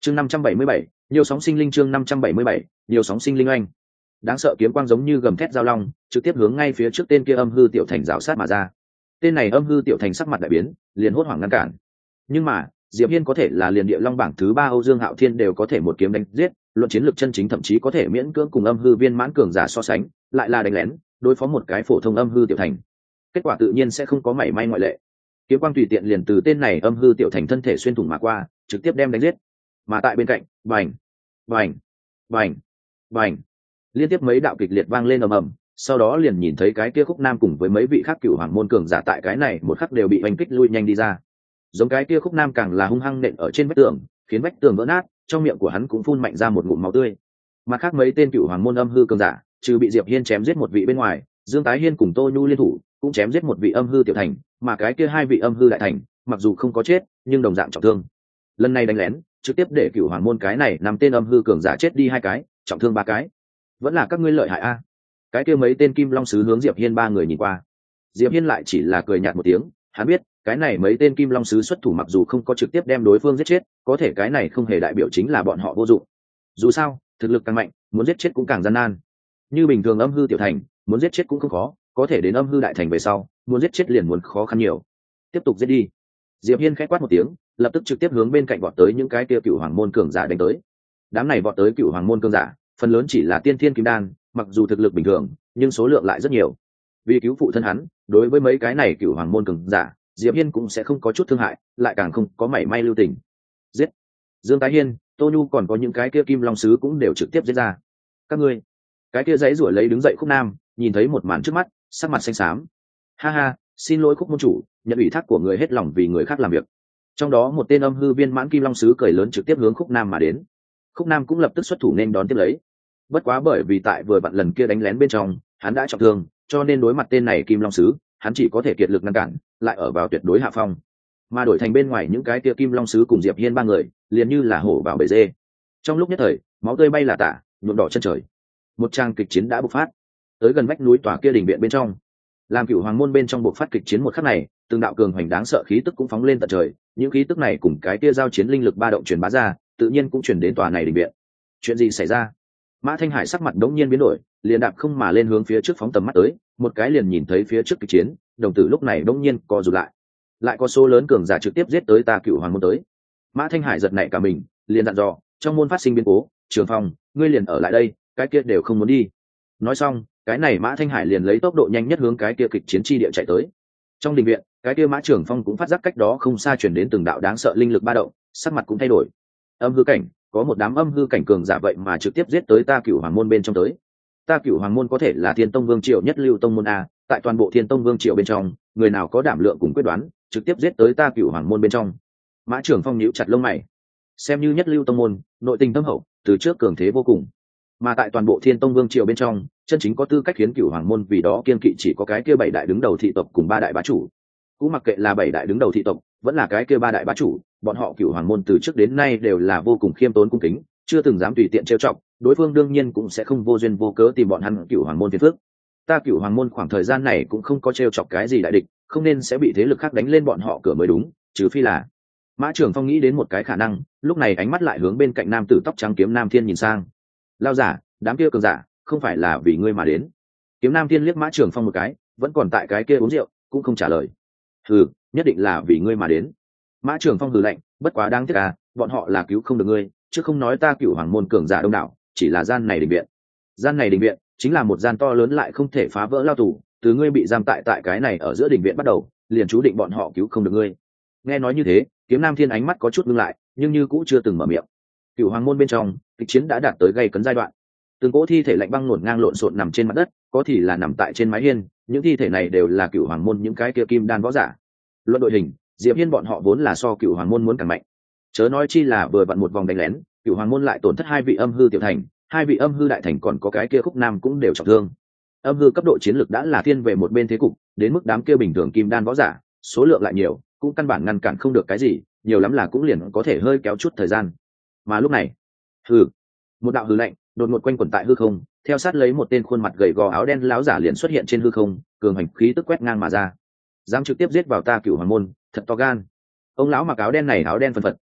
chương 577, nhiều sóng sinh linh. chương 577, nhiều sóng sinh linh oanh. Đáng sợ kiếm quang giống như gầm thét giao long, trực tiếp hướng ngay phía trước tên kia âm hư tiểu thành rào sát mà ra. Tên này âm hư tiểu thành sắc mặt đại biến, liền hốt hoảng ngăn cản. Nhưng mà Diệp Hiên có thể là liền địa long bảng thứ 3 Âu Dương Hạo Thiên đều có thể một kiếm đánh giết, luận chiến lược chân chính thậm chí có thể miễn cưỡng cùng âm hư viên mãn cường giả so sánh, lại là đánh lén đối phó một cái phổ thông âm hư tiểu thành, kết quả tự nhiên sẽ không có mảy may ngoại lệ. Kiếm quang tùy tiện liền từ tên này âm hư tiểu thành thân thể xuyên thủng mà qua, trực tiếp đem đánh giết. Mà tại bên cạnh, bành bành bành bành, liên tiếp mấy đạo kịch liệt vang lên ầm ầm, sau đó liền nhìn thấy cái kia Khúc Nam cùng với mấy vị khác cựu hoàng môn cường giả tại cái này một khắc đều bị oanh kích lui nhanh đi ra. Giống cái kia Khúc Nam càng là hung hăng nện ở trên vách tường, khiến vách tường vỡ nát, trong miệng của hắn cũng phun mạnh ra một ngụm máu tươi. Mặt khác mấy tên cựu hoàng môn âm hư cường giả, trừ bị Diệp Hiên chém giết một vị bên ngoài, Dương Tái Hiên cùng Tô Nhu liên thủ cũng chém giết một vị âm hư tiểu thành, mà cái kia hai vị âm hư đại thành mặc dù không có chết nhưng đồng dạng trọng thương. Lần này đánh lén trực tiếp để cựu hoàng môn cái này nằm tên âm hư cường giả chết đi 2 cái, trọng thương 3 cái. Vẫn là các ngươi lợi hại a. Cái kia mấy tên kim long sứ hướng Diệp Hiên 3 người nhìn qua. Diệp Hiên lại chỉ là cười nhạt một tiếng, hắn biết cái này mấy tên kim long sứ xuất thủ mặc dù không có trực tiếp đem đối phương giết chết, có thể cái này không hề đại biểu chính là bọn họ vô dụng. Dù sao thực lực càng mạnh, muốn giết chết cũng càng gian nan. Như bình thường âm hư tiểu thành muốn giết chết cũng không khó, có thể đến âm hư đại thành về sau muốn giết chết liền muốn khó khăn nhiều. Tiếp tục giết đi. Diệp Hiên khẽ quát một tiếng, lập tức trực tiếp hướng bên cạnh vọt tới những cái kia cựu hoàng môn cường giả đánh tới. Đám này vọt tới cựu hoàng môn cường giả phần lớn chỉ là tiên thiên kim đan, mặc dù thực lực bình thường nhưng số lượng lại rất nhiều. Vì cứu phụ thân hắn, đối với mấy cái này cựu hoàng môn cường giả Diệp Hiên cũng sẽ không có chút thương hại, lại càng không có mảy may lưu tình. Giết. Dương Tái Hiên, Tô Nhu còn có những cái kia kim long sứ cũng đều trực tiếp giết ra. Các ngươi. Cái kia giấy rủa lấy đứng dậy Khúc Nam, nhìn thấy một màn trước mắt, sắc mặt xanh xám. Ha ha, xin lỗi Khúc môn chủ, nhận ủy thác của người hết lòng vì người khác làm việc. Trong đó một tên âm hư viên mãn kim long sứ cười lớn trực tiếp hướng Khúc Nam mà đến. Khúc Nam cũng lập tức xuất thủ nên đón tiếp lấy. Bất quá bởi vì tại vừa vặn lần kia đánh lén bên trong, hắn đã trọng thương, cho nên đối mặt tên này kim long sứ, hắn chỉ có thể kiệt lực ngăn cản, lại ở vào tuyệt đối hạ phong. Mà đổi thành bên ngoài những cái kia kim long sứ cùng Diệp Hiên 3 người, liền như là hổ vào bể dê. Trong lúc nhất thời, máu tươi bay là tả, nhuộm đỏ chân trời. Một trang kịch chiến đã bộc phát. Tới gần vách núi tòa kia đình viện bên trong, làm cửu hoàng môn bên trong bộc phát kịch chiến một khắc này, từng đạo cường hoành đáng sợ khí tức cũng phóng lên tận trời, những khí tức này cùng cái kia giao chiến linh lực ba động truyền bá ra, tự nhiên cũng truyền đến tòa này đình viện. Chuyện gì xảy ra? Mã Thanh Hải sắc mặt đống nhiên biến đổi, liền đạp không mà lên hướng phía trước phóng tầm mắt tới, một cái liền nhìn thấy phía trước kịch chiến, đồng tử lúc này đống nhiên co rụt lại có số lớn cường giả trực tiếp giết tới ta cửu hoàng môn tới. Mã Thanh Hải giật nảy cả mình, liền dặn dò, trong môn phát sinh biến cố, Trường Phong, ngươi liền ở lại đây, cái kia đều không muốn đi. Nói xong, cái này Mã Thanh Hải liền lấy tốc độ nhanh nhất hướng cái kia kịch chiến chi địa chạy tới. Trong đình viện, cái kia Mã Trường Phong cũng phát giác cách đó không xa truyền đến từng đạo đáng sợ linh lực ba động, sắc mặt cũng thay đổi. Âm hư cảnh, có một đám âm hư cảnh cường giả vậy mà trực tiếp giết tới ta cửu hoàng môn bên trong tới. Ta cửu hoàng môn có thể là Thiên Tông Vương Triều nhất lưu tông môn a, tại toàn bộ Thiên Tông Vương Triều bên trong, người nào có đảm lượng cùng quyết đoán, trực tiếp giết tới ta cửu hoàng môn bên trong. Mã Trường Phong nhíu chặt lông mày. Xem như nhất lưu tông môn, nội tình thâm hậu, từ trước cường thế vô cùng. Mà tại toàn bộ Thiên Tông Vương Triều bên trong, chân chính có tư cách khiến cửu hoàng môn vì đó kiên kỵ chỉ có cái kia 7 đại đứng đầu thị tộc cùng 3 đại bá chủ. Cũng mặc kệ là 7 đại đứng đầu thị tộc, vẫn là cái kia 3 đại bá chủ, bọn họ cửu hoàng môn từ trước đến nay đều là vô cùng khiêm tốn cung kính, chưa từng dám tùy tiện trêu chọc, đối phương đương nhiên cũng sẽ không vô duyên vô cớ tìm bọn hắn cửu hoàng môn phiền phức. Ta cửu hoàng môn khoảng thời gian này cũng không có trêu chọc cái gì đại địch, không nên sẽ bị thế lực khác đánh lên bọn họ cửa mới đúng, trừ phi là. Mã Trường Phong nghĩ đến một cái khả năng, lúc này ánh mắt lại hướng bên cạnh nam tử tóc trắng Kiếm Nam Thiên nhìn sang. Lao giả, đám kia cường giả, không phải là vì ngươi mà đến. Kiếm Nam Thiên liếc Mã Trường Phong một cái, vẫn còn tại cái kia uống rượu, cũng không trả lời. Hừ, nhất định là vì ngươi mà đến. Mã Trường Phong hừ lạnh, bất quá đáng tiếc à, bọn họ là cứu không được ngươi, chứ không nói ta cửu hoàng môn cường giả đông đảo, chỉ là gian này đình viện. Gian này đình viện chính là một gian to lớn lại không thể phá vỡ lao tù, từ ngươi bị giam tại cái này ở giữa đình viện bắt đầu, liền chú định bọn họ cứu không được ngươi. Nghe nói như thế, Kiếm Nam Thiên ánh mắt có chút ngưng lại, nhưng như cũ chưa từng mở miệng. Cửu hoàng môn bên trong, kịch chiến đã đạt tới gay cấn giai đoạn. Từng cỗ thi thể lạnh băng ngổn ngang lộn xộn nằm trên mặt đất, có thì là nằm tại trên mái hiên, những thi thể này đều là cửu hoàng môn những cái kia kim đan võ giả. Luận đội hình, Diệp Hiên bọn họ vốn là so cửu hoàng môn muốn càng mạnh. Chớ nói chi là vừa vặn một vòng đánh lén, cửu hoàng môn lại tổn thất 2 vị âm hư tiểu thành, 2 vị âm hư đại thành còn có cái kia Khúc Nam cũng đều trọng thương. Âm hư cấp độ chiến lực đã là thiên về một bên thế cục, đến mức đám kia bình thường kim đan võ giả, số lượng lại nhiều, cũng căn bản ngăn cản không được cái gì, nhiều lắm là cũng liền có thể hơi kéo chút thời gian. Mà lúc này, hừ, một đạo hừ lạnh đột ngột quanh quẩn tại hư không, theo sát lấy một tên khuôn mặt gầy gò áo đen láo giả liền xuất hiện trên hư không, cường hành khí tức quét ngang mà ra. Dám trực tiếp giết vào ta cửu hoàng môn, thật to gan. Ông lão mặc áo đen này áo đen phân phật,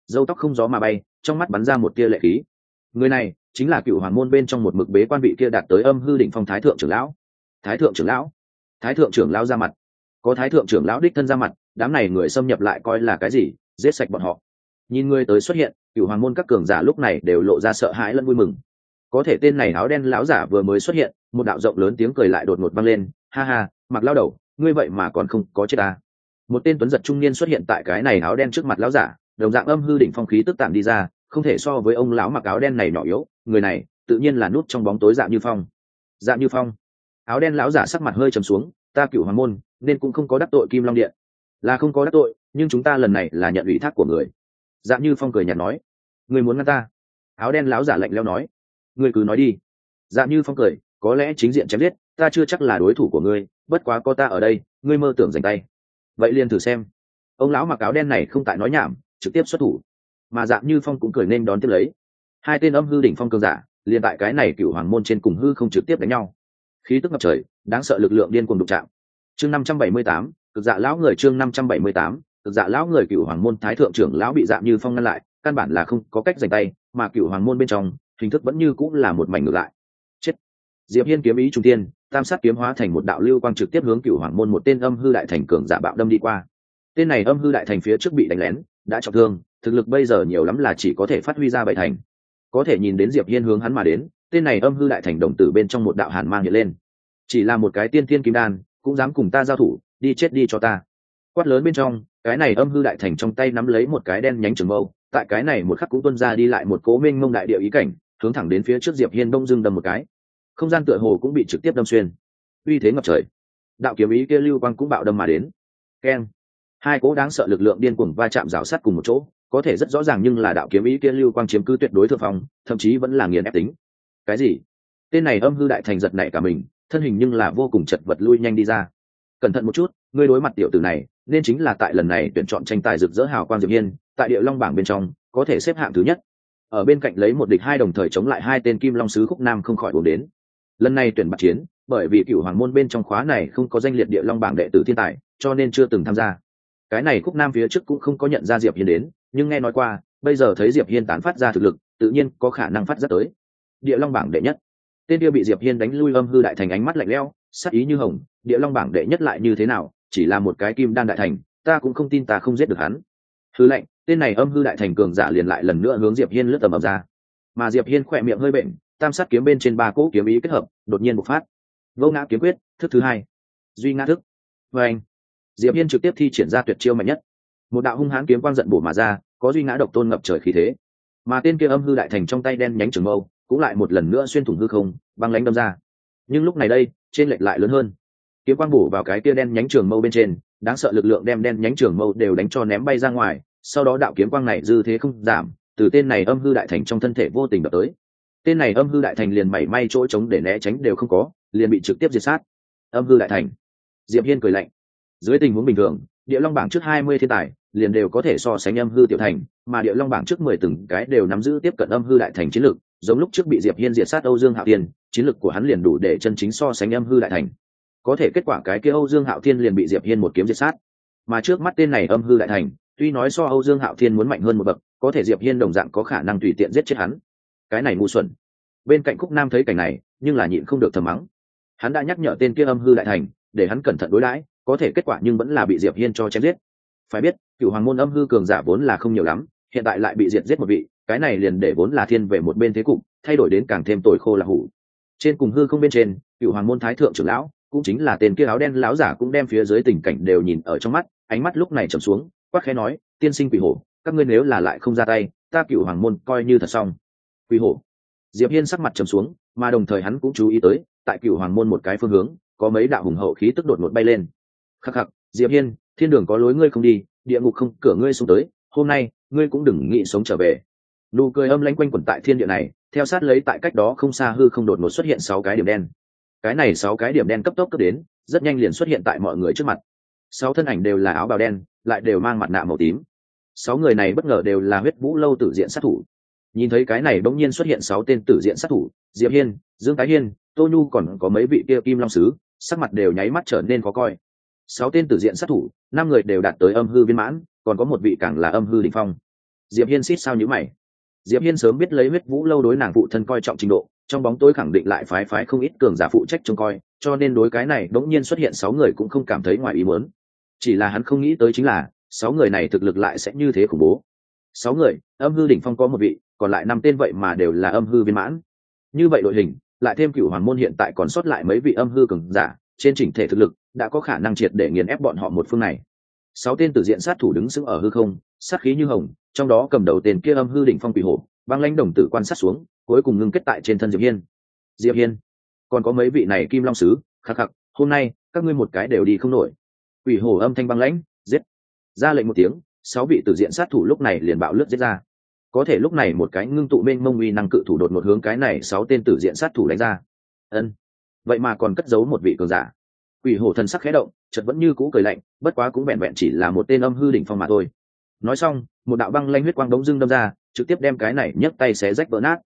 râu tóc không gió mà bay, trong mắt bắn ra một tia lệ khí. Người này chính là cựu hoàng môn bên trong một mực bế quan vị kia đạt tới âm hư đỉnh phong thái thượng trưởng lão. Thái thượng trưởng lão, thái thượng trưởng lão ra mặt. Có thái thượng trưởng lão đích thân ra mặt, đám này người xâm nhập lại coi là cái gì, giết sạch bọn họ. Nhìn người tới xuất hiện, cựu hoàng môn các cường giả lúc này đều lộ ra sợ hãi lẫn vui mừng. Có thể tên này áo đen lão giả vừa mới xuất hiện, một đạo rộng lớn tiếng cười lại đột ngột vang lên, ha ha, Mặc lão đầu, ngươi vậy mà còn không có chết ta. Một tên tuấn giật trung niên xuất hiện tại cái này áo đen trước mặt lão giả, đồng dạng âm hư đỉnh phong khí tức tạm đi ra, không thể so với ông lão mặc áo đen này nhỏ yếu. Người này tự nhiên là núp trong bóng tối Dạ Như Phong. Dạ Như Phong. Áo đen lão giả sắc mặt hơi trầm xuống, ta cựu hoàng môn nên cũng không có đắc tội Kim Long Điện. Là không có đắc tội, nhưng chúng ta lần này là nhận ủy thác của người. Dạ Như Phong cười nhạt nói, người muốn ngăn ta? Áo đen lão giả lạnh lẽo nói, người cứ nói đi. Dạ Như Phong cười, có lẽ chính diện chém giết, ta chưa chắc là đối thủ của ngươi, bất quá có ta ở đây, ngươi mơ tưởng giành tay. Vậy liền thử xem. Ông lão mặc áo đen này không tại nói nhảm, trực tiếp xuất thủ. Mà Dạ Như Phong cũng cười nên đón tiếp lấy. Hai tên âm hư đỉnh phong cường giả, liền tại cái này cựu hoàng môn trên cùng hư không trực tiếp đánh nhau. Khí tức ngập trời, đáng sợ lực lượng điên cuồng đụng chạm. Chương 578, cực dạ lão người chương 578, cực dạ lão người cựu hoàng môn thái thượng trưởng lão bị Dạ Như Phong ngăn lại, căn bản là không có cách giành tay, mà cựu hoàng môn bên trong, hình thức vẫn như cũng là một mảnh ngược lại. Chết. Diệp Hiên kiếm ý trung tiên, tam sát kiếm hóa thành một đạo lưu quang trực tiếp hướng cựu hoàng môn một tên âm hư đại thành cường giả bạo đâm đi qua. Tên này âm hư đại thành phía trước bị đánh lén, đã trọng thương, thực lực bây giờ nhiều lắm là chỉ có thể phát huy ra bảy thành. Có thể nhìn đến Diệp Hiên hướng hắn mà đến, tên này âm hư đại thành đồng tử bên trong một đạo hàn mang hiện lên. Chỉ là một cái tiên thiên kim đan, cũng dám cùng ta giao thủ, đi chết đi cho ta. Quát lớn bên trong, cái này âm hư đại thành trong tay nắm lấy một cái đen nhánh trường mâu, tại cái này một khắc cũng tuôn ra đi lại một cố mênh mông đại địa ý cảnh, hướng thẳng đến phía trước Diệp Hiên đông dưng đâm một cái. Không gian tựa hồ cũng bị trực tiếp đâm xuyên. Uy thế ngập trời. Đạo kiếm ý kia lưu quang cũng bạo đâm mà đến. Keng. Hai cố đáng sợ lực lượng điên cuồng va chạm rào sát cùng một chỗ, có thể rất rõ ràng nhưng là đạo kiếm ý kia lưu quang chiếm cứ tuyệt đối thượng phong, thậm chí vẫn là nghiền ép tính. Cái gì? Tên này âm hư đại thành giật nảy cả mình, thân hình nhưng là vô cùng chật vật lui nhanh đi ra. Cẩn thận một chút, ngươi đối mặt tiểu tử này, nên chính là tại lần này tuyển chọn tranh tài rực rỡ hào quang Diệp Hiên, tại địa long bảng bên trong, có thể xếp hạng thứ nhất. Ở bên cạnh lấy một địch hai đồng thời chống lại hai tên kim long sứ khúc nam không khỏi buồn đến. Lần này tuyển bạc chiến, bởi vì cựu hoàng môn bên trong khóa này không có danh liệt địa long bảng đệ tử thiên tài, cho nên chưa từng tham gia. Cái này khúc nam phía trước cũng không có nhận ra Diệp Hiên đến, nhưng nghe nói qua, bây giờ thấy Diệp Hiên tán phát ra thực lực, tự nhiên có khả năng phát rất tới. Địa long bảng đệ nhất. Tên kia bị Diệp Hiên đánh lui âm hư đại thành ánh mắt lạnh lẽo, sắc ý như hồng, địa long bảng đệ nhất lại như thế nào, chỉ là một cái kim đan đại thành, ta cũng không tin ta không giết được hắn. Hư lệnh, tên này âm hư đại thành cường giả liền lại lần nữa hướng Diệp Hiên lướt tầm ập ra. Mà Diệp Hiên khỏe miệng hơi bệnh, tam sát kiếm bên trên ba cỗ kiếm ý kết hợp, đột nhiên bộc phát. Vô ngã kiếm quyết, thức thứ hai. Duy ngã thức. Và anh. Diệp Hiên trực tiếp thi triển ra tuyệt chiêu mạnh nhất. Một đạo hung hãn kiếm quang giận bổ mà ra, có duy ngã độc tôn ngập trời khí thế. Mà tên kia âm hư đại thành trong tay đen nhánh trường mâu, cũng lại một lần nữa xuyên thủng hư không, băng lãnh đâm ra. Nhưng lúc này đây, trên lệch lại lớn hơn. Kiếm quang bổ vào cái kia đen nhánh trường mâu bên trên, đáng sợ lực lượng đem đen nhánh trường mâu đều đánh cho ném bay ra ngoài, sau đó đạo kiếm quang này dư thế không giảm, từ tên này âm hư đại thành trong thân thể vô tình đập tới. Tên này âm hư đại thành liền mảy may chỗ trống để né tránh đều không có, liền bị trực tiếp diệt sát. Âm hư đại thành. Diệp Hiên cười lạnh. Dưới tình huống bình thường, địa long bảng trước 20 thiên tài liền đều có thể so sánh âm hư tiểu thành, mà địa long bảng trước 10 từng cái đều nắm giữ tiếp cận âm hư đại thành chiến lực, giống lúc trước bị Diệp Hiên diệt sát Âu Dương Hạo Thiên, chiến lực của hắn liền đủ để chân chính so sánh âm hư đại thành. Có thể kết quả cái kia Âu Dương Hạo Thiên liền bị Diệp Hiên một kiếm diệt sát. Mà trước mắt tên này âm hư đại thành, tuy nói so Âu Dương Hạo Thiên muốn mạnh hơn một bậc, có thể Diệp Hiên đồng dạng có khả năng tùy tiện giết chết hắn. Cái này ngu xuẩn. Bên cạnh Khúc Nam thấy cảnh này, nhưng là nhịn không được thầm mắng. Hắn đã nhắc nhở tên kia âm hư đại thành, để hắn cẩn thận đối đãi, có thể kết quả nhưng vẫn là bị Diệp Hiên cho chém giết. Phải biết, cửu hoàng môn âm hư cường giả vốn là không nhiều lắm, hiện tại lại bị diệt giết một vị, cái này liền để vốn là thiên về một bên thế cục, thay đổi đến càng thêm tồi khô là hủ. Trên cùng hư không bên trên, cửu hoàng môn thái thượng trưởng lão, cũng chính là tên kia áo đen lão giả cũng đem phía dưới tình cảnh đều nhìn ở trong mắt, ánh mắt lúc này trầm xuống, quát khẽ nói, tiên sinh quỷ hổ, các ngươi nếu là lại không ra tay, ta cửu hoàng môn coi như thật xong. Quỷ hổ. Diệp Hiên sắc mặt trầm xuống, mà đồng thời hắn cũng chú ý tới, tại cửu hoàng môn một cái phương hướng, có mấy đạo hùng hậu khí tức đột ngột bay lên. Khắc khắc, Diệp Hiên, thiên đường có lối ngươi không đi, địa ngục không cửa ngươi xuống tới, hôm nay ngươi cũng đừng nghĩ sống trở về. Nụ cười âm lãnh quanh quẩn tại thiên địa này, theo sát lấy tại cách đó không xa hư không đột ngột xuất hiện 6 cái điểm đen. Cái này 6 cái điểm đen cấp tốc cấp đến, rất nhanh liền xuất hiện tại mọi người trước mặt. 6 thân ảnh đều là áo bào đen, lại đều mang mặt nạ màu tím. 6 người này bất ngờ đều là huyết vũ lâu tử diện sát thủ. Nhìn thấy cái này bỗng nhiên xuất hiện 6 tên tử diện sát thủ, Diệp Hiên, Dương Tái Hiên, Tô Nhu còn có mấy vị kia kim long sứ, sắc mặt đều nháy mắt trở nên khó coi. 6 tên tử diện sát thủ, 5 người đều đạt tới âm hư viên mãn, còn có một vị càng là âm hư đỉnh phong. Diệp Hiên xít sao nhíu mày. Diệp Hiên sớm biết lấy huyết vũ lâu đối nàng phụ thân coi trọng trình độ, trong bóng tối khẳng định lại phái không ít cường giả phụ trách trông coi, cho nên đối cái này đống nhiên xuất hiện 6 người cũng không cảm thấy ngoài ý muốn. Chỉ là hắn không nghĩ tới chính là 6 người này thực lực lại sẽ như thế khủng bố. 6 người, âm hư đỉnh phong có một vị, còn lại 5 tên vậy mà đều là âm hư viên mãn. Như vậy đội hình, lại thêm Cửu Hoàn môn hiện tại còn sót lại mấy vị âm hư cường giả, trên chỉnh thể thực lực đã có khả năng triệt để nghiền ép bọn họ một phương này. 6 tên tử diện sát thủ đứng sững ở hư không, sát khí như hồng, trong đó cầm đầu tên kia âm hư đỉnh phong quỷ hổ, băng lãnh đồng tử quan sát xuống, cuối cùng ngưng kết tại trên thân Diệp Hiên. Diệp Hiên, còn có mấy vị này kim long sứ, khắc khắc, hôm nay các ngươi một cái đều đi không nổi. Quỷ hổ âm thanh băng lãnh, giết. Ra lệnh một tiếng, 6 vị tử diện sát thủ lúc này liền bạo lướt giết ra. Có thể lúc này một cái ngưng tụ mênh mông uy năng cự thủ đột ngột hướng cái này 6 tên tử diện sát thủ đánh ra. Ân, vậy mà còn cất giấu một vị cường giả. Quỷ hổ thần sắc khẽ động, chợt vẫn như cũ cười lạnh, bất quá cũng vẹn vẹn chỉ là một tên âm hư đỉnh phong mà thôi. Nói xong, một đạo băng lanh huyết quang đống dưng đâm ra, trực tiếp đem cái này nhấc tay xé rách vỡ nát.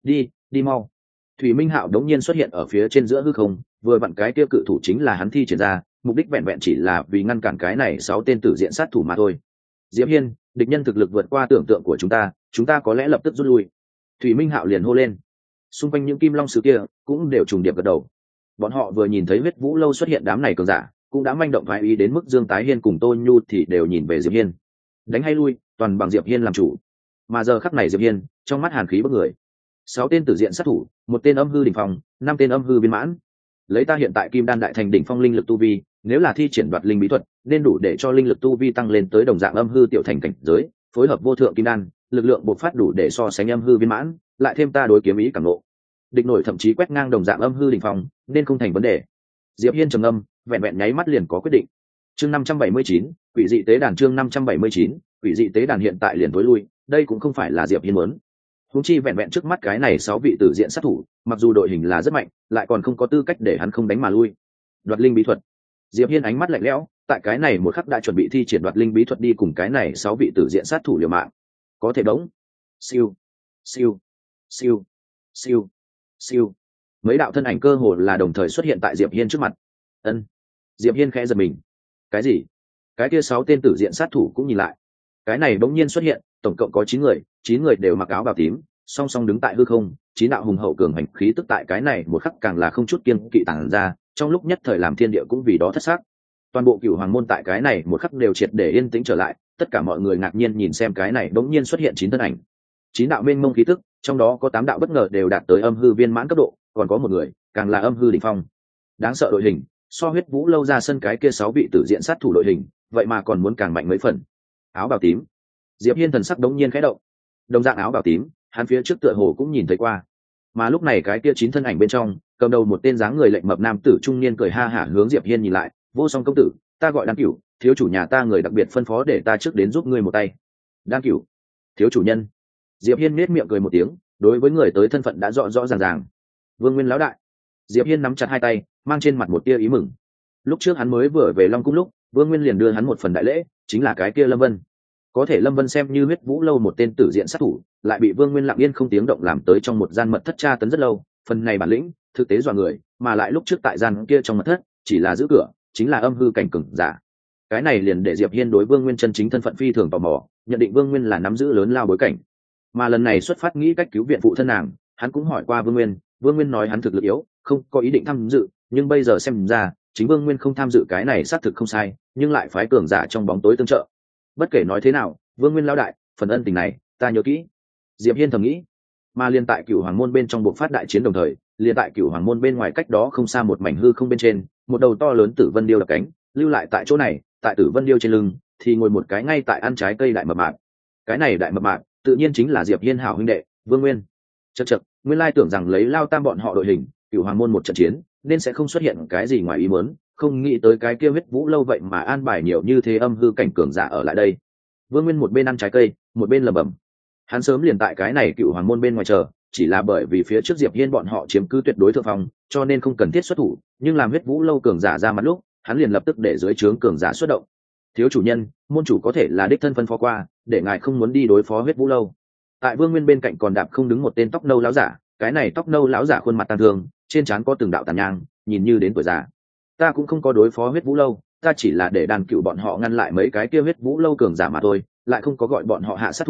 Đi mau. Thủy Minh Hạo đống nhiên xuất hiện ở phía trên giữa hư không, vừa vặn cái kia cự thủ chính là hắn thi triển ra, mục đích vẹn vẹn chỉ là vì ngăn cản cái này 6 tên tử diện sát thủ mà thôi. Diệp Hiên, địch nhân thực lực vượt qua tưởng tượng của chúng ta có lẽ lập tức rút lui. Thủy Minh Hạo liền hô lên. Xung quanh những kim long sứ kia cũng đều trùng điệp gật đầu. Bọn họ vừa nhìn thấy huyết vũ lâu xuất hiện đám này cường giả, cũng đã manh động phái ý đến mức Dương Tái Hiên cùng Tô Nhu thì đều nhìn về Diệp Hiên. Đánh hay lui, toàn bằng Diệp Hiên làm chủ. Mà giờ khắc này Diệp Hiên, trong mắt hàn khí bức người. 6 tên tử diện sát thủ, một tên âm hư đỉnh phong, 5 tên âm hư viên mãn. Lấy ta hiện tại Kim Đan đại thành đỉnh phong linh lực tu vi, nếu là thi triển đoạt linh bí thuật, nên đủ để cho linh lực tu vi tăng lên tới đồng dạng âm hư tiểu thành cảnh giới, phối hợp vô thượng kim đan, lực lượng bộc phát đủ để so sánh âm hư viên mãn, lại thêm ta đối kiếm ý cảm ngộ. Địch nổi thậm chí quét ngang đồng dạng âm hư đỉnh phong, nên không thành vấn đề. Diệp Hiên trầm ngâm, vẹn vẹn nháy mắt liền có quyết định. Chương 579, quỷ dị tế đàn chương 579, quỷ dị tế đàn hiện tại liền tối lui, đây cũng không phải là Diệp Hiên muốn. Huống chi vẹn vẹn trước mắt cái này 6 vị tử diện sát thủ, mặc dù đội hình là rất mạnh, lại còn không có tư cách để hắn không đánh mà lui. Đoạt linh bí thuật. Diệp Hiên ánh mắt lạnh lẽo, tại cái này một khắc đã chuẩn bị thi triển đoạt linh bí thuật đi cùng cái này 6 vị tử diện sát thủ liều mạng. Có thể đống. Siêu, siêu, siêu, siêu, siêu. Mấy đạo thân ảnh cơ hồ là đồng thời xuất hiện tại Diệp Hiên trước mặt. Ân. Diệp Hiên khẽ giật mình. Cái gì? Cái kia 6 tên tử diện sát thủ cũng nhìn lại. Cái này bỗng nhiên xuất hiện, tổng cộng có 9 người đều mặc áo bào tím, song song đứng tại hư không, 9 đạo hùng hậu cường hành khí tức tại cái này một khắc càng là không chút kiêng kỵ tàng ra, trong lúc nhất thời làm thiên địa cũng vì đó thất sắc. Toàn bộ Cửu Hoàng môn tại cái này một khắc đều triệt để yên tĩnh trở lại, tất cả mọi người ngạc nhiên nhìn xem cái này bỗng nhiên xuất hiện 9 thân ảnh. 9 đạo mênh mông khí tức, trong đó có 8 đạo bất ngờ đều đạt tới âm hư viên mãn cấp độ, còn có một người càng là âm hư đỉnh phong. Đáng sợ đội hình, so huyết vũ lâu ra sân cái kia 6 vị tử diện sát thủ đội hình, vậy mà còn muốn càng mạnh mấy phần. Áo bào tím. Diệp Hiên thần sắc đống nhiên khẽ động. Đồng dạng áo bào tím, hắn phía trước tựa hồ cũng nhìn thấy qua. Mà lúc này cái kia 9 thân ảnh bên trong, cầm đầu một tên dáng người lệnh mập nam tử trung niên cười ha hả hướng Diệp Hiên nhìn lại, "Vô Song công tử, ta gọi Đan Cửu, thiếu chủ nhà ta người đặc biệt phân phó để ta trước đến giúp ngươi một tay." Đan Cửu, thiếu chủ nhân. Diệp Hiên nhếch miệng cười một tiếng, đối với người tới thân phận đã rõ rõ ràng ràng. Vương Nguyên lão đại. Diệp Hiên nắm chặt hai tay, mang trên mặt một tia ý mừng. Lúc trước hắn mới vừa về Long cung lúc, Vương Nguyên liền đưa hắn một phần đại lễ, chính là cái kia Lâm Vân. Có thể Lâm Vân xem như huyết vũ lâu một tên tử diện sát thủ, lại bị Vương Nguyên lặng yên không tiếng động làm tới trong một gian mật thất tra tấn rất lâu, phần này bản lĩnh, thực tế dọa người, mà lại lúc trước tại gian kia trong mật thất, chỉ là giữ cửa, chính là âm hư cảnh cường giả. Cái này liền để Diệp Hiên đối Vương Nguyên chân chính thân phận phi thường tò mò, nhận định Vương Nguyên là nắm giữ lớn lao bối cảnh. Mà lần này xuất phát nghĩ cách cứu viện phụ thân nàng, hắn cũng hỏi qua Vương Nguyên, Vương Nguyên nói hắn thực lực yếu, không có ý định tham dự, nhưng bây giờ xem ra, chính Vương Nguyên không tham dự cái này xác thực không sai, nhưng lại phái cường giả trong bóng tối tương trợ. Bất kể nói thế nào, Vương Nguyên lão đại, phần ân tình này, ta nhớ kỹ. Diệp Hiên thầm nghĩ. Mà liên tại Cửu Hoàng môn bên trong buộc phát đại chiến đồng thời, liên tại Cửu Hoàng môn bên ngoài cách đó không xa một mảnh hư không bên trên, một đầu to lớn tử vân điêu đập cánh, lưu lại tại chỗ này, tại tử vân điêu trên lưng, thì ngồi một cái ngay tại ăn trái cây đại mập mạp. Cái này đại mập mạp, tự nhiên chính là Diệp Hiên hảo huynh đệ, Vương Nguyên. Chậc chậc, nguyên lai tưởng rằng lấy Lao Tam bọn họ đội hình, Cửu Hoàng môn một trận chiến, nên sẽ không xuất hiện cái gì ngoài ý muốn, không nghĩ tới cái kia huyết vũ lâu vậy mà an bài nhiều như thế âm hư cảnh cường giả ở lại đây. Vương Nguyên một bên ăn trái cây, một bên lẩm bẩm. Hắn sớm liền tại cái này Cửu Hoàng môn bên ngoài chờ, chỉ là bởi vì phía trước Diệp Hiên bọn họ chiếm cứ tuyệt đối thượng phong, cho nên không cần thiết xuất thủ, nhưng làm huyết vũ lâu cường giả ra mặt lúc, hắn liền lập tức để dưới trướng cường giả xuất động. Thiếu chủ nhân, môn chủ có thể là đích thân phân phó qua, để ngài không muốn đi đối phó huyết vũ lâu. Tại Vương Nguyên bên cạnh còn đạp không đứng một tên tóc nâu lão giả, cái này tóc nâu lão giả khuôn mặt tàn thương, trên trán có từng đạo tàn nhang, nhìn như đến tuổi già. Ta cũng không có đối phó huyết vũ lâu, ta chỉ là để Đan Cửu bọn họ ngăn lại mấy cái kia huyết vũ lâu cường giả mà thôi, lại không có gọi bọn họ hạ sát thủ,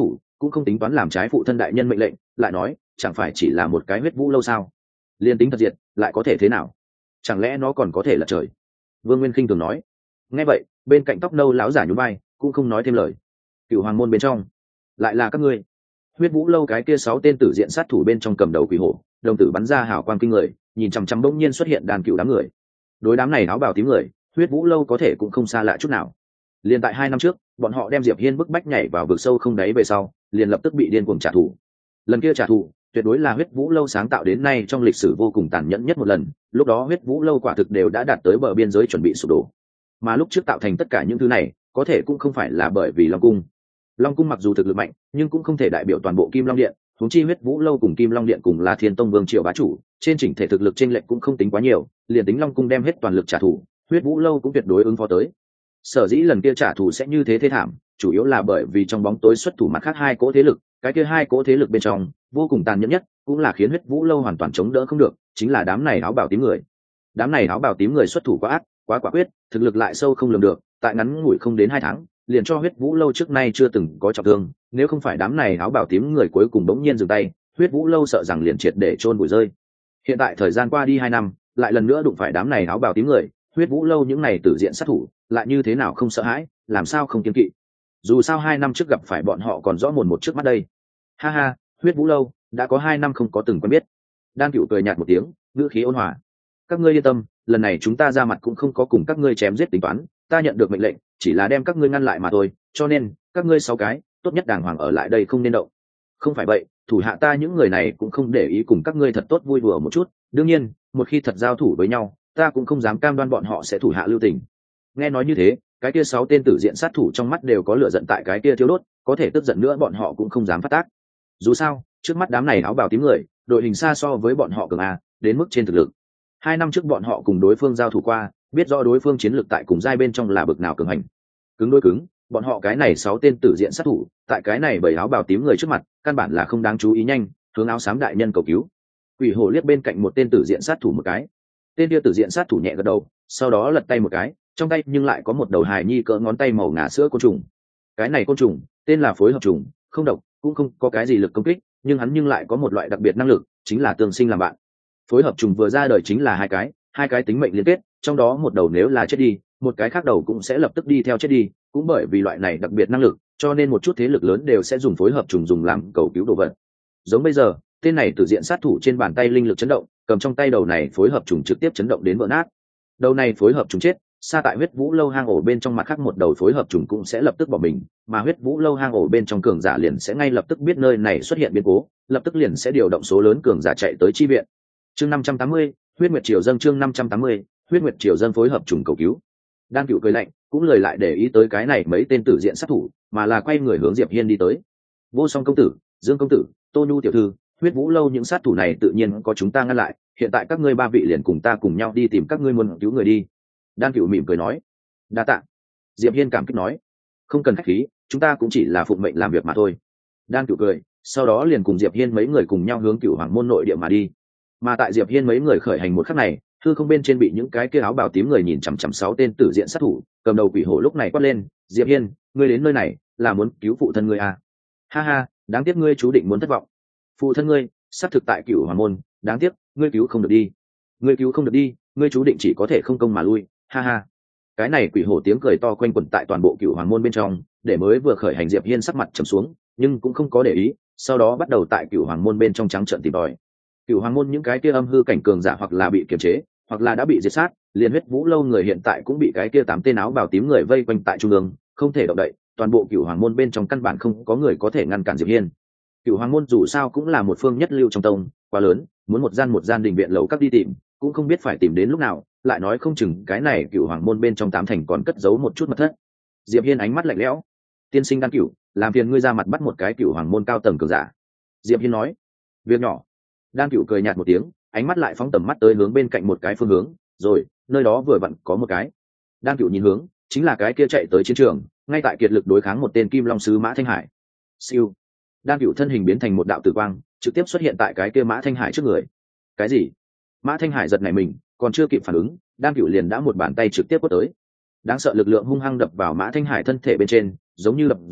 cũng không tính toán làm trái phụ thân đại nhân mệnh lệnh, lại nói chẳng phải chỉ là một cái huyết vũ lâu sao, liên tính thật diệt lại có thể thế nào, chẳng lẽ nó còn có thể là trời. Vương Nguyên khinh thường nói. Nghe vậy bên cạnh tóc nâu lão giả nhún vai cũng không nói thêm lời. Cựu hoàng môn bên trong lại là các ngươi. Huyết vũ lâu cái kia 6 tên tử diện sát thủ bên trong cầm đầu quỷ hổ đồng tử bắn ra hào quang kinh người, nhìn chằm chằm bỗng nhiên xuất hiện đàn cựu đám người. Đối đám này áo bào tím người, huyết vũ lâu có thể cũng không xa lạ chút nào. Liền tại 2 năm trước bọn họ đem Diệp Hiên bức bách nhảy vào vực sâu không đáy về sau, liền lập tức bị điên cuồng trả thù. Lần kia trả thù tuyệt đối là huyết vũ lâu sáng tạo đến nay trong lịch sử vô cùng tàn nhẫn nhất một lần, lúc đó huyết vũ lâu quả thực đều đã đạt tới bờ biên giới chuẩn bị sụp đổ. Mà lúc trước tạo thành tất cả những thứ này có thể cũng không phải là bởi vì Long cung. Long cung mặc dù thực lực mạnh nhưng cũng không thể đại biểu toàn bộ Kim Long điện, huống chi huyết vũ lâu cùng Kim Long điện cùng là Thiên Tông Vương triều bá chủ, trên chỉnh thể thực lực chênh lệch cũng không tính quá nhiều, liền tính Long cung đem hết toàn lực trả thù, huyết vũ lâu cũng tuyệt đối ứng phó tới. Sở dĩ lần kia trả thù sẽ như thế thê thảm, chủ yếu là bởi vì trong bóng tối xuất thủ mặt khác 2 cỗ thế lực, cái kia 2 cỗ thế lực bên trong vô cùng tàn nhẫn nhất, cũng là khiến huyết vũ lâu hoàn toàn chống đỡ không được, chính là đám này áo bào tím người. Đám này áo bào tím người xuất thủ quá ác, quá quả quyết, thực lực lại sâu không lường được, tại ngắn ngủi không đến 2 tháng, liền cho huyết vũ lâu trước nay chưa từng có trọng thương, nếu không phải đám này áo bào tím người cuối cùng bỗng nhiên dừng tay, huyết vũ lâu sợ rằng liền triệt để chôn bụi rơi. Hiện tại thời gian qua đi 2 năm, lại lần nữa đụng phải đám này áo bào tím người, huyết vũ lâu những này tử diện sát thủ, lại như thế nào không sợ hãi, làm sao không kiêng kỵ. Dù sao 2 năm trước gặp phải bọn họ còn rõ mồn một trước mắt đây. Ha ha, huyết vũ lâu đã có 2 năm không có từng quen biết. Đan Cửu cười nhạt một tiếng, ngữ khí ôn hòa. Các ngươi yên tâm, lần này chúng ta ra mặt cũng không có cùng các ngươi chém giết tính toán, ta nhận được mệnh lệnh chỉ là đem các ngươi ngăn lại mà thôi, cho nên các ngươi 6 cái tốt nhất đàng hoàng ở lại đây không nên động. Không phải vậy, thủ hạ ta những người này cũng không để ý cùng các ngươi thật tốt vui đùa một chút, đương nhiên một khi thật giao thủ với nhau, ta cũng không dám cam đoan bọn họ sẽ thủ hạ lưu tình. Nghe nói như thế, cái kia 6 tên tử diện sát thủ trong mắt đều có lửa giận tại cái kia thiêu đốt, có thể tức giận nữa bọn họ cũng không dám phát tác. Dù sao trước mắt đám này áo bào tím người, đội hình xa so với bọn họ cường a, đến mức trên thực lực. 2 năm trước bọn họ cùng đối phương giao thủ qua, biết rõ đối phương chiến lược tại cùng giai bên trong là bực nào cường hành. Cứng đối cứng, bọn họ cái này 6 tên tử diện sát thủ, tại cái này bảy áo bào tím người trước mặt, căn bản là không đáng chú ý, nhanh hướng áo xám đại nhân cầu cứu. Quỷ hổ liếc bên cạnh một tên tử diện sát thủ một cái. Tên kia tử diện sát thủ nhẹ gật đầu, sau đó lật tay một cái, trong tay nhưng lại có một đầu hài nhi cỡ ngón tay màu ngà sữa côn trùng. Cái này côn trùng tên là phối hợp trùng, không độc, cũng không có cái gì lực công kích, nhưng hắn nhưng lại có một loại đặc biệt năng lực, chính là tương sinh làm bạn. Phối hợp trùng vừa ra đời chính là hai cái tính mệnh liên kết, trong đó một đầu nếu là chết đi, một cái khác đầu cũng sẽ lập tức đi theo chết đi, cũng bởi vì loại này đặc biệt năng lực, cho nên một chút thế lực lớn đều sẽ dùng phối hợp trùng dùng làm cầu cứu đồ vật. Giống bây giờ, tên này từ diện sát thủ trên bàn tay linh lực chấn động, cầm trong tay đầu này phối hợp trùng trực tiếp chấn động đến vỡ nát. Đầu này phối hợp trùng chết, xa tại huyết vũ lâu hang ổ bên trong mặt khác một đầu phối hợp trùng cũng sẽ lập tức bỏ mình, mà huyết vũ lâu hang ổ bên trong cường giả liền sẽ ngay lập tức biết nơi này xuất hiện biến cố, lập tức liền sẽ điều động số lớn cường giả chạy tới chi viện. Chương 580, huyết nguyệt triều dâng. Chương 580, huyết nguyệt triều dâng phối hợp trùng cầu cứu. Đan Cửu cười lạnh, cũng lời lại để ý tới cái này mấy tên tử diện sát thủ, mà là quay người hướng Diệp Hiên đi tới. Vô Song công tử, Dương công tử, Tô Nhu tiểu thư, huyết vũ lâu những sát thủ này tự nhiên có chúng ta ngăn lại, hiện tại các ngươi 3 vị liền cùng ta cùng nhau đi tìm các ngươi muốn cứu người đi. Đan Cửu mỉm cười nói. Đa tạ. Diệp Hiên cảm kích nói. Không cần khách khí, chúng ta cũng chỉ là phụng mệnh làm việc mà thôi. Đan Cửu cười, sau đó liền cùng Diệp Hiên mấy người cùng nhau hướng Cửu Hoàng môn nội địa mà đi. Mà tại Diệp Hiên mấy người khởi hành một khắc này, hư không bên trên bị những cái kia áo bào tím người nhìn chằm chằm 6 tên tử diện sát thủ, cầm đầu quỷ hổ lúc này quát lên, "Diệp Hiên, ngươi đến nơi này là muốn cứu phụ thân ngươi à? Ha ha, đáng tiếc ngươi chú định muốn thất vọng. Phụ thân ngươi sắp thực tại Cửu Hoàng môn, đáng tiếc ngươi cứu không được đi. Ngươi cứu không được đi, ngươi chú định chỉ có thể không công mà lui. Ha ha." Cái này quỷ hổ tiếng cười to quanh quẩn tại toàn bộ Cửu Hoàng môn bên trong, để mới vừa khởi hành Diệp Hiên sắc mặt trầm xuống, nhưng cũng không có để ý, sau đó bắt đầu tại Cửu Hoàng môn bên trong trắng trợn tìm tòi. Cửu Hoàng môn những cái kia âm hư cảnh cường giả hoặc là bị kiềm chế, hoặc là đã bị diệt sát, liền huyết vũ lâu người hiện tại cũng bị cái kia 8 tên áo bào tím người vây quanh tại trung ương, không thể động đậy, toàn bộ Cửu Hoàng môn bên trong căn bản không có người có thể ngăn cản Diệp Hiên. Cửu Hoàng môn dù sao cũng là một phương nhất lưu trong tông, quá lớn, muốn một gian đình viện lầu các đi tìm, cũng không biết phải tìm đến lúc nào, lại nói không chừng cái này Cửu Hoàng môn bên trong 8 thành còn cất giấu một chút mật thất. Diệp Hiên ánh mắt lạnh lẽo. "Tiên sinh Đan Cửu, làm phiền ngươi ra mặt bắt một cái Cửu Hoàng môn cao tầng cường giả." Diệp Hiên nói. "Việc nhỏ." Đan Cửu cười nhạt một tiếng, ánh mắt lại phóng tầm mắt tới hướng bên cạnh một cái phương hướng, rồi, nơi đó vừa vặn có một cái. Đan Cửu nhìn hướng, chính là cái kia chạy tới chiến trường, ngay tại kiệt lực đối kháng một tên Kim Long sứ Mã Thanh Hải. Siêu. Đan Cửu thân hình biến thành một đạo tử quang, trực tiếp xuất hiện tại cái kia Mã Thanh Hải trước người. Cái gì? Mã Thanh Hải giật nảy mình, còn chưa kịp phản ứng, Đan Cửu liền đã một bàn tay trực tiếp quất tới. Đáng sợ lực lượng hung hăng đập vào Mã Thanh Hải thân thể bên trên, giống như đập rồi,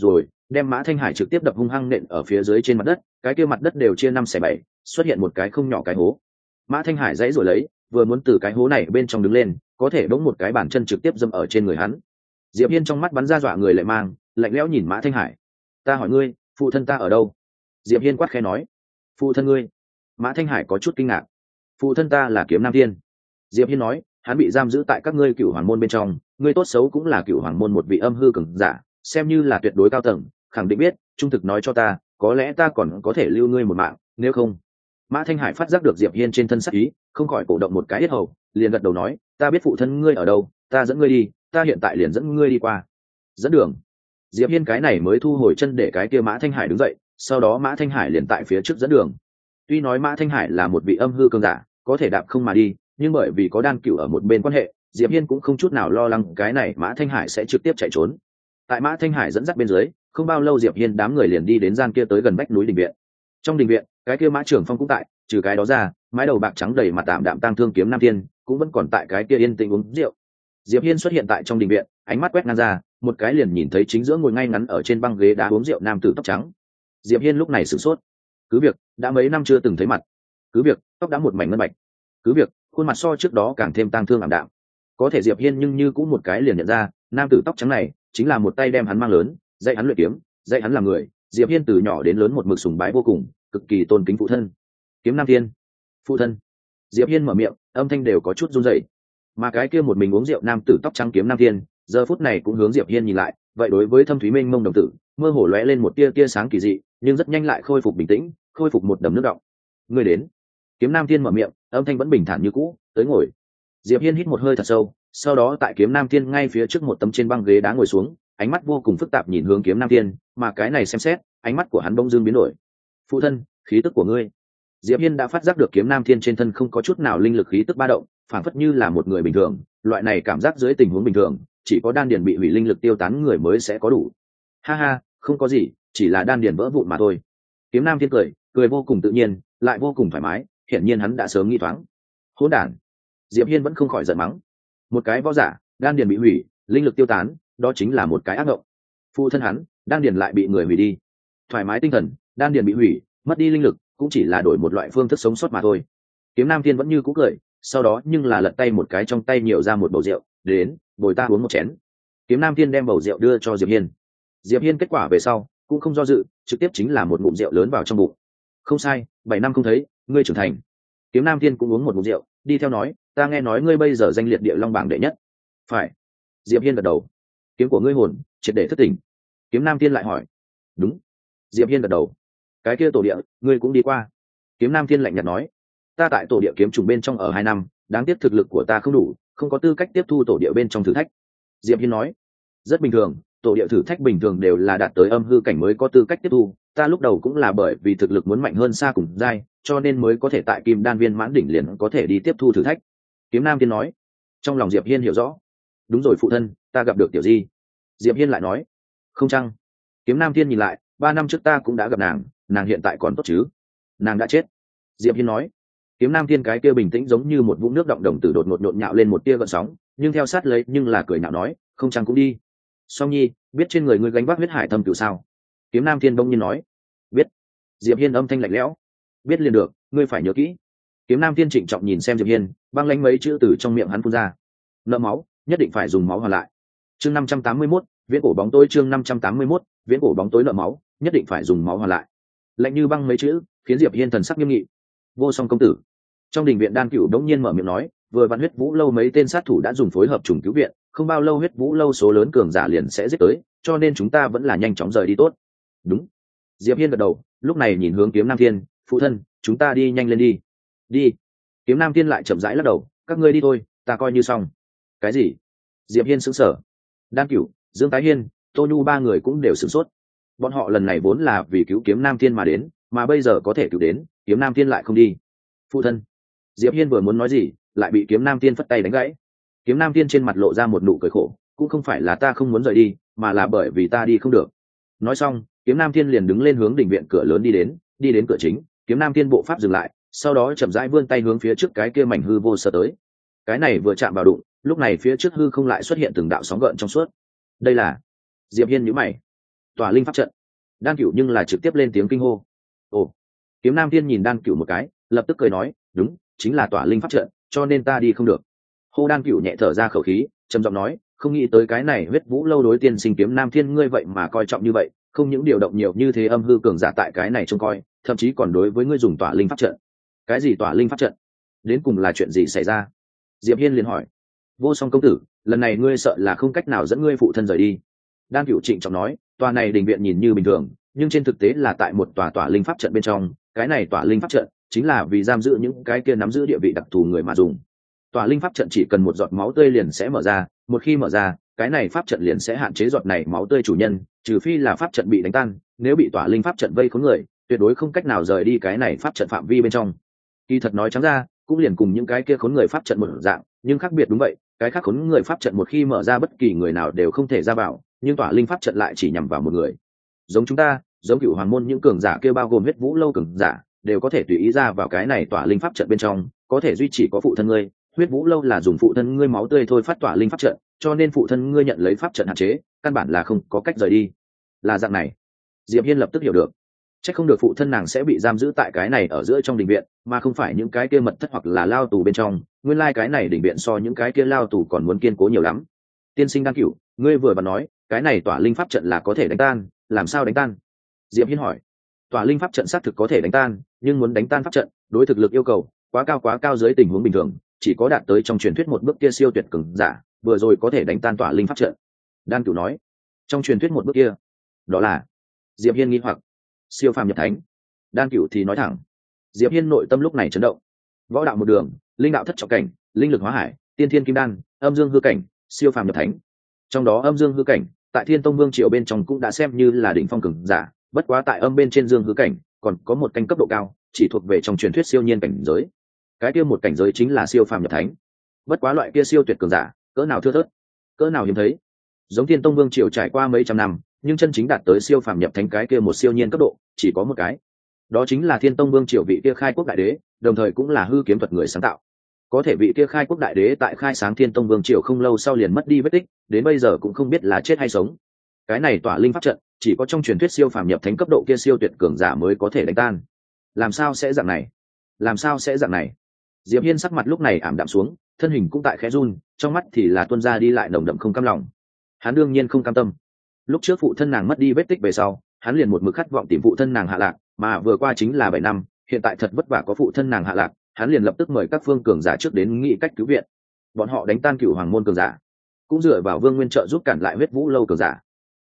đem Mã Thanh Hải trực tiếp đập hung hăng nện ở phía dưới trên mặt đất, cái kia mặt đất đều chia 5/7, xuất hiện một cái không nhỏ cái hố. Mã Thanh Hải dãy rồi lấy, vừa muốn từ cái hố này bên trong đứng lên, có thể đống một cái bàn chân trực tiếp dâm ở trên người hắn. Diệp Hiên trong mắt bắn ra dọa người lệ mang, lạnh lẽo nhìn Mã Thanh Hải. Ta hỏi ngươi, phụ thân ta ở đâu? Diệp Hiên quát khẽ nói. Phụ thân ngươi? Mã Thanh Hải có chút kinh ngạc. Phụ thân ta là Kiếm Nam Thiên. Diệp Hiên nói, hắn bị giam giữ tại các ngươi Cửu Hoàng môn bên trong, ngươi tốt xấu cũng là Cửu Hoàng môn một vị âm hư cường giả, xem như là tuyệt đối cao tầng, khẳng định biết, trung thực nói cho ta, có lẽ ta còn có thể lưu ngươi một mạng, nếu không. Mã Thanh Hải phát giác được Diệp Hiên trên thân sát ý, không khỏi cổ động một cái yết hầu, liền gật đầu nói, ta biết phụ thân ngươi ở đâu, ta dẫn ngươi đi, ta hiện tại liền dẫn ngươi đi qua. Dẫn đường. Diệp Hiên cái này mới thu hồi chân để cái kia Mã Thanh Hải đứng dậy, sau đó Mã Thanh Hải liền tại phía trước dẫn đường. Tuy nói Mã Thanh Hải là một vị âm hư cường giả, có thể đạp không mà đi, nhưng bởi vì có đan cửu ở một bên quan hệ, Diệp Hiên cũng không chút nào lo lắng cái này Mã Thanh Hải sẽ trực tiếp chạy trốn. Tại Mã Thanh Hải dẫn dắt bên dưới, không bao lâu Diệp Hiên đám người liền đi đến gian kia tới gần vách núi đình viện. Trong đình viện, cái kia Mã Trưởng Phong cũng tại, trừ cái đó ra, mái đầu bạc trắng đầy mặt tạm đạm tang thương Kiếm Nam Thiên cũng vẫn còn tại cái kia yên tĩnh uống rượu. Diệp Hiên xuất hiện tại trong đình viện, ánh mắt quét ngang ra, một cái liền nhìn thấy chính giữa ngồi ngay ngắn ở trên băng ghế đá uống rượu nam tử tóc trắng. Diệp Hiên lúc này sửng sốt. Cứ việc đã mấy năm chưa từng thấy mặt, cứ việc tóc đã một mảnh ngân bạch, cứ việc khuôn mặt so trước đó càng thêm tang thương ảm đạm, có thể Diệp Hiên nhưng như cũng một cái liền nhận ra, nam tử tóc trắng này chính là một tay đem hắn mang lớn, dạy hắn luyện kiếm, dạy hắn làm người. Diệp Hiên từ nhỏ đến lớn một mực sùng bái vô cùng, cực kỳ tôn kính phụ thân. Kiếm Nam Thiên, phụ thân. Diệp Hiên mở miệng, âm thanh đều có chút run rẩy. Mà cái kia một mình uống rượu nam tử tóc trắng Kiếm Nam Thiên, giờ phút này cũng hướng Diệp Hiên nhìn lại, vậy đối với thâm thúy mênh mông đồng tử, mơ hồ lóe lên một tia tia sáng kỳ dị, nhưng rất nhanh lại khôi phục bình tĩnh, khôi phục một đầm nước đọng. Ngươi đến. Kiếm Nam Thiên mở miệng, âm thanh vẫn bình thản như cũ, tới ngồi. Diệp Hiên hít một hơi thật sâu, sau đó tại Kiếm Nam Thiên ngay phía trước một tấm trên băng ghế đá ngồi xuống, ánh mắt vô cùng phức tạp nhìn hướng Kiếm Nam Thiên, mà cái này xem xét, ánh mắt của hắn bỗng dưng biến đổi. Phụ thân, khí tức của ngươi. Diệp Hiên đã phát giác được Kiếm Nam Thiên trên thân không có chút nào linh lực khí tức ba động, phản phất như là một người bình thường, loại này cảm giác dưới tình huống bình thường, chỉ có đan điền bị hủy linh lực tiêu tán người mới sẽ có đủ. Ha ha, không có gì, chỉ là đan điền vỡ vụn mà thôi. Kiếm Nam Thiên cười vô cùng tự nhiên, lại vô cùng thoải mái, hiển nhiên hắn đã sớm nghĩ thoáng. Hỗn đản. Diệp Hiên vẫn không khỏi giận mắng. Một cái võ giả, đan điền bị hủy, linh lực tiêu tán, đó chính là một cái ác mộng. Phụ thân hắn, đan điền lại bị người hủy đi. Thoải mái tinh thần, đan điền bị hủy, mất đi linh lực, cũng chỉ là đổi một loại phương thức sống sót mà thôi. Kiếm Nam Thiên vẫn như cũ cười, sau đó nhưng là lật tay một cái trong tay nhiều ra một bầu rượu, đến, bồi ta uống một chén. Kiếm Nam Thiên đem bầu rượu đưa cho Diệp Hiên. Diệp Hiên kết quả về sau, cũng không do dự, trực tiếp chính là một ngụm rượu lớn vào trong bụng. Không sai, 7 năm không thấy, ngươi trưởng thành. Kiếm Nam Thiên cũng uống một ngụm rượu, đi theo nói, ta nghe nói ngươi bây giờ danh liệt địa long bảng đệ nhất. Phải. Diệp Hiên gật đầu. Kiếm của ngươi hồn triệt để thất tỉnh. Kiếm Nam Thiên lại hỏi. Đúng. Diệp Hiên gật đầu. Cái kia tổ địa, ngươi cũng đi qua. Kiếm Nam Thiên lạnh nhạt nói, ta tại tổ địa kiếm trùng bên trong ở 2 năm, đáng tiếc thực lực của ta không đủ, không có tư cách tiếp thu tổ địa bên trong thử thách. Diệp Hiên nói, rất bình thường, tổ địa thử thách bình thường đều là đạt tới âm hư cảnh mới có tư cách tiếp thu, ta lúc đầu cũng là bởi vì thực lực muốn mạnh hơn xa cùng giai, cho nên mới có thể tại Kim Đan viên mãn đỉnh liền có thể đi tiếp thu thử thách. Kiếm Nam Thiên nói. Trong lòng Diệp Hiên hiểu rõ. Đúng rồi phụ thân, ta gặp được tiểu di. Diệp Hiên lại nói. Không chăng. Kiếm Nam Thiên nhìn lại, 3 năm trước ta cũng đã gặp nàng, nàng hiện tại còn tốt chứ? Nàng đã chết. Diệp Hiên nói. Kiếm Nam Thiên cái kia bình tĩnh giống như một vũng nước động đồng tử đột ngột nhộn nhạo lên một tia gợn sóng, nhưng theo sát lấy nhưng là cười nhạo nói, không chăng cũng đi. Song Nhi, biết trên người ngươi gánh vác huyết hải thâm cửu sao? Kiếm Nam Thiên bỗng nhiên nói. Biết. Diệp Hiên âm thanh lạnh lẽo. Biết liền được, ngươi phải nhớ kỹ. Kiếm Nam Thiên trịnh trọng nhìn xem Diệp Hiên, băng lãnh mấy chữ từ trong miệng hắn phun ra. Nợ máu, nhất định phải dùng máu hoàn lại. Chương 581, viễn cổ bóng tối. Chương 581, viễn cổ bóng tối nợ máu, nhất định phải dùng máu hoàn lại. Lạnh như băng mấy chữ, khiến Diệp Hiên thần sắc nghiêm nghị. Vô Song công tử. Trong đình viện đan cửu đống nhiên mở miệng nói, vừa vạn huyết vũ lâu mấy tên sát thủ đã dùng phối hợp trùng cứu viện, không bao lâu huyết vũ lâu số lớn cường giả liền sẽ giết tới, cho nên chúng ta vẫn là nhanh chóng rời đi tốt. Đúng. Diệp Hiên gật đầu, lúc này nhìn hướng Kiếm Nam Thiên, phụ thân, chúng ta đi nhanh lên đi. Đi. Kiếm Nam Thiên lại chậm rãi lắc đầu, các ngươi đi thôi, ta coi như xong. Cái gì? Diệp Hiên sững sờ. Đan Cửu, Dương Tái Hiên, Tô Nhu 3 người cũng đều sửng sốt. Bọn họ lần này vốn là vì cứu Kiếm Nam Thiên mà đến, mà bây giờ có thể cứu đến, Kiếm Nam Thiên lại không đi. Phụ thân. Diệp Hiên vừa muốn nói gì, lại bị Kiếm Nam Thiên phất tay đánh gãy. Kiếm Nam Thiên trên mặt lộ ra một nụ cười khổ, cũng không phải là ta không muốn rời đi, mà là bởi vì ta đi không được. Nói xong, Kiếm Nam Thiên liền đứng lên hướng đình viện cửa lớn đi đến cửa chính. Kiếm Nam Thiên bộ pháp dừng lại, sau đó chậm rãi vươn tay hướng phía trước cái kia mảnh hư vô sơ tới. Cái này vừa chạm vào đụng, lúc này phía trước hư không lại xuất hiện từng đạo sóng gợn trong suốt. Đây là Diệp Hiên nhíu mày. Tỏa linh pháp trận. Đan Cửu nhưng là trực tiếp lên tiếng kinh hô. Ồ. Kiếm Nam Thiên nhìn Đan Cửu một cái, lập tức cười nói, đúng, chính là tỏa linh pháp trận, cho nên ta đi không được. Hô. Đan Cửu nhẹ thở ra khẩu khí, trầm giọng nói, không nghĩ tới cái này huyết vũ lâu đối tiên sinh Kiếm Nam Thiên ngươi vậy mà coi trọng như vậy, không những điều động nhiều như thế âm hư cường giả tại cái này trông coi, thậm chí còn đối với ngươi dùng tỏa linh pháp trận. Cái gì tỏa linh pháp trận? Đến cùng là chuyện gì xảy ra? Diệp Hiên liền hỏi. Vô Song công tử, lần này ngươi sợ là không cách nào dẫn ngươi phụ thân rời đi. Đan Cửu trịnh trọng nói, tòa này đình viện nhìn như bình thường, nhưng trên thực tế là tại một tòa linh pháp trận bên trong, cái này tòa linh pháp trận chính là vì giam giữ những cái kia nắm giữ địa vị đặc thù người mà dùng. Tòa linh pháp trận chỉ cần một giọt máu tươi liền sẽ mở ra, một khi mở ra, cái này pháp trận liền sẽ hạn chế giọt này máu tươi chủ nhân, trừ phi là pháp trận bị đánh tan, nếu bị tòa linh pháp trận vây khốn người, tuyệt đối không cách nào rời đi cái này pháp trận phạm vi bên trong. Kỳ thật nói trắng ra, cũng liền cùng những cái kia khốn người pháp trận một dạng, nhưng khác biệt đúng vậy, cái khác khốn người pháp trận một khi mở ra bất kỳ người nào đều không thể ra vào, nhưng tỏa linh pháp trận lại chỉ nhằm vào một người. Giống chúng ta, giống Cửu Hoàng môn những cường giả kia bao gồm huyết vũ lâu cường giả, đều có thể tùy ý ra vào cái này tỏa linh pháp trận bên trong, có thể duy trì có phụ thân ngươi, huyết vũ lâu là dùng phụ thân ngươi máu tươi thôi phát tỏa linh pháp trận, cho nên phụ thân ngươi nhận lấy pháp trận hạn chế, căn bản là không có cách rời đi. Là dạng này. Diệp Hiên lập tức hiểu được. Chắc không được phụ thân nàng sẽ bị giam giữ tại cái này ở giữa trong đình viện, mà không phải những cái kia mật thất hoặc là lao tù bên trong, nguyên lai cái này đình viện so những cái kia lao tù còn muốn kiên cố nhiều lắm. Tiên sinh Đan Cửu, ngươi vừa và nói, cái này tỏa linh pháp trận là có thể đánh tan, làm sao đánh tan? Diệp Hiên hỏi. Tỏa linh pháp trận xác thực có thể đánh tan, nhưng muốn đánh tan pháp trận, đối thực lực yêu cầu quá cao dưới tình huống bình thường, chỉ có đạt tới trong truyền thuyết một bước kia siêu tuyệt cường giả, vừa rồi có thể đánh tan tỏa linh pháp trận. Đan Cửu nói. Trong truyền thuyết một bước kia, đó là? Diệp Hiên nghi hoặc. Siêu phàm nhập thánh. Đan Cửu thì nói thẳng. Diệp Hiên nội tâm lúc này chấn động. Võ đạo một đường, linh đạo thất trọng cảnh, linh lực hóa hải, tiên thiên kim đan, âm dương hư cảnh, siêu phàm nhập thánh. Trong đó âm dương hư cảnh, tại Thiên Tông Vương triều bên trong cũng đã xem như là đỉnh phong cường giả, bất quá tại âm bên trên dương hư cảnh, còn có một canh cấp độ cao, chỉ thuộc về trong truyền thuyết siêu nhiên cảnh giới. Cái kia một cảnh giới chính là siêu phàm nhập thánh. Bất quá loại kia siêu tuyệt cường giả, cỡ nào thưa thớt, cỡ nào hiếm thấy. Giống Thiên Tông Vương triều trải qua mấy trăm năm, nhưng chân chính đạt tới siêu phàm nhập thánh cái kia một siêu nhiên cấp độ, chỉ có một cái. Đó chính là Thiên Tông Vương triều vị kia khai quốc đại đế, đồng thời cũng là hư kiếm thuật người sáng tạo. Có thể vị kia khai quốc đại đế tại khai sáng Thiên Tông Vương triều không lâu sau liền mất đi vết tích, đến bây giờ cũng không biết là chết hay sống. Cái này tỏa linh pháp trận, chỉ có trong truyền thuyết siêu phàm nhập thánh cấp độ kia siêu tuyệt cường giả mới có thể đánh tan. Làm sao sẽ dạng này? Làm sao sẽ dạng này? Diệp Hiên sắc mặt lúc này ảm đạm xuống, thân hình cũng tại khẽ run, trong mắt thì là tuôn ra đi lại nồng đậm không cam lòng. Hắn đương nhiên không cam tâm. Lúc trước phụ thân nàng mất đi vết tích về sau, hắn liền một mực khát vọng tìm phụ thân nàng hạ lạc, mà vừa qua chính là 7 năm, hiện tại thật vất vả có phụ thân nàng hạ lạc, hắn liền lập tức mời các phương cường giả trước đến nghị cách cứu viện. Bọn họ đánh tan Cửu Hoàng môn cường giả, cũng dựa vào Vương Nguyên trợ giúp cản lại huyết vũ lâu cường giả.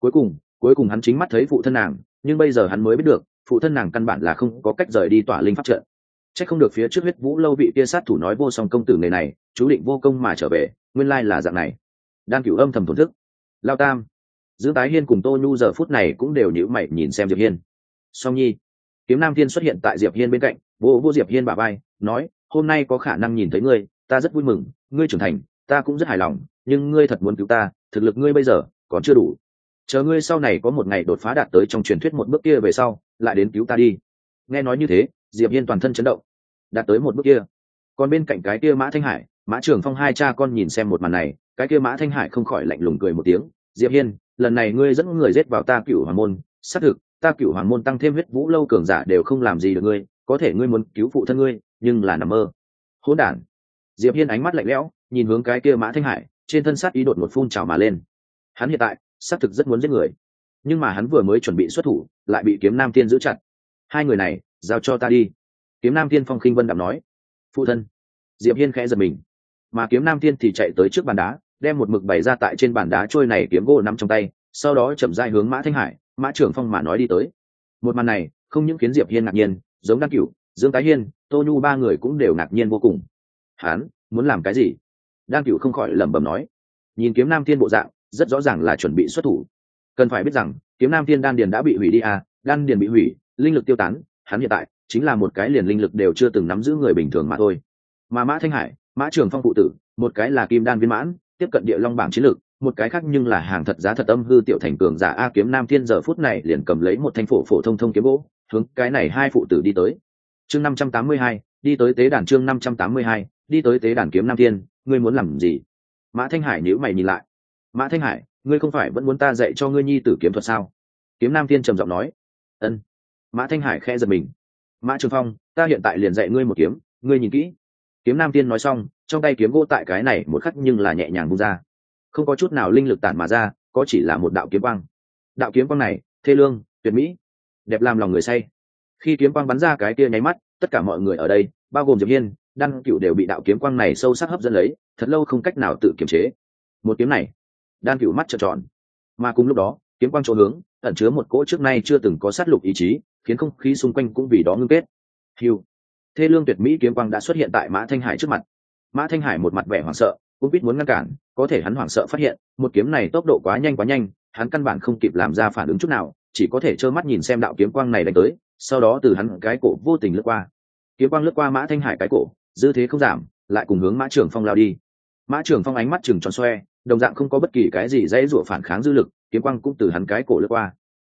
Cuối cùng hắn chính mắt thấy phụ thân nàng, nhưng bây giờ hắn mới biết được, phụ thân nàng căn bản là không có cách rời đi tỏa linh pháp trận. Chắc không được phía trước huyết vũ lâu vị kia sát thủ nói Vô Song công tử người này, chú định vô công mà trở về, nguyên lai là dạng này. Đan Cửu âm thầm thổn thức. Lao Tam, Dương Tái Hiên cùng Tô Nhu giờ phút này cũng đều nhíu mày nhìn xem Diệp Hiên. Song Nhi, Kiếm Nam Thiên xuất hiện tại Diệp Hiên bên cạnh, vô Diệp Hiên bả vai, nói, hôm nay có khả năng nhìn thấy ngươi, ta rất vui mừng, ngươi trưởng thành, ta cũng rất hài lòng, nhưng ngươi thật muốn cứu ta, thực lực ngươi bây giờ còn chưa đủ. Chờ ngươi sau này có một ngày đột phá đạt tới trong truyền thuyết một bước kia về sau, lại đến cứu ta đi. Nghe nói như thế, Diệp Hiên toàn thân chấn động. Đạt tới một bước kia. Còn bên cạnh cái kia Mã Thanh Hải, Mã Trường Phong hai cha con nhìn xem một màn này, cái kia Mã Thanh Hải không khỏi lạnh lùng cười một tiếng, Diệp Hiên, lần này ngươi dẫn người giết vào ta Cửu Hoàng môn, xác thực, ta Cửu Hoàng môn tăng thêm huyết vũ lâu cường giả đều không làm gì được ngươi, có thể ngươi muốn cứu phụ thân ngươi, nhưng là nằm mơ. Hỗn đản. Diệp Hiên ánh mắt lạnh lẽo, nhìn hướng cái kia Mã Thanh Hải, trên thân sát ý đột một phun trào mà lên. Hắn hiện tại, xác thực rất muốn giết người, nhưng mà hắn vừa mới chuẩn bị xuất thủ, lại bị Kiếm Nam Tiên giữ chặt. Hai người này, giao cho ta đi. Kiếm Nam Tiên phong khinh vân đạm nói. Phụ thân. Diệp Hiên khẽ giật mình, mà Kiếm Nam Tiên thì chạy tới trước bàn đá, đem một mực bày ra tại trên bàn đá trôi này kiếm gỗ nắm trong tay, sau đó chậm rãi hướng Mã Thanh Hải, Mã Trường Phong mà nói đi tới. Một màn này không những khiến Diệp Hiên ngạc nhiên, giống Đan Cửu, Dương Tái Hiên, Tô Nhu ba người cũng đều ngạc nhiên vô cùng. Hắn muốn làm cái gì? Đan Cửu không khỏi lẩm bẩm nói. Nhìn Kiếm Nam Thiên bộ dạng, rất rõ ràng là chuẩn bị xuất thủ. Cần phải biết rằng, Kiếm Nam Thiên đan điền đã bị hủy đi à, đan điền bị hủy, linh lực tiêu tán, hắn hiện tại chính là một cái liền linh lực đều chưa từng nắm giữ người bình thường mà thôi. Mà Mã Thanh Hải, Mã Trường Phong phụ tử, một cái là kim đan viên mãn, tiếp cận địa long bảng chiến lược, một cái khác nhưng là hàng thật giá thật âm hư tiểu thành cường giả a. Kiếm Nam Thiên giờ phút này liền cầm lấy một thanh phổ thông kiếm gỗ, hướng cái này hai phụ tử đi tới. Chương 582, đi tới tế đàn. Chương 582, đi tới tế đàn. Kiếm Nam Thiên, ngươi muốn làm gì? Mã Thanh Hải nhíu mày nhìn lại. Mã Thanh Hải, ngươi không phải vẫn muốn ta dạy cho ngươi nhi tử kiếm thuật sao? Kiếm Nam Thiên trầm giọng nói, Ân. Mã Thanh Hải khẽ giật mình. Mã Trường Phong, ta hiện tại liền dạy ngươi một kiếm, ngươi nhìn kỹ. Kiếm Nam Tiên nói xong, trong tay kiếm gỗ tại cái này một khắc nhưng là nhẹ nhàng vung ra, không có chút nào linh lực tản mà ra, có chỉ là một đạo kiếm quang. Đạo kiếm quang này thê lương tuyệt mỹ, đẹp làm lòng người say. Khi kiếm quang bắn ra cái kia nháy mắt, tất cả mọi người ở đây, bao gồm Diệp Hiên, Đan Cửu đều bị đạo kiếm quang này sâu sắc hấp dẫn lấy, thật lâu không cách nào tự kiềm chế. Một kiếm này, Đan Cửu mắt trợn tròn, mà cùng lúc đó, kiếm quang chỗ hướng ẩn chứa một cỗ trước nay chưa từng có sát lục ý chí, khiến không khí xung quanh cũng vì đó ngưng kết. Hưu, thê lương tuyệt mỹ kiếm quang đã xuất hiện tại Mã Thanh Hải trước mặt. Mã Thanh Hải một mặt vẻ hoảng sợ, cũng biết muốn ngăn cản, có thể hắn hoảng sợ phát hiện, một kiếm này tốc độ quá nhanh, hắn căn bản không kịp làm ra phản ứng chút nào, chỉ có thể trơ mắt nhìn xem đạo kiếm quang này đánh tới, sau đó từ hắn cái cổ vô tình lướt qua. Kiếm quang lướt qua Mã Thanh Hải cái cổ, dư thế không giảm, lại cùng hướng Mã Trường Phong lao đi. Mã Trường Phong ánh mắt trừng tròn xoe, đồng dạng không có bất kỳ cái gì dãy rủa phản kháng dư lực, kiếm quang cũng từ hắn cái cổ lướt qua.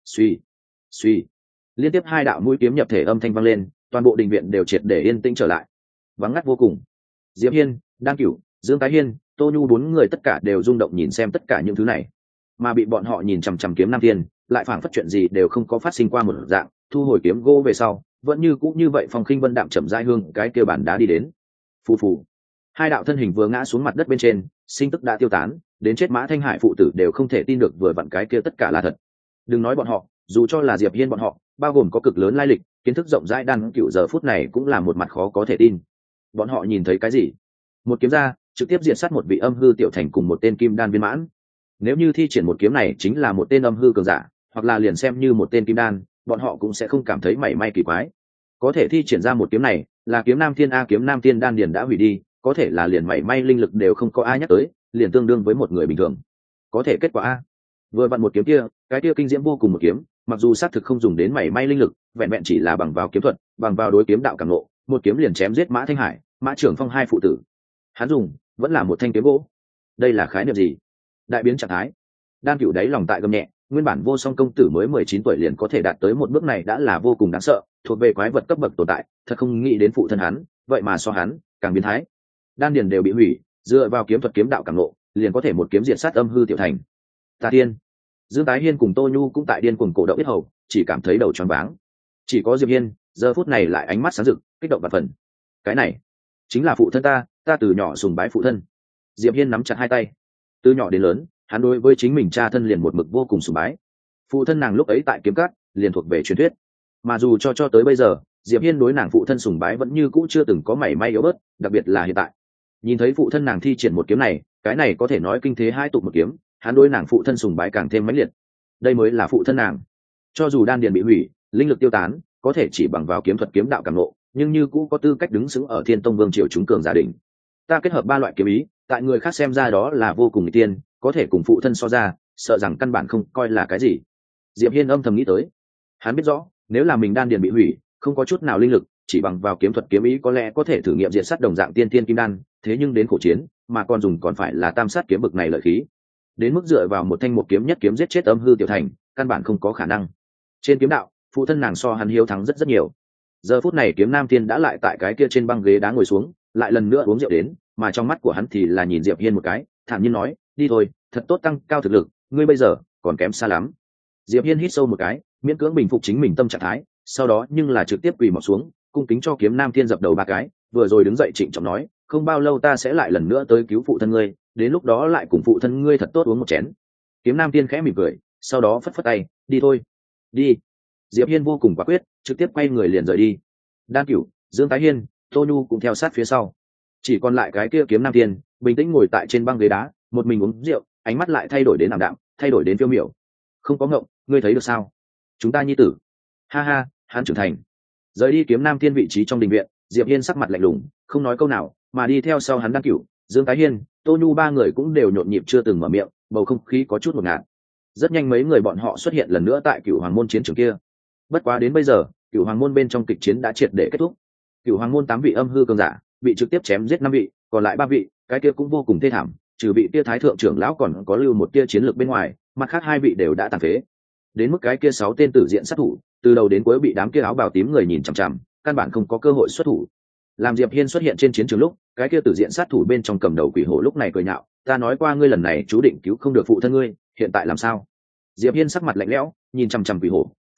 Suy, liên tiếp hai đạo mũi kiếm nhập thể âm thanh vang lên, toàn bộ đình viện đều triệt để yên tĩnh trở lại, vắng ngắt vô cùng. Diệp Hiên, Đan Cửu, Dương Tái Hiên, Tô Nhu bốn người tất cả đều rung động nhìn xem tất cả những thứ này, mà bị bọn họ nhìn chằm chằm kiếm Nam Thiên, lại phảng phất chuyện gì đều không có phát sinh qua một dạng, thu hồi kiếm gỗ về sau, vẫn như cũ như vậy phong khinh vân đạm chậm rãi hương cái kia bàn đá đi đến. Phù phù, hai đạo thân hình vừa ngã xuống mặt đất bên trên, sinh tức đã tiêu tán, đến chết Mã Thanh Hải phụ tử đều không thể tin được vừa vặn cái kia tất cả là thật. Đừng nói bọn họ, dù cho là Diệp Hiên bọn họ, bao gồm có cực lớn lai lịch, kiến thức rộng rãi Đan Cửu giờ phút này cũng là một mặt khó có thể tin. Bọn họ nhìn thấy cái gì? Một kiếm ra, trực tiếp diệt sát một vị âm hư tiểu thành cùng một tên kim đan viên mãn. Nếu như thi triển một kiếm này chính là một tên âm hư cường giả, hoặc là liền xem như một tên kim đan, bọn họ cũng sẽ không cảm thấy mảy may kỳ quái. Có thể thi triển ra một kiếm này, là kiếm Nam Thiên a, kiếm Nam Thiên đan điền đã hủy đi, có thể là liền mảy may linh lực đều không có ai nhắc tới, liền tương đương với một người bình thường. Có thể kết quả a, vừa vặn một kiếm kia, cái kia kinh diễm vô cùng một kiếm, mặc dù xác thực không dùng đến mảy may linh lực, vẹn vẹn chỉ là bằng vào kiếm thuật, bằng vào đối kiếm đạo cảm ngộ, một kiếm liền chém giết Mã Thanh Hải, Mã Trường Phong hai phụ tử. Hắn dùng vẫn là một thanh kiếm gỗ. Đây là khái niệm gì? Đại biến trạng thái. Đan Cửu đáy lòng tại gầm nhẹ, nguyên bản Vô Song công tử mới 19 tuổi liền có thể đạt tới một bước này đã là vô cùng đáng sợ, thuộc về quái vật cấp bậc tồn tại, thật không nghĩ đến phụ thân hắn, vậy mà so hắn càng biến thái. Đan điền đều bị hủy, dựa vào kiếm thuật kiếm đạo cảm ngộ, liền có thể một kiếm diệt sát âm hư tiểu thành. Ta tiên. Dương Tái Hiên cùng Tô Nhu cũng tại điên cuồng cổ động biết hầu, chỉ cảm thấy đầu choáng váng. Chỉ có Diệp Hiên, giờ phút này lại ánh mắt sáng rực, kích động và phần. Cái này chính là phụ thân ta từ nhỏ sùng bái phụ thân. Diệp Hiên nắm chặt hai tay. Từ nhỏ đến lớn, hắn đối với chính mình cha thân liền một mực vô cùng sùng bái. Phụ thân nàng lúc ấy tại kiếm cát, liền thuộc về truyền thuyết. Mà dù cho tới bây giờ, Diệp Hiên đối nàng phụ thân sùng bái vẫn như cũ chưa từng có mảy may yếu bớt, đặc biệt là hiện tại. Nhìn thấy phụ thân nàng thi triển một kiếm này, cái này có thể nói kinh thế hai tụ một kiếm, hắn đối nàng phụ thân sùng bái càng thêm mãnh liệt. Đây mới là phụ thân nàng. Cho dù đan điền bị hủy, linh lực tiêu tán, có thể chỉ bằng vào kiếm thuật kiếm đạo cảm ngộ, nhưng như cũ có tư cách đứng xứng ở Thiên Tông Vương triều chúng cường gia đình. Ta kết hợp ba loại kiếm ý, tại người khác xem ra đó là vô cùng nguy tiên, có thể cùng phụ thân so ra, sợ rằng căn bản không coi là cái gì. Diệp Hiên âm thầm nghĩ tới. Hắn biết rõ, nếu là mình đan điền bị hủy, không có chút nào linh lực, chỉ bằng vào kiếm thuật kiếm ý có lẽ có thể thử nghiệm diệt sát đồng dạng tiên thiên kim đan, thế nhưng đến khổ chiến, mà còn dùng còn phải là tam sát kiếm bực này lợi khí. Đến mức dựa vào một thanh một kiếm nhất kiếm giết chết âm hư tiểu thành, căn bản không có khả năng. Trên kiếm đạo, phụ thân nàng so hắn hiếu thắng rất nhiều. Giờ phút này kiếm Nam Thiên đã lại tại cái kia trên băng ghế đá ngồi xuống, lại lần nữa uống rượu đến, mà trong mắt của hắn thì là nhìn Diệp Hiên một cái, thản nhiên nói, đi thôi, thật tốt tăng cao thực lực, ngươi bây giờ còn kém xa lắm. Diệp Hiên hít sâu một cái, miễn cưỡng bình phục chính mình tâm trạng thái, sau đó nhưng là trực tiếp quỳ mọp xuống, cung kính cho kiếm Nam Thiên dập đầu ba cái, vừa rồi đứng dậy trịnh trọng nói, không bao lâu ta sẽ lại lần nữa tới cứu phụ thân ngươi, đến lúc đó lại cùng phụ thân ngươi thật tốt uống một chén. Kiếm Nam Thiên khẽ mỉm cười, sau đó phất phất tay, đi thôi. Đi. Diệp Hiên vô cùng quả quyết, trực tiếp quay người liền rời đi. Đan Cửu, Dương Tái Hiên, Tô Nhu cũng theo sát phía sau. Chỉ còn lại cái kia kiếm Nam Thiên, bình tĩnh ngồi tại trên băng ghế đá, một mình uống rượu, ánh mắt lại thay đổi đến ảm đạm, thay đổi đến phiêu miểu. Không có ngộng, ngươi thấy được sao? Chúng ta nhi tử. Ha ha, hắn trưởng thành. Rời đi kiếm Nam Thiên vị trí trong đình viện, Diệp Hiên sắc mặt lạnh lùng, không nói câu nào, mà đi theo sau hắn Đan Cửu, Dương Tái Hiên, Tô Nhu ba người cũng đều nhộn nhịp chưa từng mở miệng, bầu không khí có chút ngột ngạt. Rất nhanh mấy người bọn họ xuất hiện lần nữa tại Cửu Hoàng môn chiến trường kia. Bất quá đến bây giờ, Cửu Hoàng môn bên trong kịch chiến đã triệt để kết thúc. Cửu Hoàng môn 8 vị âm hư cường giả, bị trực tiếp chém giết 5 vị, còn lại 3 vị, cái kia cũng vô cùng thê thảm, trừ vị kia thái thượng trưởng lão còn có lưu một tia chiến lược bên ngoài, mặt khác 2 vị đều đã tàn phế. Đến mức cái kia 6 tên tử diện sát thủ, từ đầu đến cuối bị đám kia áo bào tím người nhìn chằm chằm, căn bản không có cơ hội xuất thủ. Làm Diệp Hiên xuất hiện trên chiến trường lúc, cái kia tử diện sát thủ bên trong cầm đầu quỷ hổ lúc này cười nhạo, ta nói qua ngươi lần này chú định cứu không được phụ thân ngươi, hiện tại làm sao? Diệp Hiên sắc mặt lạnh lẽo, nhìn chằm chằm quỷ hổ,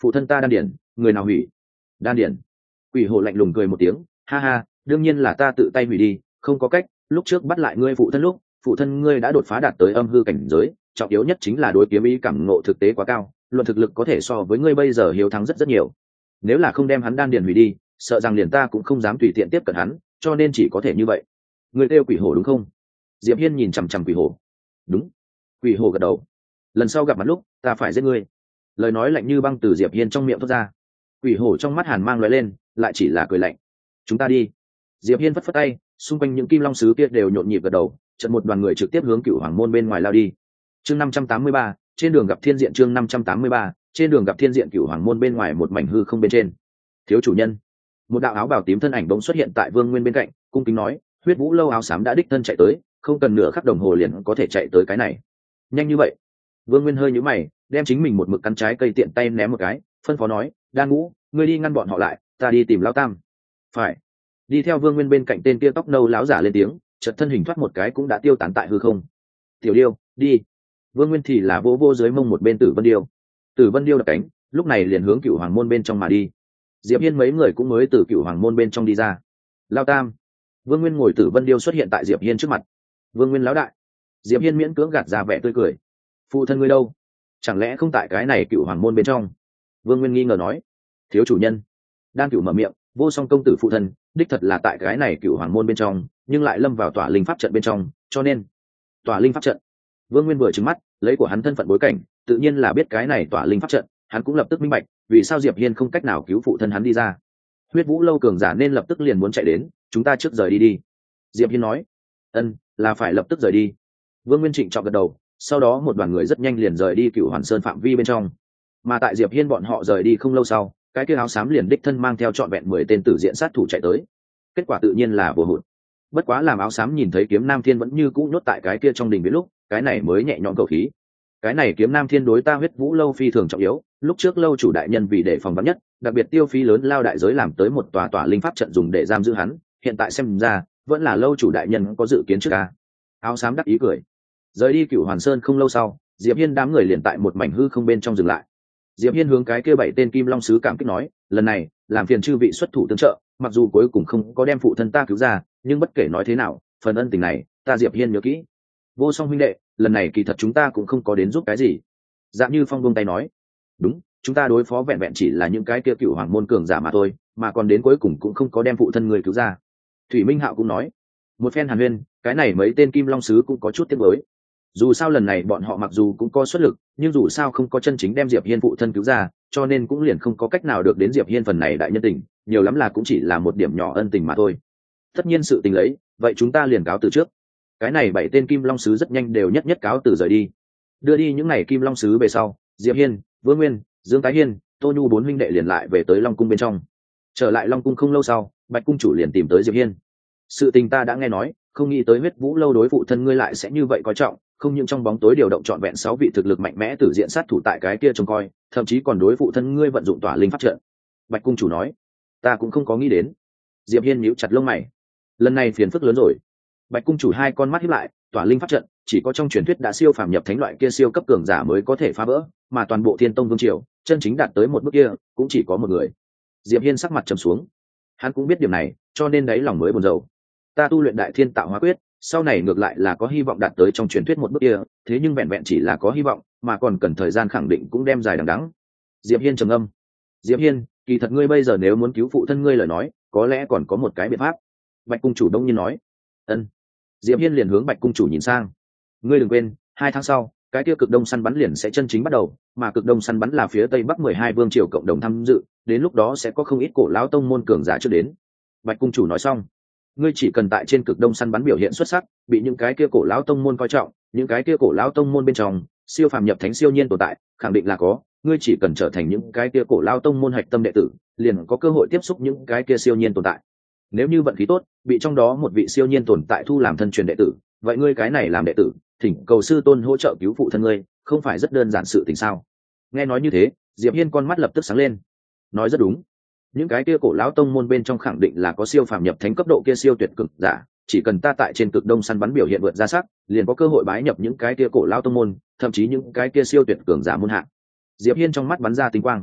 phụ thân ta đan điển, người nào hủy? Đan điển. Quỷ hổ lạnh lùng cười một tiếng, ha ha, đương nhiên là ta tự tay hủy đi, không có cách, lúc trước bắt lại ngươi phụ thân lúc, phụ thân ngươi đã đột phá đạt tới âm hư cảnh giới, trọng yếu nhất chính là đối kiếm ý cảm ngộ thực tế quá cao, luận thực lực có thể so với ngươi bây giờ hiếu thắng rất rất nhiều. Nếu là không đem hắn đan điển hủy đi, sợ rằng liền ta cũng không dám tùy tiện tiếp cận hắn, cho nên chỉ có thể như vậy. Ngươi kêu quỷ hổ đúng không? Diệp Hiên nhìn chằm chằm quỷ hổ. Đúng. Quỷ hổ gật đầu. Lần sau gặp mặt lúc, ta phải giết ngươi. Lời nói lạnh như băng từ Diệp Hiên trong miệng thoát ra. Quỷ hổ trong mắt hàn mang lóe lên, lại chỉ là cười lạnh. Chúng ta đi. Diệp Hiên phất phất tay, xung quanh những kim long sứ kia đều nhộn nhịp gật đầu, chợt một đoàn người trực tiếp hướng Cửu Hoàng môn bên ngoài lao đi. Chương 583, trên đường gặp thiên diện. Chương 583, trên đường gặp thiên diện. Cửu Hoàng môn bên ngoài một mảnh hư không bên trên. Thiếu chủ nhân. Một đạo áo bào tím thân ảnh bỗng xuất hiện tại Vương Nguyên bên cạnh, cung kính nói, Huyết Vũ lâu áo xám đã đích thân chạy tới, không cần nửa khắc đồng hồ liền có thể chạy tới cái này. Nhanh như vậy? Vương Nguyên hơi nhíu mày, đem chính mình một mực cắn trái cây tiện tay ném một cái, phân phó nói, Đan Ngũ, ngươi đi ngăn bọn họ lại, ta đi tìm Lão Tam. Phải. Đi theo Vương Nguyên bên cạnh tên kia tóc nâu lão giả lên tiếng, chợt thân hình thoát một cái cũng đã tiêu tán tại hư không. Tiểu Điêu, đi. Vương Nguyên thì là vỗ vỗ dưới mông một bên Tử Vân Điêu. Tử Vân Điêu đập cánh, lúc này liền hướng Cửu Hoàng môn bên trong mà đi. Diệp Hiên mấy người cũng mới từ Cửu Hoàng môn bên trong đi ra. Lão Tam. Vương Nguyên ngồi Tử Vân Điêu xuất hiện tại Diệp Hiên trước mặt. Vương Nguyên lão đại. Diệp Hiên miễn cưỡng gạt ra vẻ tươi cười. Phụ thân ngươi đâu? Chẳng lẽ không tại cái này Cửu Hoàng môn bên trong? Vương Nguyên nghi ngờ nói. Thiếu chủ nhân. Đan Cửu mở miệng, Vô Song công tử phụ thân đích thật là tại cái này Cửu Hoàng môn bên trong, nhưng lại lâm vào tỏa linh pháp trận bên trong, cho nên tỏa linh pháp trận. Vương Nguyên vừa trừng mắt, lấy của hắn thân phận bối cảnh, tự nhiên là biết cái này tỏa linh pháp trận, hắn cũng lập tức minh bạch, vì sao Diệp Hiên không cách nào cứu phụ thân hắn đi ra. Huyết Vũ lâu cường giả nên lập tức liền muốn chạy đến, chúng ta trước rời đi đi. Diệp Hiên nói. Ân, là phải lập tức rời đi. Vương Nguyên trịnh trọng gật đầu, sau đó một đoàn người rất nhanh liền rời đi Cửu Hoàn Sơn phạm vi bên trong. Mà tại Diệp Hiên bọn họ rời đi không lâu sau, cái kia áo xám liền đích thân mang theo trọn vẹn 10 tên tử diện sát thủ chạy tới. Kết quả tự nhiên là vô hụt. Bất quá làm áo xám nhìn thấy Kiếm Nam Thiên vẫn như cũ nhốt tại cái kia trong đình viện lúc, cái này mới nhẹ nhõm cầu khí. Cái này Kiếm Nam Thiên đối ta Huyết Vũ lâu phi thường trọng yếu, lúc trước lâu chủ đại nhân vì để phòng vắn nhất, đặc biệt tiêu phí lớn lao đại giới làm tới một tòa linh pháp trận dùng để giam giữ hắn, hiện tại xem ra, vẫn là lâu chủ đại nhân có dự kiến trước a. Áo xám đắc ý cười. Rời đi Cửu Hoàn Sơn không lâu sau, Diệp Hiên đám người liền tại một mảnh hư không bên trong dừng lại. Diệp Hiên hướng cái kia 7 tên kim long sứ cảm kích nói, lần này làm phiền chư vị xuất thủ tương trợ, mặc dù cuối cùng không có đem phụ thân ta cứu ra, nhưng bất kể nói thế nào, phần ân tình này ta Diệp Hiên nhớ kỹ. Vô Song huynh đệ, lần này kỳ thật chúng ta cũng không có đến giúp cái gì. Dạng Như Phong buông tay nói, đúng, chúng ta đối phó vẹn vẹn chỉ là những cái kia Cửu Hoàng môn cường giả mà thôi, mà còn đến cuối cùng cũng không có đem phụ thân người cứu ra. Thủy Minh Hạo cũng nói, một phen hàn huyên, cái này mấy tên kim long sứ cũng có chút tiếc nuối. Dù sao lần này bọn họ mặc dù cũng có xuất lực, nhưng dù sao không có chân chính đem Diệp Hiên phụ thân cứu ra, cho nên cũng liền không có cách nào được đến Diệp Hiên phần này đại nhân tình, nhiều lắm là cũng chỉ là một điểm nhỏ ân tình mà thôi. Tất nhiên sự tình lấy, vậy chúng ta liền cáo từ trước. Cái này 7 tên kim long sứ rất nhanh đều nhất nhất cáo từ rời đi. Đưa đi những này kim long sứ về sau, Diệp Hiên, Vương Nguyên, Dương Tái Hiên, Tô Nhu 4 huynh đệ liền lại về tới Long cung bên trong. Trở lại Long cung không lâu sau, Bạch cung chủ liền tìm tới Diệp Hiên. Sự tình ta đã nghe nói, không nghĩ tới Huyết Vũ lâu đối phụ thân ngươi lại sẽ như vậy coi trọng, không những trong bóng tối điều động trọn vẹn 6 vị thực lực mạnh mẽ tử diện sát thủ tại cái kia trông coi, thậm chí còn đối phụ thân ngươi vận dụng tỏa linh pháp trận. Bạch cung chủ nói, ta cũng không có nghĩ đến. Diệp Hiên nhíu chặt lông mày, lần này phiền phức lớn rồi. Bạch cung chủ hai con mắt híp lại, tỏa linh pháp trận chỉ có trong truyền thuyết đã siêu phàm nhập thánh loại kia siêu cấp cường giả mới có thể phá vỡ, mà toàn bộ Thiên Tông vương triều chân chính đạt tới một bước kia cũng chỉ có một người. Diệp Hiên sắc mặt trầm xuống, hắn cũng biết điểm này, cho nên đấy lòng mới buồn rầu. Ta tu luyện Đại Thiên Tạo Hóa Quyết, sau này ngược lại là có hy vọng đạt tới trong truyền thuyết một bước kia, thế nhưng vẹn vẹn chỉ là có hy vọng, mà còn cần thời gian khẳng định cũng đem dài đằng đẵng. Diệp Hiên trầm ngâm. Diệp Hiên, kỳ thật ngươi bây giờ nếu muốn cứu phụ thân ngươi lời nói, có lẽ còn có một cái biện pháp. Bạch cung chủ đông nhiên nói. Ân. Diệp Hiên liền hướng Bạch cung chủ nhìn sang. Ngươi đừng quên, 2 tháng sau, cái kia cực đông săn bắn liền sẽ chân chính bắt đầu, mà cực đông săn bắn là phía tây bắc 12 vương triều cộng đồng tham dự, đến lúc đó sẽ có không ít cổ lão tông môn cường giả trước đến. Bạch cung chủ nói xong, ngươi chỉ cần tại trên cực đông săn bắn biểu hiện xuất sắc, bị những cái kia cổ lão tông môn coi trọng, những cái kia cổ lão tông môn bên trong siêu phàm nhập thánh siêu nhiên tồn tại, khẳng định là có, ngươi chỉ cần trở thành những cái kia cổ lão tông môn hạch tâm đệ tử, liền có cơ hội tiếp xúc những cái kia siêu nhiên tồn tại. Nếu như vận khí tốt, bị trong đó một vị siêu nhiên tồn tại thu làm thân truyền đệ tử, vậy ngươi cái này làm đệ tử, thỉnh cầu sư tôn hỗ trợ cứu phụ thân ngươi, không phải rất đơn giản sự tình sao? Nghe nói như thế, Diệp Hiên con mắt lập tức sáng lên. Nói rất đúng, những cái kia cổ lão tông môn bên trong khẳng định là có siêu phàm nhập thánh cấp độ kia siêu tuyệt cực giả, chỉ cần ta tại trên cực đông săn bắn biểu hiện vượt ra sắc, liền có cơ hội bái nhập những cái kia cổ lão tông môn, thậm chí những cái kia siêu tuyệt cường giả môn hạ. Diệp Hiên trong mắt bắn ra tinh quang.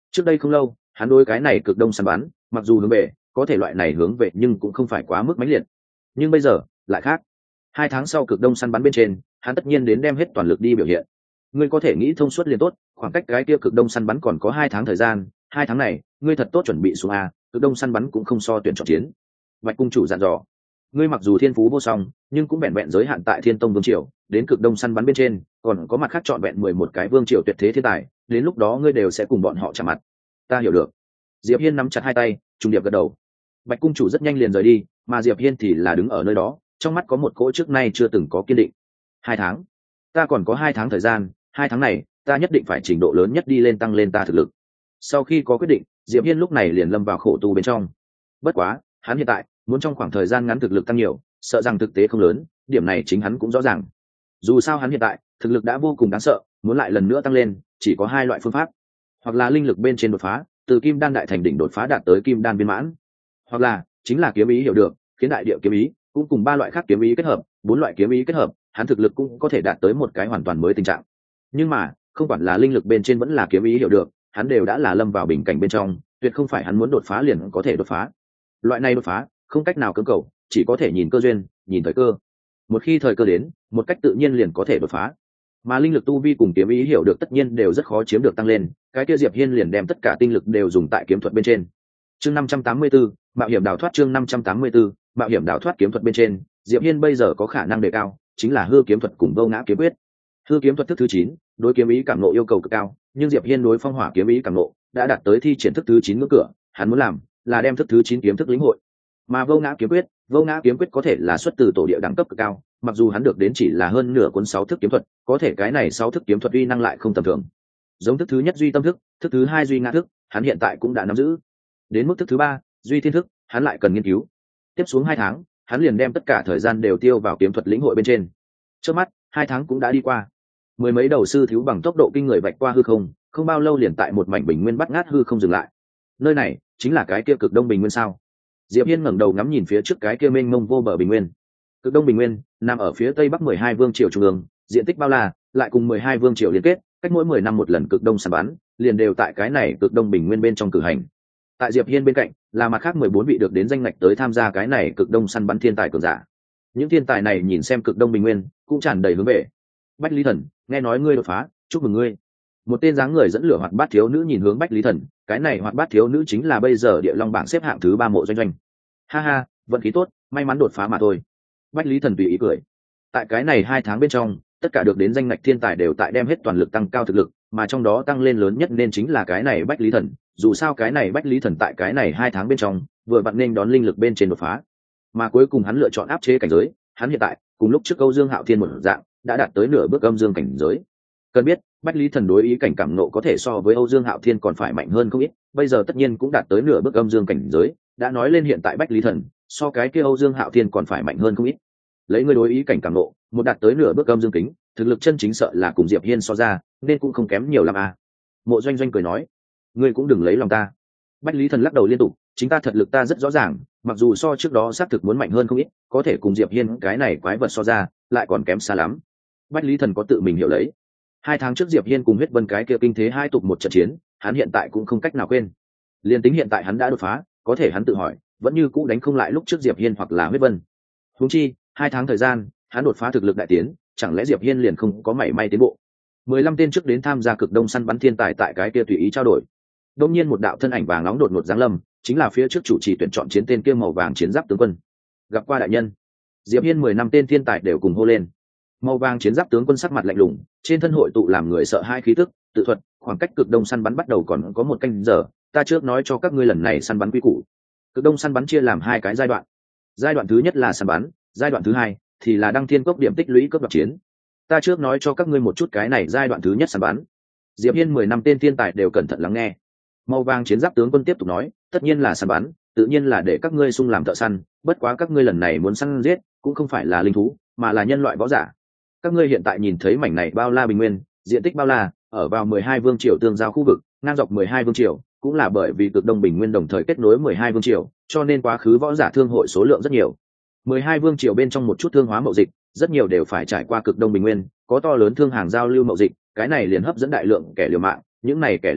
Trước đây không lâu hắn đối cái này cực đông săn bắn mặc dù hướng về có thể loại này hướng về nhưng cũng không phải quá mức mãnh liệt, nhưng bây giờ lại khác. 2 tháng sau cực đông săn bắn bên trên hắn tất nhiên đến đem hết toàn lực đi biểu hiện. Ngươi có thể nghĩ thông suốt liền tốt, khoảng cách cái kia cực đông săn bắn còn có 2 tháng thời gian, 2 tháng này ngươi thật tốt chuẩn bị xuống a, cực đông săn bắn cũng không so tuyển chọn chiến. Bạch cung chủ dặn dò. Ngươi mặc dù thiên phú vô song nhưng cũng vẹn vẹn giới hạn tại Thiên Tông vương triều, đến cực đông săn bắn bên trên còn có mặt khác chọn vẹn 11 cái vương triều tuyệt thế thiên tài, đến lúc đó ngươi đều sẽ cùng bọn họ chạm mặt. Ta hiểu được. Diệp Hiên nắm chặt hai tay trùng điệp gật đầu. Bạch cung chủ rất nhanh liền rời đi, mà Diệp Hiên thì là đứng ở nơi đó, trong mắt có một cỗ trước nay chưa từng có kiên định. 2 tháng, ta còn có 2 tháng thời gian, 2 tháng này ta nhất định phải trình độ lớn nhất đi lên tăng lên ta thực lực. Sau khi có quyết định, Diệp Hiên lúc này liền lâm vào khổ tu bên trong. Bất quá hắn hiện tại muốn trong khoảng thời gian ngắn thực lực tăng nhiều, sợ rằng thực tế không lớn, điểm này chính hắn cũng rõ ràng. Dù sao hắn hiện tại thực lực đã vô cùng đáng sợ, muốn lại lần nữa tăng lên chỉ có 2 loại phương pháp, hoặc là linh lực bên trên đột phá, từ kim đan đại thành đỉnh đột phá đạt tới kim đan viên mãn, hoặc là chính là kiếm ý hiểu được, khiến đại địa kiếm ý cũng cùng 3 loại khác kiếm ý kết hợp, 4 loại kiếm ý kết hợp, hắn thực lực cũng có thể đạt tới một cái hoàn toàn mới tình trạng. Nhưng mà không quản là linh lực bên trên vẫn là kiếm ý hiểu được, hắn đều đã là lâm vào bình cảnh bên trong, tuyệt không phải hắn muốn đột phá liền có thể đột phá. Loại này đột phá không cách nào cưỡng cầu, chỉ có thể nhìn cơ duyên, nhìn thời cơ. Một khi thời cơ đến, một cách tự nhiên liền có thể đột phá. Mà linh lực tu vi cùng kiếm ý hiểu được tất nhiên đều rất khó chiếm được tăng lên, cái kia Diệp Hiên liền đem tất cả tinh lực đều dùng tại kiếm thuật bên trên. Chương 584, mạo hiểm đào thoát. Chương 584, mạo hiểm đào thoát. Kiếm thuật bên trên, Diệp Hiên bây giờ có khả năng đề cao, chính là hư kiếm thuật cùng vô ngã kiếm quyết. Hư kiếm thuật thức thứ 9, đối kiếm ý cảm ngộ yêu cầu cực cao, nhưng Diệp Hiên đối phong hỏa kiếm ý cảm ngộ đã đạt tới thi triển thức thứ 9 ngưỡng cửa, hắn muốn làm là đem thức thứ 9 kiếm thức lĩnh hội. Mà vô ngã kiếm quyết có thể là xuất từ tổ địa đẳng cấp cực cao, mặc dù hắn được đến chỉ là hơn nửa cuốn 6 thức kiếm thuật, có thể cái này 6 thức kiếm thuật uy năng lại không tầm thường. Giống thức thứ nhất duy tâm thức, thức thứ 2 duy ngã thức, hắn hiện tại cũng đã nắm giữ. Đến mức thức thứ 3 duy thiên thức, hắn lại cần nghiên cứu. Tiếp xuống 2 tháng, hắn liền đem tất cả thời gian đều tiêu vào kiếm thuật lĩnh hội bên trên. Trước mắt 2 tháng cũng đã đi qua, mười mấy đầu sư thiếu bằng tốc độ kinh người vạch qua hư không, không bao lâu liền tại một mảnh bình nguyên bắt ngát hư không dừng lại. Nơi này chính là cái kia cực đông bình nguyên sao? Diệp Hiên ngẩng đầu ngắm nhìn phía trước cái kia mênh mông vô bờ bình nguyên. Cực đông bình nguyên nằm ở phía tây bắc 12 vương triều trung ương, diện tích bao la, lại cùng 12 vương triều liên kết, cách mỗi 10 năm một lần cực đông săn bắn, liền đều tại cái này cực đông bình nguyên bên trong cử hành. Tại Diệp Hiên bên cạnh là mặt khác 14 vị được đến danh ngạch tới tham gia cái này cực đông săn bắn thiên tài cường giả. Những thiên tài này nhìn xem cực đông bình nguyên cũng tràn đầy hướng về. Bách Lý Thần, nghe nói ngươi đột phá, chúc mừng ngươi. Một tên dáng người dẫn lửa hoạt bát thiếu nữ nhìn hướng Bách Lý Thần, cái này hoạt bát thiếu nữ chính là bây giờ địa long bảng xếp hạng thứ 3 Mộ Doanh Doanh. Ha ha, vận khí tốt, may mắn đột phá mà thôi. Bách Lý Thần tùy ý cười. Tại cái này 2 tháng bên trong, tất cả được đến danh ngạch thiên tài đều tại đem hết toàn lực tăng cao thực lực, mà trong đó tăng lên lớn nhất nên chính là cái này Bách Lý Thần. Dù sao cái này Bách Lý Thần tại cái này 2 tháng bên trong, vừa vặn nên đón linh lực bên trên đột phá. Mà cuối cùng hắn lựa chọn áp chế cảnh giới, hắn hiện tại cùng lúc trước Âu Dương Hạo Thiên một dạng, đã đạt tới nửa bước âm dương cảnh giới. Cần biết, Bách Lý Thần đối ý cảnh cảm nộ có thể so với Âu Dương Hạo Thiên còn phải mạnh hơn không ít, bây giờ tất nhiên cũng đạt tới nửa bước âm dương cảnh giới, đã nói lên hiện tại Bách Lý Thần so cái kia Âu Dương Hạo Thiên còn phải mạnh hơn không ít. Lấy người đối ý cảnh cảm nộ, một đạt tới nửa bước âm dương kính, thực lực chân chính sợ là cùng Diệp Hiên so ra, nên cũng không kém nhiều lắm à. Mộ Doanh Doanh cười nói, ngươi cũng đừng lấy lòng ta. Bách Lý Thần lắc đầu liên tục, chính ta thật lực ta rất rõ ràng, mặc dù so trước đó xác thực muốn mạnh hơn không ít, có thể cùng Diệp Hiên cái này quái vật so ra, lại còn kém xa lắm. Bách Lý Thần có tự mình hiểu lấy. 2 tháng trước Diệp Hiên cùng Huyết Vân cái kia kinh thế hai tục một trận chiến, hắn hiện tại cũng không cách nào quên. Liên tính hiện tại hắn đã đột phá, có thể hắn tự hỏi, vẫn như cũ đánh không lại lúc trước Diệp Hiên hoặc là Huyết Vân. Huống chi, 2 tháng thời gian, hắn đột phá thực lực đại tiến, chẳng lẽ Diệp Hiên liền không có mảy may tiến bộ? 15 tên trước đến tham gia cực đông săn bắn thiên tài tại cái kia tùy ý trao đổi. Đột nhiên một đạo thân ảnh vàng nóng đột ngột giáng lâm, chính là phía trước chủ trì tuyển chọn chiến tên kia màu vàng chiến giáp tướng quân. Gặp qua đại nhân. Diệp Hiên 15 tên thiên tài đều cùng hô lên. Màu vàng chiến giáp tướng quân sắc mặt lạnh lùng, trên thân hội tụ làm người sợ hai khí tức, tự thuật, khoảng cách cực đông săn bắn bắt đầu còn có 1 canh giờ, ta trước nói cho các ngươi lần này săn bắn quy củ. Cực đông săn bắn chia làm 2 cái giai đoạn. Giai đoạn thứ nhất là săn bắn, giai đoạn thứ 2 thì là đăng thiên cốc điểm tích lũy cấp đoạt chiến. Ta trước nói cho các ngươi một chút cái này giai đoạn thứ nhất săn bắn. Diệp Hiên 10 năm tên thiên tài đều cẩn thận lắng nghe. Màu vàng chiến giáp tướng quân tiếp tục nói, tất nhiên là săn bắn, tự nhiên là để các ngươi xung làm thợ săn, bất quá các ngươi lần này muốn săn giết, cũng không phải là linh thú, mà là nhân loại võ giả. Các ngươi hiện tại nhìn thấy mảnh này bao la bình nguyên, diện tích bao la, ở vào 12 vương triều tương giao khu vực, ngang dọc 12 vương triều, cũng là bởi vì cực đông bình nguyên đồng thời kết nối 12 vương triều, cho nên quá khứ võ giả thương hội số lượng rất nhiều. 12 vương triều bên trong một chút thương hóa mậu dịch, rất nhiều đều phải trải qua cực đông bình nguyên, có to lớn thương hàng giao lưu mậu dịch, cái này liền hấp dẫn đại lượng kẻ liều mạng, những này kẻ liều mạng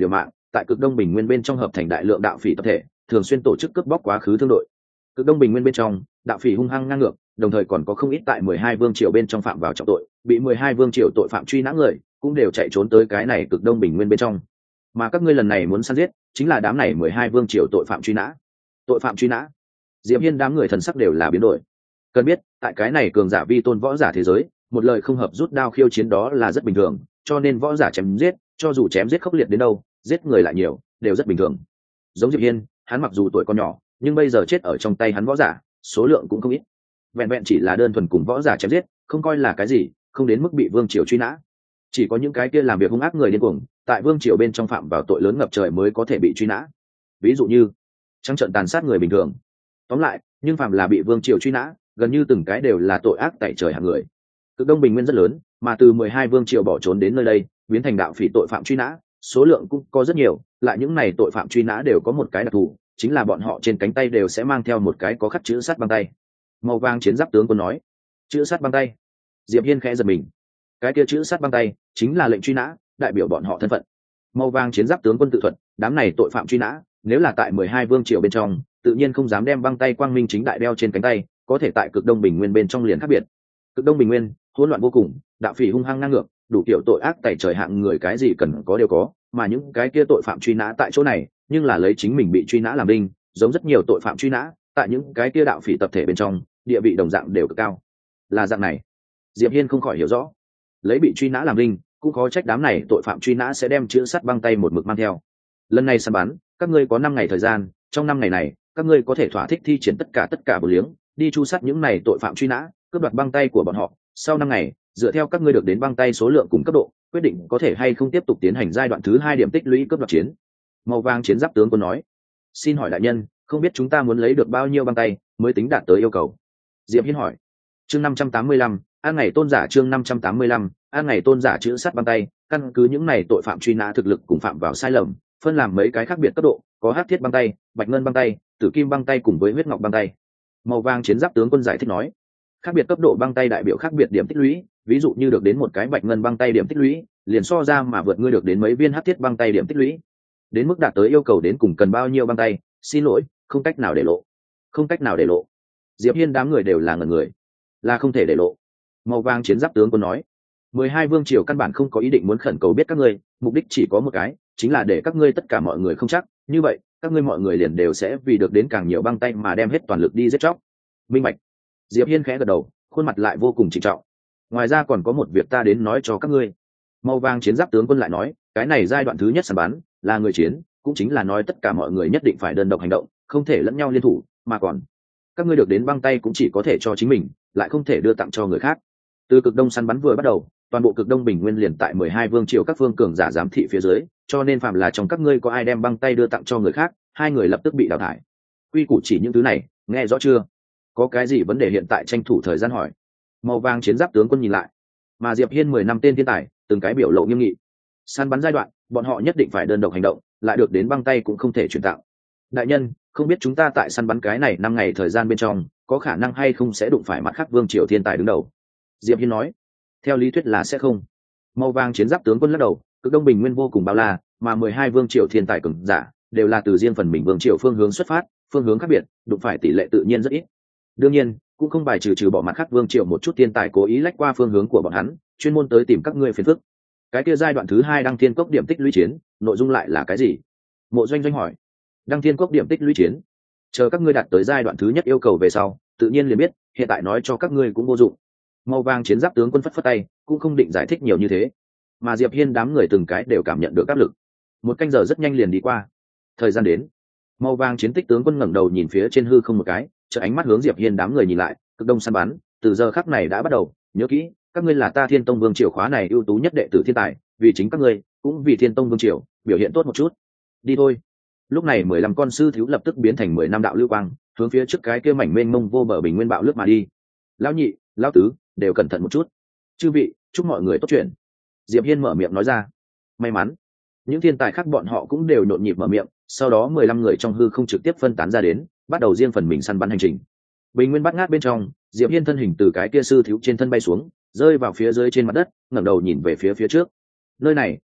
tại cực đông bình nguyên bên trong hợp thành đại lượng đạo phỉ tập thể, thường xuyên tổ chức cướp bóc quá khứ thương đội. Cực đông bình nguyên bên trong, đạo phỉ hung hăng ngang ngược, đồng thời còn có không ít tại 12 vương triều bên trong phạm vào trọng tội, bị 12 vương triều tội phạm truy nã người, cũng đều chạy trốn tới cái này cực đông bình nguyên bên trong. Mà các ngươi lần này muốn săn giết, chính là đám này 12 vương triều tội phạm truy nã. Tội phạm truy nã? Diệp Hiên đám người thần sắc đều là biến đổi. Cần biết, tại cái này cường giả vi tôn võ giả thế giới, một lời không hợp rút đao khiêu chiến đó là rất bình thường, cho nên võ giả chém giết, cho dù chém giết khốc liệt đến đâu, giết người lại nhiều, đều rất bình thường. Giống Diệp Hiên, hắn mặc dù tuổi còn nhỏ, nhưng bây giờ chết ở trong tay hắn võ giả, số lượng cũng không ít. Vẹn vẹn chỉ là đơn thuần cùng võ giả chém giết, không coi là cái gì, không đến mức bị vương triều truy nã. Chỉ có những cái kia làm việc hung ác người điên cuồng, tại vương triều bên trong phạm vào tội lớn ngập trời mới có thể bị truy nã. Ví dụ như trắng trợn tàn sát người bình thường. Tóm lại, nhưng phạm là bị vương triều truy nã, gần như từng cái đều là tội ác tại trời hạng người. Cực đông bình nguyên rất lớn, mà từ 12 vương triều bỏ trốn đến nơi đây, biến thành đạo phỉ tội phạm truy nã, số lượng cũng có rất nhiều. Lại những này tội phạm truy nã đều có một cái đặc thù, chính là bọn họ trên cánh tay đều sẽ mang theo một cái có khắc chữ sắt băng tay. Màu vàng chiến giáp tướng quân nói, chữ sắt băng tay. Diệp Hiên khẽ giật mình. Cái kia chữ sắt băng tay chính là lệnh truy nã, đại biểu bọn họ thân phận. Màu vàng chiến giáp tướng quân tự thuật, đám này tội phạm truy nã, nếu là tại 12 vương triều bên trong, tự nhiên không dám đem băng tay quang minh chính đại đeo trên cánh tay, có thể tại cực đông bình nguyên bên trong liền khác biệt. Cực đông bình nguyên hỗn loạn vô cùng, đạo phỉ hung hăng ngang ngược, đủ kiểu tội ác tày trời hạng người cái gì cần có đều có, mà những cái kia tội phạm truy nã tại chỗ này, nhưng là lấy chính mình bị truy nã làm đinh, giống rất nhiều tội phạm truy nã, tại những cái kia đạo phỉ tập thể bên trong, địa vị đồng dạng đều cực cao. Là dạng này. Diệp Hiên không khỏi hiểu rõ. Lấy bị truy nã làm đinh, cũng khó trách đám này tội phạm truy nã sẽ đem chữ sắt băng tay một mực mang theo. Lần này săn bắn, các ngươi có 5 ngày thời gian, trong 5 ngày này, các ngươi có thể thỏa thích thi triển tất cả bổ liếng, đi chu sát những này tội phạm truy nã, cướp đoạt băng tay của bọn họ. Sau 5 ngày, dựa theo các ngươi được đến băng tay số lượng cùng cấp độ, quyết định có thể hay không tiếp tục tiến hành giai đoạn thứ 2 điểm tích lũy cướp đoạt chiến. Màu vàng chiến giáp tướng quân nói, xin hỏi đại nhân, không biết chúng ta muốn lấy được bao nhiêu băng tay mới tính đạt tới yêu cầu? Diệp Hiên hỏi. Chương 585, an ngày tôn giả. Chương 585, an ngày tôn giả chữ sắt băng tay. Căn cứ những này tội phạm truy nã thực lực cùng phạm vào sai lầm, phân làm mấy cái khác biệt cấp độ, có hắc thiết băng tay, bạch ngân băng tay, tử kim băng tay cùng với huyết ngọc băng tay. Màu vàng chiến giáp tướng quân giải thích nói, khác biệt cấp độ băng tay đại biểu khác biệt điểm tích lũy, ví dụ như được đến một cái bạch ngân băng tay điểm tích lũy, liền so ra mà vượt ngươi được đến mấy viên hắc thiết băng tay điểm tích lũy. Đến mức đạt tới yêu cầu đến cùng cần bao nhiêu băng tay, xin lỗi, không cách nào để lộ. Không cách nào để lộ? Diệp Hiên đám người đều là ngẩn người. Là không thể để lộ. Màu vàng chiến giáp tướng quân nói, 12 vương triều căn bản không có ý định muốn khẩn cầu biết các ngươi, mục đích chỉ có một cái, chính là để các ngươi tất cả mọi người không chắc, như vậy, các ngươi mọi người liền đều sẽ vì được đến càng nhiều băng tay mà đem hết toàn lực đi giết chóc. Minh bạch. Diệp Hiên khẽ gật đầu, khuôn mặt lại vô cùng trịnh trọng. Ngoài ra còn có một việc ta đến nói cho các ngươi. Màu vàng chiến giáp tướng quân lại nói, cái này giai đoạn thứ nhất săn bắn, là người chiến, cũng chính là nói tất cả mọi người nhất định phải đơn độc hành động, không thể lẫn nhau liên thủ, mà còn các ngươi được đến băng tay cũng chỉ có thể cho chính mình, lại không thể đưa tặng cho người khác. Từ cực đông săn bắn vừa bắt đầu, toàn bộ cực đông bình nguyên liền tại 12 vương triều các phương cường giả giám thị phía dưới, cho nên phạm là trong các ngươi có ai đem băng tay đưa tặng cho người khác, 2 người lập tức bị đào thải. Quy củ chỉ những thứ này, nghe rõ chưa? Có cái gì vấn đề hiện tại tranh thủ thời gian hỏi. Màu vàng chiến giáp tướng quân nhìn lại, mà Diệp Hiên 10 năm tên thiên tài, từng cái biểu lộ nghiêm nghị. Săn bắn giai đoạn, bọn họ nhất định phải đơn độc hành động, lại được đến băng tay cũng không thể chuyển tặng. Đại nhân, không biết chúng ta tại săn bắn cái này 5 ngày thời gian bên trong, có khả năng hay không sẽ đụng phải mặt khác vương triều thiên tài đứng đầu? Diệp Hiên nói, theo lý thuyết là sẽ không. Màu vàng chiến giáp tướng quân lắc đầu, cực đông bình nguyên vô cùng bao la, mà 12 vương triều thiên tài cường giả đều là từ riêng phần mình vương triều phương hướng xuất phát, phương hướng khác biệt, đụng phải tỷ lệ tự nhiên rất ít. Đương nhiên, cũng không bài trừ bỏ mặt khác vương triều một chút thiên tài cố ý lách qua phương hướng của bọn hắn, chuyên môn tới tìm các ngươi phiền phức. Cái kia giai đoạn thứ 2 đăng thiên cốc điểm tích lũy chiến, nội dung lại là cái gì? Mộ Doanh Doanh hỏi. Đăng thiên cốc điểm tích lũy chiến, chờ các ngươi đạt tới giai đoạn thứ nhất yêu cầu về sau, tự nhiên liền biết, hiện tại nói cho các ngươi cũng vô dụng. Màu vàng chiến giáp tướng quân phất phất tay, cũng không định giải thích nhiều như thế. Mà Diệp Hiên đám người từng cái đều cảm nhận được áp lực. 1 canh giờ rất nhanh liền đi qua. Thời gian đến, màu vàng chiến tích tướng quân ngẩng đầu nhìn phía trên hư không một cái, chợt ánh mắt hướng Diệp Hiên đám người nhìn lại, cực đông săn bắn, từ giờ khắc này đã bắt đầu, nhớ kỹ, các ngươi là ta Thiên Tông Vương triều khóa này ưu tú nhất đệ tử thiên tài, vì chính các ngươi, cũng vì Thiên Tông Vương triều, biểu hiện tốt một chút. Đi thôi. Lúc này 15 con sư thiếu lập tức biến thành 10 năm đạo lưu quang, hướng phía trước cái kia mảnh mênh mông vô bờ bình nguyên bạo lướt mà đi. Lão nhị, lão tứ, đều cẩn thận một chút. Chư vị, chúc mọi người tốt chuyện. Diệp Hiên mở miệng nói ra. May mắn, những thiên tài khác bọn họ cũng đều nhộn nhịp mở miệng, sau đó 15 người trong hư không trực tiếp phân tán ra đến, bắt đầu riêng phần mình săn bắn hành trình. Bình nguyên bát ngát bên trong, Diệp Hiên thân hình từ cái kia sư thiếu trên thân bay xuống, rơi vào phía dưới trên mặt đất, ngẩng đầu nhìn về phía trước. Nơi này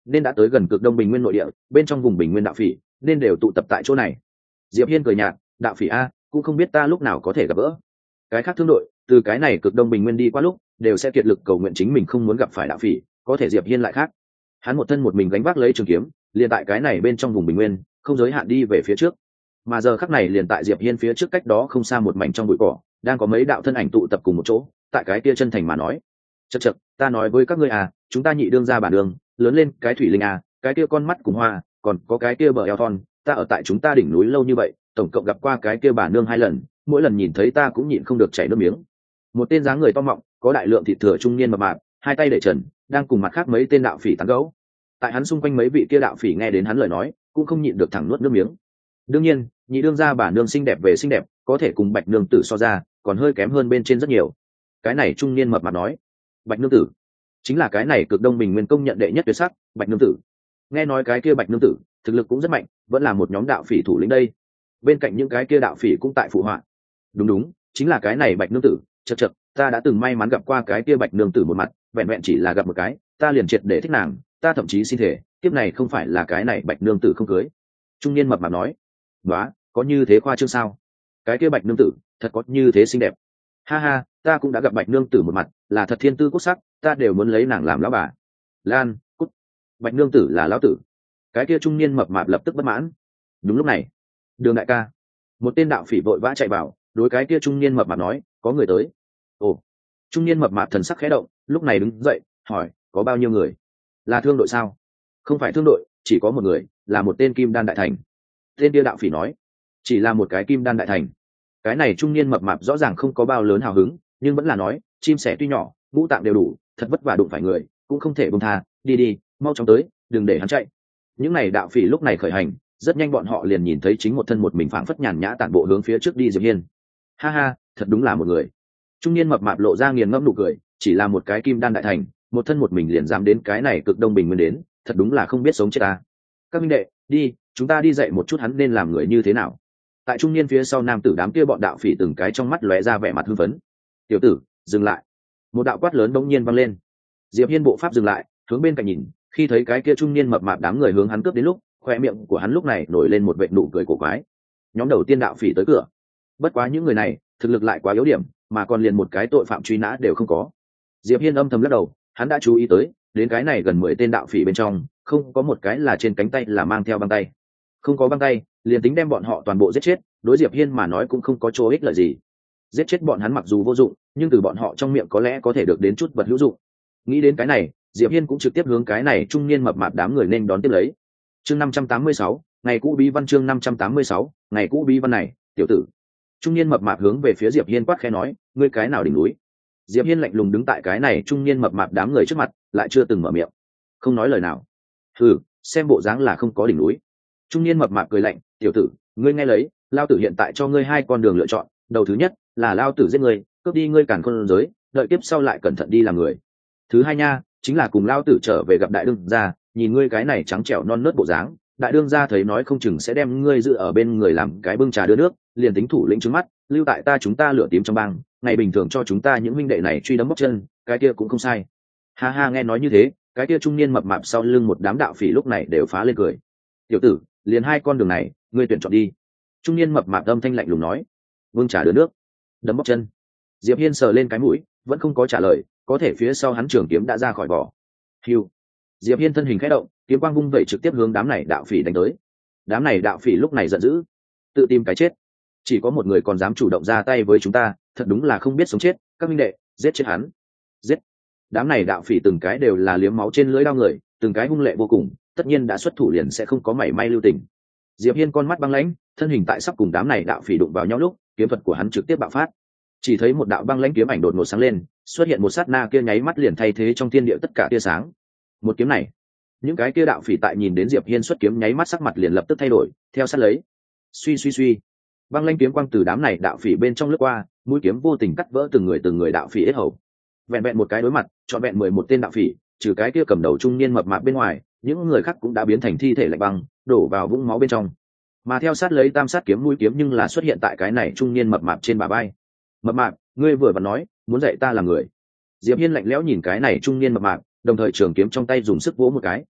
nên đã tới gần cực đông bình nguyên nội địa, bên trong vùng bình nguyên đạo phỉ nên đều tụ tập tại chỗ này. Diệp Hiên cười nhạt, đạo phỉ a, cũng không biết ta lúc nào có thể gặp gỡ. Cái khác thương đội từ cái này cực đông bình nguyên đi qua lúc đều sẽ kiệt lực cầu nguyện chính mình không muốn gặp phải đạo phỉ, có thể Diệp Hiên lại khác. Hắn một thân một mình gánh vác lấy trường kiếm, liền tại cái này bên trong vùng bình nguyên, không giới hạn đi về phía trước. Mà giờ khắc này liền tại Diệp Hiên phía trước cách đó không xa một mảnh trong bụi cỏ, đang có mấy đạo thân ảnh tụ tập cùng một chỗ, tại cái kia chân thành mà nói. Chậc chậc, ta nói với các ngươi à, chúng ta nhị đương ra bản đường, lớn lên cái thủy linh à, cái kia con mắt cùng hoa, còn có cái kia bờ eo thon, ta ở tại chúng ta đỉnh núi lâu như vậy, tổng cộng gặp qua cái kia bà nương 2 lần, mỗi lần nhìn thấy ta cũng nhịn không được chảy nước miếng. Một tên dáng người to mọng, có đại lượng thịt thừa trung niên mập mạp, hai tay để trần, đang cùng mặt khác mấy tên đạo phỉ tán gẫu. Tại hắn xung quanh mấy vị kia đạo phỉ nghe đến hắn lời nói, cũng không nhịn được thẳng nuốt nước miếng. Đương nhiên, nhị đương gia bà nương xinh đẹp về xinh đẹp, có thể cùng Bạch nương tử so ra, còn hơi kém hơn bên trên rất nhiều. Cái này trung niên mập mạp nói, Bạch nương tử chính là cái này cực đông bình nguyên công nhận đệ nhất tuyệt sắc, Bạch nương tử. Nghe nói cái kia Bạch nương tử thực lực cũng rất mạnh, vẫn là một nhóm đạo phỉ thủ lĩnh đây. Bên cạnh những cái kia đạo phỉ cũng tại phụ họa. Đúng đúng, chính là cái này Bạch nương tử, chậc chậc, ta đã từng may mắn gặp qua cái kia Bạch nương tử một mặt, vẹn vẹn chỉ là gặp một cái, ta liền triệt để thích nàng, ta thậm chí xin thể, tiếp này không phải là cái này Bạch nương tử không cưới. Trung niên mập mạp nói, "Nóa, có như thế khoa trương sao? Cái kia Bạch nương tử, thật có như thế xinh đẹp." Ha ha, ta cũng đã gặp Bạch nương tử một mặt, là thật thiên tư quốc sắc, ta đều muốn lấy nàng làm lão bà. Lan, cút. Bạch nương tử là lão tử. Cái kia trung niên mập mạp lập tức bất mãn. Đúng lúc này, Đường đại ca, một tên đạo phỉ vội vã chạy vào, đối cái kia trung niên mập mạp nói, có người tới. Ồ. Trung niên mập mạp thần sắc khẽ động, lúc này đứng dậy, hỏi, có bao nhiêu người? Là thương đội sao? Không phải thương đội, chỉ có một người, là một tên kim đan đại thành. Tên kia đạo phỉ nói, chỉ là một cái kim đan đại thành. Cái này trung niên mập mạp rõ ràng không có bao lớn hào hứng, nhưng vẫn là nói, chim sẻ tuy nhỏ, ngũ tạng đều đủ, thật vất vả đụng phải người, cũng không thể buông tha, đi đi, mau chóng tới, đừng để hắn chạy. Những này đạo phỉ lúc này khởi hành, rất nhanh bọn họ liền nhìn thấy chính một thân một mình phảng phất nhàn nhã tản bộ hướng phía trước đi Diệp Hiên. Ha ha, thật đúng là một người. Trung niên mập mạp lộ ra nghiền ngẫm nụ cười, chỉ là một cái kim đan đại thành, một thân một mình liền dám đến cái này cực đông bình nguyên đến, thật đúng là không biết sống chết ta. Các minh đệ, đi, chúng ta đi dạy một chút hắn nên làm người như thế nào. Tại trung niên phía sau nam tử đám kia bọn đạo phỉ từng cái trong mắt lóe ra vẻ mặt hưng phấn. Tiểu tử, dừng lại. Một đạo quát lớn bỗng nhiên vang lên. Diệp Hiên bộ pháp dừng lại, hướng bên cạnh nhìn, khi thấy cái kia trung niên mập mạp đám người hướng hắn cướp đến lúc, khoe miệng của hắn lúc này nổi lên một vệt nụ cười cổ quái. Nhóm đầu tiên đạo phỉ tới cửa. Bất quá những người này, thực lực lại quá yếu điểm, mà còn liền một cái tội phạm truy nã đều không có. Diệp Hiên âm thầm lắc đầu, hắn đã chú ý tới, đến cái này gần 10 tên đạo phỉ bên trong, không có một cái là trên cánh tay là mang theo băng tay. Không có băng tay, liền tính đem bọn họ toàn bộ giết chết, đối Diệp Hiên mà nói cũng không có chỗ ích lợi gì. Giết chết bọn hắn mặc dù vô dụng, nhưng từ bọn họ trong miệng có lẽ có thể được đến chút vật hữu dụng. Nghĩ đến cái này, Diệp Hiên cũng trực tiếp hướng cái này trung niên mập mạp đám người nên đón tiếp lấy. Chương 586, ngày cũ bí văn chương 586, ngày cũ bí văn này, tiểu tử. Trung niên mập mạp hướng về phía Diệp Hiên quát khẽ nói, ngươi cái nào đỉnh núi? Diệp Hiên lạnh lùng đứng tại cái này trung niên mập mạp đám người trước mặt, lại chưa từng mở miệng, không nói lời nào. Hừ, xem bộ dáng là không có đỉnh núi. Trung niên mập mạp cười lạnh, tiểu tử, ngươi nghe lấy, lao tử hiện tại cho ngươi 2 con đường lựa chọn, đầu thứ nhất là lao tử giết ngươi, cướp đi ngươi càn khôn giới, đợi tiếp sau lại cẩn thận đi làm người. Thứ hai nha, chính là cùng lao tử trở về gặp đại đương gia, nhìn ngươi cái này trắng trẻo non nớt bộ dáng, đại đương gia thấy nói không chừng sẽ đem ngươi giữ ở bên người làm cái bưng trà đưa nước, liền tính thủ lĩnh trứng mắt, lưu tại ta chúng ta lửa tím trong bang, ngày bình thường cho chúng ta những huynh đệ này truy đấm bóc chân, cái kia cũng không sai. Ha ha, nghe nói như thế, cái kia trung niên mập mạp sau lưng một đám đạo phỉ lúc này đều phá lên cười. Tiểu tử, liền 2 con đường này, ngươi tuyển chọn đi. Trung niên mập mạp âm thanh lạnh lùng nói. Vương trà đưa nước, đấm bóc chân. Diệp Hiên sờ lên cái mũi, vẫn không có trả lời, có thể phía sau hắn trường kiếm đã ra khỏi vỏ. Hưu. Diệp Hiên thân hình khẽ động, kiếm quang vung vẩy trực tiếp hướng đám này đạo phỉ đánh tới. Đám này đạo phỉ lúc này giận dữ, tự tìm cái chết. Chỉ có một người còn dám chủ động ra tay với chúng ta, thật đúng là không biết sống chết, các minh đệ, giết chết hắn. Giết. Đám này đạo phỉ từng cái đều là liếm máu trên lưỡi đao người, từng cái hung lệ vô cùng, tất nhiên đã xuất thủ liền sẽ không có mảy may lưu tình. Diệp Hiên con mắt băng lãnh, thân hình tại sắp cùng đám này đạo phỉ đụng vào nhau lúc, kiếm thuật của hắn trực tiếp bạo phát. Chỉ thấy một đạo băng lãnh kiếm ảnh đột ngột sáng lên, xuất hiện một sát na kia nháy mắt liền thay thế trong thiên địa tất cả tia sáng. Một kiếm này, những cái kia đạo phỉ tại nhìn đến Diệp Hiên xuất kiếm nháy mắt sắc mặt liền lập tức thay đổi, theo sát lấy. Suy suy suy, băng lãnh kiếm quang từ đám này đạo phỉ bên trong lướt qua, mũi kiếm vô tình cắt vỡ từng người đạo phỉ yết hầu. Vẹn vẹn một cái đối mặt, chọn vẹn 11 tên đạo phỉ, trừ cái kia cầm đầu trung niên mập mạp bên ngoài, những người khác cũng đã biến thành thi thể lạnh băng, đổ vào vũng máu bên trong. Mà theo sát lấy tam sát kiếm mũi kiếm nhưng là xuất hiện tại cái này trung niên mập mạp trên bả vai. Mập mạp, ngươi vừa vặn nói muốn dạy ta làm người. Diệp Hiên lạnh lẽo nhìn cái này trung niên mập mạp, đồng thời trường kiếm trong tay dùng sức vỗ một cái.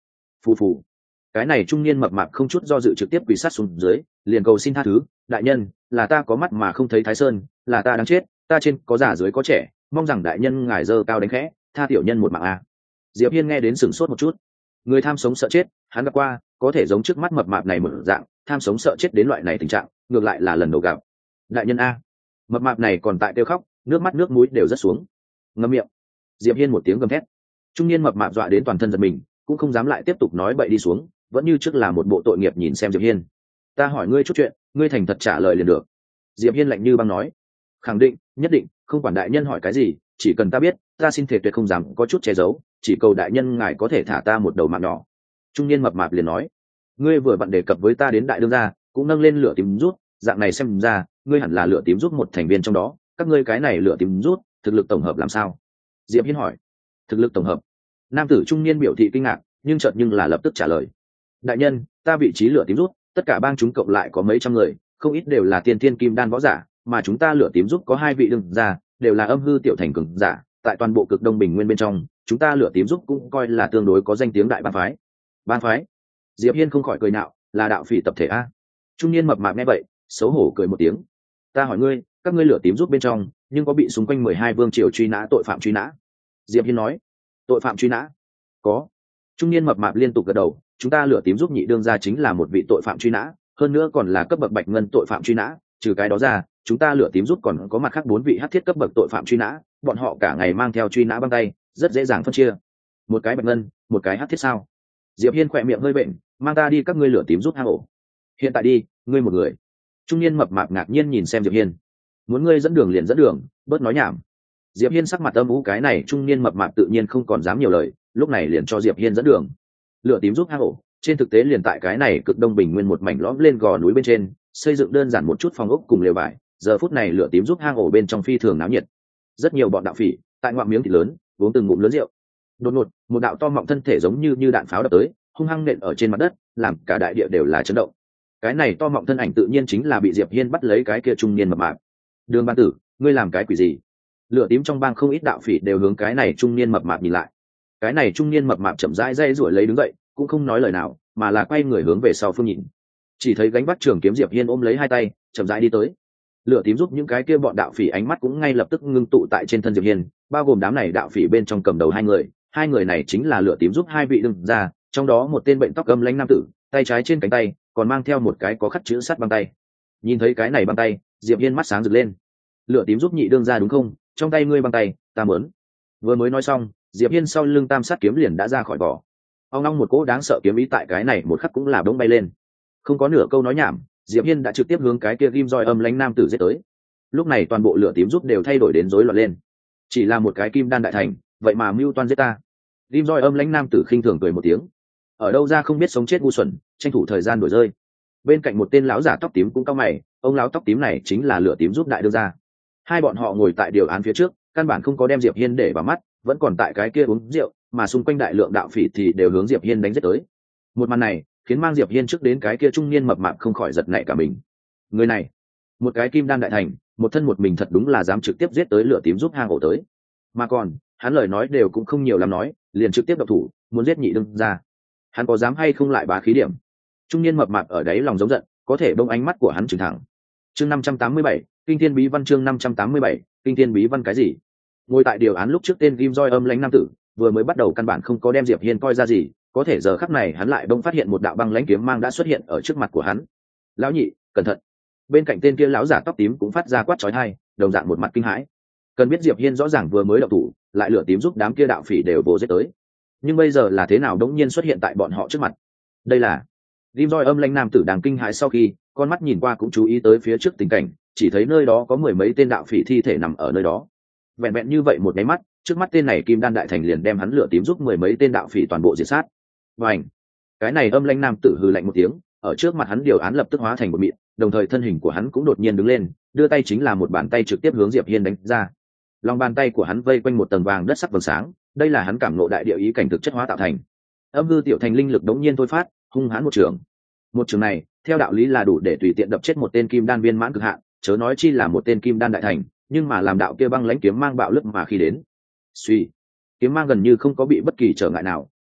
phù phù. Cái này trung niên mập mạp không chút do dự trực tiếp quỳ sát xuống dưới, liền cầu xin tha thứ. Đại nhân, là ta có mắt mà không thấy Thái Sơn, là ta đáng chết, ta trên có già dưới có trẻ, mong rằng đại nhân ngài dơ cao đánh khẽ, tha tiểu nhân một mạng a. Diệp Hiên nghe đến sửng sốt một chút. Người tham sống sợ chết, hắn gặp qua, có thể giống trước mắt mập mạp này một dạng, tham sống sợ chết đến loại này tình trạng, ngược lại là lần đầu gặp. Đại nhân a. Mập mạp này còn tại kêu khóc, nước mắt nước mũi đều rất xuống. Ngậm miệng. Diệp Hiên một tiếng gầm thét. Trung niên mập mạp dọa đến toàn thân giật mình, cũng không dám lại tiếp tục nói bậy đi xuống, vẫn như trước là một bộ tội nghiệp nhìn xem Diệp Hiên. Ta hỏi ngươi chút chuyện, ngươi thành thật trả lời liền được. Diệp Hiên lạnh như băng nói. Khẳng định, nhất định, không quản đại nhân hỏi cái gì, chỉ cần ta biết, ta xin thể tuyệt không dám có chút che giấu, chỉ cầu đại nhân ngài có thể thả ta một đầu mạng nhỏ. Trung niên mập mạp liền nói. Ngươi vừa vặn đề cập với ta đến đại đương gia, cũng nâng lên lửa tím rút, dạng này xem ra, ngươi hẳn là lửa tím rút một thành viên trong đó, các ngươi cái này lửa tím rút, thực lực tổng hợp làm sao? Diệp Hiên hỏi. Thực lực tổng hợp? Nam tử trung niên biểu thị kinh ngạc, nhưng chợt nhưng là lập tức trả lời. Đại nhân, ta vị trí lửa tím rút, tất cả bang chúng cộng lại có mấy trăm người, không ít đều là tiên thiên kim đan võ giả, mà chúng ta lửa tím rút có 2 vị đương gia, đều là âm hư tiểu thành cường giả, tại toàn bộ cực đông bình nguyên bên trong, chúng ta lửa tím rút cũng coi là tương đối có danh tiếng đại bang phái. Bang phái? Diệp Hiên không khỏi cười nhạo, là đạo phỉ tập thể a. Trung niên mập mạp nghe vậy, xấu hổ cười một tiếng. Ta hỏi ngươi, các ngươi lửa tím rút bên trong, nhưng có bị xung quanh 12 vương triều truy nã tội phạm truy nã? Diệp Hiên nói. Tội phạm truy nã? Có. Trung niên mập mạp liên tục gật đầu, chúng ta lửa tím giúp nhị đương gia chính là một vị tội phạm truy nã, hơn nữa còn là cấp bậc bạch ngân tội phạm truy nã, trừ cái đó ra, chúng ta lửa tím giúp còn có mặt khác 4 vị hắc thiết cấp bậc tội phạm truy nã, bọn họ cả ngày mang theo truy nã băng tay, rất dễ dàng phân chia. Một cái bạch ngân, một cái hắc thiết sao? Diệp Hiên khỏe miệng hơi bệnh, mang ta đi các ngươi lửa tím giúp hang ổ. Hiện tại đi, ngươi một người. Trung niên mập mạp ngạc nhiên nhìn xem Diệp Hiên. Muốn ngươi dẫn đường liền dẫn đường, bớt nói nhảm. Diệp Hiên sắc mặt âm u, cái này trung niên mập mạp tự nhiên không còn dám nhiều lời, lúc này liền cho Diệp Hiên dẫn đường. Lửa tím giúp hang ổ, trên thực tế liền tại cái này cực đông bình nguyên một mảnh lõm lên gò núi bên trên, xây dựng đơn giản một chút phòng ốc cùng lều vải. Giờ phút này lửa tím giúp hang ổ bên trong phi thường náo nhiệt. Rất nhiều bọn đạo phỉ tại ngoạm miếng thịt lớn, uống từng ngụm lớn rượu. Đột ngột, một đạo to mọng thân thể giống như đạn pháo đập tới, hung hăng nện ở trên mặt đất, làm cả đại địa đều là chấn động. Cái này to mọng thân ảnh tự nhiên chính là bị Diệp Hiên bắt lấy cái kia trung niên mập mạp. Đường Ban Tử, ngươi làm cái quỷ gì? Lửa tím trong bang không ít đạo phỉ đều hướng cái này trung niên mập mạp nhìn lại. Cái này trung niên mập mạp chậm rãi dây rủi lấy đứng dậy, cũng không nói lời nào, mà là quay người hướng về sau phương nhìn. Chỉ thấy gánh bắt trường kiếm Diệp Hiên ôm lấy hai tay, chậm rãi đi tới. Lửa tím giúp những cái kia bọn đạo phỉ ánh mắt cũng ngay lập tức ngưng tụ tại trên thân Diệp Hiên, bao gồm đám này đạo phỉ bên trong cầm đầu hai người này chính là lửa tím giúp 2 vị đương gia, trong đó một tên bệnh tóc gâm lãnh nam tử, tay trái trên cánh tay còn mang theo một cái có khắc chữ sắt băng tay. Nhìn thấy cái này băng tay, Diệp Hiên mắt sáng rực lên. Lửa tím giúp nhị đương gia đúng không? Trong tay ngươi băng tay, ta muốn. Vừa mới nói xong, Diệp Hiên sau lưng tam sát kiếm liền đã ra khỏi vỏ. Ông long một cỗ đáng sợ kiếm ý tại cái này một khắc cũng là bỗng bay lên. Không có nửa câu nói nhảm, Diệp Hiên đã trực tiếp hướng cái kia ghim roi âm lãnh nam tử giết tới. Lúc này toàn bộ lửa tím giúp đều thay đổi đến rối loạn lên. Chỉ là một cái kim đan đại thành, vậy mà mưu toan giết ta. Ghim roi âm lãnh nam tử khinh thường cười một tiếng. Ở đâu ra không biết sống chết ngu xuẩn, tranh thủ thời gian đổi rơi. Bên cạnh một tên lão giả tóc tím cũng cau mày, ông lão tóc tím này chính là lửa tím giúp đại đương gia. Hai bọn họ ngồi tại điều án phía trước, căn bản không có đem Diệp Hiên để vào mắt, vẫn còn tại cái kia uống rượu, mà xung quanh đại lượng đạo phỉ thì đều hướng Diệp Hiên đánh giết tới. Một màn này khiến mang Diệp Hiên trước đến cái kia trung niên mập mạp không khỏi giật nảy cả mình. Người này, một cái kim đan đại thành, một thân một mình thật đúng là dám trực tiếp giết tới lửa tím giúp hang ổ tới. Mà còn, hắn lời nói đều cũng không nhiều lắm nói, liền trực tiếp động thủ, muốn giết nhị đương gia. Hắn có dám hay không lại bá khí điểm? Trung niên mập mạp ở đấy lòng giống giận, có thể bông ánh mắt của hắn trừng thẳng. Chương 587, Kinh Thiên Bí Văn. Chương 587, Kinh Thiên Bí Văn cái gì? Ngồi tại điều án lúc trước tên ghim roi âm lãnh nam tử, vừa mới bắt đầu căn bản không có đem Diệp Hiên coi ra gì, có thể giờ khắc này hắn lại bỗng phát hiện một đạo băng lãnh kiếm mang đã xuất hiện ở trước mặt của hắn. Lão nhị, cẩn thận! Bên cạnh tên kia lão giả tóc tím cũng phát ra quát chói tai, đồng dạng một mặt kinh hãi. Cần biết Diệp Hiên rõ ràng vừa mới động thủ, lại lửa tím giúp đám kia đạo phỉ đều vồ giết tới. Nhưng bây giờ là thế nào đống nhiên xuất hiện tại bọn họ trước mặt? Đây là ghim roi âm lãnh nam tử đang kinh hãi sau khi, con mắt nhìn qua cũng chú ý tới phía trước tình cảnh, chỉ thấy nơi đó có 10 mấy tên đạo phỉ thi thể nằm ở nơi đó. Vẹn vẹn như vậy một cái mắt, trước mắt tên này kim đan đại thành liền đem hắn lửa tím giúp 10 mấy tên đạo phỉ toàn bộ diệt sát. Bành! Cái này âm lãnh nam tử hừ lạnh một tiếng, ở trước mặt hắn điều án lập tức hóa thành một mịn, đồng thời thân hình của hắn cũng đột nhiên đứng lên, đưa tay chính là một bàn tay trực tiếp hướng Diệp Hiên đánh ra. Lòng bàn tay của hắn vây quanh một tầng vàng đất sắc vầng sáng, đây là hắn cảm ngộ đại địa ý cảnh thực chất hóa tạo thành. Âm hư tiểu thành linh lực đống nhiên thôi phát, hung hãn một trường. Một trường này, theo đạo lý là đủ để tùy tiện đập chết một tên kim đan viên mãn cực hạn, chớ nói chi là một tên kim đan đại thành, nhưng mà làm đạo kia băng lãnh kiếm mang bạo lực mà khi đến. Suy, kiếm mang gần như không có bị bất kỳ trở ngại nào,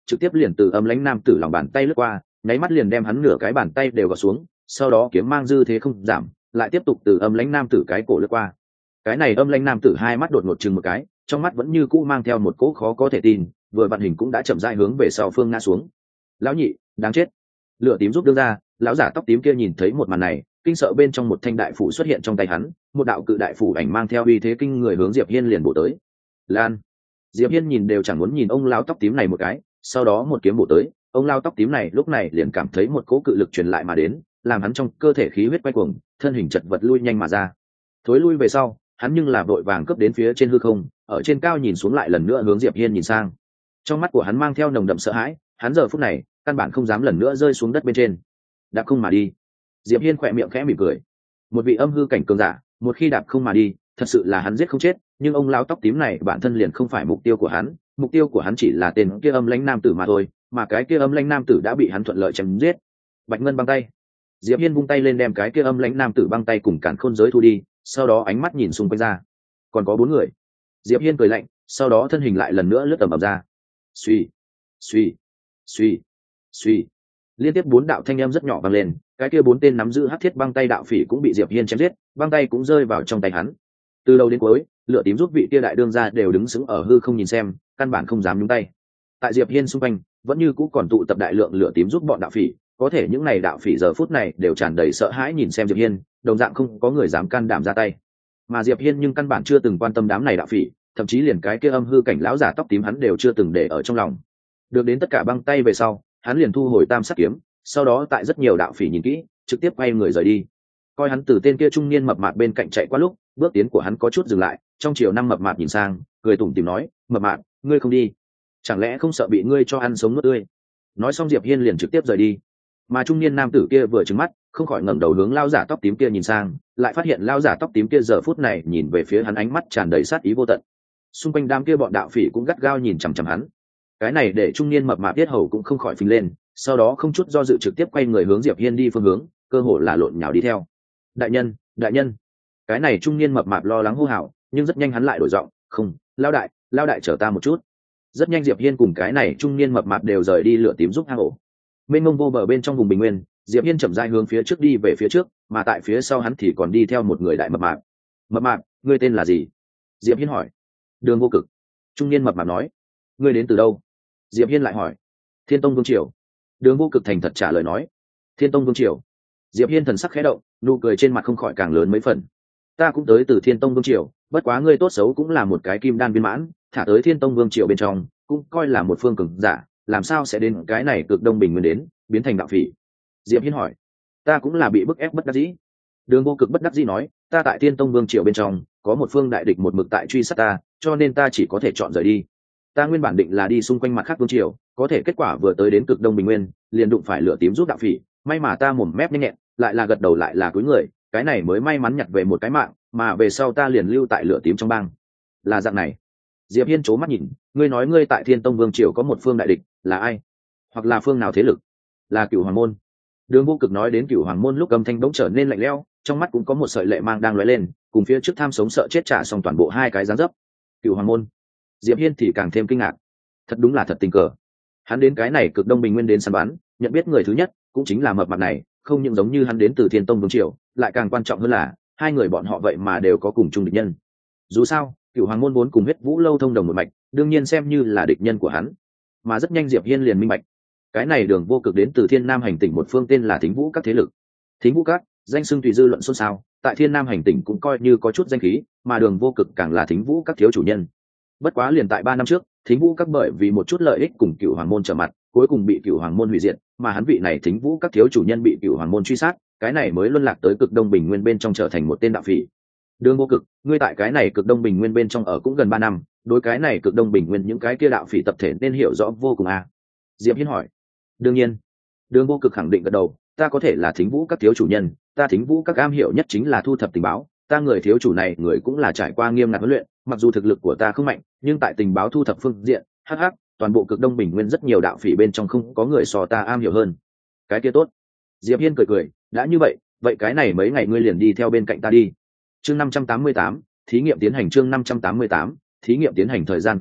trực tiếp liền từ âm lãnh nam tử lòng bàn tay lướt qua, nháy mắt liền đem hắn nửa cái bàn tay đều gọt xuống, sau đó kiếm mang dư thế không giảm, lại tiếp tục từ âm lãnh nam tử cái cổ lướt qua. Cái này âm lãnh nam tử hai mắt đột ngột chừng một cái, trong mắt vẫn như cũ mang theo một cỗ khó có thể tin, vừa vặn hình cũng đã chậm rãi hướng về sau phương ngã xuống. Lão nhị, đáng chết! Lửa tím giúp đưa ra, lão giả tóc tím kia nhìn thấy một màn này, kinh sợ bên trong một thanh đại phủ xuất hiện trong tay hắn, một đạo cự đại phủ ảnh mang theo uy thế kinh người hướng Diệp Hiên liền bổ tới. Lan! Diệp Hiên nhìn đều chẳng muốn nhìn ông lão tóc tím này một cái, sau đó một kiếm bổ tới, ông lão tóc tím này lúc này liền cảm thấy một cỗ cự lực truyền lại mà đến, làm hắn trong cơ thể khí huyết quay cuồng, thân hình chật vật lui nhanh mà ra. Thối lui về sau, hắn nhưng là vội vàng cướp đến phía trên hư không, ở trên cao nhìn xuống lại lần nữa hướng Diệp Hiên nhìn sang. Trong mắt của hắn mang theo nồng đậm sợ hãi, hắn giờ phút này căn bản không dám lần nữa rơi xuống đất bên trên. Đạp không mà đi. Diệp Hiên khẽ miệng khẽ mỉm cười. Một vị âm hư cảnh cường giả, một khi đạp không mà đi, thật sự là hắn giết không chết, nhưng ông lão tóc tím này bản thân liền không phải mục tiêu của hắn, mục tiêu của hắn chỉ là tên kia âm lãnh nam tử mà thôi, mà cái kia âm lãnh nam tử đã bị hắn thuận lợi chém giết. Bạch ngân băng tay. Diệp Hiên vung tay lên đem cái kia âm lãnh nam tử băng tay cùng càn khôn giới thu đi, sau đó ánh mắt nhìn xung quanh ra. Còn có 4 người. Diệp Hiên cười lạnh, sau đó thân hình lại lần nữa lướt tầm ầm ra. Suy, suy, suy, suy. Liên tiếp 4 đạo thanh âm rất nhỏ vang lên, cái kia 4 tên nắm giữ hắc thiết băng tay đạo phỉ cũng bị Diệp Hiên chém giết, băng tay cũng rơi vào trong tay hắn. Từ đầu đến cuối, lửa tím giúp vị kia đại đương gia đều đứng sững ở hư không nhìn xem, căn bản không dám nhúng tay. Tại Diệp Hiên xung quanh, vẫn như cũ còn tụ tập đại lượng lửa tím giúp bọn đạo phỉ, có thể những này đạo phỉ giờ phút này đều tràn đầy sợ hãi nhìn xem Diệp Hiên, đồng dạng không có người dám can đảm ra tay. Mà Diệp Hiên nhưng căn bản chưa từng quan tâm đám này đạo phỉ, thậm chí liền cái kia âm hư cảnh lão giả tóc tím hắn đều chưa từng để ở trong lòng. Được đến tất cả băng tay về sau, hắn liền thu hồi tam sắc kiếm, sau đó tại rất nhiều đạo phỉ nhìn kỹ, trực tiếp quay người rời đi. Coi hắn từ tên kia trung niên mập mạp bên cạnh chạy qua lúc, bước tiến của hắn có chút dừng lại, trong chiều năm mập mạp nhìn sang, cười tủm tỉm nói, "Mập mạp, ngươi không đi, chẳng lẽ không sợ bị ngươi cho ăn sống nuốt tươi?" Nói xong Diệp Hiên liền trực tiếp rời đi. Mà trung niên nam tử kia vừa trừng mắt, không khỏi ngẩng đầu hướng lão giả tóc tím kia nhìn sang, lại phát hiện lão giả tóc tím kia giờ phút này nhìn về phía hắn ánh mắt tràn đầy sát ý vô tận. Xung quanh đám kia bọn đạo phỉ cũng gắt gao nhìn chằm chằm hắn. Cái này để trung niên mập mạp biết hầu cũng không khỏi phình lên, sau đó không chút do dự trực tiếp quay người hướng Diệp Hiên đi phương hướng, cơ hồ là lộn nhào đi theo. Đại nhân, đại nhân. Cái này trung niên mập mạp lo lắng hô hào, nhưng rất nhanh hắn lại đổi giọng, "Không, lão đại chờ ta một chút." Rất nhanh Diệp Hiên cùng cái này trung niên mập mạp đều rời đi lửa tím giúp hang ổ. Mênh mông vô bờ bên trong vùng bình nguyên, Diệp Hiên chậm rãi hướng phía trước đi về phía trước, mà tại phía sau hắn thì còn đi theo một người đại mập mạp. "Mập mạp, ngươi tên là gì?" Diệp Hiên hỏi. "Đường Vô Cực." Trung niên mập mạp nói. "Ngươi đến từ đâu?" Diệp Hiên lại hỏi. "Thiên Tông Vương Triều." Đường Vô Cực thành thật trả lời nói. "Thiên Tông Vương Triều." Diệp Hiên thần sắc khẽ động, nụ cười trên mặt không khỏi càng lớn mấy phần. "Ta cũng tới từ Thiên Tông Vương Triều, bất quá ngươi tốt xấu cũng là một cái kim đan viên mãn, thả tới Thiên Tông Vương Triều bên trong, cũng coi là một phương cường giả, làm sao sẽ đến cái này cực đông bình nguyên đến, biến thành đạo phỉ?" Diệp Hiên hỏi. "Ta cũng là bị bức ép bất đắc dĩ." Đường Vô Cực bất đắc dĩ nói, "Ta tại Thiên Tông Vương Triều bên trong, có một phương đại địch một mực tại truy sát ta, cho nên ta chỉ có thể chọn rời đi. Ta nguyên bản định là đi xung quanh mặt khác vương triều, có thể kết quả vừa tới đến cực đông bình nguyên, liền đụng phải lửa tím giúp đạo phỉ, may mà ta mồm mép nhanh nhẹn, lại là gật đầu lại là cúi người, cái này mới may mắn nhặt về một cái mạng, mà về sau ta liền lưu tại lửa tím trong bang." "Là dạng này." Diệp Hiên chố mắt nhìn, "Ngươi nói ngươi tại Thiên Tông Vương Triều có một phương đại địch, là ai? Hoặc là phương nào thế lực?" "Là Cửu Hoàng môn." Đường Vô Cực nói đến Cửu Hoàng môn lúc âm thanh bỗng trở nên lạnh lẽo, trong mắt cũng có một sợi lệ mang đang lóe lên, cùng phía trước tham sống sợ chết trả xong toàn bộ hai cái dáng dấp. Cửu Hoàng môn. Diệp Hiên thì càng thêm kinh ngạc. Thật đúng là thật tình cờ. Hắn đến cái này cực đông bình nguyên đến săn bắn, nhận biết người thứ nhất cũng chính là mập mạp này, không những giống như hắn đến từ Thiên Tông Vương Triều, lại càng quan trọng hơn là hai người bọn họ vậy mà đều có cùng chung địch nhân. Dù sao, Cửu Hoàng môn vốn cùng Huyết Vũ lâu thông đồng một mạch, đương nhiên xem như là địch nhân của hắn. Mà rất nhanh Diệp Hiên liền minh bạch, cái này Đường Vô Cực đến từ Thiên Nam hành tỉnh một phương tên là Thính Vũ các thế lực. Thính Vũ các, danh xưng tùy dư luận xôn xao, tại Thiên Nam hành tỉnh cũng coi như có chút danh khí, mà Đường Vô Cực càng là Thính Vũ các thiếu chủ nhân. Bất quá liền tại 3 năm trước, Thính Vũ các bởi vì một chút lợi ích cùng Cửu Hoàng môn trở mặt, cuối cùng bị Cửu Hoàng môn hủy diệt, mà hắn vị này Thính Vũ các thiếu chủ nhân bị Cửu Hoàng môn truy sát, cái này mới luân lạc tới cực đông bình nguyên bên trong trở thành một tên đạo phỉ. Đường Vô Cực, ngươi tại cái này cực đông bình nguyên bên trong ở cũng gần 3 năm, đối cái này cực đông bình nguyên những cái kia đạo phỉ tập thể nên hiểu rõ vô cùng à? Diệp Hiên hỏi. Đương nhiên. Đường Vô Cực khẳng định gật đầu, ta có thể là Thính Vũ các thiếu chủ nhân, ta Thính Vũ các am hiểu nhất chính là thu thập tình báo, ta người thiếu chủ này người cũng là trải qua nghiêm ngặt huấn luyện, mặc dù thực lực của ta không mạnh, nhưng tại tình báo thu thập phương diện, hắc, toàn bộ cực đông bình nguyên rất nhiều đạo phỉ bên trong không có người so ta am hiểu hơn. Cái kia tốt. Diệp Hiên cười, đã như vậy, vậy cái này mấy ngày ngươi liền đi theo bên cạnh ta đi. Chương 588, thí nghiệm tiến hành. Chương 588, thí nghiệm tiến hành. Thời gian kế tiếp,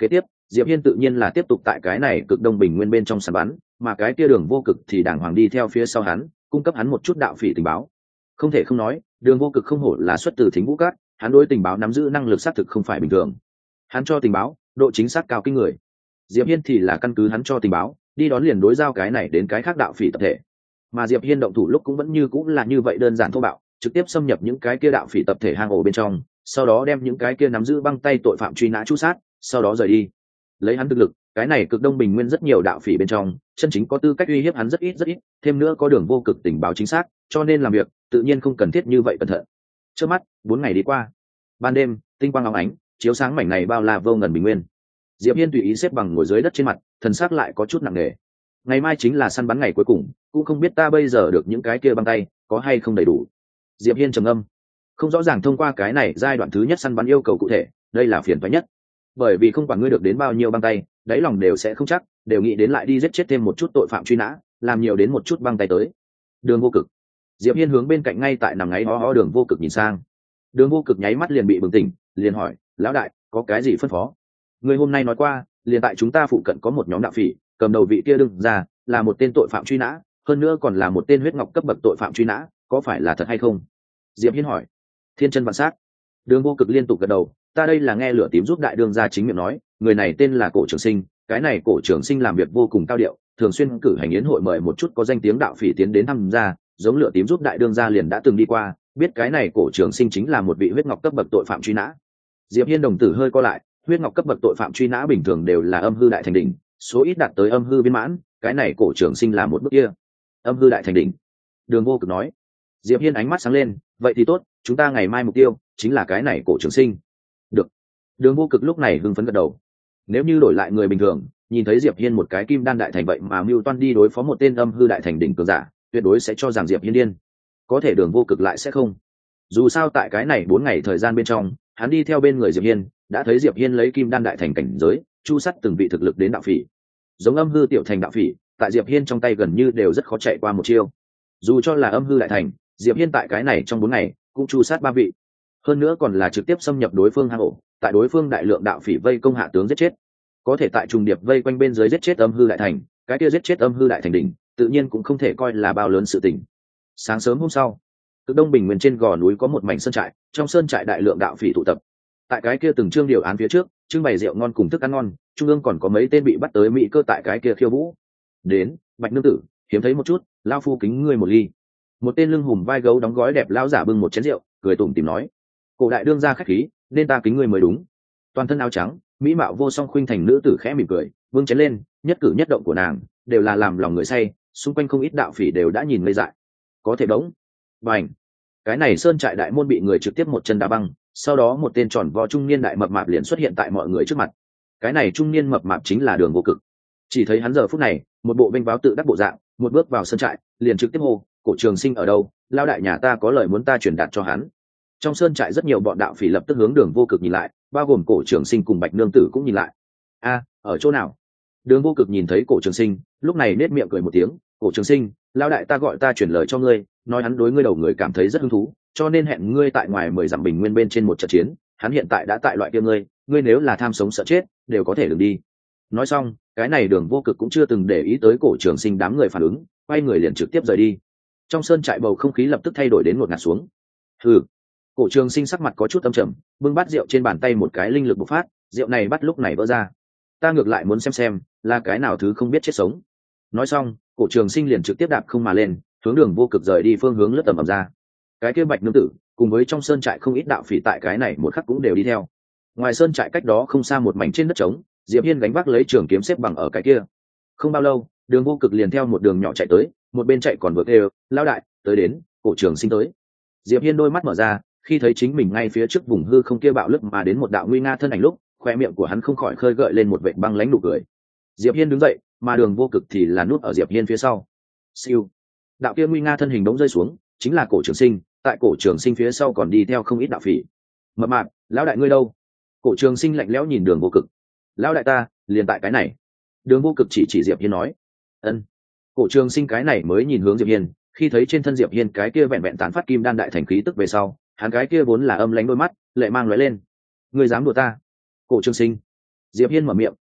Diệp Hiên tự nhiên là tiếp tục tại cái này cực đông bình nguyên bên trong săn bắn, mà cái kia Đường Vô Cực thì đàng hoàng đi theo phía sau hắn, cung cấp hắn một chút đạo phỉ tình báo. Không thể không nói, Đường Vô Cực không hổ là xuất từ Thính Vũ Các, hắn đối tình báo nắm giữ năng lực xác thực không phải bình thường. Hắn cho tình báo, độ chính xác cao kinh người. Diệp Hiên thì là căn cứ hắn cho tình báo, đi đón liền đối giao cái này đến cái khác đạo phỉ tập thể. Mà Diệp Hiên động thủ lúc cũng vẫn như cũng là như vậy đơn giản thô bạo, trực tiếp xâm nhập những cái kia đạo phỉ tập thể hang ổ bên trong, sau đó đem những cái kia nắm giữ băng tay tội phạm truy nã tru sát, sau đó rời đi. Lấy hắn thực lực, cái này cực đông bình nguyên rất nhiều đạo phỉ bên trong, chân chính có tư cách uy hiếp hắn rất ít, thêm nữa có Đường Vô Cực tình báo chính xác, cho nên làm việc tự nhiên không cần thiết như vậy cẩn thận. Trước mắt 4 ngày đi qua, ban đêm tinh quang óng ánh chiếu sáng mảnh này bao la vô ngần bình nguyên. Diệp Hiên tùy ý xếp bằng ngồi dưới đất trên mặt, thần sắc lại có chút nặng nề. Ngày mai chính là săn bắn ngày cuối cùng, cũng không biết ta bây giờ được những cái kia băng tay có hay không đầy đủ. Diệp Hiên trầm ngâm, không rõ ràng thông qua cái này giai đoạn thứ nhất săn bắn yêu cầu cụ thể, đây là phiền toái nhất. Bởi vì không quản ngươi được đến bao nhiêu băng tay, đáy lòng đều sẽ không chắc, đều nghĩ đến lại đi giết chết thêm một chút tội phạm truy nã, làm nhiều đến một chút băng tay tới. Đường Vô Cực. Diệp Hiên hướng bên cạnh ngay tại nằm ngáy ho ho Đường Vô Cực nhìn sang. Đường Vô Cực nháy mắt liền bị bừng tỉnh, liền hỏi, lão đại, có cái gì phân phó? Người hôm nay nói qua, liền tại chúng ta phụ cận có một nhóm đạo phỉ, cầm đầu vị kia đương ra là một tên tội phạm truy nã, hơn nữa còn là một tên huyết ngọc cấp bậc tội phạm truy nã, có phải là thật hay không? Diệp Hiên hỏi. Thiên chân vạn sát. Đường Vô Cực liên tục gật đầu, ta đây là nghe Lửa Tím giúp đại đương gia chính miệng nói, người này tên là Cổ Trường Sinh, cái này Cổ Trường Sinh làm việc vô cùng cao điệu, thường xuyên cử hành yến hội mời một chút có danh tiếng đạo phỉ tiến đến tham gia, giống Lửa Tím giúp đại đương gia liền đã từng đi qua, biết cái này Cổ Trường Sinh chính là một vị huyết ngọc cấp bậc tội phạm truy nã. Diệp Hiên đồng tử hơi co lại, huyết ngọc cấp bậc tội phạm truy nã bình thường đều là âm hư đại thành đỉnh, số ít đạt tới âm hư viên mãn, cái này Cổ Trường Sinh là một bước kia, âm hư đại thành đỉnh. Đường Vô Cực nói. Diệp Hiên ánh mắt sáng lên, vậy thì tốt, chúng ta ngày mai mục tiêu chính là cái này Cổ Trường Sinh. Được. Đường Vô Cực lúc này hưng phấn gật đầu. Nếu như đổi lại người bình thường, nhìn thấy Diệp Hiên một cái kim đan đại thành vậy mà mưu toan đi đối phó một tên âm hư đại thành đỉnh cường giả, tuyệt đối sẽ cho rằng Diệp Hiên điên. Có thể Đường Vô Cực lại sẽ không. Dù sao tại cái này 4 ngày thời gian bên trong, hắn đi theo bên người Diệp Hiên, đã thấy Diệp Hiên lấy kim đan đại thành cảnh giới, chu sắt từng vị thực lực đến đạo phỉ. Giống âm hư tiểu thành đạo phỉ, tại Diệp Hiên trong tay gần như đều rất khó chạy qua một chiêu. Dù cho là âm hư đại thành, Diệp Hiên tại cái này trong 4 ngày cũng chu sát 3 vị, hơn nữa còn là trực tiếp xâm nhập đối phương hang ổ, tại đối phương đại lượng đạo phỉ vây công hạ tướng giết chết. Có thể tại trùng điệp vây quanh bên dưới giết chết âm hư đại thành, cái kia giết chết âm hư đại thành đỉnh, tự nhiên cũng không thể coi là bao lớn sự tình. Sáng sớm hôm sau, cực đông bình nguyên trên gò núi có một mảnh sơn trại, trong sơn trại đại lượng đạo phỉ tụ tập. Tại cái kia từng trương điều án phía trước, trưng bày rượu ngon cùng thức ăn ngon, trung ương còn có mấy tên bị bắt tới mỹ cơ tại cái kia khiêu vũ. Đến, Bạch nương tử, hiếm thấy một chút, lao phu kính ngươi một ly. Một tên lưng hùm vai gấu đóng gói đẹp lão giả bưng một chén rượu, cười tủm tỉm nói, cổ đại đương gia khách khí, nên ta kính ngươi mới đúng. Toàn thân áo trắng, mỹ mạo vô song khuynh thành nữ tử khẽ mỉm cười, vâng chén lên, nhất cử nhất động của nàng đều là làm lòng người say, xung quanh không ít đạo phỉ đều đã nhìn ngây dại. Có thể bỗng, bành, cái này sơn trại đại môn bị người trực tiếp một chân đá băng, sau đó một tên tròn vo trung niên đại mập mạp liền xuất hiện tại mọi người trước mặt. Cái này trung niên mập mạp chính là Đường Vô Cực. Chỉ thấy hắn giờ phút này, một bộ vênh váo tự đắc bộ dạng, một bước vào sơn trại, liền trực tiếp hô, Cổ Trường Sinh ở đâu, lao đại nhà ta có lời muốn ta truyền đạt cho hắn. Trong sơn trại rất nhiều bọn đạo phỉ lập tức hướng Đường Vô Cực nhìn lại, bao gồm Cổ Trường Sinh cùng Bạch nương tử cũng nhìn lại. A, ở chỗ nào? Đường Vô Cực nhìn thấy Cổ Trường Sinh, lúc này nét miệng cười một tiếng, Cổ Trường Sinh, lao đại ta gọi ta chuyển lời cho ngươi, nói hắn đối ngươi đầu người cảm thấy rất hứng thú, cho nên hẹn ngươi tại ngoài 10 dặm bình nguyên bên trên một trận chiến, hắn hiện tại đã tại loại kia ngươi nếu là tham sống sợ chết, đều có thể đừng đi. Nói xong, cái này Đường Vô Cực cũng chưa từng để ý tới Cổ Trường Sinh đám người phản ứng, quay người liền trực tiếp rời đi. Trong sơn trại bầu không khí lập tức thay đổi đến ngột ngạt xuống. Hừ. Cổ Trường Sinh sắc mặt có chút âm trầm, bưng bát rượu trên bàn tay một cái linh lực bộc phát, rượu này bắt lúc này vỡ ra. Ta ngược lại muốn xem là cái nào thứ không biết chết sống. Nói xong, Cổ Trường Sinh liền trực tiếp đạp không mà lên, hướng Đường Vô Cực rời đi phương hướng lướt tầm ầm ra. Cái kia Bạch nương tử cùng với trong sơn trại không ít đạo phỉ tại cái này một khắc cũng đều đi theo. Ngoài sơn trại cách đó không xa một mảnh trên đất trống, Diệp Hiên gánh vác lấy trường kiếm xếp bằng ở cái kia. Không bao lâu, Đường Vô Cực liền theo một đường nhỏ chạy tới, một bên chạy còn vừa kêu, lao đại, tới đến, Cổ Trường Sinh tới. Diệp Hiên đôi mắt mở ra, khi thấy chính mình ngay phía trước vùng hư không kia bạo lướt mà đến một đạo nguy nga thân ảnh lúc, khoe miệng của hắn không khỏi khơi gợi lên một vệt băng lãnh nụ cười. Diệp Hiên đứng dậy, mà Đường Vô Cực thì là núp ở Diệp Hiên phía sau. Siêu, đạo kia nguy nga thân hình đống rơi xuống, chính là Cổ Trường Sinh, tại Cổ Trường Sinh phía sau còn đi theo không ít đạo phỉ. Mập mạp, lão đại ngươi đâu? Cổ Trường Sinh lạnh lẽo nhìn Đường Vô Cực. Lão đại ta, liền tại cái này. Đường Vô Cực chỉ Diệp Hiên nói. Ân. Cổ Trường Sinh cái này mới nhìn hướng Diệp Hiên, khi thấy trên thân Diệp Hiên cái kia vẹn vẹn tán phát kim đan đại thành khí tức về sau, hắn cái kia vốn là âm lãnh đôi mắt, lệ mang lóe lên. Ngươi dám đùa ta? Cổ Trường Sinh. Diệp Hiên mở miệng,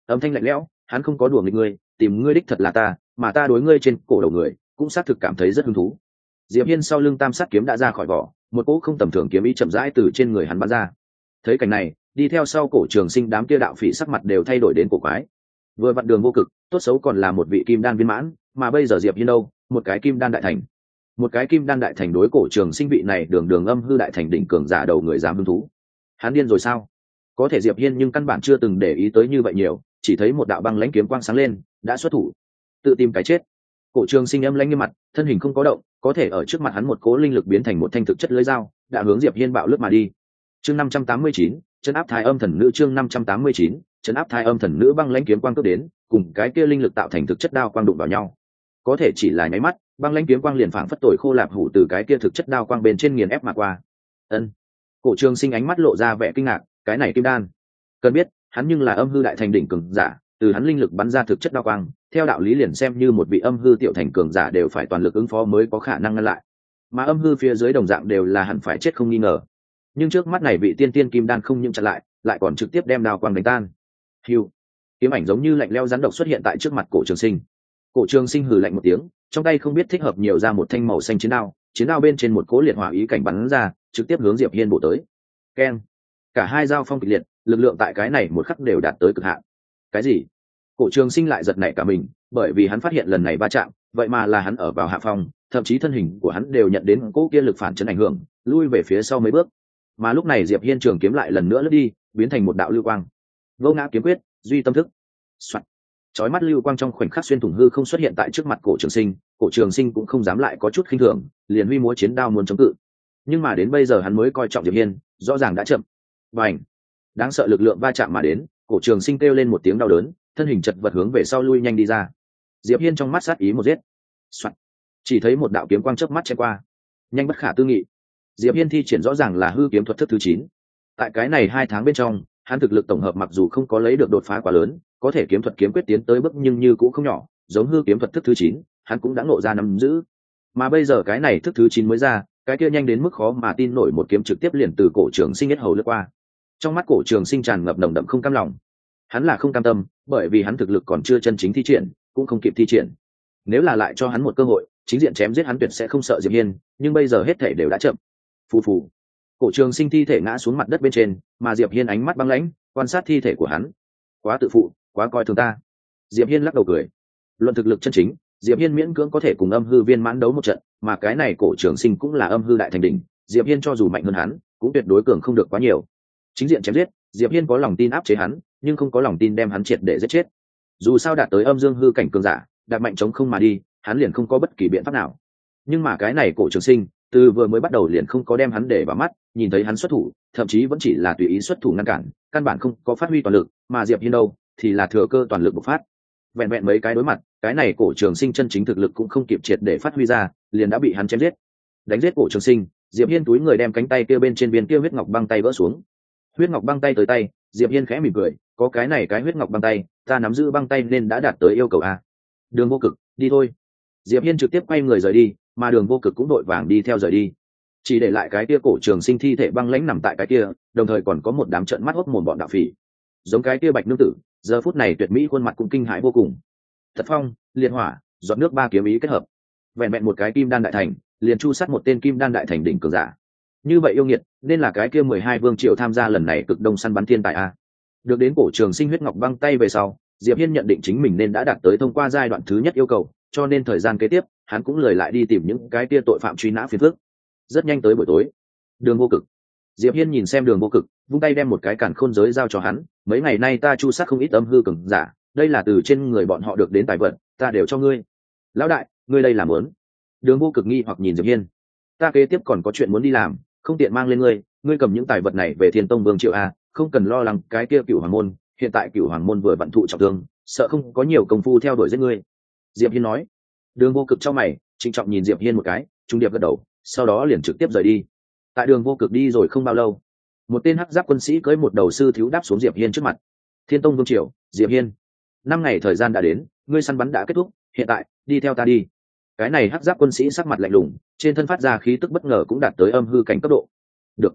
âm thanh lạnh lẽo, hắn không có đùa nghịch ngươi, tìm ngươi đích thật là ta, mà ta đối ngươi trên cổ đầu người cũng xác thực cảm thấy rất hứng thú. Diệp Hiên sau lưng tam sát kiếm đã ra khỏi vỏ, một cỗ không tầm thường kiếm ý chậm rãi từ trên người hắn bắn ra. Thấy cảnh này, đi theo sau cổ trường sinh đám kia đạo phỉ sắc mặt đều thay đổi đến cổ quái. Vừa vặn Đường Vô Cực, tốt xấu còn là một vị kim đan viên mãn, mà bây giờ Diệp Hiên đâu, một cái kim đan đại thành. Một cái kim đan đại thành đối cổ trường sinh vị này đường âm hư đại thành đỉnh cường giả đầu người dám hứng thú. Hắn điên rồi sao? Có thể Diệp Hiên nhưng căn bản chưa từng để ý tới như vậy nhiều, chỉ thấy một đạo băng lãnh kiếm quang sáng lên, đã xuất thủ, tự tìm cái chết. Cổ trường sinh âm lãnh như mặt, thân hình không có động, có thể ở trước mặt hắn một cỗ linh lực biến thành một thanh thực chất lưỡi dao, đã hướng Diệp Hiên bạo lướt mà đi. Chương 589, trấn áp Thái Âm Thần Nữ. Chương 589, trấn áp Thái Âm Thần Nữ. Băng lãnh kiếm quang cướp đến, cùng cái kia linh lực tạo thành thực chất đao quang đụng vào nhau. Có thể chỉ là nháy mắt, băng lãnh kiếm quang liền phảng phất tồi khô lạp hủ từ cái kia thực chất đao quang bên trên nghiền ép mà qua. Ân. Cổ trường sinh ánh mắt lộ ra vẻ kinh ngạc, cái này kim đan, cần biết hắn nhưng là âm hư đại thành đỉnh cường giả, từ hắn linh lực bắn ra thực chất đao quang, theo đạo lý liền xem như một vị âm hư tiểu thành cường giả đều phải toàn lực ứng phó mới có khả năng ngăn lại, mà âm hư phía dưới đồng dạng đều là hẳn phải chết không nghi ngờ. Nhưng trước mắt này vị tiên tiên kim đan không những chặn lại còn trực tiếp đem đao quang đánh tan. Hiu, kiếm ảnh giống như lạnh lẽo rắn độc xuất hiện tại trước mặt cổ trường sinh. Cổ trường sinh hừ lạnh một tiếng, trong tay không biết thích hợp nhiều ra một thanh màu xanh chiến đao bên trên một cỗ liệt hỏa ý cảnh bắn ra, trực tiếp hướng Diệp Hiên bổ tới. Keng! Cả hai giao phong kịch liệt, lực lượng tại cái này một khắc đều đạt tới cực hạn. Cái gì? Cổ trường sinh lại giật nảy cả mình, bởi vì hắn phát hiện lần này va chạm, vậy mà là hắn ở vào hạ phong, thậm chí thân hình của hắn đều nhận đến cỗ kia lực phản chấn ảnh hưởng, lui về phía sau mấy bước. Mà lúc này Diệp Hiên trường kiếm lại lần nữa lướt đi, biến thành một đạo lưu quang. Vô ngã kiếm quyết, duy tâm thức. Soạn. Chói mắt lưu quang trong khoảnh khắc xuyên thủng hư không xuất hiện tại trước mặt cổ trường sinh cũng không dám lại có chút khinh thường, liền huy múa chiến đao muốn chống cự. Nhưng mà đến bây giờ hắn mới coi trọng Diệp Hiên, rõ ràng đã chậm. Bành! Đáng sợ lực lượng va chạm mà đến, cổ trường sinh kêu lên một tiếng đau đớn, thân hình chật vật hướng về sau lui nhanh đi ra. Diệp Hiên trong mắt sát ý một giết. Soạn. Chỉ thấy một đạo kiếm quang chớp mắt che qua, nhanh bất khả tư nghị. Diệp Hiên thi triển rõ ràng là hư kiếm thuật thức thứ 9. Tại cái này 2 tháng bên trong, hắn thực lực tổng hợp mặc dù không có lấy được đột phá quá lớn, có thể kiếm thuật kiếm quyết tiến tới bước nhưng như cũng không nhỏ, giống hư kiếm thuật thức thứ 9, hắn cũng đã ngộ ra nắm giữ. Mà bây giờ cái này thức thứ 9 mới ra, cái kia nhanh đến mức khó mà tin nổi, một kiếm trực tiếp liền từ cổ trường sinh nhất hầu lướt qua. Trong mắt cổ trường sinh tràn ngập nồng đậm không cam lòng. Hắn là không cam tâm, bởi vì hắn thực lực còn chưa chân chính thi triển, cũng không kịp thi triển. Nếu là lại cho hắn một cơ hội, chính diện chém giết hắn tuyệt sẽ không sợ Diệp Hiên, nhưng bây giờ hết thảy đều đã chậm. Phù phù. Cổ trường sinh thi thể ngã xuống mặt đất bên trên, mà Diệp Hiên ánh mắt băng lãnh, quan sát thi thể của hắn. Quá tự phụ, quá coi thường ta. Diệp Hiên lắc đầu cười. Luận thực lực chân chính, Diệp Hiên miễn cưỡng có thể cùng âm hư viên mãn đấu một trận, mà cái này cổ trường sinh cũng là âm hư đại thành đỉnh, Diệp Hiên cho dù mạnh hơn hắn, cũng tuyệt đối cường không được quá nhiều. Chính diện chém giết, Diệp Hiên có lòng tin áp chế hắn, nhưng không có lòng tin đem hắn triệt để giết chết. Dù sao đạt tới âm dương hư cảnh cường giả, đạt mạnh chống không mà đi, hắn liền không có bất kỳ biện pháp nào. Nhưng mà cái này cổ trường sinh, từ vừa mới bắt đầu liền không có đem hắn để vào mắt, nhìn thấy hắn xuất thủ, thậm chí vẫn chỉ là tùy ý xuất thủ ngăn cản, căn bản không có phát huy toàn lực, mà Diệp Hiên đâu, thì là thừa cơ toàn lực bộc phát. Vẹn vẹn mấy cái đối mặt, cái này cổ trường sinh chân chính thực lực cũng không kịp triệt để phát huy ra, liền đã bị hắn chém giết. Đánh giết cổ trường sinh, Diệp Hiên túi người đem cánh tay kia bên trên viên kia huyết ngọc băng tay vỡ xuống. Huyết ngọc băng tay tới tay, Diệp Hiên khẽ mỉm cười, có cái này cái huyết ngọc băng tay, ta nắm giữ băng tay nên đã đạt tới yêu cầu a. Đường Vô Cực, đi thôi. Diệp Hiên trực tiếp quay người rời đi, mà Đường Vô Cực cũng đội vàng đi theo rời đi, chỉ để lại cái kia cổ trường sinh thi thể băng lãnh nằm tại cái kia, đồng thời còn có một đám trợn mắt hốt mồm bọn đạo phỉ. Giống cái kia Bạch nương tử, giờ phút này tuyệt mỹ khuôn mặt cũng kinh hãi vô cùng. Thật phong, liệt hỏa, giọt nước ba kiếm ý kết hợp, vẹn vẹn một cái kim đan đại thành, liền chu sát một tên kim đan đại thành đỉnh cường giả. Như vậy yêu nghiệt, nên là cái kia 12 vương triều tham gia lần này cực đông săn bắn thiên tài a. Được đến cổ trường sinh huyết ngọc băng tay về sau, Diệp Hiên nhận định chính mình nên đã đạt tới thông qua giai đoạn thứ nhất yêu cầu, cho nên thời gian kế tiếp, hắn cũng lười lại đi tìm những cái kia tội phạm truy nã phiền phức. Rất nhanh tới buổi tối, Đường Vô Cực. Diệp Hiên nhìn xem Đường Vô Cực, vung tay đem một cái càn khôn giới giao cho hắn, mấy ngày nay ta chu sát không ít âm hư cường giả, đây là từ trên người bọn họ được đến tài vật, ta đều cho ngươi. Lão đại, ngươi đây là muốn? Đường Vô Cực nghi hoặc nhìn Diệp Hiên. Ta kế tiếp còn có chuyện muốn đi làm, không tiện mang lên ngươi cầm những tài vật này về Thiên Tông Vương Triệu a, không cần lo lắng cái kia Cửu Hoàng môn, hiện tại Cửu Hoàng môn vừa vận thụ trọng thương, sợ không có nhiều công phu theo đuổi giết ngươi. Diệp Hiên nói. Đường Vô Cực chau mày, trịnh trọng nhìn Diệp Hiên một cái, trung điệp gật đầu, sau đó liền trực tiếp rời đi. Tại Đường Vô Cực đi rồi không bao lâu, một tên hắc giáp quân sĩ cưỡi một đầu sư thiếu đáp xuống Diệp Hiên trước mặt. Thiên Tông Vương Triều, Diệp Hiên, 5 ngày thời gian đã đến, ngươi săn bắn đã kết thúc, hiện tại đi theo ta đi. Cái này hắc giáp quân sĩ sắc mặt lạnh lùng, trên thân phát ra khí tức bất ngờ cũng đạt tới âm hư cảnh cấp độ. Được.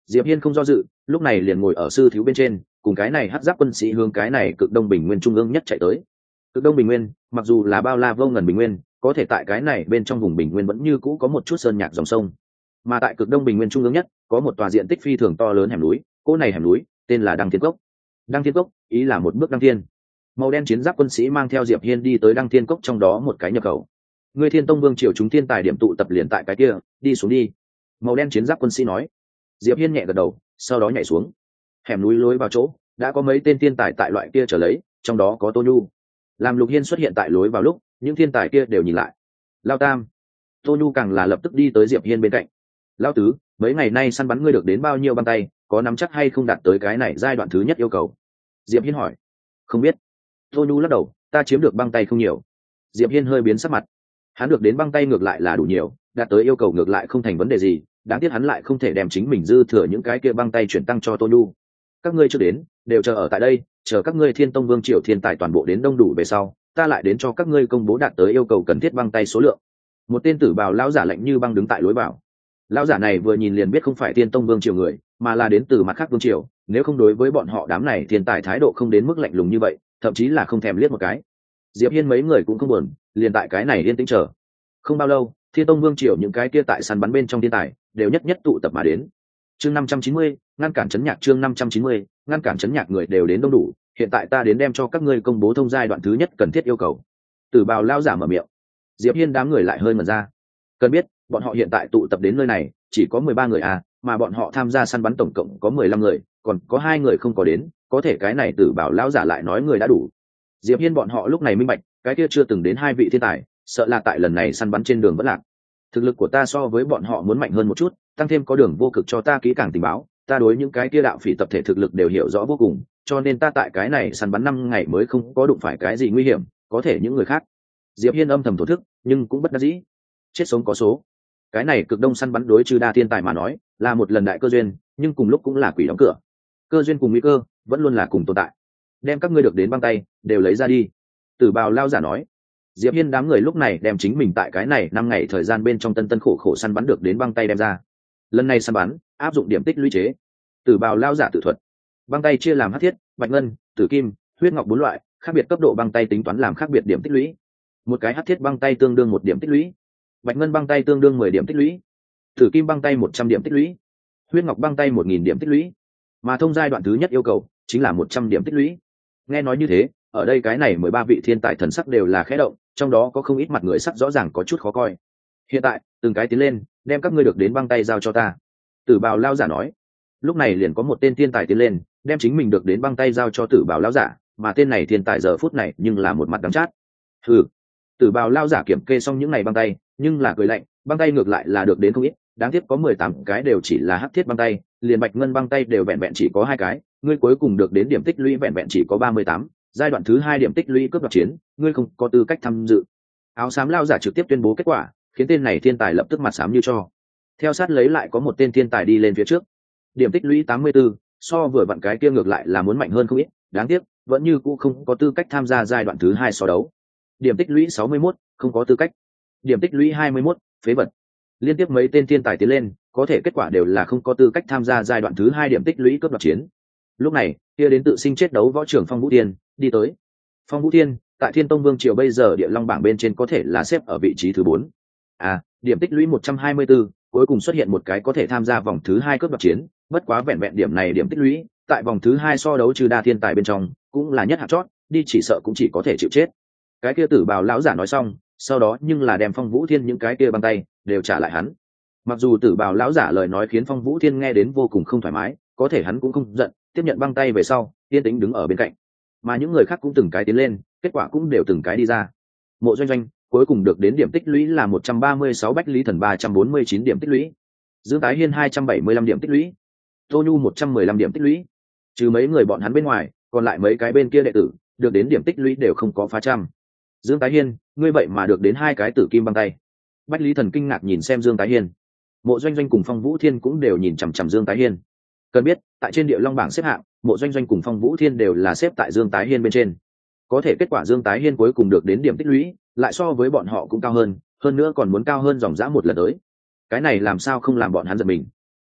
Diệp Hiên không do dự, lúc này liền ngồi ở sư thiếu bên trên, cùng cái này hắc giáp quân sĩ hướng cái này cực đông bình nguyên trung ương nhất chạy tới. Cực đông bình nguyên, mặc dù là bao la vô ngần bình nguyên, có thể tại cái này bên trong vùng bình nguyên vẫn như cũ có một chút sơn nhạc dòng sông. Mà tại cực đông bình nguyên trung ương nhất, có một tòa diện tích phi thường to lớn hẻm núi, cỗ này hẻm núi tên là Đăng Thiên Cốc. Đăng Thiên Cốc, ý là một bước đăng thiên. Màu đen chiến giáp quân sĩ mang theo Diệp Hiên đi tới Đăng Thiên Cốc, trong đó một cái nhập khẩu. Ngươi Thiên Tông Vương triều chúng thiên tài điểm tụ tập liền tại cái kia, đi xuống đi. Màu đen chiến giáp quân sĩ nói. Diệp Hiên nhẹ gật đầu, sau đó nhảy xuống. Hẻm núi lối vào chỗ, đã có mấy tên thiên tài tại loại kia trở lấy, trong đó có Tô Nhu. Làm Lục Hiên xuất hiện tại lối vào lúc, những thiên tài kia đều nhìn lại. Lao Tam. Tô Nhu càng là lập tức đi tới Diệp Hiên bên cạnh. Lao Tứ, mấy ngày nay săn bắn ngươi được đến bao nhiêu băng tay, có nắm chắc hay không đạt tới cái này giai đoạn thứ nhất yêu cầu? Diệp Hiên hỏi. Không biết. Tô Nhu lắc đầu, ta chiếm được băng tay không nhiều. Diệp Hiên hơi biến sắc mặt. Hắn được đến băng tay ngược lại là đủ nhiều, đạt tới yêu cầu ngược lại không thành vấn đề gì, đáng tiếc hắn lại không thể đem chính mình dư thừa những cái kia băng tay chuyển tăng cho Tô Nhu. Các ngươi chưa đến, đều chờ ở tại đây, chờ các ngươi Thiên Tông Vương triều thiên tài toàn bộ đến đông đủ về sau, ta lại đến cho các ngươi công bố đạt tới yêu cầu cần thiết băng tay số lượng. Một tên tử bào lão giả lạnh như băng đứng tại lối vào. Lão giả này vừa nhìn liền biết không phải Thiên Tông Vương triều người, mà là đến từ mặt khác vương triều, nếu không đối với bọn họ đám này thiên tài thái độ không đến mức lạnh lùng như vậy, thậm chí là không thèm liếc một cái. Diệp Hiên mấy người cũng không buồn, liền tại cái này yên tĩnh chờ. Không bao lâu, Thiên Tông Vương triều những cái kia tại săn bắn bên trong thiên tài đều nhất nhất tụ tập mà đến. Chương 590, ngăn cản chấn nhạc. Chương 590, ngăn cản chấn nhạc người đều đến đông đủ, hiện tại ta đến đem cho các ngươi công bố thông giai đoạn thứ nhất cần thiết yêu cầu. Tử bào lao giả mở miệng. Diệp Hiên đám người lại hơi mở ra. Cần biết, bọn họ hiện tại tụ tập đến nơi này chỉ có 13 người mà bọn họ tham gia săn bắn tổng cộng có 15 người, còn có 2 người không có đến, có thể cái này tử bảo lão giả lại nói người đã đủ. Diệp Hiên bọn họ lúc này minh bạch, cái kia chưa từng đến 2 vị thiên tài, sợ là tại lần này săn bắn trên đường vẫn lạc. Thực lực của ta so với bọn họ muốn mạnh hơn một chút, tăng thêm có đường vô cực cho ta kỹ càng tình báo, ta đối những cái kia đạo phỉ tập thể thực lực đều hiểu rõ vô cùng, cho nên ta tại cái này săn bắn 5 ngày mới không có đụng phải cái gì nguy hiểm, có thể những người khác. Diệp Hiên âm thầm thổ thức, nhưng cũng bất đắc dĩ. Chết sống có số. Cái này cực đông săn bắn đối trừ đa thiên tài mà nói, là một lần đại cơ duyên, nhưng cùng lúc cũng là quỷ đóng cửa. Cơ duyên cùng nguy cơ vẫn luôn là cùng tồn tại. Đem các ngươi được đến băng tay đều lấy ra đi. Tử bào lao giả nói. Diệp Hiên đám người lúc này đem chính mình tại cái này 5 ngày thời gian bên trong tân khổ khổ săn bắn được đến băng tay đem ra. Lần này săn bắn áp dụng điểm tích lũy chế. Tử bào lao giả tự thuật. Băng tay chia làm hắc thiết, bạch ngân, tử kim, huyết ngọc 4 loại, khác biệt cấp độ băng tay tính toán làm khác biệt điểm tích lũy. Một cái hắc thiết băng tay tương đương 1 điểm tích lũy, bạch ngân băng tay tương đương 10 điểm tích lũy, tử kim băng tay 100 điểm tích lũy, huyết ngọc băng tay 1000 điểm tích lũy. Mà thông giai đoạn thứ nhất yêu cầu chính là 100 điểm tích lũy. Nghe nói như thế, ở đây cái này 13 vị thiên tài thần sắc đều là khẽ động, trong đó có không ít mặt người sắc rõ ràng có chút khó coi. Hiện tại, từng cái tiến lên, đem các ngươi được đến băng tay giao cho ta. Tử bào lao giả nói. Lúc này liền có một tên thiên tài tiến lên, đem chính mình được đến băng tay giao cho tử bào lao giả, mà tên này thiên tài giờ phút này nhưng là một mặt đắng chát. Hừ. Tử bào lao giả kiểm kê xong những ngày băng tay, nhưng là cười lạnh, băng tay ngược lại là được đến không ít, đáng tiếc có 18 cái đều chỉ là hắc thiết băng tay, liền bạch ngân băng tay đều vẹn vẹn chỉ có 2 cái, ngươi cuối cùng được đến điểm tích lũy vẹn vẹn chỉ có 38, giai đoạn thứ 2 điểm tích lũy cướp đoạt chiến, ngươi không có tư cách tham dự. Áo xám lao giả trực tiếp tuyên bố kết quả, khiến tên này thiên tài lập tức mặt xám như cho. Theo sát lấy lại có một tên thiên tài đi lên phía trước. Điểm tích lũy 84, so vừa vặn cái kia ngược lại là muốn mạnh hơn không ít, đáng tiếc vẫn như cũ không có tư cách tham gia giai đoạn thứ 2 so đấu. Điểm tích lũy 61, không có tư cách. Điểm tích lũy 21, phế vật. Liên tiếp mấy tên thiên tài tiến lên, có thể kết quả đều là không có tư cách tham gia giai đoạn thứ 2 điểm tích lũy cướp đoạt chiến. Lúc này, kia đến tự sinh chết đấu võ trưởng Phong Vũ Thiên đi tới. Phong Vũ Thiên, tại Thiên Tông Vương triều bây giờ địa long bảng bên trên có thể là xếp ở vị trí thứ 4. Điểm tích lũy 124, cuối cùng xuất hiện một cái có thể tham gia vòng thứ 2 cướp đoạt chiến, bất quá vẹn vẹn điểm này điểm tích lũy, tại vòng thứ 2 so đấu trừ đa thiên tài bên trong, cũng là nhất hạng chót, đi chỉ sợ cũng chỉ có thể chịu chết. Cái kia tử bào lão giả nói xong, sau đó nhưng là đem Phong Vũ Thiên những cái kia băng tay đều trả lại hắn. Mặc dù tử bào lão giả lời nói khiến Phong Vũ Thiên nghe đến vô cùng không thoải mái, có thể hắn cũng không giận, tiếp nhận băng tay về sau, yên tĩnh đứng ở bên cạnh. Mà những người khác cũng từng cái tiến lên, kết quả cũng đều từng cái đi ra. Mộ Doanh Doanh cuối cùng được đến điểm tích lũy là 136, Bách Lý Thần 349 điểm tích lũy, Dương Tái Hiên 275 điểm tích lũy, Tô Nhu 115 điểm tích lũy. Trừ mấy người bọn hắn bên ngoài, còn lại mấy cái bên kia đệ tử được đến điểm tích lũy đều không có phá trăm. Dương Tái Hiên, ngươi vậy mà được đến 2 cái tử kim băng tay. Bách Lý Thần kinh ngạc nhìn xem Dương Tái Hiên. Mộ Doanh Doanh cùng Phong Vũ Thiên cũng đều nhìn chằm chằm Dương Tái Hiên. Cần biết, tại trên địa long bảng xếp hạng, Mộ Doanh Doanh cùng Phong Vũ Thiên đều là xếp tại Dương Tái Hiên bên trên. Có thể kết quả Dương Tái Hiên cuối cùng được đến điểm tích lũy, lại so với bọn họ cũng cao hơn nữa còn muốn cao hơn dòng dã một lần tới. Cái này làm sao không làm bọn hắn giật mình.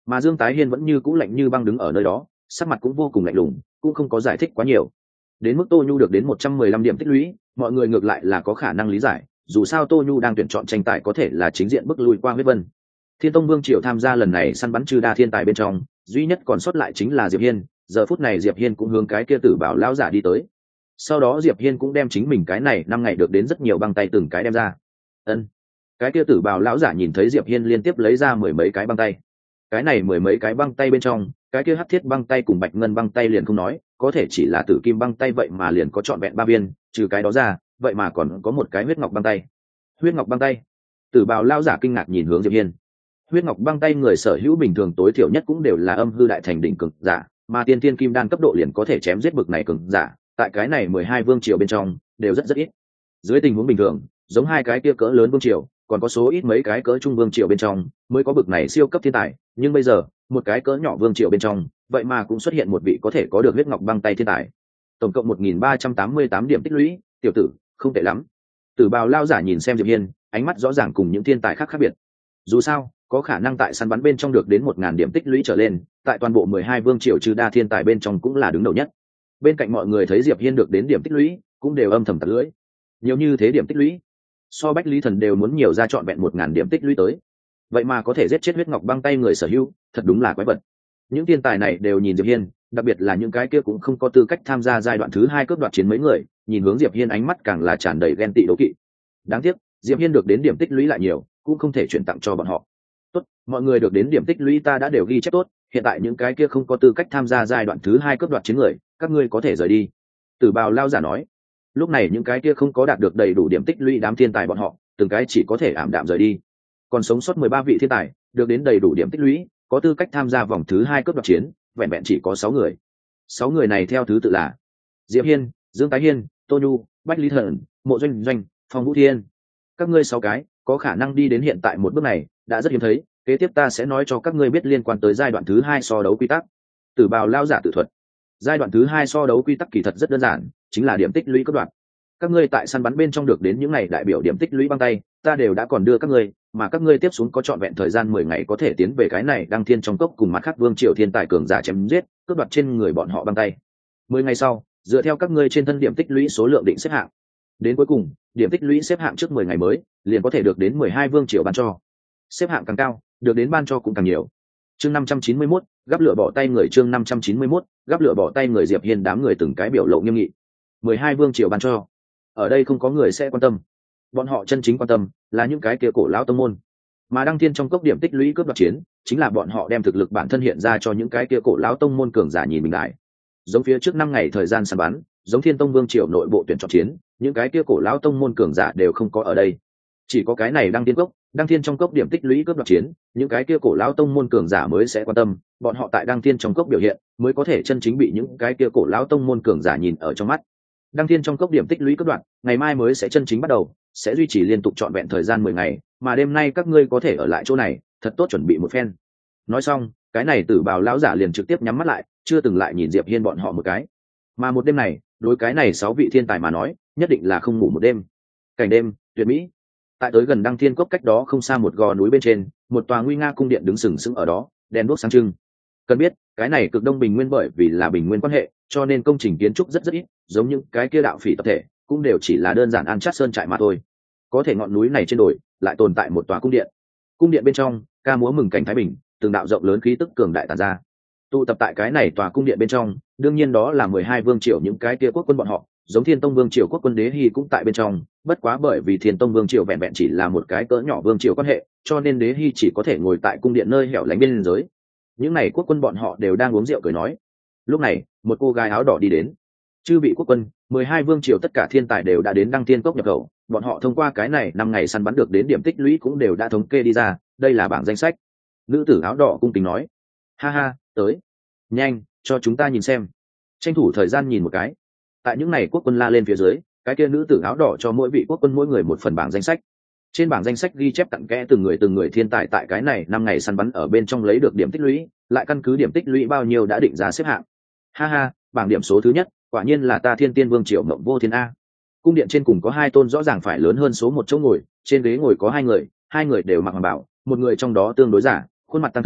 mà Dương Tái Hiên vẫn như cũ lạnh như băng đứng ở nơi đó, sắc mặt cũng vô cùng lạnh lùng, cũng không có giải thích quá nhiều. Đến mức Tô Nhu được đến 115 điểm tích lũy, mọi người ngược lại là có khả năng lý giải, dù sao Tô Nhu đang tuyển chọn tranh tài có thể là chính diện bức lui qua huyết vân. Thiên Tông Vương Triều tham gia lần này săn bắn trừ đa thiên tài bên trong, duy nhất còn sót lại chính là Diệp Hiên, giờ phút này Diệp Hiên cũng hướng cái kia Tử Bảo lão giả đi tới. Sau đó Diệp Hiên cũng đem chính mình cái này 5 ngày được đến rất nhiều băng tay từng cái đem ra. Ân. Cái kia Tử Bảo lão giả nhìn thấy Diệp Hiên liên tiếp lấy ra mười mấy cái băng tay. Cái này mười mấy cái băng tay bên trong, cái kia hắc thiết băng tay cùng bạch ngân băng tay liền không nói, có thể chỉ là tử kim băng tay vậy mà liền có trọn vẹn 3 viên, trừ cái đó ra, vậy mà còn có một cái huyết ngọc băng tay. Huyết ngọc băng tay? Tử Bào lão giả kinh ngạc nhìn hướng Diệp Hiên. Huyết ngọc băng tay người sở hữu bình thường tối thiểu nhất cũng đều là âm hư đại thành đỉnh cường giả, mà tiên tiên kim đan cấp độ liền có thể chém giết bực này cường giả, tại cái này 12 vương triều bên trong đều rất ít. Dưới tình huống bình thường, giống hai cái kia cỡ lớn vương triều, còn có số ít mấy cái cỡ trung vương triều bên trong mới có bực này siêu cấp thiên tài, nhưng bây giờ, một cái cỡ nhỏ vương triều bên trong, vậy mà cũng xuất hiện một vị có thể có được huyết ngọc băng tay thiên tài. Tổng cộng 1388 điểm tích lũy, tiểu tử, không tệ lắm. Tử Bào lão giả nhìn xem Diệp Hiên, ánh mắt rõ ràng cùng những thiên tài khác khác biệt. Dù sao, có khả năng tại săn bắn bên trong được đến 1000 điểm tích lũy trở lên, tại toàn bộ 12 vương triều trừ đa thiên tài bên trong cũng là đứng đầu nhất. Bên cạnh mọi người thấy Diệp Hiên được đến điểm tích lũy, cũng đều âm thầm tặc lưỡi. Nhiều như thế điểm tích lũy, so Bách Lý Thần đều muốn nhiều ra trọn vẹn 1000 điểm tích lũy tới. Vậy mà có thể giết chết huyết ngọc băng tay người sở hữu, thật đúng là quái vật. Những thiên tài này đều nhìn Diệp Hiên, đặc biệt là những cái kia cũng không có tư cách tham gia giai đoạn thứ 2 cướp đoạt chiến mấy người, nhìn hướng Diệp Hiên ánh mắt càng là tràn đầy ghen tị đố kỵ. Đáng tiếc, Diệp Hiên được đến điểm tích lũy lại nhiều, cũng không thể chuyển tặng cho bọn họ. Tốt, mọi người được đến điểm tích lũy ta đã đều ghi chép tốt, hiện tại những cái kia không có tư cách tham gia giai đoạn thứ 2 cướp đoạt chiến người, các ngươi có thể rời đi. Tử Bào lão giả nói. Lúc này những cái kia không có đạt được đầy đủ điểm tích lũy đám thiên tài bọn họ, từng cái chỉ có thể ảm đạm rời đi. Còn sống sót 13 vị thiên tài, được đến đầy đủ điểm tích lũy, có tư cách tham gia vòng thứ 2 cướp đoạt chiến, vẹn vẹn chỉ có 6 người. 6 người này theo thứ tự là Diệp Hiên, Dương Tái Hiên, Tô Nhu, Bách Lý Thần, Mộ Doanh Doanh, Phong Vũ Thiên. Các ngươi 6 cái có khả năng đi đến hiện tại một bước này, đã rất hiếm thấy, kế tiếp ta sẽ nói cho các ngươi biết liên quan tới giai đoạn thứ 2 so đấu quy tắc. Tử Bào lão giả tự thuật. Giai đoạn thứ 2 so đấu quy tắc kỳ thật rất đơn giản, chính là điểm tích lũy cấp đoạn. Các ngươi tại săn bắn bên trong được đến những này đại biểu điểm tích lũy băng tay, ta đều đã còn đưa các ngươi, mà các ngươi tiếp xuống có trọn vẹn thời gian 10 ngày có thể tiến về cái này đăng thiên trong cốc cùng mặt khác vương triều thiên tài cường giả chém giết, cướp đoạt trên người bọn họ băng tay. 10 ngày sau, dựa theo các ngươi trên thân điểm tích lũy số lượng định xếp hạng. Đến cuối cùng, điểm tích lũy xếp hạng trước 10 ngày mới, liền có thể được đến 12 vương triều ban cho. Xếp hạng càng cao, được đến ban cho cũng càng nhiều. Chương 591, gắp lửa bỏ tay người. Chương 591, gắp lửa bỏ tay người. Diệp Hiên đám người từng cái biểu lộ nghiêm nghị. 12 vương triều ban cho, ở đây không có người sẽ quan tâm. Bọn họ chân chính quan tâm là những cái kia cổ lão tông môn, mà đăng thiên trong cốc điểm tích lũy cướp đoạt chiến, chính là bọn họ đem thực lực bản thân hiện ra cho những cái kia cổ lão tông môn cường giả nhìn mình lại. Giống phía trước 5 ngày thời gian săn bắn, giống Thiên Tông Vương triều nội bộ tuyển chọn chiến, những cái kia cổ lão tông môn cường giả đều không có ở đây. Chỉ có cái này đăng thiên cốc, đăng thiên trong cốc điểm tích lũy cướp đoạt chiến, những cái kia cổ lão tông môn cường giả mới sẽ quan tâm, bọn họ tại đăng thiên trong cốc biểu hiện, mới có thể chân chính bị những cái kia cổ lão tông môn cường giả nhìn ở trong mắt. Đăng thiên trong cốc điểm tích lũy cướp đoạt, ngày mai mới sẽ chân chính bắt đầu, sẽ duy trì liên tục trọn vẹn thời gian 10 ngày, mà đêm nay các ngươi có thể ở lại chỗ này, thật tốt chuẩn bị một phen. Nói xong, cái này Tử Bào lão giả liền trực tiếp nhắm mắt lại, chưa từng lại nhìn Diệp Hiên bọn họ một cái. Mà một đêm này, đối cái này 6 vị thiên tài mà nói, nhất định là không ngủ một đêm. Cảnh đêm tuyệt mỹ. Tại tới gần đăng thiên cốc cách đó không xa một gò núi bên trên, một tòa nguy nga cung điện đứng sừng sững ở đó, đèn đuốc sáng trưng. Cần biết, cái này cực đông bình nguyên bởi vì là bình nguyên quan hệ, cho nên công trình kiến trúc rất ít, giống những cái kia đạo phỉ tập thể, cũng đều chỉ là đơn giản ăn chát sơn trại mà thôi. Có thể ngọn núi này trên đồi lại tồn tại một tòa cung điện. Cung điện bên trong, ca múa mừng cảnh thái bình, từng đạo rộng lớn khí tức cường đại tản ra. Tụ tập tại cái này tòa cung điện bên trong, đương nhiên đó là 12 vương triều những cái kia quốc quân bọn họ, giống Thiên Tông Vương triều quốc quân Đế Hi cũng tại bên trong, bất quá bởi vì Thiên Tông Vương triều vẹn vẹn chỉ là một cái cỡ nhỏ vương triều quan hệ, cho nên Đế Hi chỉ có thể ngồi tại cung điện nơi hẻo lánh bên giới. Những này quốc quân bọn họ đều đang uống rượu cười nói. Lúc này, một cô gái áo đỏ đi đến. Chư vị quốc quân, 12 vương triều tất cả thiên tài đều đã đến đăng thiên cốc nhập khẩu, bọn họ thông qua cái này 5 ngày săn bắn được đến điểm tích lũy cũng đều đã thống kê đi ra, đây là bảng danh sách. Nữ tử áo đỏ cung kính nói. Ha ha, tới. Nhanh, cho chúng ta nhìn xem. Tranh thủ thời gian nhìn một cái. Tại những này quốc quân la lên phía dưới, cái kia nữ tử áo đỏ cho mỗi vị quốc quân mỗi người một phần bảng danh sách. Trên bảng danh sách ghi chép cặn kẽ từng người thiên tài tại cái này 5 ngày săn bắn ở bên trong lấy được điểm tích lũy, lại căn cứ điểm tích lũy bao nhiêu đã định ra xếp hạng. Ha ha, bảng điểm số thứ nhất, quả nhiên là ta Thiên Tiên Vương triều Mộng Vô Thiên a. Cung điện trên cùng có 2 tôn rõ ràng phải lớn hơn số 1 chỗ ngồi, trên ghế ngồi có 2 người đều mặc hoàng bào, một người trong đó tương đối giả, khuôn mặt tăng thương,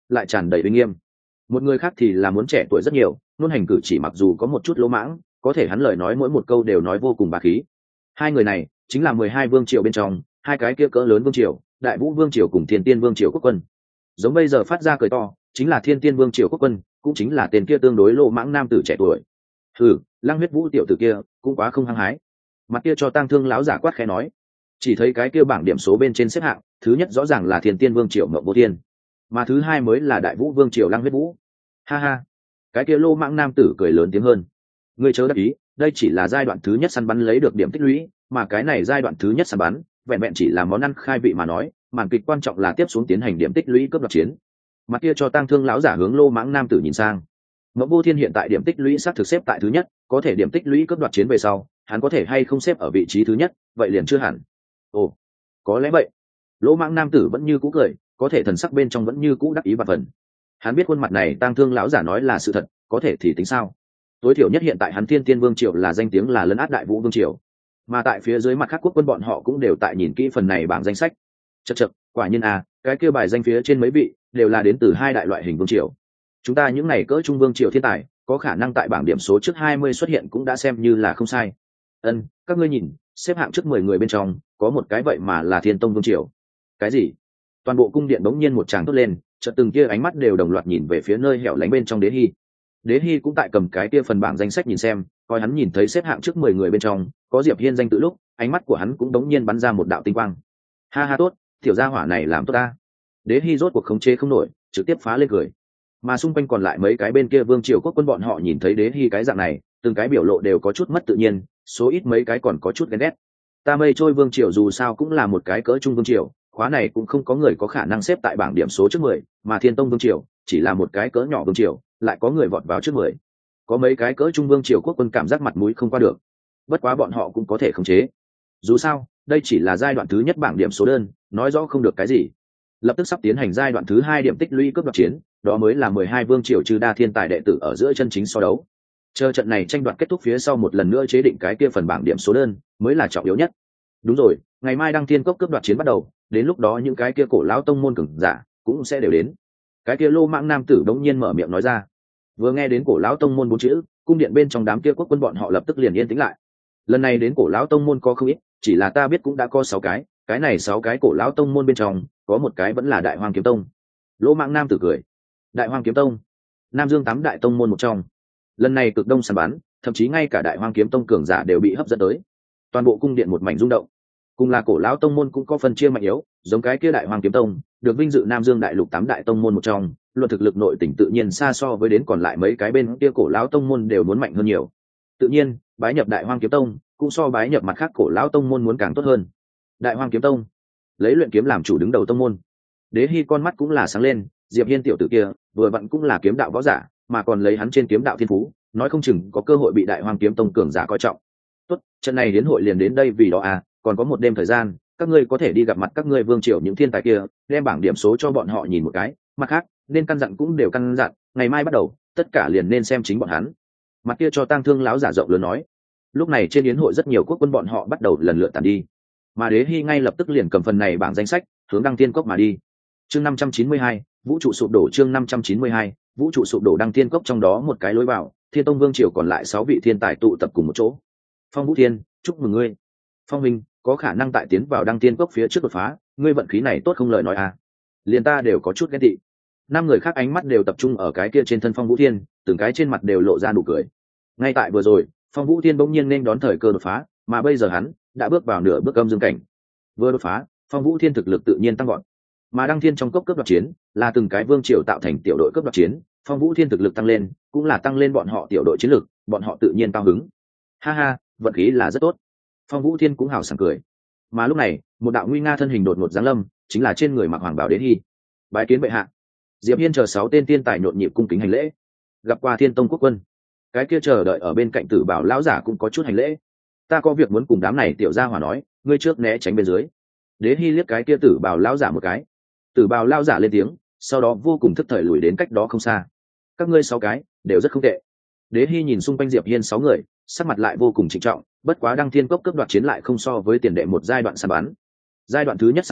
lại tràn đầy uy nghiêm. Một người khác thì là muốn trẻ tuổi rất nhiều, luôn hành cử chỉ mặc dù có một chút lỗ mãng, có thể hắn lời nói mỗi một câu đều nói vô cùng bá khí. Hai người này chính là 12 vương triều bên trong hai cái kia cỡ lớn vương triều, Đại Vũ vương triều cùng Thiên Tiên vương triều quốc quân. Giống bây giờ phát ra cười to chính là Thiên Tiên vương triều quốc quân, cũng chính là tên kia tương đối lỗ mãng nam tử trẻ tuổi. Lăng Huyết Vũ tiểu tử kia cũng quá không hăng hái. Mặt kia cho Tang Thương lão giả quát khẽ nói. Chỉ thấy cái kia bảng điểm số bên trên xếp hạng, thứ nhất rõ ràng là Thiên Tiên vương triều Mộng Vô Thiên, mà thứ hai mới là Đại Vũ vương triều Lăng Huyết Vũ. Ha ha, cái kia lô mãng nam tử cười lớn tiếng hơn. Ngươi chớ đắc ý, đây chỉ là giai đoạn thứ nhất săn bắn lấy được điểm tích lũy, mà cái này giai đoạn thứ nhất săn bắn vẹn vẹn chỉ là món ăn khai vị mà nói, màn kịch quan trọng là tiếp xuống tiến hành điểm tích lũy cướp đoạt chiến. Mặt kia cho Tang Thương lão giả hướng lô mãng nam tử nhìn sang. Mộng Vô Thiên hiện tại điểm tích lũy xác thực xếp tại thứ nhất, có thể điểm tích lũy cướp đoạt chiến về sau, hắn có thể hay không xếp ở vị trí thứ nhất, vậy liền chưa hẳn. Ồ, có lẽ vậy. Lô mãng nam tử vẫn như cũ cười, có thể thần sắc bên trong vẫn như cũ đắc ý và phần. Hắn biết khuôn mặt này Tang Thương lão giả nói là sự thật, có thể thì tính sao? Tối thiểu nhất hiện tại hắn Thiên Tiên vương triều là danh tiếng là lấn át Đại Vũ vương triều, mà tại phía dưới mặt khác quốc quân bọn họ cũng đều tại nhìn kỹ phần này bảng danh sách. Chậc, quả nhiên cái kia bài danh phía trên mấy vị đều là đến từ hai đại loại hình vương triều. Chúng ta những này cỡ trung vương triều thiên tài, có khả năng tại bảng điểm số trước 20 xuất hiện cũng đã xem như là không sai. Các ngươi nhìn, xếp hạng trước 10 người bên trong, có một cái vậy mà là Thiên Tông vương triều. Cái gì? Toàn bộ cung điện bỗng nhiên một tràng tốt lên, chợt từng kia ánh mắt đều đồng loạt nhìn về phía nơi hẻo lánh bên trong Đế Hi. Đế Hi cũng tại cầm cái kia phần bảng danh sách nhìn xem, coi hắn nhìn thấy xếp hạng trước 10 người bên trong có Diệp Hiên danh tự lúc, ánh mắt của hắn cũng đống nhiên bắn ra một đạo tinh quang. Ha ha, tốt, tiểu gia hỏa này làm tốt ta. Đế Hi rốt cuộc khống chế không nổi, trực tiếp phá lên cười. Mà xung quanh còn lại mấy cái bên kia vương triều quốc quân bọn họ nhìn thấy Đế Hi cái dạng này, từng cái biểu lộ đều có chút mất tự nhiên, số ít mấy cái còn có chút ghen ghét. Ta Mây Trôi vương triều dù sao cũng là một cái cỡ trung vương triều, khóa này cũng không có người có khả năng xếp tại bảng điểm số trước 10, mà Thiên Tông vương triều chỉ là một cái cỡ nhỏ vương triều, lại có người vọt vào trước 10. Có mấy cái cỡ trung vương triều quốc quân cảm giác mặt mũi không qua được. Bất quá bọn họ cũng có thể khống chế. Dù sao, đây chỉ là giai đoạn thứ nhất bảng điểm số đơn, nói rõ không được cái gì. Lập tức sắp tiến hành giai đoạn thứ 2 điểm tích lũy cướp đoạt chiến, đó mới là 12 vương triều trừ đa thiên tài đệ tử ở giữa chân chính so đấu. Chờ trận này tranh đoạt kết thúc phía sau một lần nữa chế định cái kia phần bảng điểm số đơn, mới là trọng yếu nhất. Đúng rồi, ngày mai đăng thiên cốc cướp đoạt chiến bắt đầu, đến lúc đó những cái kia cổ lão tông môn cường giả cũng sẽ đều đến. Cái kia lô mãng nam tử đống nhiên mở miệng nói ra. Vừa nghe đến cổ lão tông môn 4 chữ, cung điện bên trong đám kia quốc quân bọn họ lập tức liền yên tĩnh lại. Lần này đến cổ lão tông môn có không ít, chỉ là ta biết cũng đã có 6 cái này 6 cái cổ lão tông môn bên trong có một cái vẫn là Đại Hoang Kiếm Tông. Lỗ Mãng nam tử cười. Đại Hoang Kiếm Tông, Nam Dương 8 đại tông môn một trong. Lần này cực đông săn bắn, thậm chí ngay cả Đại Hoang Kiếm Tông cường giả đều bị hấp dẫn tới. Toàn bộ cung điện một mảnh rung động. Cùng là cổ lão tông môn cũng có phân chia mạnh yếu, giống cái kia Đại Hoang Kiếm Tông, được vinh dự Nam Dương đại lục 8 đại tông môn một trong, luận thực lực nội tình tự nhiên xa so với đến còn lại mấy cái bên kia cổ lão tông môn đều muốn mạnh hơn nhiều. Tự nhiên, bái nhập Đại Hoang Kiếm Tông cũng so bái nhập mặt khác cổ lão tông môn muốn càng tốt hơn. Đại Hoang Kiếm Tông, lấy luyện kiếm làm chủ đứng đầu tông môn. Đế Hi con mắt cũng là sáng lên, Diệp Hiên tiểu tử kia, vừa vặn cũng là kiếm đạo võ giả, mà còn lấy hắn trên kiếm đạo thiên phú, nói không chừng có cơ hội bị Đại Hoang Kiếm Tông cường giả coi trọng. Tốt, trận này đến hội liền đến đây vì đó còn có một đêm thời gian, các ngươi có thể đi gặp mặt các ngươi vương triều những thiên tài kia, đem bảng điểm số cho bọn họ nhìn một cái, mặt khác, nên căn dặn cũng đều căn dặn, ngày mai bắt đầu, tất cả liền nên xem chính bọn hắn. Mặt kia cho Tang Thương lão giả rộng lớn nói. Lúc này trên yến hội rất nhiều quốc quân bọn họ bắt đầu lần lượt tản đi, mà Đế Hi ngay lập tức liền cầm phần này bảng danh sách, hướng Đăng Tiên Cốc mà đi. Chương 592, vũ trụ sụp đổ. Chương 592, vũ trụ sụp đổ. Đăng Tiên Cốc trong đó một cái lối vào, Thiên Tông vương triều còn lại 6 vị thiên tài tụ tập cùng một chỗ. Phong Vũ Thiên, chúc mừng ngươi. Phong Minh, có khả năng tại tiến vào Đăng Tiên Cốc phía trước đột phá, ngươi vận khí này tốt không lời nói liền ta đều có chút ghen tị. 5 người khác ánh mắt đều tập trung ở cái kia trên thân Phong Vũ Thiên, từng cái trên mặt đều lộ ra nụ cười. Ngay tại vừa rồi, Phong Vũ Thiên bỗng nhiên nên đón thời cơ đột phá, mà bây giờ hắn đã bước vào nửa bước âm dương cảnh. Vừa đột phá, Phong Vũ Thiên thực lực tự nhiên tăng vọt. Mà Đăng Thiên trong cốc cướp đoạt chiến, là từng cái vương triều tạo thành tiểu đội cướp đoạt chiến, Phong Vũ Thiên thực lực tăng lên, cũng là tăng lên bọn họ tiểu đội chiến lực, bọn họ tự nhiên cao hứng. Ha ha, vận khí là rất tốt. Phong Vũ Thiên cũng hào sảng cười. Mà lúc này, một đạo nguy nga thân hình đột ngột giáng lâm, chính là trên người mặc hoàng bào Đế Hi. Bái kiến bệ hạ. Diệp Hiên chờ 6 tên tiên tài nhộn nhịp cung kính hành lễ. Gặp qua Thiên Tông quốc quân. Cái kia chờ đợi ở bên cạnh Tử Bảo lão giả cũng có chút hành lễ. Ta có việc muốn cùng đám này tiểu gia hỏa nói, ngươi trước né tránh bên dưới. Đế Hi liếc cái kia Tử Bảo lão giả một cái. Tử Bảo lão giả lên tiếng, sau đó vô cùng thức thời lùi đến cách đó không xa. Các ngươi 6 cái đều rất không tệ. Đế Hi nhìn xung quanh Diệp Hiên 6 người, sắc mặt lại vô cùng trịnh trọng, bất quá Đăng Thiên Cốc cướp đoạt chiến lại không so với tiền đệ một giai đoạn săn bắn. Giai đoạn thứ nhất săn bắn,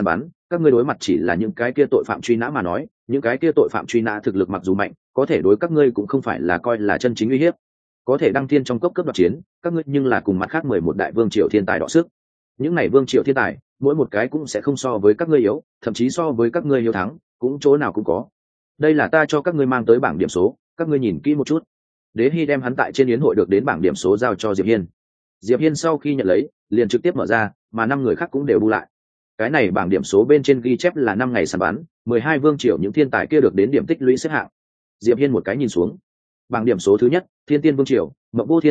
các ngươi đối mặt chỉ là những cái kia tội phạm truy nã mà nói, những cái kia tội phạm truy nã thực lực mặc dù mạnh, có thể đối các ngươi cũng không phải là coi là chân chính uy hiếp. Có thể đăng thiên trong cốc cướp đoạt chiến, các ngươi nhưng là cùng mặt khác 11 đại vương triều thiên tài đọ sức. Những này vương triều thiên tài, mỗi một cái cũng sẽ không so với các ngươi yếu, thậm chí so với các ngươi yếu thắng, cũng chỗ nào cũng có. Đây là ta cho các ngươi mang tới bảng điểm số, các ngươi nhìn kỹ một chút. Đế Hi đem hắn tại trên yến hội được đến bảng điểm số giao cho Diệp Hiên. Diệp Hiên sau khi nhận lấy, liền trực tiếp mở ra, mà 5 người khác cũng đều bu lại. Cái này bảng điểm số bên trên ghi chép là 5 ngày săn bắn, 12 vương triều những thiên tài kia được đến điểm tích lũy xếp hạng. Diệp Hiên một cái nhìn xuống. Bảng điểm số thứ nhất, Thiên Tiên vương triều, Mộng Vô Thiên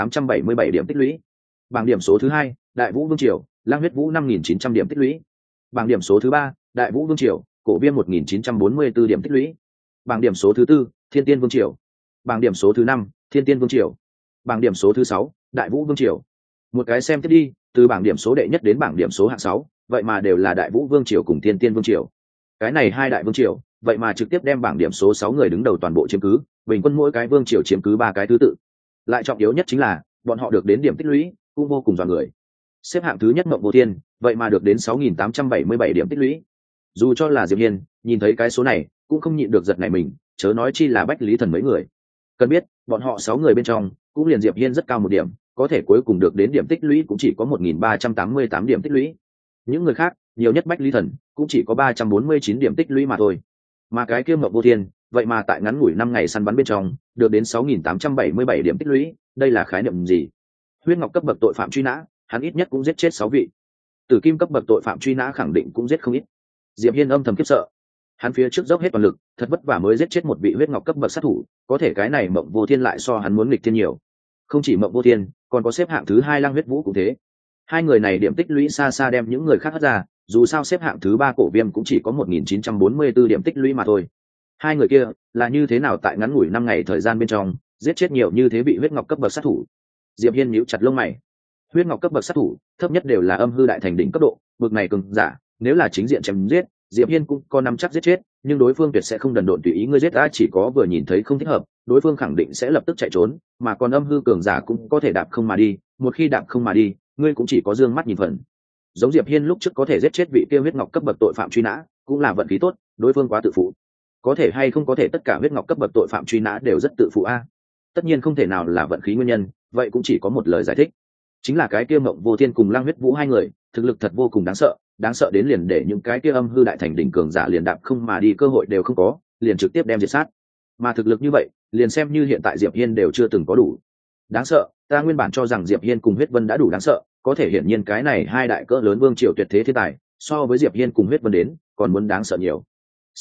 6877 điểm tích lũy. Bảng điểm số thứ hai, Đại Vũ vương triều, Lang Huyết Vũ 5900 điểm tích lũy. Bảng điểm số thứ ba, Đại Vũ vương triều, Cổ Viêm 1944 điểm tích lũy. Bảng điểm số thứ tư, Thiên Tiên vương triều. Bảng điểm số thứ năm, Thiên Tiên vương triều. Bảng điểm số thứ sáu, Đại Vũ vương triều. Một cái xem tiếp đi, từ bảng điểm số đệ nhất đến bảng điểm số hạng 6, vậy mà đều là Đại Vũ vương triều cùng Thiên Tiên vương triều. Cái này hai đại vương triều, vậy mà trực tiếp đem bảng điểm số 6 người đứng đầu toàn bộ chiếm cứ, bình quân mỗi cái vương triều chiếm cứ 3 cái thứ tự. Lại trọng yếu nhất chính là, bọn họ được đến điểm tích lũy cũng vô cùng dọa người. Xếp hạng thứ nhất Mộng Vô Thiên, vậy mà được đến 6877 điểm tích lũy. Dù cho là Diệp Hiên, nhìn thấy cái số này, cũng không nhịn được giật nảy mình, chớ nói chi là Bách Lý Thần mấy người. Cần biết, bọn họ 6 người bên trong, cũng liền Diệp Hiên rất cao một điểm, có thể cuối cùng được đến điểm tích lũy cũng chỉ có 1388 điểm tích lũy. Những người khác, nhiều nhất Bách Lý Thần, cũng chỉ có 349 điểm tích lũy mà thôi. Mà cái kia Mộng Vô Thiên, vậy mà tại ngắn ngủi 5 ngày săn bắn bên trong, được đến 6877 điểm tích lũy, đây là khái niệm gì? Huyết Ngọc cấp bậc tội phạm truy nã, hắn ít nhất cũng giết chết 6 vị. Tử Kim cấp bậc tội phạm truy nã khẳng định cũng giết không ít. Diệp Hiên âm thầm khiếp sợ. Hắn phía trước dốc hết toàn lực, thật vất vả mới giết chết một vị Huyết Ngọc cấp bậc sát thủ, có thể cái này Mộng Vô Thiên lại so hắn muốn nghịch thiên nhiều. Không chỉ Mộng Vô Thiên, còn có xếp hạng thứ hai Lăng Huyết Vũ cũng thế. Hai người này điểm tích lũy xa xa đem những người khác hất ra, dù sao xếp hạng thứ ba Cổ Viêm cũng chỉ có 1944 điểm tích lũy mà thôi. Hai người kia là như thế nào tại ngắn ngủi 5 ngày thời gian bên trong giết chết nhiều như thế vị Huyết Ngọc cấp bậc sát thủ? Diệp Hiên nhíu chặt lông mày. Huyết Ngọc cấp bậc sát thủ, thấp nhất đều là âm hư đại thành đỉnh cấp độ, bậc này cường giả, nếu là chính diện chém giết, Diệp Hiên cũng có nắm chắc giết chết, nhưng đối phương tuyệt sẽ không đần độn tùy ý ngươi giết đã, chỉ có vừa nhìn thấy không thích hợp, đối phương khẳng định sẽ lập tức chạy trốn, mà còn âm hư cường giả cũng có thể đạp không mà đi, một khi đạp không mà đi, ngươi cũng chỉ có dương mắt nhìn phần. Giống Diệp Hiên lúc trước có thể giết chết vị kia Huyết Ngọc cấp bậc tội phạm truy nã, cũng là vận khí tốt, đối phương quá tự phụ. Có thể hay không có thể tất cả Huyết Ngọc cấp bậc tội phạm truy nã đều rất tự phụ a? Tất nhiên không thể nào là vận khí nguyên nhân, vậy cũng chỉ có một lời giải thích, chính là cái kia Mộng Vô Thiên cùng Lăng Huyết Vũ hai người thực lực thật vô cùng đáng sợ đến liền để những cái kia âm hư đại thành đỉnh cường giả liền đạp không mà đi cơ hội đều không có, liền trực tiếp đem diệt sát. Mà thực lực như vậy, liền xem như hiện tại Diệp Hiên đều chưa từng có đủ. Đáng sợ, ta nguyên bản cho rằng Diệp Hiên cùng Huyết Vân đã đủ đáng sợ, có thể hiển nhiên cái này hai đại cỡ lớn vương triều tuyệt thế thiên tài, so với Diệp Hiên cùng Huyết Vân đến, còn muốn đáng sợ nhiều.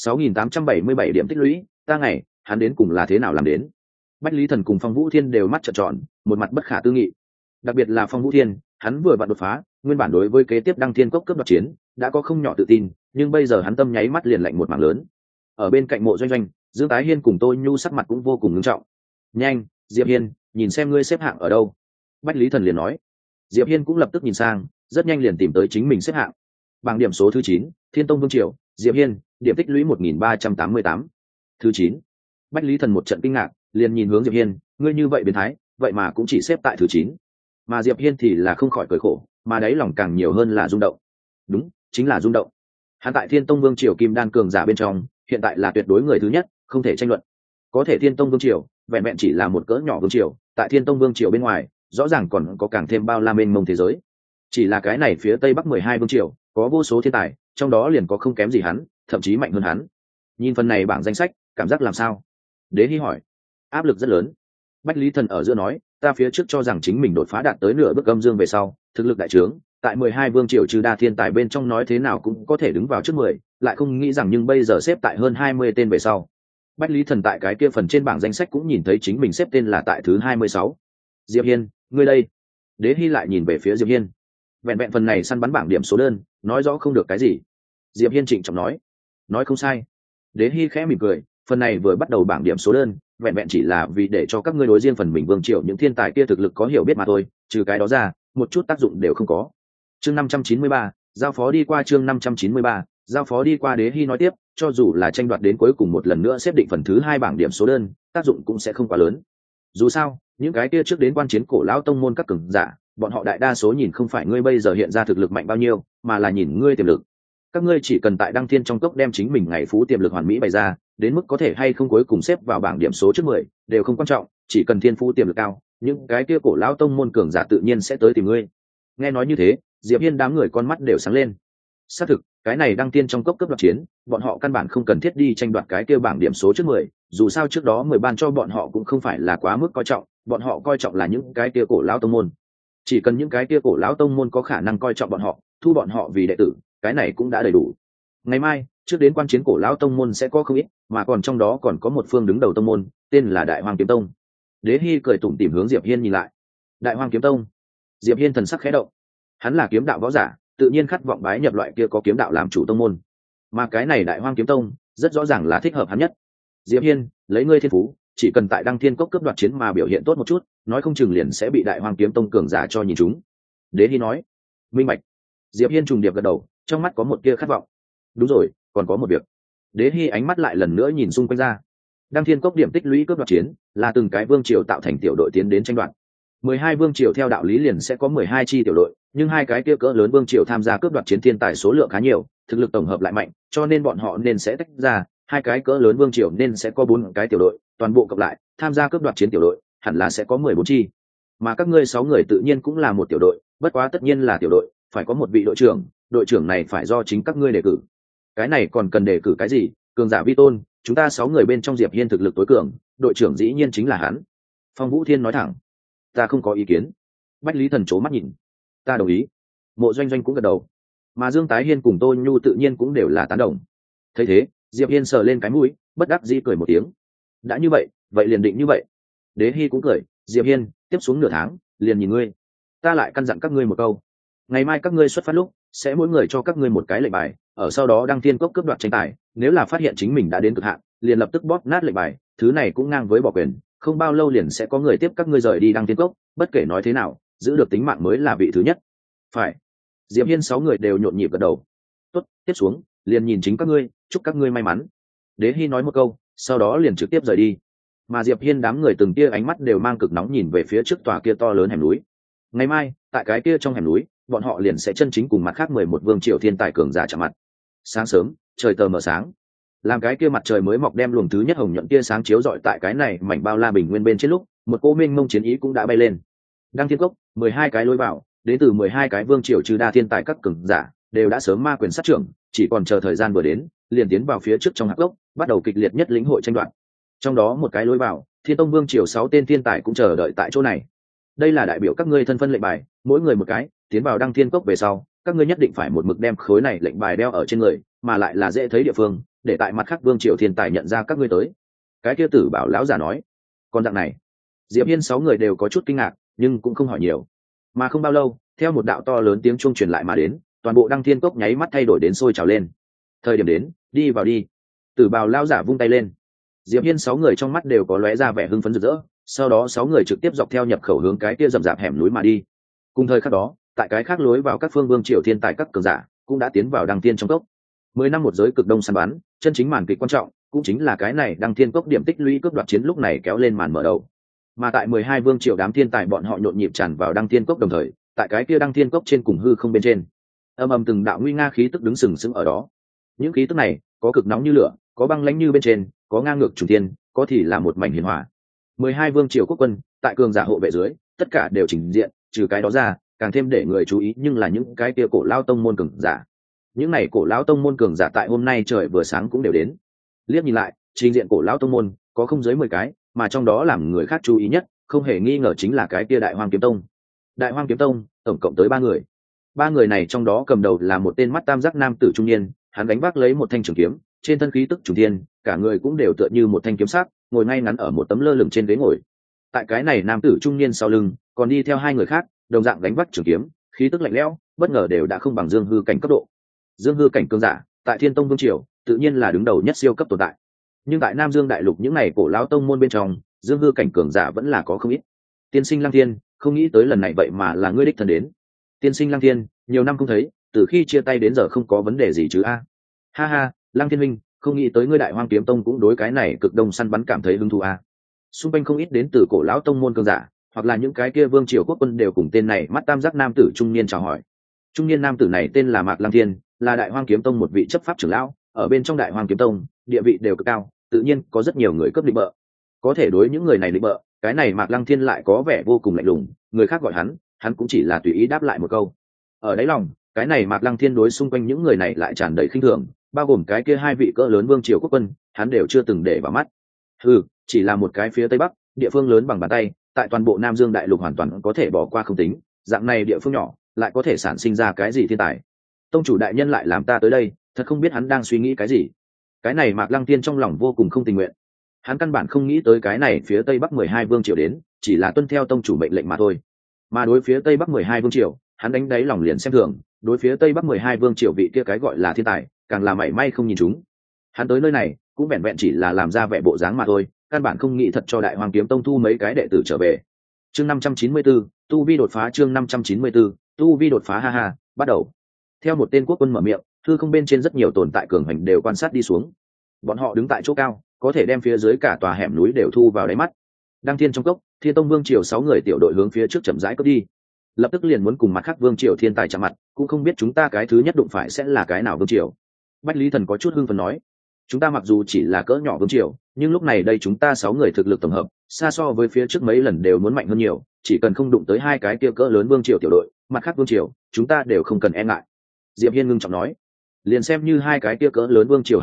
6877 điểm tích lũy, ta ngày, hắn đến cùng là thế nào làm đến? Bách Lý Thần cùng Phong Vũ Thiên đều mắt trợn tròn, một mặt bất khả tư nghị. Đặc biệt là Phong Vũ Thiên, hắn vừa vặn đột phá, nguyên bản đối với kế tiếp đăng thiên cốc cướp đoạt chiến đã có không nhỏ tự tin, nhưng bây giờ hắn tâm nháy mắt liền lạnh một mảng lớn. Ở bên cạnh Mộ Doanh Doanh, Dương Tái Hiên cùng Tô Nhu sắc mặt cũng vô cùng nghiêm trọng. Nhanh, Diệp Hiên, nhìn xem ngươi xếp hạng ở đâu. Bách Lý Thần liền nói. Diệp Hiên cũng lập tức nhìn sang, rất nhanh liền tìm tới chính mình xếp hạng. Bảng điểm số thứ 9, Thiên Tông Vương Triều, Diệp Hiên, điểm tích lũy 1388. Thứ 9. Bách Lý Thần một trận kinh ngạc, liền nhìn hướng Diệp Hiên, ngươi như vậy biến thái, vậy mà cũng chỉ xếp tại thứ 9. Mà Diệp Hiên thì là không khỏi cười khổ, mà đấy lòng càng nhiều hơn là rung động. Đúng, chính là rung động. Hắn tại Thiên Tông Vương Triều Kim Đan cường giả bên trong, hiện tại là tuyệt đối người thứ nhất, không thể tranh luận. Có thể Thiên Tông Vương Triều, vẹn vẹn chỉ là một cỡ nhỏ vương triều, tại Thiên Tông Vương Triều bên ngoài, rõ ràng còn có càng thêm bao la mênh mông thế giới. Chỉ là cái này phía Tây Bắc 12 vương triều, có vô số thiên tài, trong đó liền có không kém gì hắn, thậm chí mạnh hơn hắn. Nhìn phần này bảng danh sách, cảm giác làm sao? Đế Hi hỏi. Áp lực rất lớn. Bách Lý Thần ở giữa nói, ta phía trước cho rằng chính mình đột phá đạt tới nửa bước âm dương về sau, thực lực đại trướng, tại 12 vương triều trừ đa thiên tài bên trong nói thế nào cũng có thể đứng vào trước 10, lại không nghĩ rằng nhưng bây giờ xếp tại hơn 20 tên về sau. Bách Lý Thần tại cái kia phần trên bảng danh sách cũng nhìn thấy chính mình xếp tên là tại thứ 26. Diệp Hiên, ngươi đây. Đế Hi lại nhìn về phía Diệp Hiên. Vẹn vẹn phần này săn bắn bảng điểm số đơn, nói rõ không được cái gì. Diệp Hiên trịnh trọng nói không sai. Đế Hi khẽ mỉm cười, phần này vừa bắt đầu bảng điểm số đơn, vẹn vẹn chỉ là vì để cho các ngươi đối riêng phần mình vương triều những thiên tài kia thực lực có hiểu biết mà thôi, trừ cái đó ra, một chút tác dụng đều không có. Chương 593, giao phó đi qua. Chương 593, giao phó đi qua. Đế Hi nói tiếp, cho dù là tranh đoạt đến cuối cùng một lần nữa xếp định phần thứ 2 bảng điểm số đơn, tác dụng cũng sẽ không quá lớn. Dù sao, những cái kia trước đến quan chiến cổ lão tông môn các cường giả, bọn họ đại đa số nhìn không phải ngươi bây giờ hiện ra thực lực mạnh bao nhiêu, mà là nhìn ngươi tiềm lực. các ngươi chỉ cần tại đăng thiên trong cốc đem chính mình ngày phú tiềm lực hoàn mỹ bày ra, đến mức có thể hay không cuối cùng xếp vào bảng điểm số trước 10 đều không quan trọng, chỉ cần thiên phú tiềm lực cao, những cái kia cổ lão tông môn cường giả tự nhiên sẽ tới tìm ngươi. Nghe nói như thế, Diệp Hiên đám người con mắt đều sáng lên. Xác thực, cái này đăng tiên trong cốc cấp đoạt chiến, bọn họ căn bản không cần thiết đi tranh đoạt cái kia bảng điểm số trước 10, dù sao trước đó 10 ban cho bọn họ cũng không phải là quá mức coi trọng, bọn họ coi trọng là những cái kia cổ lão tông môn. Chỉ cần những cái kia cổ lão tông môn có khả năng coi trọng bọn họ, thu bọn họ vì đệ tử, cái này cũng đã đầy đủ. Ngày mai, trước đến quan chiến cổ lão tông môn sẽ có không ít, mà còn trong đó còn có một phương đứng đầu tông môn, tên là Đại Hoang Kiếm Tông. Đế Hi cười tủm tỉm hướng Diệp Hiên nhìn lại. Đại Hoang Kiếm Tông. Diệp Hiên thần sắc khẽ động. Hắn là kiếm đạo võ giả, tự nhiên khát vọng bái nhập loại kia có kiếm đạo làm chủ tông môn. Mà cái này Đại Hoang Kiếm Tông, rất rõ ràng là thích hợp hắn nhất. Diệp Hiên, lấy ngươi thiên phú, chỉ cần tại Đăng Thiên Cốc cướp đoạt chiến mà biểu hiện tốt một chút, nói không chừng liền sẽ bị Đại Hoang Kiếm Tông cường giả cho nhìn chúng. Đế Hi nói. Minh bạch. Diệp Hiên trùng điệp gật đầu, trong mắt có một tia khát vọng. Đúng rồi, còn có một việc. Đế Hi ánh mắt lại lần nữa nhìn xung quanh ra. Đăng Thiên Cốc điểm tích lũy cướp đoạt chiến, là từng cái vương triều tạo thành tiểu đội tiến đến tranh đoạt. 12 vương triều theo đạo lý liền sẽ có 12 chi tiểu đội, nhưng hai cái kia cỡ lớn vương triều tham gia cướp đoạt chiến thiên tài số lượng khá nhiều, thực lực tổng hợp lại mạnh, cho nên bọn họ nên sẽ tách ra, hai cái cỡ lớn vương triều nên sẽ có 4 cái tiểu đội, toàn bộ cộng lại, tham gia cướp đoạt chiến tiểu đội, hẳn là sẽ có 14 chi. Mà các ngươi 6 người tự nhiên cũng là một tiểu đội, bất quá tất nhiên là tiểu đội, phải có một vị đội trưởng này phải do chính các ngươi đề cử. Cái này còn cần đề cử cái gì? Cường giả vi tôn, chúng ta 6 người bên trong Diệp Hiên thực lực tối cường, đội trưởng dĩ nhiên chính là hắn. Phong Vũ Thiên nói thẳng. Ta không có ý kiến. Bách Lý Thần chố mắt nhìn. Ta đồng ý. Mộ Doanh Doanh cũng gật đầu. Mà Dương Tái Hiên cùng Tô Nhu tự nhiên cũng đều là tán đồng. Thấy thế, Diệp Hiên sờ lên cái mũi, bất đắc dĩ cười một tiếng. Đã như vậy, vậy liền định như vậy. Đế Hi cũng cười, Diệp Hiên, tiếp xuống nửa tháng, liền nhìn ngươi. Ta lại căn dặn các ngươi một câu. Ngày mai các ngươi xuất phát lúc, sẽ mỗi người cho các ngươi một cái lệnh bài, ở sau đó Đăng Thiên Cốc cướp đoạt tranh tài, nếu là phát hiện chính mình đã đến cực hạn, liền lập tức bóp nát lệnh bài, thứ này cũng ngang với bỏ quyền, không bao lâu liền sẽ có người tiếp các ngươi rời đi Đăng Thiên Cốc, bất kể nói thế nào, giữ được tính mạng mới là vị thứ nhất. Phải. Diệp Hiên 6 người đều nhộn nhịp gật đầu. Tốt, tiếp xuống, liền nhìn chính các ngươi, chúc các ngươi may mắn. Đế Hi nói một câu, sau đó liền trực tiếp rời đi. Mà Diệp Hiên đám người từng tia ánh mắt đều mang cực nóng nhìn về phía trước tòa kia to lớn hẻm núi. Ngày mai, tại cái kia trong hẻm núi, bọn họ liền sẽ chân chính cùng mặt khác 11 vương triều thiên tài cường giả chạm mặt. Sáng sớm, trời tờ mờ sáng, làm cái kia mặt trời mới mọc đem luồng thứ nhất hồng nhuận tia sáng chiếu rọi tại cái này mảnh bao la bình nguyên bên trên lúc, một cỗ mênh mông chiến ý cũng đã bay lên. Đăng Thiên Cốc, 12 cái lối vào, đến từ 12 cái vương triều trừ đa thiên tài các cường giả, đều đã sớm ma quyền sát trưởng, chỉ còn chờ thời gian vừa đến, liền tiến vào phía trước trong hạp gốc, bắt đầu kịch liệt nhất lĩnh hội tranh đoạt. Trong đó một cái lối vào, Thiên Tông vương triều 6 tên thiên tài cũng chờ đợi tại chỗ này. Đây là đại biểu các ngươi thân phân lệnh bài, mỗi người một cái, tiến vào Đăng Thiên Cốc về sau, các ngươi nhất định phải một mực đem khối này lệnh bài đeo ở trên người, mà lại là dễ thấy địa phương, để tại mặt khác vương triều thiên tài nhận ra các ngươi tới. Cái kia Tử Bảo lão giả nói. Còn dạng này, Diệp Hiên 6 người đều có chút kinh ngạc, nhưng cũng không hỏi nhiều. Mà không bao lâu, theo một đạo to lớn tiếng chuông truyền lại mà đến, toàn bộ Đăng Thiên Cốc nháy mắt thay đổi đến sôi trào lên. Thời điểm đến, đi vào đi. Tử Bảo lão giả vung tay lên. Diệp Hiên 6 người trong mắt đều có lóe ra vẻ hưng phấn rực rỡ, sau đó 6 người trực tiếp dọc theo nhập khẩu hướng cái kia rậm rạp hẻm núi mà đi. Cùng thời khắc đó, tại cái khác lối vào các phương vương triều thiên tài các cường giả cũng đã tiến vào Đăng Thiên trong cốc. 10 năm một giới cực đông săn bắn, chân chính màn kịch quan trọng, cũng chính là cái này Đăng Thiên Cốc điểm tích lũy cướp đoạt chiến lúc này kéo lên màn mở đầu. Mà tại 12 vương triều đám thiên tài bọn họ nhộn nhịp tràn vào Đăng Thiên Cốc đồng thời, tại cái kia Đăng Thiên Cốc trên cùng hư không bên trên, ầm ầm từng đạo nguy nga khí tức đứng sừng sững ở đó. Những khí tức này, có cực nóng như lửa, có băng lãnh như bên trên, có ngang ngược trùng thiên, có thì là một mảnh hiền hòa. 12 vương triều quốc quân, tại cường giả hộ vệ dưới, tất cả đều trình diện, trừ cái đó ra, càng thêm để người chú ý nhưng là những cái kia cổ lao tông môn cường giả. Những này cổ lão tông môn cường giả tại hôm nay trời vừa sáng cũng đều đến. Liếc nhìn lại, trình diện cổ lão tông môn có không dưới 10 cái, mà trong đó làm người khác chú ý nhất, không hề nghi ngờ chính là cái kia Đại Hoang Kiếm Tông. Đại Hoang Kiếm Tông, tổng cộng tới 3 người. 3 người này trong đó cầm đầu là một tên mắt tam giác nam tử trung niên, hắn gánh vác lấy một thanh trường kiếm, trên thân khí tức trùng thiên, cả người cũng đều tựa như một thanh kiếm sắc, ngồi ngay ngắn ở một tấm lơ lửng trên ghế ngồi. Tại cái này nam tử trung niên sau lưng, còn đi theo 2 người khác, đồng dạng gánh vác trường kiếm, khí tức lạnh lẽo, bất ngờ đều đã không bằng Dương Hư cảnh cấp độ. Dương Hư cảnh cường giả, tại Thiên Tông vương triều, tự nhiên là đứng đầu nhất siêu cấp tồn tại. Nhưng tại Nam Dương đại lục những này cổ lão tông môn bên trong, Dương Hư cảnh cường giả vẫn là có không ít. Tiên sinh Lăng Thiên, không nghĩ tới lần này vậy mà là ngươi đích thân đến. Tiên sinh Lăng Thiên, nhiều năm không thấy, từ khi chia tay đến giờ không có vấn đề gì chứ a? Ha ha, Lăng Thiên minh, không nghĩ tới ngươi Đại Hoang Kiếm Tông cũng đối cái này cực đông săn bắn cảm thấy hứng thú a. Xung quanh không ít đến từ cổ lão tông môn cường giả, hoặc là những cái kia vương triều quốc quân đều cùng tên này mắt tam giác nam tử trung niên chào hỏi. Trung niên nam tử này tên là Mạc Lăng Thiên, là Đại Hoang Kiếm Tông một vị chấp pháp trưởng lão, ở bên trong Đại Hoang Kiếm Tông địa vị đều cực cao, tự nhiên có rất nhiều người cấp định bợ. Có thể đối những người này định bợ, cái này Mạc Lăng Thiên lại có vẻ vô cùng lạnh lùng, người khác gọi hắn cũng chỉ là tùy ý đáp lại một câu. Ở đáy lòng, cái này Mạc Lăng Thiên đối xung quanh những người này lại tràn đầy khinh thường, bao gồm cái kia hai vị cỡ lớn vương triều quốc quân, hắn đều chưa từng để vào mắt. Chỉ là một cái phía tây bắc, địa phương lớn bằng bàn tay, tại toàn bộ Nam Dương đại lục hoàn toàn có thể bỏ qua không tính, dạng này địa phương nhỏ lại có thể sản sinh ra cái gì thiên tài. Tông chủ đại nhân lại làm ta tới đây, thật không biết hắn đang suy nghĩ cái gì. Cái này Mạc Lăng Thiên trong lòng vô cùng không tình nguyện. Hắn căn bản không nghĩ tới cái này phía tây bắc 12 vương triều đến, chỉ là tuân theo tông chủ mệnh lệnh mà thôi. Mà đối phía tây bắc 12 vương triều, hắn đánh đáy lòng liền xem thường, đối phía tây bắc 12 vương triều vị kia cái gọi là thiên tài, càng là mảy may không nhìn chúng. Hắn tới nơi này cũng vẹn vẹn chỉ là làm ra vẻ bộ dáng mà thôi, căn bản không nghĩ thật cho Đại Hoang Kiếm Tông thu mấy cái đệ tử trở về. Chương 594, tu vi đột phá. Chương 594, tu vi đột phá. Ha ha, bắt đầu. Theo một tên quốc quân mở miệng, hư không bên trên rất nhiều tồn tại cường hành đều quan sát đi xuống. Bọn họ đứng tại chỗ cao, có thể đem phía dưới cả tòa hẻm núi đều thu vào đáy mắt. Đăng thiên trong cốc, Thiên Tông Vương triều 6 người tiểu đội hướng phía trước chậm rãi cất đi. Lập tức liền muốn cùng mặt khác vương triều thiên tài chạm mặt, cũng không biết chúng ta cái thứ nhất đụng phải sẽ là cái nào vương triều. Bách Lý Thần có chút hưng phấn nói, chúng ta mặc dù chỉ là cỡ nhỏ vương triều, nhưng lúc này đây chúng ta 6 người thực lực tổng hợp xa so với phía trước mấy lần đều muốn mạnh hơn nhiều, chỉ cần không đụng tới hai cái kia cỡ lớn vương triều tiểu đội, mặt khác vương triều chúng ta đều không cần e ngại. Diệp Hiên ngưng trọng nói, liền xem như hai cái kia cỡ lớn vương triều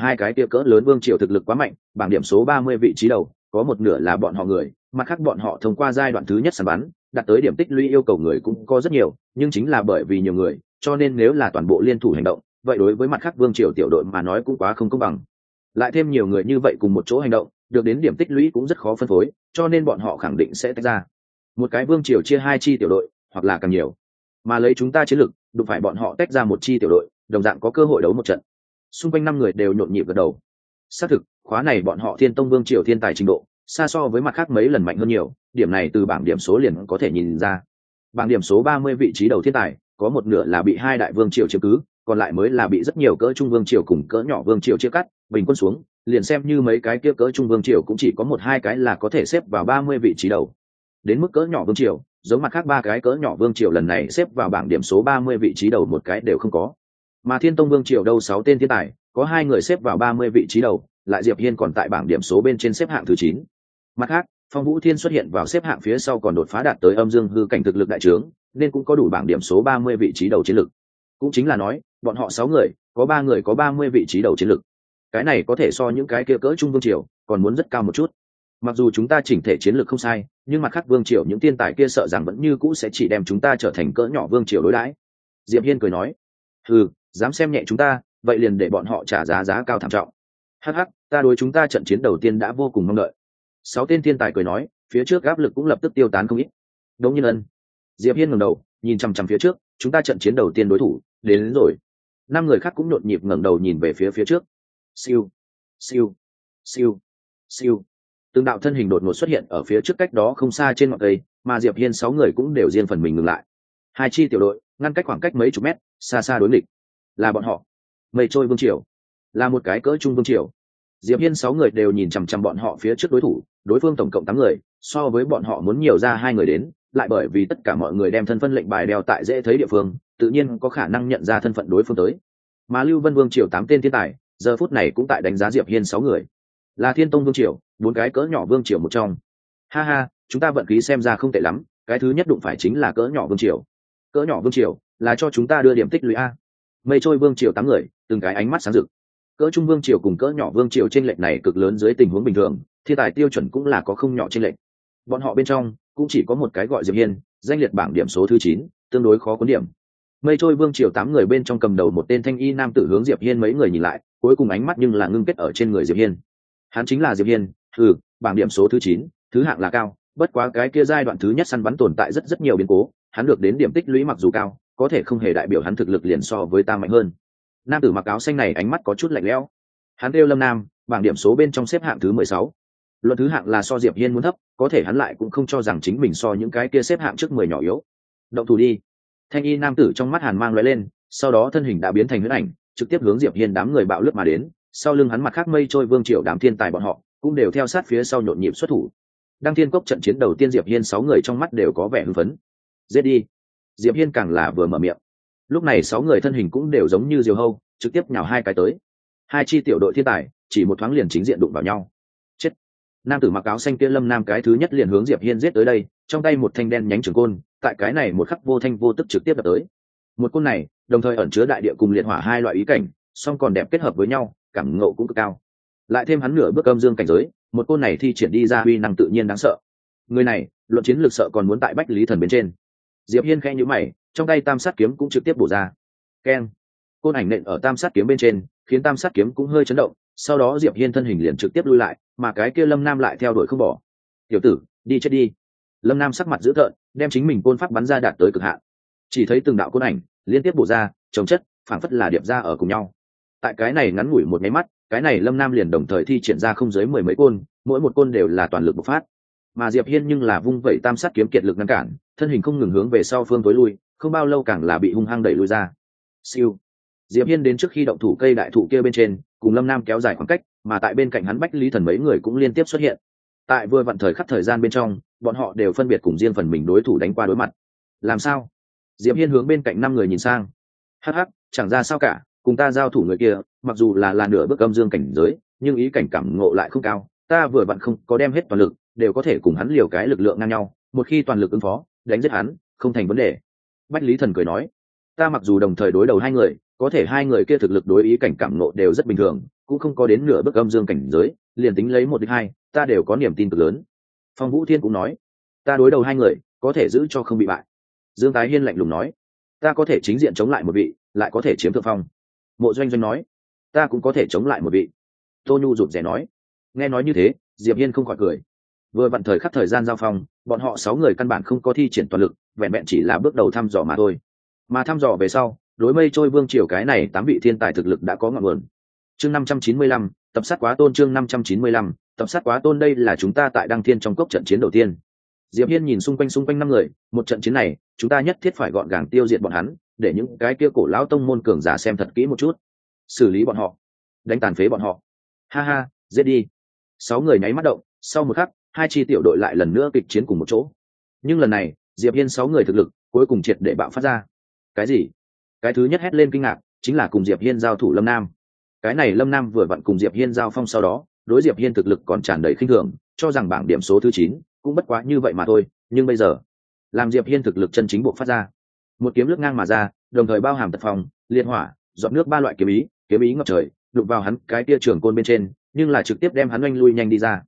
thực lực quá mạnh, bảng điểm số 30 vị trí đầu có một nửa là bọn họ người, mặt khác bọn họ thông qua giai đoạn thứ nhất săn bắn đạt tới điểm tích lũy yêu cầu người cũng có rất nhiều, nhưng chính là bởi vì nhiều người cho nên nếu là toàn bộ liên thủ hành động, vậy đối với mặt khác vương triều tiểu đội mà nói cũng quá không công bằng. Lại thêm nhiều người như vậy cùng một chỗ hành động, được đến điểm tích lũy cũng rất khó phân phối, cho nên bọn họ khẳng định sẽ tách ra. Một cái vương triều chia 2 chi tiểu đội, hoặc là càng nhiều. Mà lấy chúng ta chiến lực, đụng phải bọn họ tách ra một chi tiểu đội, đồng dạng có cơ hội đấu một trận. Xung quanh 5 người đều nhộn nhịp gật đầu. Xác thực, khóa này bọn họ Thiên Tông Vương triều thiên tài trình độ, xa so với mặt khác mấy lần mạnh hơn nhiều, điểm này từ bảng điểm số liền có thể nhìn ra. Bảng điểm số 30 vị trí đầu thiên tài, có một nửa là bị hai đại vương triều chiếm cứ, còn lại mới là bị rất nhiều cỡ trung vương triều cùng cỡ nhỏ vương triều chia cắt, bình quân xuống, liền xem như mấy cái kia cỡ trung vương triều cũng chỉ có 1-2 cái là có thể xếp vào 30 vị trí đầu. Đến mức cỡ nhỏ vương triều, giống mặt khác 3 cái cỡ nhỏ vương triều lần này xếp vào bảng điểm số 30 vị trí đầu một cái đều không có. Mà Thiên Tông Vương triều đâu 6 tên thiên tài, có 2 người xếp vào 30 vị trí đầu, lại Diệp Hiên còn tại bảng điểm số bên trên xếp hạng thứ 9. Mặt khác, Phong Vũ Thiên xuất hiện vào xếp hạng phía sau còn đột phá đạt tới âm dương hư cảnh thực lực đại trướng, nên cũng có đủ bảng điểm số 30 vị trí đầu chiến lực. Cũng chính là nói, bọn họ 6 người, có 3 người có 30 vị trí đầu chiến lực. Cái này có thể so những cái kia cỡ trung vương triều, còn muốn rất cao một chút. Mặc dù chúng ta chỉnh thể chiến lược không sai, nhưng mặt khác vương triều những thiên tài kia sợ rằng vẫn như cũ sẽ chỉ đem chúng ta trở thành cỡ nhỏ vương triều đối đãi. Diệp Hiên cười nói, dám xem nhẹ chúng ta, vậy liền để bọn họ trả giá cao thảm trọng. Hắc, ta đối chúng ta trận chiến đầu tiên đã vô cùng mong đợi. 6 tên thiên tài cười nói, phía trước áp lực cũng lập tức tiêu tán không ít. Đống Nhiên Ân. Diệp Hiên ngẩng đầu, nhìn chằm chằm phía trước, chúng ta trận chiến đầu tiên đối thủ đến rồi. 5 người khác cũng nhộn nhịp ngẩng đầu nhìn về phía trước. Siêu, siêu, siêu, siêu. Từng đạo thân hình đột ngột xuất hiện ở phía trước cách đó không xa trên ngọn cây, mà Diệp Hiên 6 người cũng đều riêng phần mình ngừng lại. Hai chi tiểu đội ngăn cách khoảng cách mấy chục mét, xa xa đối nghịch. Là bọn họ. Mây Trôi Vương triều, là một cái cỡ trung vương triều. Diệp Hiên 6 người đều nhìn chằm chằm bọn họ phía trước đối thủ, đối phương tổng cộng 8 người, so với bọn họ muốn nhiều ra 2 người đến, lại bởi vì tất cả mọi người đem thân phân lệnh bài đeo tại dễ thấy địa phương, tự nhiên có khả năng nhận ra thân phận đối phương tới. Mà Lưu Vân Vương triều 8 tên thiên tài, giờ phút này cũng tại đánh giá Diệp Hiên 6 người. Là Thiên Tông Vương triều, 4 cái cỡ nhỏ vương triều một trong. Ha, chúng ta vận khí xem ra không tệ lắm, cái thứ nhất đụng phải chính là cỡ nhỏ vương triều. Cỡ nhỏ vương triều là cho chúng ta đưa điểm tích lũy a. Mây Trôi Vương triều 8 người, từng cái ánh mắt sáng rực. Cỡ trung vương triều cùng cỡ nhỏ vương triều trên lệch này cực lớn dưới tình huống bình thường, thiên tài tiêu chuẩn cũng là có không nhỏ trên lệch. Bọn họ bên trong cũng chỉ có một cái gọi Diệp Hiên, danh liệt bảng điểm số thứ 9, tương đối khó cuốn điểm. Mây Trôi Vương triều 8 người bên trong cầm đầu một tên thanh y nam tử hướng Diệp Hiên mấy người nhìn lại, cuối cùng ánh mắt nhưng là ngưng kết ở trên người Diệp Hiên. Hắn chính là Diệp Hiên, bảng điểm số thứ 9, thứ hạng là cao, bất quá cái kia giai đoạn thứ nhất săn bắn tồn tại rất nhiều biến cố, hắn được đến điểm tích lũy mặc dù cao, có thể không hề đại biểu hắn thực lực liền so với ta mạnh hơn. Nam tử mặc áo xanh này ánh mắt có chút lạnh lẽo. Hắn kêu Lâm Nam, bảng điểm số bên trong xếp hạng thứ 16. Luận thứ hạng là so Diệp Hiên muốn thấp, có thể hắn lại cũng không cho rằng chính mình so những cái kia xếp hạng trước 10 nhỏ yếu. Động thủ đi. Thanh y nam tử trong mắt hàn mang lóe lên, sau đó thân hình đã biến thành huyễn ảnh, trực tiếp hướng Diệp Hiên đám người bạo lướt mà đến, sau lưng hắn mặt khác Mây Trôi Vương triều đám thiên tài bọn họ cũng đều theo sát phía sau nhộn nhịp xuất thủ. Đăng Thiên Cốc trận chiến đầu tiên Diệp Hiên 6 người trong mắt đều có vẻ hưng phấn. Giết đi. Diệp Hiên càng là vừa mở miệng. lúc này 6 người thân hình cũng đều giống như diều hâu, trực tiếp nhào hai cái tới. Hai chi tiểu đội thiên tài chỉ một thoáng liền chính diện đụng vào nhau. Chết. Nam tử mặc áo xanh kia Lâm Nam cái thứ nhất liền hướng Diệp Hiên giết tới đây, trong tay một thanh đen nhánh trường côn, tại cái này một khắc vô thanh vô tức trực tiếp đập tới. Một côn này đồng thời ẩn chứa đại địa cùng liệt hỏa hai loại ý cảnh, song còn đẹp kết hợp với nhau, cảm ngộ cũng cực cao. Lại thêm hắn nửa bước âm dương cảnh giới, một côn này thi triển đi ra uy năng tự nhiên đáng sợ. Người này luận chiến lược sợ còn muốn tại Bách Lý Thần bên trên. Diệp Hiên khẽ nhíu mày, trong tay tam sát kiếm cũng trực tiếp bổ ra. Keng. Côn ảnh nện ở tam sát kiếm bên trên, khiến tam sát kiếm cũng hơi chấn động, sau đó Diệp Hiên thân hình liền trực tiếp lui lại, mà cái kia Lâm Nam lại theo đuổi không bỏ. "Tiểu tử, đi chết đi." Lâm Nam sắc mặt dữ tợn, đem chính mình côn pháp bắn ra đạt tới cực hạn. Chỉ thấy từng đạo côn ảnh liên tiếp bổ ra, chồng chất, phảng phất là điệp ra ở cùng nhau. Tại cái này ngắn ngủi một cái mắt, cái này Lâm Nam liền đồng thời thi triển ra không dưới 10 mấy côn, mỗi một côn đều là toàn lực bộc phát. Mà Diệp Hiên nhưng là vung vẩy tam sát kiếm kiệt lực ngăn cản, thân hình không ngừng hướng về sau phương tối lui, không bao lâu càng là bị hung hăng đẩy lui ra. Siêu. Diệp Hiên đến trước khi động thủ cây đại thụ kia bên trên, cùng Lâm Nam kéo dài khoảng cách, mà tại bên cạnh hắn Bách Lý Thần mấy người cũng liên tiếp xuất hiện. Tại vừa vặn thời khắc thời gian bên trong, bọn họ đều phân biệt cùng riêng phần mình đối thủ đánh qua đối mặt. Làm sao? Diệp Hiên hướng bên cạnh 5 người nhìn sang. Hắc hắc, chẳng ra sao cả, cùng ta giao thủ người kia, mặc dù là nửa bước âm dương cảnh giới, nhưng ý cảnh cảm ngộ lại không cao, ta vừa vặn không có đem hết toàn lực, đều có thể cùng hắn liều cái lực lượng ngang nhau, một khi toàn lực ứng phó, đánh giết hắn, không thành vấn đề. Bách Lý Thần cười nói, ta mặc dù đồng thời đối đầu 2 người, có thể 2 người kia thực lực đối ý cảnh cảm ngộ đều rất bình thường, cũng không có đến nửa bước âm dương cảnh giới, liền tính lấy 1 địch 2, ta đều có niềm tin cực lớn. Phong Vũ Thiên cũng nói, ta đối đầu 2 người, có thể giữ cho không bị bại. Dương Tái Hiên lạnh lùng nói, ta có thể chính diện chống lại một vị, lại có thể chiếm thượng phong. Mộ Doanh Doanh nói, ta cũng có thể chống lại một vị. Tô Nhu rụt rè nói, nghe nói như thế, Diệp Hiên không khỏi cười. Vừa vặn thời khắc thời gian giao phong, bọn họ 6 người căn bản không có thi triển toàn lực, vẹn vẹn chỉ là bước đầu thăm dò mà thôi. Mà thăm dò về sau, đối Mây Trôi Vương triều cái này 8 vị thiên tài thực lực đã có ngọn nguồn. Chương 595, tập sát quá tôn. Chương 595, tập sát quá tôn. Đây là chúng ta tại Đăng Thiên trong cốc trận chiến đầu tiên. Diệp Hiên nhìn xung quanh 5 người, một trận chiến này, chúng ta nhất thiết phải gọn gàng tiêu diệt bọn hắn, để những cái kia cổ lão tông môn cường giả xem thật kỹ một chút, xử lý bọn họ, đánh tàn phế bọn họ. Ha ha, giết đi. 6 người nháy mắt động, sau một khắc, 2 chi tiểu đội lại lần nữa kịch chiến cùng một chỗ. Nhưng lần này, Diệp Hiên 6 người thực lực cuối cùng triệt để bạo phát ra. Cái gì? Cái thứ nhất hét lên kinh ngạc, chính là cùng Diệp Hiên giao thủ Lâm Nam. Cái này Lâm Nam vừa vặn cùng Diệp Hiên giao phong sau đó, đối Diệp Hiên thực lực còn tràn đầy khinh thường, cho rằng bảng điểm số thứ 9 cũng bất quá như vậy mà thôi, nhưng bây giờ, làm Diệp Hiên thực lực chân chính bộc phát ra. Một kiếm lướt ngang mà ra, đồng thời bao hàm tật phong, liên hỏa, giọt nước 3 loại kiếm ý ngập trời, đụng vào hắn cái tia trường côn bên trên, nhưng là trực tiếp đem hắn oanh lui nhanh đi ra.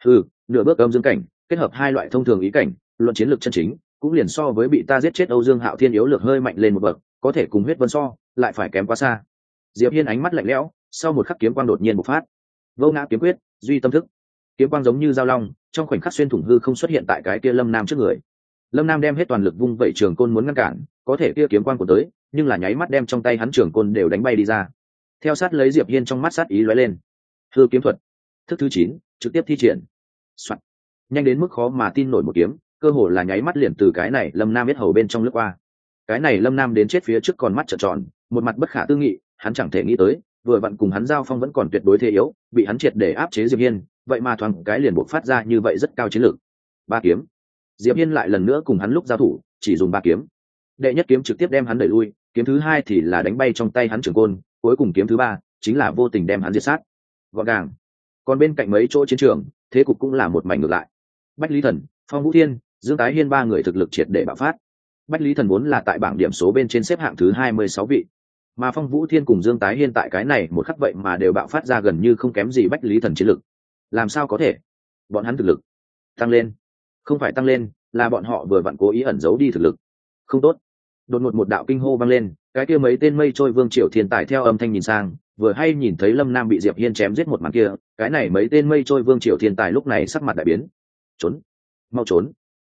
Nửa bước âm dương cảnh, kết hợp 2 loại thông thường ý cảnh, luận chiến lược chân chính, cũng liền so với bị ta giết chết Âu Dương Hạo Thiên yếu lược hơi mạnh lên một bậc, có thể cùng huyết vân so, lại phải kém quá xa. Diệp Hiên ánh mắt lạnh lẽo, sau một khắc kiếm quang đột nhiên bộc phát. Vô ngã kiếm quyết, duy tâm thức. Kiếm quang giống như dao long, trong khoảnh khắc xuyên thủng hư không xuất hiện tại cái kia Lâm Nam trước người. Lâm Nam đem hết toàn lực vung vẩy trường côn muốn ngăn cản, có thể kia kiếm quang của tới, nhưng là nháy mắt đem trong tay hắn trường côn đều đánh bay đi ra. Theo sát lấy Diệp Hiên trong mắt sát ý lóe lên. Hư kiếm thuật, thức thứ 9, trực tiếp thi triển. Soạn. Nhanh đến mức khó mà tin nổi một kiếm, cơ hồ là nháy mắt liền từ cái này Lâm Nam biết hầu bên trong lướt qua. Cái này Lâm Nam đến chết phía trước còn mắt trợn tròn, một mặt bất khả tư nghị, hắn chẳng thể nghĩ tới, vừa vặn cùng hắn giao phong vẫn còn tuyệt đối thế yếu, bị hắn triệt để áp chế Diệp Hiên, vậy mà thoáng cái liền bộc phát ra như vậy rất cao chiến lược. 3 kiếm. Diệp Hiên lại lần nữa cùng hắn lúc giao thủ, chỉ dùng 3 kiếm. Đệ nhất kiếm trực tiếp đem hắn đẩy lui, kiếm thứ 2 thì là đánh bay trong tay hắn trường côn, cuối cùng kiếm thứ 3 chính là vô tình đem hắn diệt sát. Gọn gàng. Còn bên cạnh mấy chỗ chiến trường, thế cục cũng là một mảnh ngược lại. Bách Lý Thần, Phong Vũ Thiên, Dương Tái Hiên 3 người thực lực triệt để bạo phát. Bách Lý Thần vốn là tại bảng điểm số bên trên xếp hạng thứ 26 vị, mà Phong Vũ Thiên cùng Dương Tái Hiên tại cái này một khắc vậy mà đều bạo phát ra gần như không kém gì Bách Lý Thần chiến lực. Làm sao có thể? Bọn hắn thực lực tăng lên, không phải tăng lên, là bọn họ vừa vặn cố ý ẩn giấu đi thực lực. Không tốt. Đột ngột một đạo kinh hô vang lên, cái kia mấy tên Mây Trôi Vương triều thiên tài theo âm thanh nhìn sang, vừa hay nhìn thấy Lâm Nam bị Diệp Hiên chém giết một màn kia, cái này mấy tên Mây Trôi Vương triều thiên tài lúc này sắc mặt đại biến. Trốn, mau trốn.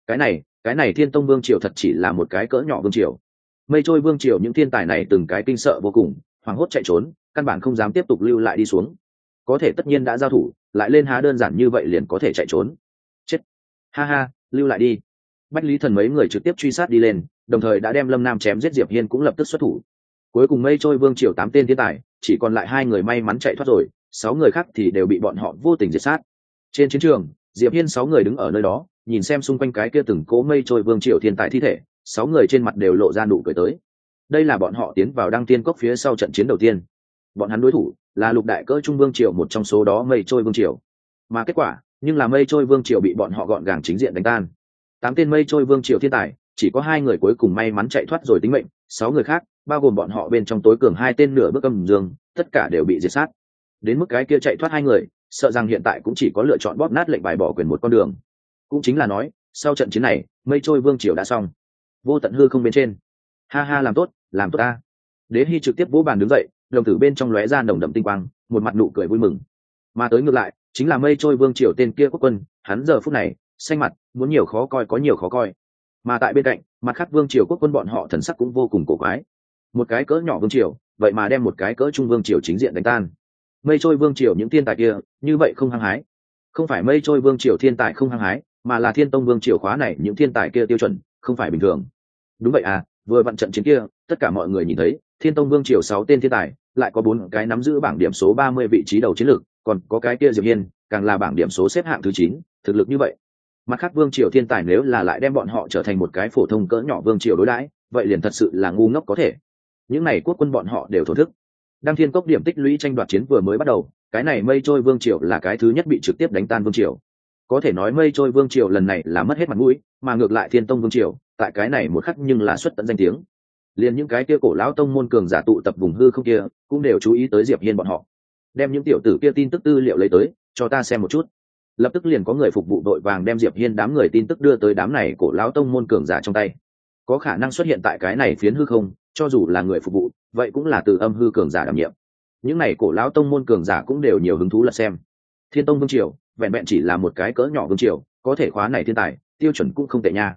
Cái này Thiên Tông Vương triều thật chỉ là một cái cỡ nhỏ vương triều. Mây Trôi Vương triều những thiên tài này từng cái kinh sợ vô cùng, hoảng hốt chạy trốn, căn bản không dám tiếp tục lưu lại đi xuống. Có thể tất nhiên đã giao thủ, lại lên há đơn giản như vậy liền có thể chạy trốn. Chết. Ha ha, lưu lại đi. Bách Lý Thần mấy người trực tiếp truy sát đi lên, đồng thời đã đem Lâm Nam chém giết Diệp Hiên cũng lập tức xuất thủ. Cuối cùng Mây Trôi Vương triều 8 tên thiên tài, chỉ còn lại 2 người may mắn chạy thoát rồi, 6 người khác thì đều bị bọn họ vô tình diệt sát. Trên chiến trường, Diệp Hiên 6 người đứng ở nơi đó, nhìn xem xung quanh cái kia từng cỗ Mây Trôi Vương triều thiên tài thi thể, 6 người trên mặt đều lộ ra nụ cười tới. đây là bọn họ tiến vào Đăng Tiên Cốc phía sau trận chiến đầu tiên. Bọn hắn đối thủ là lục đại cỡ trung vương triều một trong số đó Mây Trôi vương triều, mà kết quả nhưng là Mây Trôi vương triều bị bọn họ gọn gàng chính diện đánh tan. 8 tên Mây Trôi vương triều thiên tài, chỉ có 2 người cuối cùng may mắn chạy thoát rồi tính mệnh, 6 người khác, bao gồm bọn họ bên trong tối cường 2 tên nửa bước âm dương, tất cả đều bị diệt sát. Đến mức cái kia chạy thoát 2 người, sợ rằng hiện tại cũng chỉ có lựa chọn bóp nát lệnh bài bỏ quyền một con đường. Cũng chính là nói, sau trận chiến này, Mây Trôi vương triều đã xong. Vô tận hư không bên trên, ha ha, làm tốt ta. Đế Hi trực tiếp vỗ bàn đứng dậy, đồng tử bên trong lóe ra nồng đậm tinh quang, một mặt nụ cười vui mừng. Mà tới ngược lại, chính là Mây Trôi vương triều tên kia quốc quân, hắn giờ phút này xanh mặt, muốn nhiều khó coi có nhiều khó coi. Mà tại bên cạnh, mặt khác vương triều quốc quân bọn họ thần sắc cũng vô cùng cổ quái. Một cái cỡ nhỏ vương triều, vậy mà đem một cái cỡ trung vương triều chính diện đánh tan. Mây Trôi vương triều những thiên tài kia, như vậy không hăng hái. Không phải Mây Trôi vương triều thiên tài không hăng hái, mà là Thiên Tông vương triều khóa này những thiên tài kia tiêu chuẩn không phải bình thường. Đúng vậy à, vừa vặn trận chiến kia, tất cả mọi người nhìn thấy, Thiên Tông vương triều 6 tên thiên tài, lại có 4 cái nắm giữ bảng điểm số 30 vị trí đầu chiến lược, còn có cái kia Diệp Hiên, càng là bảng điểm số xếp hạng thứ 9, thực lực như vậy. Mặt khác vương triều thiên tài nếu là lại đem bọn họ trở thành một cái phổ thông cỡ nhỏ vương triều đối đãi, vậy liền thật sự là ngu ngốc có thể. Những này quốc quân bọn họ đều thổ thức. Đăng Thiên Cốc điểm tích lũy tranh đoạt chiến vừa mới bắt đầu, cái này Mây Trôi vương triều là cái thứ nhất bị trực tiếp đánh tan vương triều. Có thể nói Mây Trôi vương triều lần này là mất hết mặt mũi, mà ngược lại Thiên Tông vương triều, tại cái này một khắc nhưng là xuất tận danh tiếng. Liền những cái kia cổ lão tông môn cường giả tụ tập vùng hư không kia, cũng đều chú ý tới Diệp Hiên bọn họ. Đem những tiểu tử kia tin tức tư liệu lấy tới, cho ta xem một chút. Lập tức liền có người phục vụ đội vàng đem Diệp Hiên đám người tin tức đưa tới đám này cổ lão tông môn cường giả trong tay. Có khả năng xuất hiện tại cái này phiến hư không, cho dù là người phục vụ, vậy cũng là từ âm hư cường giả đảm nhiệm. Những này cổ lão tông môn cường giả cũng đều nhiều hứng thú lật xem. Thiên Tông vương triều, vẹn vẹn chỉ là một cái cỡ nhỏ vương triều, có thể khóa này thiên tài, tiêu chuẩn cũng không tệ nha.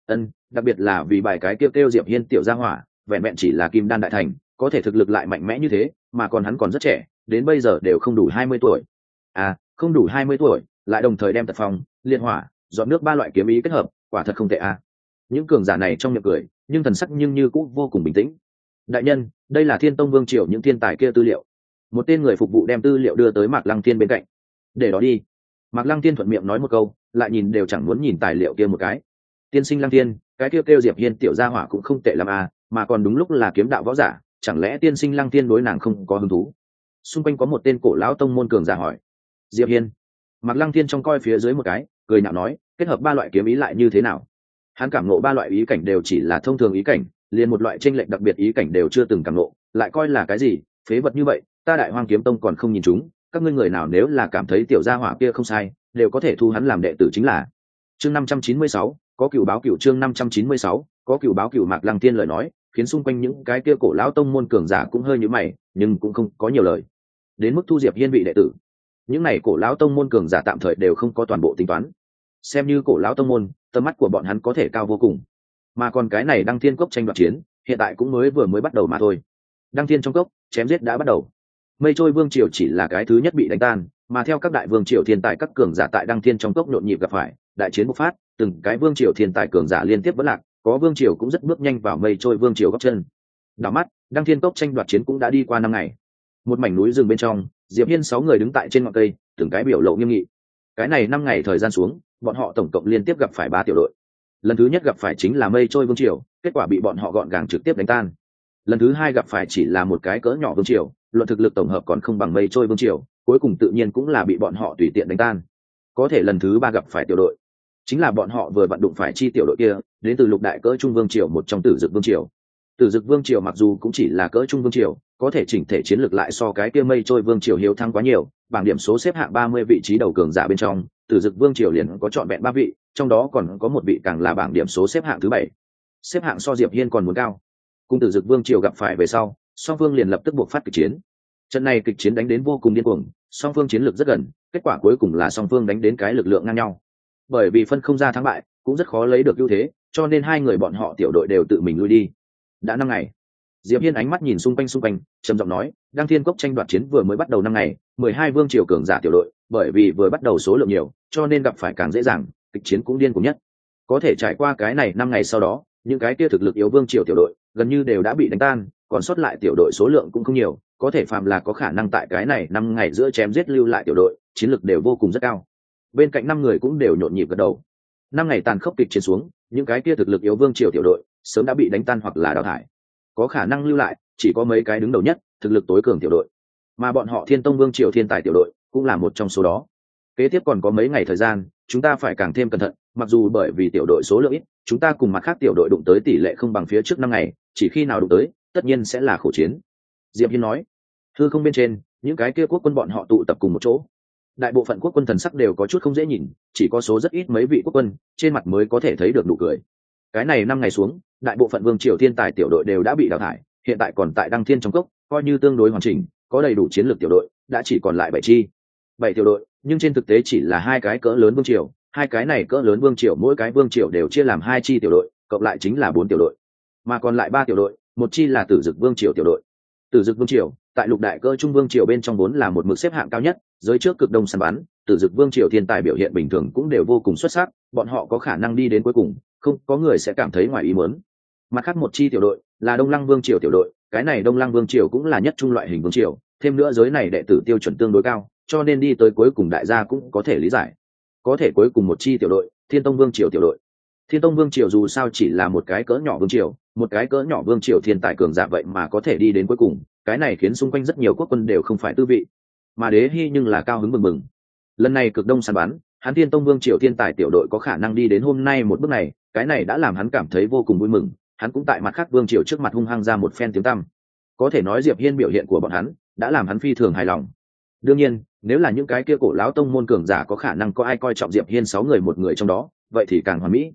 Đặc biệt là vì bài cái kêu Diệp Hiên tiểu gia hỏa, vẹn vẹn chỉ là kim đan đại thành, có thể thực lực lại mạnh mẽ như thế, mà còn hắn còn rất trẻ, đến bây giờ đều không đủ 20 tuổi. À, không đủ 20 tuổi, lại đồng thời đem tật phong, liên hỏa, dọn nước 3 loại kiếm ý kết hợp, quả thật không tệ à. Những cường giả này trong miệng cười, nhưng thần sắc nhưng như cũng vô cùng bình tĩnh. Đại nhân, đây là Thiên Tông vương triều những thiên tài kia tư liệu. Một tên người phục vụ đem tư liệu đưa tới Mạc Lăng Thiên bên cạnh. Để đó đi. Mạc Lăng Thiên thuận miệng nói một câu, lại nhìn đều chẳng muốn nhìn tài liệu kia một cái. Tiên sinh Lăng Thiên, cái kêu Diệp Hiên tiểu gia hỏa cũng không tệ lắm à, mà còn đúng lúc là kiếm đạo võ giả, chẳng lẽ tiên sinh Lăng Thiên đối nàng không có hứng thú? Xung quanh có một tên cổ lão tông môn cường giả hỏi. Diệp Hiên. Mạc Lăng Thiên trong coi phía dưới một cái, cười nhạo nói, kết hợp 3 loại kiếm ý lại như thế nào? Hắn cảm ngộ 3 loại ý cảnh đều chỉ là thông thường ý cảnh, liền một loại chênh lệch đặc biệt ý cảnh đều chưa từng cảm ngộ, lại coi là cái gì? Phế vật như vậy, ta Đại Hoang Kiếm Tông còn không nhìn chúng, các ngươi người nào nếu là cảm thấy tiểu gia hỏa kia không sai, đều có thể thu hắn làm đệ tử chính là. Chương 596, có cửu báo cửu. Chương 596, có cửu báo cửu. Mạc Lăng Thiên lời nói, khiến xung quanh những cái kia cổ lão tông môn cường giả cũng hơi nhíu mày, nhưng cũng không có nhiều lời. Đến mức thu Diệp Hiên vị đệ tử, những này cổ lão tông môn cường giả tạm thời đều không có toàn bộ tính toán. Xem như cổ lão tông môn, tầm mắt của bọn hắn có thể cao vô cùng. Mà còn cái này Đăng Thiên Cốc tranh đoạt chiến, hiện tại cũng vừa mới bắt đầu mà thôi. Đăng Thiên trong cốc, chém giết đã bắt đầu. Mây Trôi vương triều chỉ là cái thứ nhất bị đánh tan, mà theo các đại vương triều thiên tài các cường giả tại Đăng Thiên trong cốc nhộn nhịp gặp phải, đại chiến bộc phát, từng cái vương triều thiên tài cường giả liên tiếp vỡ lạc, có vương triều cũng rất bước nhanh vào Mây Trôi vương triều gót chân. Đảo mắt, Đăng Thiên cốc tranh đoạt chiến cũng đã đi qua 5 ngày. Một mảnh núi rừng bên trong, Diệp Hiên 6 người đứng tại trên ngọn cây, từng cái biểu lộ nghiêm nghị. Cái này 5 ngày thời gian xuống, bọn họ tổng cộng liên tiếp gặp phải 3 tiểu đội. Lần thứ nhất gặp phải chính là Mây Trôi vương triều, kết quả bị bọn họ gọn gàng trực tiếp đánh tan. Lần thứ hai gặp phải chỉ là một cái cỡ nhỏ vương triều, luận thực lực tổng hợp còn không bằng Mây Trôi vương triều, cuối cùng tự nhiên cũng là bị bọn họ tùy tiện đánh tan. Có thể lần thứ 3 gặp phải tiểu đội, chính là bọn họ vừa vặn đụng phải chi tiểu đội kia, đến từ lục đại cỡ trung vương triều một trong Tử Dực vương triều. Tử Dực vương triều mặc dù cũng chỉ là cỡ trung vương triều, có thể chỉnh thể chiến lược lại so cái kia Mây Trôi vương triều hiếu thắng quá nhiều, bảng điểm số xếp hạng 30 vị trí đầu cường giả bên trong, Tử Dực vương triều liền có trọn vẹn 3 vị, trong đó còn có một vị càng là bảng điểm số xếp hạng thứ 7. Xếp hạng so Diệp Hiên còn muốn cao. Cùng Tử Dực vương triều gặp phải về sau, song phương liền lập tức buộc phát kịch chiến. Trận này kịch chiến đánh đến vô cùng điên cuồng, song phương chiến lược rất gần, kết quả cuối cùng là song phương đánh đến cái lực lượng ngang nhau. Bởi vì phân không ra thắng bại, cũng rất khó lấy được ưu thế, cho nên hai người bọn họ tiểu đội đều tự mình lui đi. Đã 5 ngày. Diệp Hiên ánh mắt nhìn xung quanh, trầm giọng nói, Đăng Thiên Cốc tranh đoạt chiến vừa mới bắt đầu 5 ngày, 12 vương triều cường giả tiểu đội, bởi vì vừa bắt đầu số lượng nhiều, cho nên gặp phải càng dễ dàng, kịch chiến cũng điên cuồng nhất. Có thể trải qua cái này 5 ngày sau đó, những cái kia thực lực yếu vương triều tiểu đội, gần như đều đã bị đánh tan, còn sót lại tiểu đội số lượng cũng không nhiều, có thể phàm là có khả năng tại cái này 5 ngày giữa chém giết lưu lại tiểu đội, chiến lực đều vô cùng rất cao. Bên cạnh 5 người cũng đều nhộn nhịp gật đầu. 5 ngày tàn khốc kịch chiến xuống, những cái kia thực lực yếu vương triều tiểu đội sớm đã bị đánh tan hoặc là đào thải. có khả năng lưu lại chỉ có mấy cái đứng đầu nhất thực lực tối cường tiểu đội, mà bọn họ Thiên Tông Vương Triều thiên tài tiểu đội cũng là một trong số đó. Kế tiếp còn có mấy ngày thời gian, chúng ta phải càng thêm cẩn thận, mặc dù bởi vì tiểu đội số lượng ít, chúng ta cùng mặt khác tiểu đội đụng tới tỷ lệ không bằng phía trước 5 ngày, chỉ khi nào đụng tới tất nhiên sẽ là khổ chiến. Diệp Hiên nói. Hư không bên trên, những cái kia quốc quân bọn họ tụ tập cùng một chỗ. Đại bộ phận quốc quân thần sắc đều có chút không dễ nhìn, chỉ có số rất ít mấy vị quốc quân trên mặt mới có thể thấy được nụ cười. Cái này 5 ngày xuống, đại bộ phận vương triều thiên tài tiểu đội đều đã bị đào thải, hiện tại còn tại đăng thiên trong cốc, coi như tương đối hoàn chỉnh, có đầy đủ chiến lược tiểu đội, đã chỉ còn lại 7 tiểu đội, nhưng trên thực tế chỉ là 2 cái cỡ lớn vương triều, 2 cái này cỡ lớn vương triều mỗi cái vương triều đều chia làm 2 chi tiểu đội, cộng lại chính là 4 tiểu đội, mà còn lại 3 tiểu đội, một chi là Tử Dực Vương triều tiểu đội. Tử Dực Vương triều tại lục đại cỡ trung vương triều bên trong vốn là một mực xếp hạng cao nhất, giới trước cực đông săn bắn, Tử Dực Vương triều thiên tài biểu hiện bình thường cũng đều vô cùng xuất sắc, bọn họ có khả năng đi đến cuối cùng, không có người sẽ cảm thấy ngoài ý muốn. Mặt khác một chi tiểu đội là Đông Lăng Vương triều tiểu đội, cái này Đông Lăng Vương triều cũng là nhất trung loại hình vương triều, thêm nữa giới này đệ tử tiêu chuẩn tương đối cao, cho nên đi tới cuối cùng đại gia cũng có thể lý giải. Có thể cuối cùng một chi tiểu đội, Thiên Tông Vương triều tiểu đội. Thiên Tông Vương triều dù sao chỉ là một cái cỡ nhỏ vương triều, một cái cỡ nhỏ vương triều thiên tài cường giả vậy mà có thể đi đến cuối cùng, cái này khiến xung quanh rất nhiều quốc quân đều không phải tư vị. Mà Đế Hi nhưng là cao hứng mừng mừng. Lần này cực đông săn bắn, hắn Thiên Tông Vương triều thiên tài tiểu đội có khả năng đi đến hôm nay một bước này, cái này đã làm hắn cảm thấy vô cùng vui mừng, hắn cũng tại mặt khác vương triều trước mặt hung hăng ra một phen tiếng tăm. Có thể nói Diệp Hiên biểu hiện của bọn hắn đã làm hắn phi thường hài lòng. Đương nhiên, nếu là những cái kia cổ lão tông môn cường giả có khả năng có ai coi trọng Diệp Hiên 6 người một người trong đó, vậy thì càng hoàn mỹ.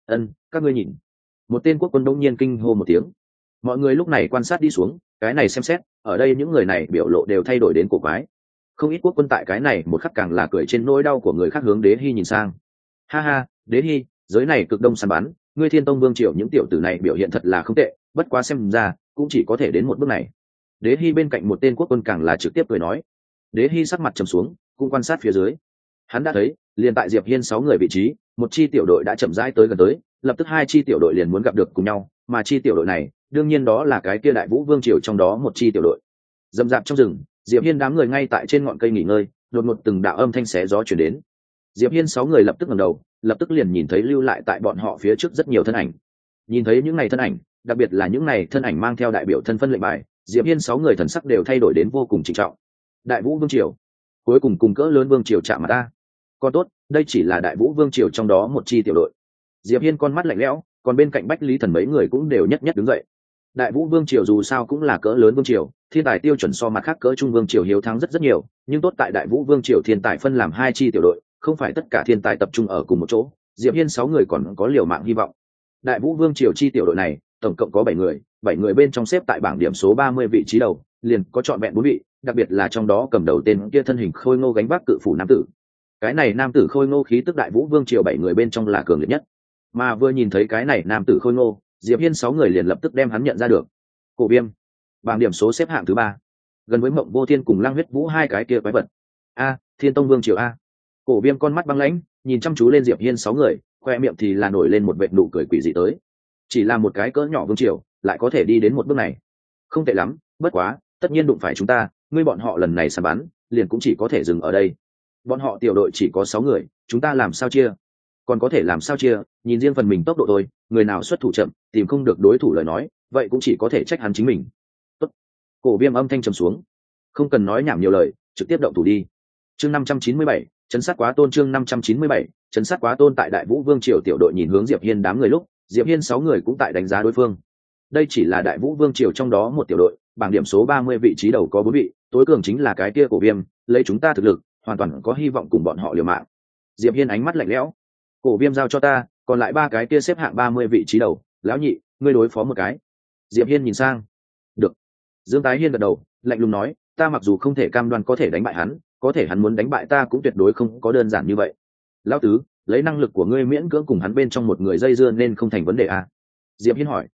Các ngươi nhìn. Một tên quốc quân đống nhiên kinh hô một tiếng. Mọi người lúc này quan sát đi xuống, cái này xem xét, ở đây những người này biểu lộ đều thay đổi đến cổ quái. Không ít quốc quân tại cái này một khắc càng là cười trên nỗi đau của người khác hướng Đế Hi nhìn sang. Ha ha, Đế Hi, giới này cực đông săn bắn, ngươi Thiên Tông Vương triều những tiểu tử này biểu hiện thật là không tệ, bất quá xem ra cũng chỉ có thể đến một bước này. Đế Hi bên cạnh một tên quốc quân càng là trực tiếp cười nói. Đế Hi sắc mặt trầm xuống, cũng quan sát phía dưới. Hắn đã thấy, liền tại Diệp Hiên 6 người vị trí, một chi tiểu đội đã chậm rãi tới gần tới, lập tức 2 chi tiểu đội liền muốn gặp được cùng nhau, mà chi tiểu đội này, đương nhiên đó là cái kia Đại Vũ Vương triều trong đó một chi tiểu đội. Dầm dạp trong rừng, Diệp Hiên đám người ngay tại trên ngọn cây nghỉ ngơi, đột ngột từng đạo âm thanh xé gió truyền đến. Diệp Hiên 6 người lập tức ngẩng đầu, lập tức liền nhìn thấy lưu lại tại bọn họ phía trước rất nhiều thân ảnh. Nhìn thấy những này thân ảnh, đặc biệt là những này thân ảnh mang theo đại biểu thân phân lệnh bài, Diệp Hiên 6 người thần sắc đều thay đổi đến vô cùng trịnh trọng. Đại Vũ Vương triều, cuối cùng cùng cỡ lớn vương triều chạm mặt ta. Còn tốt, đây chỉ là Đại Vũ Vương triều trong đó một chi tiểu đội. Diệp Hiên con mắt lạnh lẽo, còn bên cạnh Bách Lý Thần mấy người cũng đều nhất nhất đứng dậy. Đại Vũ Vương triều dù sao cũng là cỡ lớn vương triều, thiên tài tiêu chuẩn so mặt khác cỡ trung vương triều hiếu thắng rất nhiều, nhưng tốt tại Đại Vũ Vương triều thiên tài phân làm 2 chi tiểu đội, không phải tất cả thiên tài tập trung ở cùng một chỗ, Diệp Hiên 6 người còn có liều mạng hy vọng. Đại Vũ Vương triều chi tiểu đội này, tổng cộng có 7 người bên trong xếp tại bảng điểm số 30 vị trí đầu, liền có trọn vẹn 4 vị, đặc biệt là trong đó cầm đầu tên kia thân hình khôi ngô gánh vác cự phủ nam tử. Cái này nam tử khôi ngô khí tức Đại Vũ Vương triều 7 người bên trong là cường liệt nhất. Mà vừa nhìn thấy cái này nam tử khôi ngô, Diệp Hiên 6 người liền lập tức đem hắn nhận ra được. Cổ Viêm, bảng điểm số xếp hạng thứ 3, gần với Mộng Vô Thiên cùng Lăng Huyết Vũ hai cái kia quái vật. Thiên Tông Vương triều a. Cổ Viêm con mắt băng lãnh, nhìn chăm chú lên Diệp Hiên 6 người, khoe miệng thì là nổi lên một vệt nụ cười quỷ dị tới. Chỉ là một cái cỡ nhỏ vương triều, lại có thể đi đến một bước này. Không tệ lắm, bất quá, tất nhiên đụng phải chúng ta, ngươi bọn họ lần này săn bắn, liền cũng chỉ có thể dừng ở đây. Bọn họ tiểu đội chỉ có 6 người, chúng ta làm sao chia? Còn có thể làm sao chia, nhìn riêng phần mình tốc độ thôi, người nào xuất thủ chậm, tìm không được đối thủ lời nói, vậy cũng chỉ có thể trách hắn chính mình. Tốt. Cổ Viêm âm thanh trầm xuống. Không cần nói nhảm nhiều lời, trực tiếp động thủ đi. Chương 597, chấn sát quá tôn. Chương 597, chấn sát quá tôn. Tại Đại Vũ Vương triều tiểu đội nhìn hướng Diệp Hiên đám người lúc, Diệp Hiên 6 người cũng tại đánh giá đối phương. Đây chỉ là Đại Vũ Vương triều trong đó một tiểu đội, bảng điểm số 30 vị trí đầu có 4 vị, tối cường chính là cái kia Cổ Viêm, lấy chúng ta thực lực, hoàn toàn có hy vọng cùng bọn họ liều mạng. Diệp Hiên ánh mắt lạnh lẽo. Cổ Viêm giao cho ta, còn lại 3 cái kia xếp hạng 30 vị trí đầu, lão nhị, ngươi đối phó một cái. Diệp Hiên nhìn sang. Được. Dương Tái Hiên gật đầu, lạnh lùng nói, ta mặc dù không thể cam đoan có thể đánh bại hắn, có thể hắn muốn đánh bại ta cũng tuyệt đối không có đơn giản như vậy. Lão tứ, lấy năng lực của ngươi miễn cưỡng cùng hắn bên trong một người dây dưa nên không thành vấn đề à? Diệp Hiên hỏi.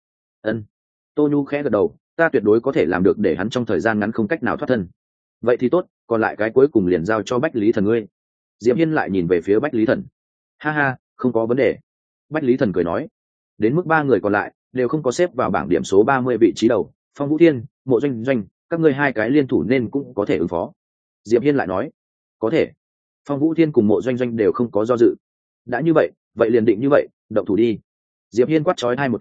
Tô Nhu khẽ gật đầu, ta tuyệt đối có thể làm được để hắn trong thời gian ngắn không cách nào thoát thân. Vậy thì tốt, còn lại cái cuối cùng liền giao cho Bách Lý Thần ngươi. Diệp Hiên lại nhìn về phía Bách Lý Thần. Ha ha, không có vấn đề. Bách Lý Thần cười nói. Đến mức 3 người còn lại đều không có xếp vào bảng điểm số 30 vị trí đầu, Phong Vũ Thiên, Mộ Doanh Doanh, các ngươi 2 cái liên thủ nên cũng có thể ứng phó. Diệp Hiên lại nói. Có thể. Phong Vũ Thiên cùng Mộ Doanh Doanh đều không có do dự. Đã như vậy, vậy liền định như vậy, động thủ đi. Diệp Hiên quát chói 2 một tiếng,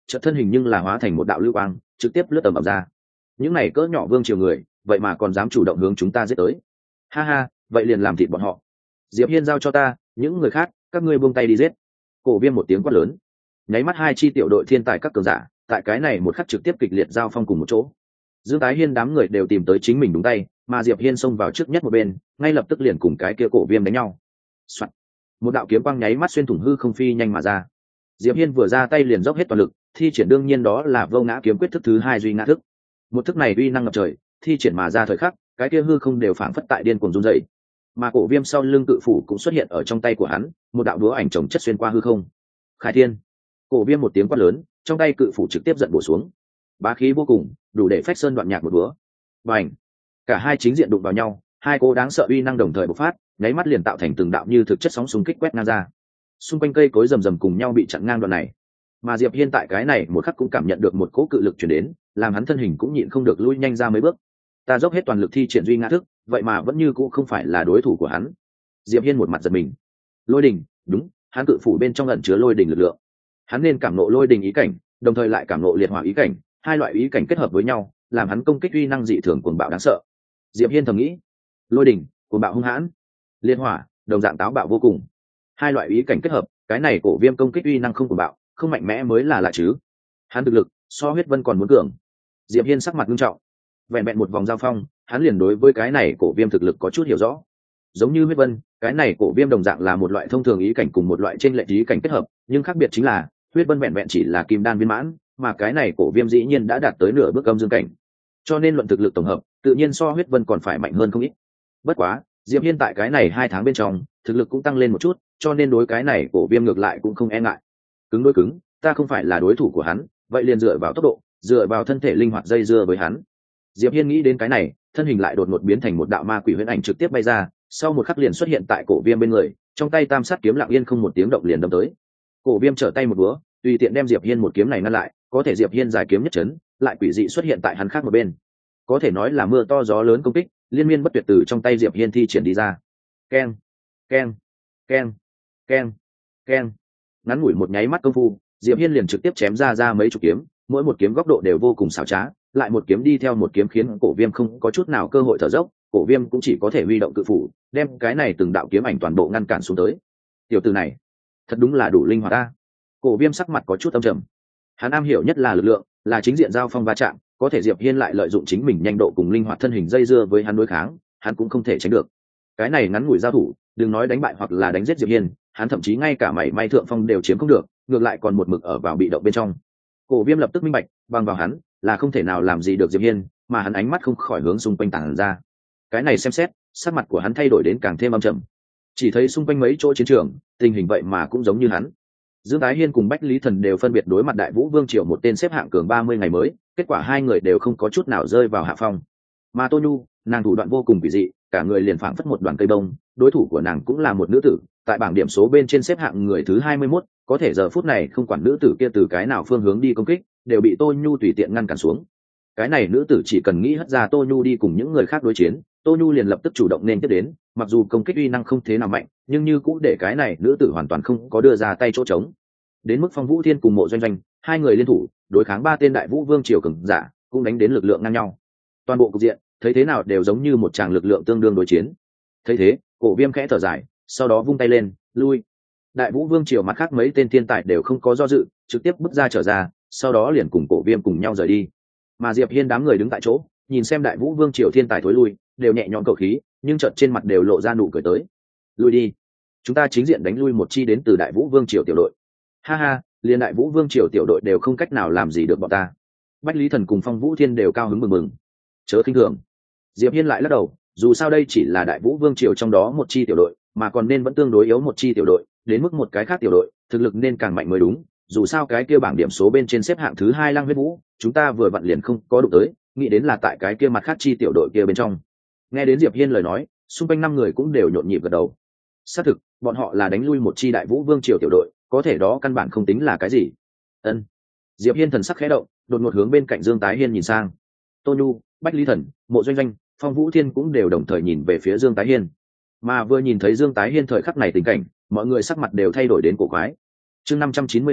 chợt thân hình nhưng là hóa thành một đạo lưu quang trực tiếp lướt tầm ập ra. Những này cỡ nhỏ vương triều người vậy mà còn dám chủ động hướng chúng ta giết tới. Ha ha, vậy liền làm thịt bọn họ. Diệp Hiên giao cho ta, những người khác các ngươi buông tay đi giết. Cổ Viêm một tiếng quát lớn, nháy mắt hai chi tiểu đội thiên tài các cường giả tại cái này một khắc trực tiếp kịch liệt giao phong cùng một chỗ. Dương Tái Hiên đám người đều tìm tới chính mình đúng tay, mà Diệp Hiên xông vào trước nhất một bên, ngay lập tức liền cùng cái kia Cổ Viêm đánh nhau. Soạn. Một đạo kiếm quang nháy mắt xuyên thủng hư không phi nhanh mà ra. Diệp Hiên vừa ra tay liền dốc hết toàn lực, thi triển đương nhiên đó là Vô Ngã kiếm quyết thức thứ hai duy ngã thức. Một thức này uy năng ngập trời, thi triển mà ra thời khắc, cái kia hư không đều phảng phất tại điên cuồng run rẩy. Mà Cổ Viêm sau lưng cự phủ cũng xuất hiện ở trong tay của hắn, một đạo đũa ảnh chồng chất xuyên qua hư không. Khai thiên. Cổ Viêm một tiếng quát lớn, trong tay cự phủ trực tiếp giận bổ xuống. Bá khí vô cùng, đủ để phách sơn đoạn nhạc một búa. Bành! Cả hai chính diện đụng vào nhau, hai cô đáng sợ uy năng đồng thời bộc phát, nháy mắt liền tạo thành từng đạo như thực chất sóng xung kích quét ngang ra. Xung quanh cây cối rầm rầm cùng nhau bị chặn ngang đoạn này. Mà Diệp Hiên tại cái này một khắc cũng cảm nhận được một cỗ cự lực truyền đến, làm hắn thân hình cũng nhịn không được lui nhanh ra mấy bước. Ta dốc hết toàn lực thi triển duy ngã thức, vậy mà vẫn như cũng không phải là đối thủ của hắn. Diệp Hiên một mặt giật mình. Lôi đình, đúng, hắn cự phủ bên trong ẩn chứa lôi đình lực lượng. Hắn nên cảm nộ lôi đình ý cảnh, đồng thời lại cảm nộ liệt hỏa ý cảnh, hai loại ý cảnh kết hợp với nhau, làm hắn công kích uy năng dị thường cuồng bạo đáng sợ. Diệp Hiên thầm nghĩ, lôi đình, cuồng bạo hung hãn, liệt hỏa, đồng dạng táo bạo vô cùng. Hai loại ý cảnh kết hợp, cái này Cổ Viêm công kích uy năng không cuồng bạo, không mạnh mẽ mới là lạ chứ. Hắn thực lực so Huyết Vân còn muốn cường. Diệp Hiên sắc mặt nghiêm trọng. Vẹn vẹn một vòng giao phong, hắn liền đối với cái này Cổ Viêm thực lực có chút hiểu rõ. Giống như Huyết Vân, cái này Cổ Viêm đồng dạng là một loại thông thường ý cảnh cùng một loại trên lệch ý cảnh kết hợp, nhưng khác biệt chính là Huyết Vân vẹn vẹn chỉ là kim đan viên mãn, mà cái này Cổ Viêm dĩ nhiên đã đạt tới nửa bước âm dương cảnh. Cho nên luận thực lực tổng hợp, tự nhiên so Huyết Vân còn phải mạnh hơn không ít. Bất quá, Diệp Hiên tại cái này 2 tháng bên trong, thực lực cũng tăng lên một chút, cho nên đối cái này Cổ Viêm ngược lại cũng không e ngại. Cứng đối cứng, ta không phải là đối thủ của hắn, vậy liền dựa vào tốc độ, dựa vào thân thể linh hoạt dây dưa với hắn. Diệp Hiên nghĩ đến cái này, thân hình lại đột ngột biến thành một đạo ma quỷ huyễn ảnh trực tiếp bay ra, sau một khắc liền xuất hiện tại Cổ Viêm bên người, trong tay tam sát kiếm lặng yên không một tiếng động liền đâm tới. Cổ Viêm trở tay một búa, tùy tiện đem Diệp Hiên một kiếm này ngăn lại, có thể Diệp Hiên giải kiếm nhất chấn, lại quỷ dị xuất hiện tại hắn khác một bên. Có thể nói là mưa to gió lớn công kích, liên miên bất tuyệt từ trong tay Diệp Hiên thi triển đi ra. Keng, keng, keng, keng, keng. Ngắn ngủi một nháy mắt công phu, Diệp Hiên liền trực tiếp chém ra mấy chục kiếm, mỗi một kiếm góc độ đều vô cùng xảo trá, lại một kiếm đi theo một kiếm khiến Cổ Viêm không có chút nào cơ hội thở dốc, Cổ Viêm cũng chỉ có thể huy động cự phủ, đem cái này từng đạo kiếm ảnh toàn bộ ngăn cản xuống tới. Tiểu tử này, thật đúng là đủ linh hoạt ta. Cổ Viêm sắc mặt có chút âm trầm. Hắn am hiểu nhất là lực lượng, là chính diện giao phong va chạm, có thể Diệp Hiên lại lợi dụng chính mình nhanh độ cùng linh hoạt thân hình dây dưa với hắn đối kháng, hắn cũng không thể tránh được. Cái này ngắn ngủi giao thủ, đừng nói đánh bại hoặc là đánh giết Diệp Hiên, hắn thậm chí ngay cả mảy may thượng phong đều chiếm không được, ngược lại còn một mực ở vào bị động bên trong. Cổ Viêm lập tức minh bạch, bằng vào hắn là không thể nào làm gì được Diệp Hiên, mà hắn ánh mắt không khỏi hướng xung quanh tản ra. Cái này xem xét, sắc mặt của hắn thay đổi đến càng thêm âm trầm. Chỉ thấy xung quanh mấy chỗ chiến trường, tình hình vậy mà cũng giống như hắn. Dương Tái Hiên cùng Bách Lý Thần đều phân biệt đối mặt Đại Vũ Vương Triều một tên xếp hạng cường 30 ngày mới, kết quả hai người đều không có chút nào rơi vào hạ phong. Mà Tô Nhu, nàng thủ đoạn vô cùng kỳ dị, cả người liền phảng phất một đoàn cây bông, đối thủ của nàng cũng là một nữ tử, tại bảng điểm số bên trên xếp hạng người thứ 21, có thể giờ phút này không quản nữ tử kia từ cái nào phương hướng đi công kích, đều bị Tô Nhu tùy tiện ngăn cản xuống. Cái này nữ tử chỉ cần nghĩ hất ra Tô Nhu đi cùng những người khác đối chiến, Tô Nhu liền lập tức chủ động nên tiếp đến, mặc dù công kích uy năng không thế nào mạnh, nhưng như cũng để cái này nữ tử hoàn toàn không có đưa ra tay chỗ trống. Đến mức Phong Vũ Thiên cùng Mộ Doanh Doanh, hai người liên thủ, đối kháng 3 tên Đại Vũ Vương Triều cường giả, cũng đánh đến lực lượng ngang nhau. Toàn bộ cục diện, thấy thế nào đều giống như một tràng lực lượng tương đương đối chiến. Thấy thế, Cổ Viêm khẽ thở dài, sau đó vung tay lên, lui. Đại Vũ Vương Triều mặt khác mấy tên thiên tài đều không có do dự, trực tiếp bước ra trở ra, sau đó liền cùng Cổ Viêm cùng nhau rời đi. Mà Diệp Hiên đám người đứng tại chỗ, nhìn xem Đại Vũ Vương Triều thiên tài thối lui, đều nhẹ nhõm cầu khí, nhưng chợt trên mặt đều lộ ra nụ cười tới. Lui đi, chúng ta chính diện đánh lui một chi đến từ Đại Vũ Vương Triều tiểu đội. Ha ha, liên Đại Vũ Vương Triều tiểu đội đều không cách nào làm gì được bọn ta. Bách Lý Thần cùng Phong Vũ Thiên đều cao hứng mừng mừng. Chớ khinh thường. Diệp Hiên lại lắc đầu, dù sao đây chỉ là Đại Vũ Vương Triều trong đó một chi tiểu đội, mà còn nên vẫn tương đối yếu một chi tiểu đội, đến mức một cái khác tiểu đội, thực lực nên càng mạnh mới đúng. Dù sao cái kia bảng điểm số bên trên xếp hạng thứ 2 Lăng Huyết Vũ, chúng ta vừa vặn liền không có đụng tới, nghĩ đến là tại cái kia mặt khác chi tiểu đội kia bên trong. Nghe đến Diệp Hiên lời nói, xung quanh 5 người cũng đều nhộn nhịp gật đầu. Xác thực, bọn họ là đánh lui một chi Đại Vũ Vương Triều tiểu đội, có thể đó căn bản không tính là cái gì. Ân. Diệp Hiên thần sắc khẽ động, đột ngột hướng bên cạnh Dương Tái Hiên nhìn sang. Tô Nhu, Bách Lý Thần, Mộ Doanh Doanh, Phong Vũ Thiên cũng đều đồng thời nhìn về phía Dương Tái Hiên. Mà vừa nhìn thấy Dương Tái Hiên thời khắc này tình cảnh, mọi người sắc mặt đều thay đổi đến cổ quái. Chương 598,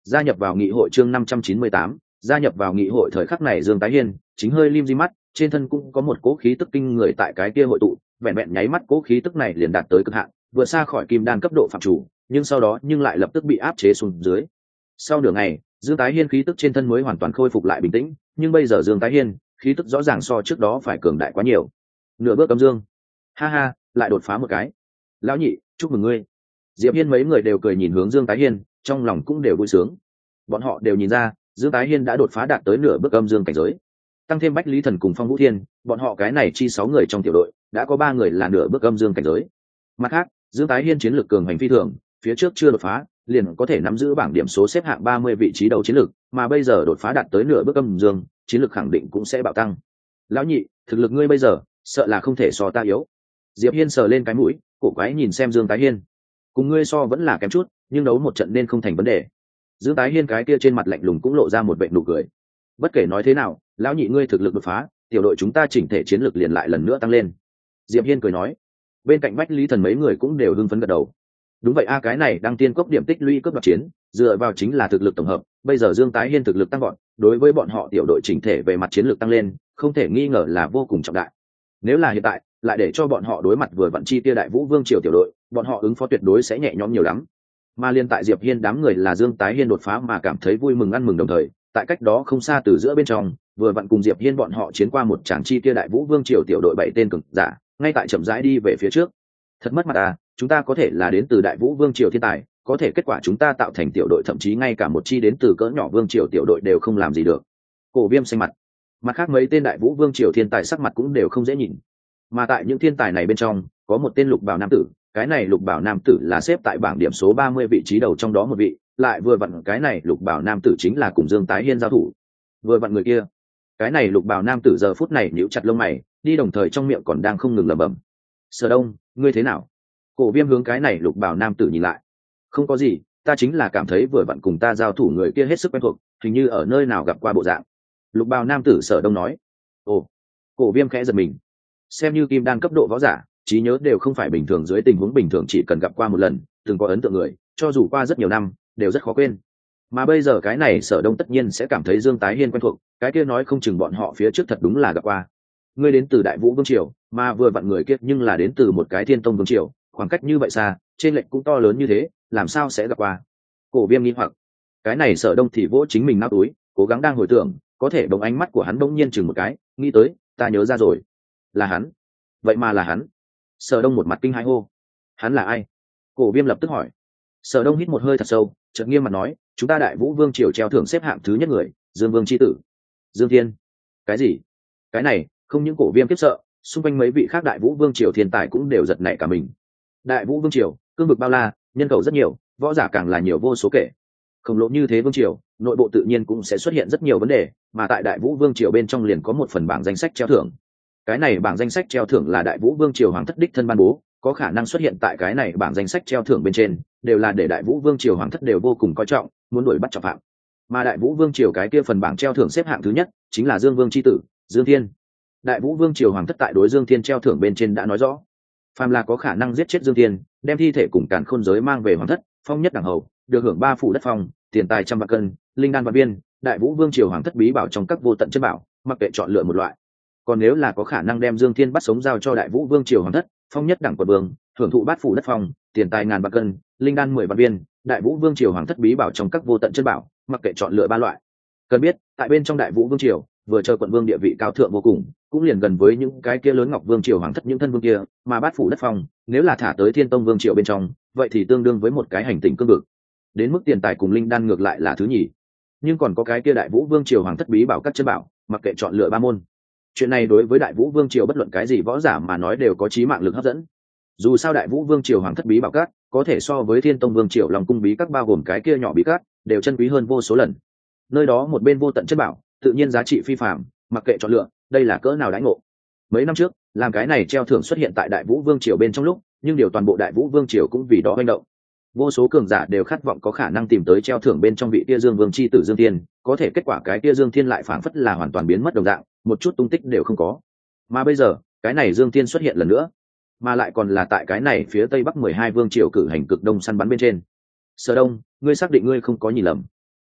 Gia nhập vào nghị hội chương 598, gia nhập vào nghị hội. Thời khắc này Dương Tái Hiên chính hơi lim di mắt, trên thân cũng có một cỗ khí tức kinh người tại cái kia hội tụ, vẹn vẹn nháy mắt cỗ khí tức này liền đạt tới cực hạn, vượt xa khỏi kim đan cấp độ phạm chủ, nhưng sau đó nhưng lại lập tức bị áp chế xuống dưới. Sau nửa ngày, Dương Tái Hiên khí tức trên thân mới hoàn toàn khôi phục lại bình tĩnh, nhưng bây giờ Dương Tái Hiên khí tức rõ ràng so trước đó phải cường đại quá nhiều. Nửa bước âm dương, ha ha, lại đột phá một cái. Lão nhị, chúc mừng ngươi. Diệp Hiên mấy người đều cười nhìn hướng Dương Tái Hiên, trong lòng cũng đều vui sướng. Bọn họ đều nhìn ra, Dương Tái Hiên đã đột phá đạt tới nửa bước âm dương cảnh giới. Tăng thêm Bách Lý Thần cùng Phong Vũ Thiên, bọn họ cái này chi 6 người trong tiểu đội, đã có 3 người là nửa bước âm dương cảnh giới. Mặt khác, Dương Tái Hiên chiến lược cường hành phi thường, phía trước chưa đột phá, liền có thể nắm giữ bảng điểm số xếp hạng 30 vị trí đầu chiến lược, mà bây giờ đột phá đạt tới nửa bước âm dương, chiến lược khẳng định cũng sẽ bạo tăng. Lão nhị, thực lực ngươi bây giờ, sợ là không thể so ta yếu. Diệp Hiên sờ lên cái mũi, cổ quái nhìn xem Dương Tái Hiên. Cùng ngươi so vẫn là kém chút, nhưng đấu một trận nên không thành vấn đề. Dương Tái Hiên cái kia trên mặt lạnh lùng cũng lộ ra một vệt nụ cười. Bất kể nói thế nào, lão nhị ngươi thực lực đột phá, tiểu đội chúng ta chỉnh thể chiến lược liền lại lần nữa tăng lên. Diệp Hiên cười nói. Bên cạnh Bách Lý Thần mấy người cũng đều hưng phấn gật đầu. Đúng vậy a, cái này đăng tiên cốc điểm tích lũy cướp đoạt chiến, dựa vào chính là thực lực tổng hợp, bây giờ Dương Tái Hiên thực lực tăng vọt, đối với bọn họ tiểu đội chỉnh thể về mặt chiến lược tăng lên, không thể nghi ngờ là vô cùng trọng đại. Nếu là hiện tại, lại để cho bọn họ đối mặt vừa vận chi tia đại vũ vương triều tiểu đội, bọn họ ứng phó tuyệt đối sẽ nhẹ nhõm nhiều lắm. Mà liên tại Diệp Hiên đám người là Dương Tái Hiên đột phá mà cảm thấy vui mừng ăn mừng đồng thời, tại cách đó không xa từ giữa bên trong, vừa vặn cùng Diệp Hiên bọn họ chiến qua một tràng chi tia đại vũ vương triều tiểu đội 7 tên cường giả, ngay tại chậm rãi đi về phía trước. Thật mất mặt à, chúng ta có thể là đến từ đại vũ vương triều thiên tài, có thể kết quả chúng ta tạo thành tiểu đội thậm chí ngay cả một chi đến từ cỡ nhỏ vương triều tiểu đội đều không làm gì được. Cổ Viêm xanh mặt khác mấy tên đại vũ vương triều thiên tài sắc mặt cũng đều không dễ nhìn. Mà tại những thiên tài này bên trong, có một tên lục bảo nam tử, cái này lục bảo nam tử là xếp tại bảng điểm số 30 vị trí đầu trong đó một vị, lại vừa vặn cái này lục bảo nam tử chính là cùng Dương Tái Hiên giao thủ. Vừa vặn người kia, cái này lục bảo nam tử giờ phút này nhíu chặt lông mày, đi đồng thời trong miệng còn đang không ngừng lẩm bẩm. Sở Đông, ngươi thế nào? Cổ Viêm hướng cái này lục bảo nam tử nhìn lại. Không có gì, ta chính là cảm thấy vừa vặn cùng ta giao thủ người kia hết sức quen thuộc, hình như ở nơi nào gặp qua bộ dạng. Lục bảo nam tử Sở Đông nói. Ồ. Cổ Viêm khẽ giật mình. Xem như kim đan cấp độ võ giả, trí nhớ đều không phải bình thường, dưới tình huống bình thường chỉ cần gặp qua một lần, từng có ấn tượng người, cho dù qua rất nhiều năm, đều rất khó quên. Mà bây giờ cái này Sở Đông tất nhiên sẽ cảm thấy Dương Tái Hiên quen thuộc, cái kia nói không chừng bọn họ phía trước thật đúng là gặp qua. Ngươi đến từ Đại Vũ Vương triều, mà vừa vặn người kia nhưng là đến từ một cái Thiên Tông Vương triều, khoảng cách như vậy xa, trên lệch cũng to lớn như thế, làm sao sẽ gặp qua? Cổ Viêm nghi hoặc. Cái này Sở Đông thì vỗ chính mình nao túi, cố gắng đang hồi tưởng, có thể bỗng ánh mắt của hắn bỗng nhiên chừng một cái, nghĩ tới, ta nhớ ra rồi, là hắn. Vậy mà là hắn. Sở Đông một mặt kinh hãi hô. Hắn là ai? Cổ Viêm lập tức hỏi. Sở Đông hít một hơi thật sâu, chợt nghiêm mặt nói, chúng ta Đại Vũ Vương triều treo thưởng xếp hạng thứ nhất người, Dương Vương chi tử, Dương Thiên. Cái gì? Cái này, không những Cổ Viêm khiếp sợ, xung quanh mấy vị khác Đại Vũ Vương triều thiên tài cũng đều giật nảy cả mình. Đại Vũ Vương triều, cương vực bao la, nhân khẩu rất nhiều, võ giả càng là nhiều vô số kể. Khổng lồ như thế vương triều, nội bộ tự nhiên cũng sẽ xuất hiện rất nhiều vấn đề, mà tại Đại Vũ Vương triều bên trong liền có một phần bảng danh sách treo thưởng. Cái này bảng danh sách treo thưởng là Đại Vũ Vương triều hoàng thất đích thân ban bố, có khả năng xuất hiện tại cái này bảng danh sách treo thưởng bên trên, đều là để Đại Vũ Vương triều hoàng thất đều vô cùng coi trọng, muốn đuổi bắt trọng phạm. Mà Đại Vũ Vương triều cái kia phần bảng treo thưởng xếp hạng thứ nhất, chính là Dương Vương chi tử, Dương Thiên. Đại Vũ Vương triều hoàng thất tại đối Dương Thiên treo thưởng bên trên đã nói rõ, phàm là có khả năng giết chết Dương Thiên, đem thi thể cùng càn khôn giới mang về hoàng thất, phong nhất đẳng hầu, được hưởng 3 phủ đất phong, tiền tài 100 vạn cân, linh đan vạn viên. Đại Vũ Vương triều hoàng thất bí bảo trong các vô tận chân bảo, mặc kệ chọn lựa một loại. Còn nếu là có khả năng đem Dương Thiên bắt sống giao cho Đại Vũ Vương triều hoàng thất, phong nhất đẳng quận vương, hưởng thụ 8 phủ đất phong, tiền tài ngàn vạn cân, linh đan 10 vạn viên. Đại Vũ Vương triều hoàng thất bí bảo trong các vô tận chân bảo, mặc kệ chọn lựa 3 loại. Cần biết, tại bên trong Đại Vũ Vương triều, vừa chờ quận vương địa vị cao thượng vô cùng, cũng liền gần với những cái kia lớn Ngọc Vương triều hoàng thất những thân vương kia, mà 8 phủ đất phong, nếu là thả tới Thiên Tông Vương triều bên trong, vậy thì tương đương với một cái hành tinh cương vực. Đến mức tiền tài cùng linh đan ngược lại là thứ nhì, nhưng còn có cái kia Đại Vũ Vương triều hoàng thất bí bảo các chân bảo, mặc kệ chọn lựa 3 môn. Chuyện này đối với Đại Vũ Vương triều bất luận cái gì võ giả mà nói đều có chí mạng lực hấp dẫn. Dù sao Đại Vũ Vương triều hoàng thất bí bảo các có thể so với Thiên Tông Vương triều Long cung bí các bao gồm cái kia nhỏ bí các đều chân quý hơn vô số lần. Nơi đó một bên vô tận chân bảo, tự nhiên giá trị phi phàm, mặc kệ chọn lựa, đây là cỡ nào đãi ngộ. Mấy năm trước, làm cái này treo thưởng xuất hiện tại Đại Vũ Vương triều bên trong lúc, nhưng điều toàn bộ Đại Vũ Vương triều cũng vì đó hoành động. Vô số cường giả đều khát vọng có khả năng tìm tới treo thưởng bên trong vị tia Dương Vương chi tử Dương Thiên, có thể kết quả cái tia Dương Thiên lại phảng phất là hoàn toàn biến mất đồng dạng, một chút tung tích đều không có. Mà bây giờ, cái này Dương Thiên xuất hiện lần nữa, mà lại còn là tại cái này phía tây bắc 12 vương triều cử hành cực đông săn bắn bên trên. Sở Đông, ngươi xác định ngươi không có nhìn lầm?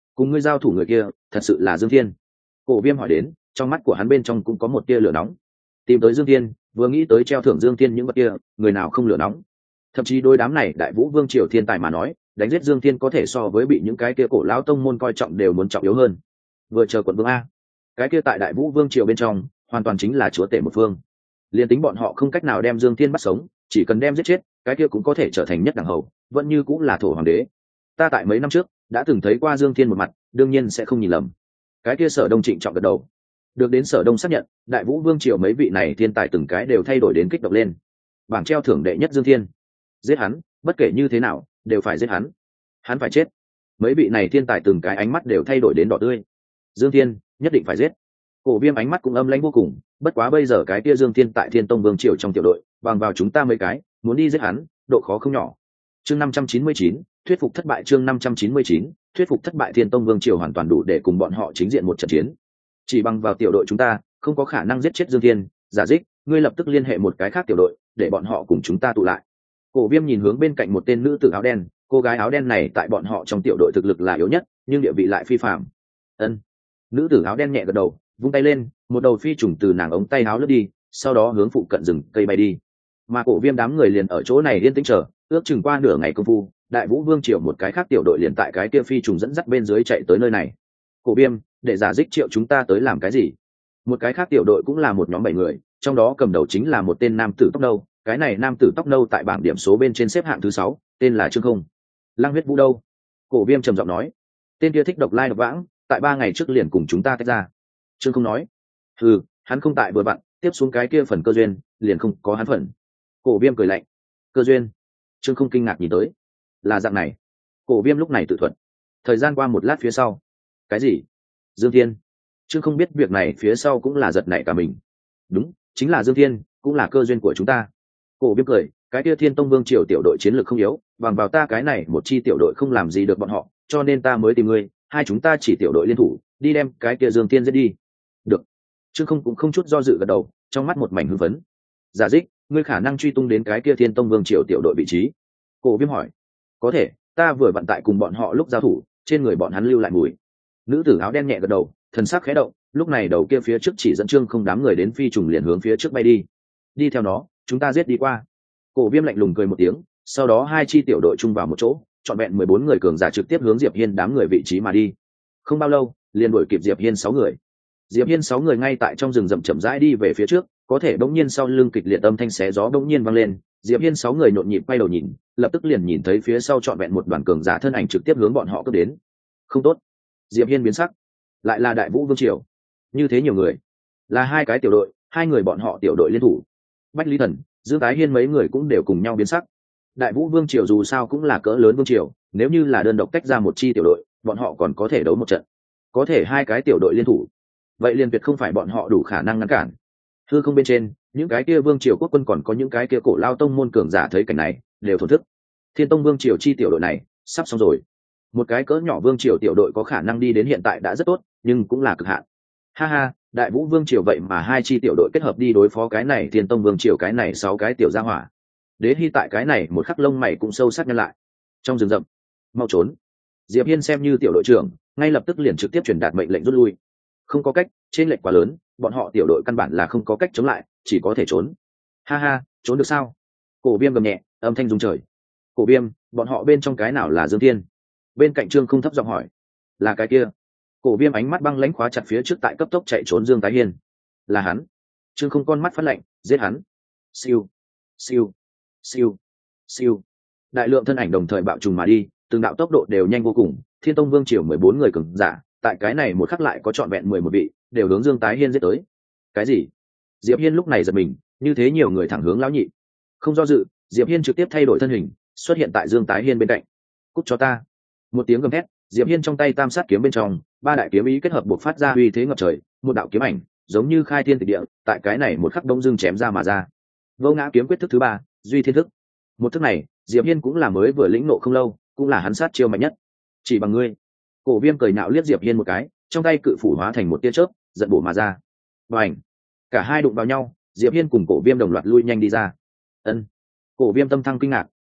cùng ngươi giao thủ người kia thật sự là Dương Thiên? Cổ Viêm hỏi đến, trong mắt của hắn bên trong cũng có một tia lửa nóng. Tìm tới Dương Thiên, vừa nghĩ tới treo thưởng Dương Thiên những vật kia, người nào không lửa nóng. Thậm chí đối đám này Đại Vũ Vương triều thiên tài mà nói, đánh giết Dương Thiên có thể so với bị những cái kia cổ lão tông môn coi trọng đều muốn trọng yếu hơn. Vừa chờ quận vương a, cái kia tại Đại Vũ Vương triều bên trong, hoàn toàn chính là chúa tể một phương. Liên tính bọn họ không cách nào đem Dương Thiên bắt sống, chỉ cần đem giết chết, cái kia cũng có thể trở thành nhất đẳng hầu, vẫn như cũng là thổ hoàng đế. Ta tại mấy năm trước đã từng thấy qua Dương Thiên một mặt, đương nhiên sẽ không nhìn lầm. Cái kia Sở Đông trịnh trọng gật đầu. Được đến Sở Đông xác nhận, Đại Vũ Vương triều mấy vị này thiên tài từng cái đều thay đổi đến kích động lên. Bảng treo thưởng đệ nhất Dương Thiên, giết hắn, bất kể như thế nào đều phải giết hắn, hắn phải chết. Mấy vị này thiên tài từng cái ánh mắt đều thay đổi đến đỏ tươi. Dương Thiên nhất định phải giết. Cổ Viêm ánh mắt cũng âm lãnh vô cùng, bất quá bây giờ cái kia Dương Thiên tại Thiên Tông Vương triều trong tiểu đội, bằng vào chúng ta mấy cái, muốn đi giết hắn, độ khó không nhỏ. Chương 599, thuyết phục thất bại. Chương 599, thuyết phục thất bại. Thiên Tông Vương triều hoàn toàn đủ để cùng bọn họ chính diện một trận chiến. Chỉ bằng vào tiểu đội chúng ta, không có khả năng giết chết Dương Thiên. Giả Dích, ngươi lập tức liên hệ một cái khác tiểu đội, để bọn họ cùng chúng ta tụ lại. Cổ Viêm nhìn hướng bên cạnh một tên nữ tử áo đen, cô gái áo đen này tại bọn họ trong tiểu đội thực lực là yếu nhất, nhưng địa vị lại phi phàm. Ân. Nữ tử áo đen nhẹ gật đầu, vung tay lên, một đầu phi trùng từ nàng ống tay áo lướt đi, sau đó hướng phụ cận rừng cây bay đi. Mà Cổ Viêm đám người liền ở chỗ này yên tĩnh chờ, ước chừng qua nửa ngày công phu, Đại Vũ Vương triều một cái khác tiểu đội liền tại cái kia phi trùng dẫn dắt bên dưới chạy tới nơi này. Cổ Viêm, để Giả Dích triệu chúng ta tới làm cái gì? Một cái khác tiểu đội cũng là một nhóm 7 người, trong đó cầm đầu chính là một tên nam tử tóc nâu, cái này nam tử tóc nâu tại bảng điểm số bên trên xếp hạng thứ 6, tên là Trương Không. Lăng Huyết Vũ đâu? Cổ Viêm trầm giọng nói. Tên kia thích độc lai độc vãng, tại 3 ngày trước liền cùng chúng ta tách ra. Trương Không nói. Hắn không tại vừa vặn, tiếp xuống cái kia phần cơ duyên, liền không có hắn phần. Cổ Viêm cười lạnh. Cơ duyên? Trương Không kinh ngạc nhìn tới. Là dạng này. Cổ Viêm lúc này tự thuật. Thời gian qua một lát phía sau. Cái gì? Dương Thiên? Trương Không biết việc này phía sau cũng là giật nảy cả mình. Đúng, chính là Dương Thiên, cũng là cơ duyên của chúng ta. Cổ Viêm cười, cái kia Thiên Tông Vương triều tiểu đội chiến lược không yếu, bằng vào ta cái này một chi tiểu đội không làm gì được bọn họ, cho nên ta mới tìm ngươi, hai chúng ta chỉ tiểu đội liên thủ, đi đem cái kia Dương Thiên giết đi. Được. Trương Không cũng không chút do dự gật đầu, trong mắt một mảnh hưng phấn. Giả Dích, ngươi khả năng truy tung đến cái kia Thiên Tông Vương triều tiểu đội vị trí. Cổ Viêm hỏi. Có thể, ta vừa vận tại cùng bọn họ lúc giao thủ, trên người bọn hắn lưu lại mùi. Nữ tử áo đen nhẹ gật đầu, thần sắc khẽ động, lúc này đầu kia phía trước chỉ dẫn Trương Không đám người đến phi trùng liền hướng phía trước bay đi. Đi theo nó, chúng ta giết đi qua. Cổ Viêm lạnh lùng cười một tiếng, sau đó hai chi tiểu đội chung vào một chỗ, trọn vẹn 14 người cường giả trực tiếp hướng Diệp Hiên đám người vị trí mà đi. Không bao lâu, liền đuổi kịp Diệp Hiên 6 người. Diệp Hiên 6 người ngay tại trong rừng rậm chậm rãi đi về phía trước, có thể bỗng nhiên sau lưng kịch liệt âm thanh xé gió bỗng nhiên vang lên, Diệp Hiên 6 người nhộn nhịp quay đầu nhìn, lập tức liền nhìn thấy phía sau trọn vẹn một đoàn cường giả thân ảnh trực tiếp hướng bọn họ cướp đến. Không tốt. Diệp Hiên biến sắc. Lại là Đại Vũ Vương triều. Như thế nhiều người, là hai cái tiểu đội, hai người bọn họ tiểu đội liên thủ. Bách Lý Thần, Dương Tái Hiên mấy người cũng đều cùng nhau biến sắc. Đại Vũ Vương triều dù sao cũng là cỡ lớn vương triều, nếu như là đơn độc tách ra một chi tiểu đội, bọn họ còn có thể đấu một trận. Có thể hai cái tiểu đội liên thủ, vậy liền tuyệt không phải bọn họ đủ khả năng ngăn cản. Hư không bên trên, những cái kia vương triều quốc quân còn có những cái kia cổ lao tông môn cường giả thấy cảnh này, đều thổn thức. Thiên Tông Vương triều chi tiểu đội này, sắp xong rồi. Một cái cỡ nhỏ vương triều tiểu đội có khả năng đi đến hiện tại đã rất tốt, nhưng cũng là cực hạn. Ha ha, Đại Vũ Vương triều vậy mà hai chi tiểu đội kết hợp đi đối phó cái này Thiên Tông Vương triều cái này 6 cái tiểu gia hỏa. Đế Hy tại cái này một khắc lông mày cũng sâu sắc nhân lại. Trong rừng rậm, mau trốn. Diệp Hiên xem như tiểu đội trưởng, ngay lập tức liền trực tiếp truyền đạt mệnh lệnh rút lui. Không có cách, trên lệch quá lớn, bọn họ tiểu đội căn bản là không có cách chống lại, chỉ có thể trốn. Ha ha, trốn được sao? Cổ Viêm gầm nhẹ, âm thanh rung trời. Cổ Viêm, bọn họ bên trong cái nào là Dương Thiên? Bên cạnh Trương Không thấp giọng hỏi. Là cái kia. Cổ Viêm ánh mắt băng lãnh khóa chặt phía trước tại cấp tốc chạy trốn Dương Tái Hiên. Là hắn. Trương Không con mắt phát lạnh, giết hắn. Siêu, siêu, siêu, siêu. Đại lượng thân ảnh đồng thời bạo trùng mà đi, từng đạo tốc độ đều nhanh vô cùng. Thiên Tông Vương triều 14 người cường giả, tại cái này một khắc lại có trọn vẹn 11 vị, đều hướng Dương Tái Hiên giết tới. Cái gì? Diệp Hiên lúc này giật mình, như thế nhiều người thẳng hướng lão nhị. Không do dự, Diệp Hiên trực tiếp thay đổi thân hình, xuất hiện tại Dương Tái Hiên bên cạnh. Cút cho ta. Một tiếng gầm thét, Diệp Hiên trong tay tam sát kiếm bên trong, ba đại kiếm ý kết hợp bộc phát ra uy thế ngập trời, một đạo kiếm ảnh, giống như khai thiên tịch địa, tại cái này một khắc đông dương chém ra mà ra. Vô Ngã kiếm quyết thức thứ 3, Duy Thiên thức. Một thức này, Diệp Hiên cũng là mới vừa lĩnh ngộ không lâu, cũng là hắn sát chiêu mạnh nhất. Chỉ bằng ngươi. Cổ Viêm cười nhạo liếc Diệp Hiên một cái, trong tay cự phủ hóa thành một tia chớp, giận bổ mà ra. Bành! Cả hai đụng vào nhau, Diệp Hiên cùng Cổ Viêm đồng loạt lui nhanh đi ra. Ân. Cổ Viêm tâm thăng kinh ngạc,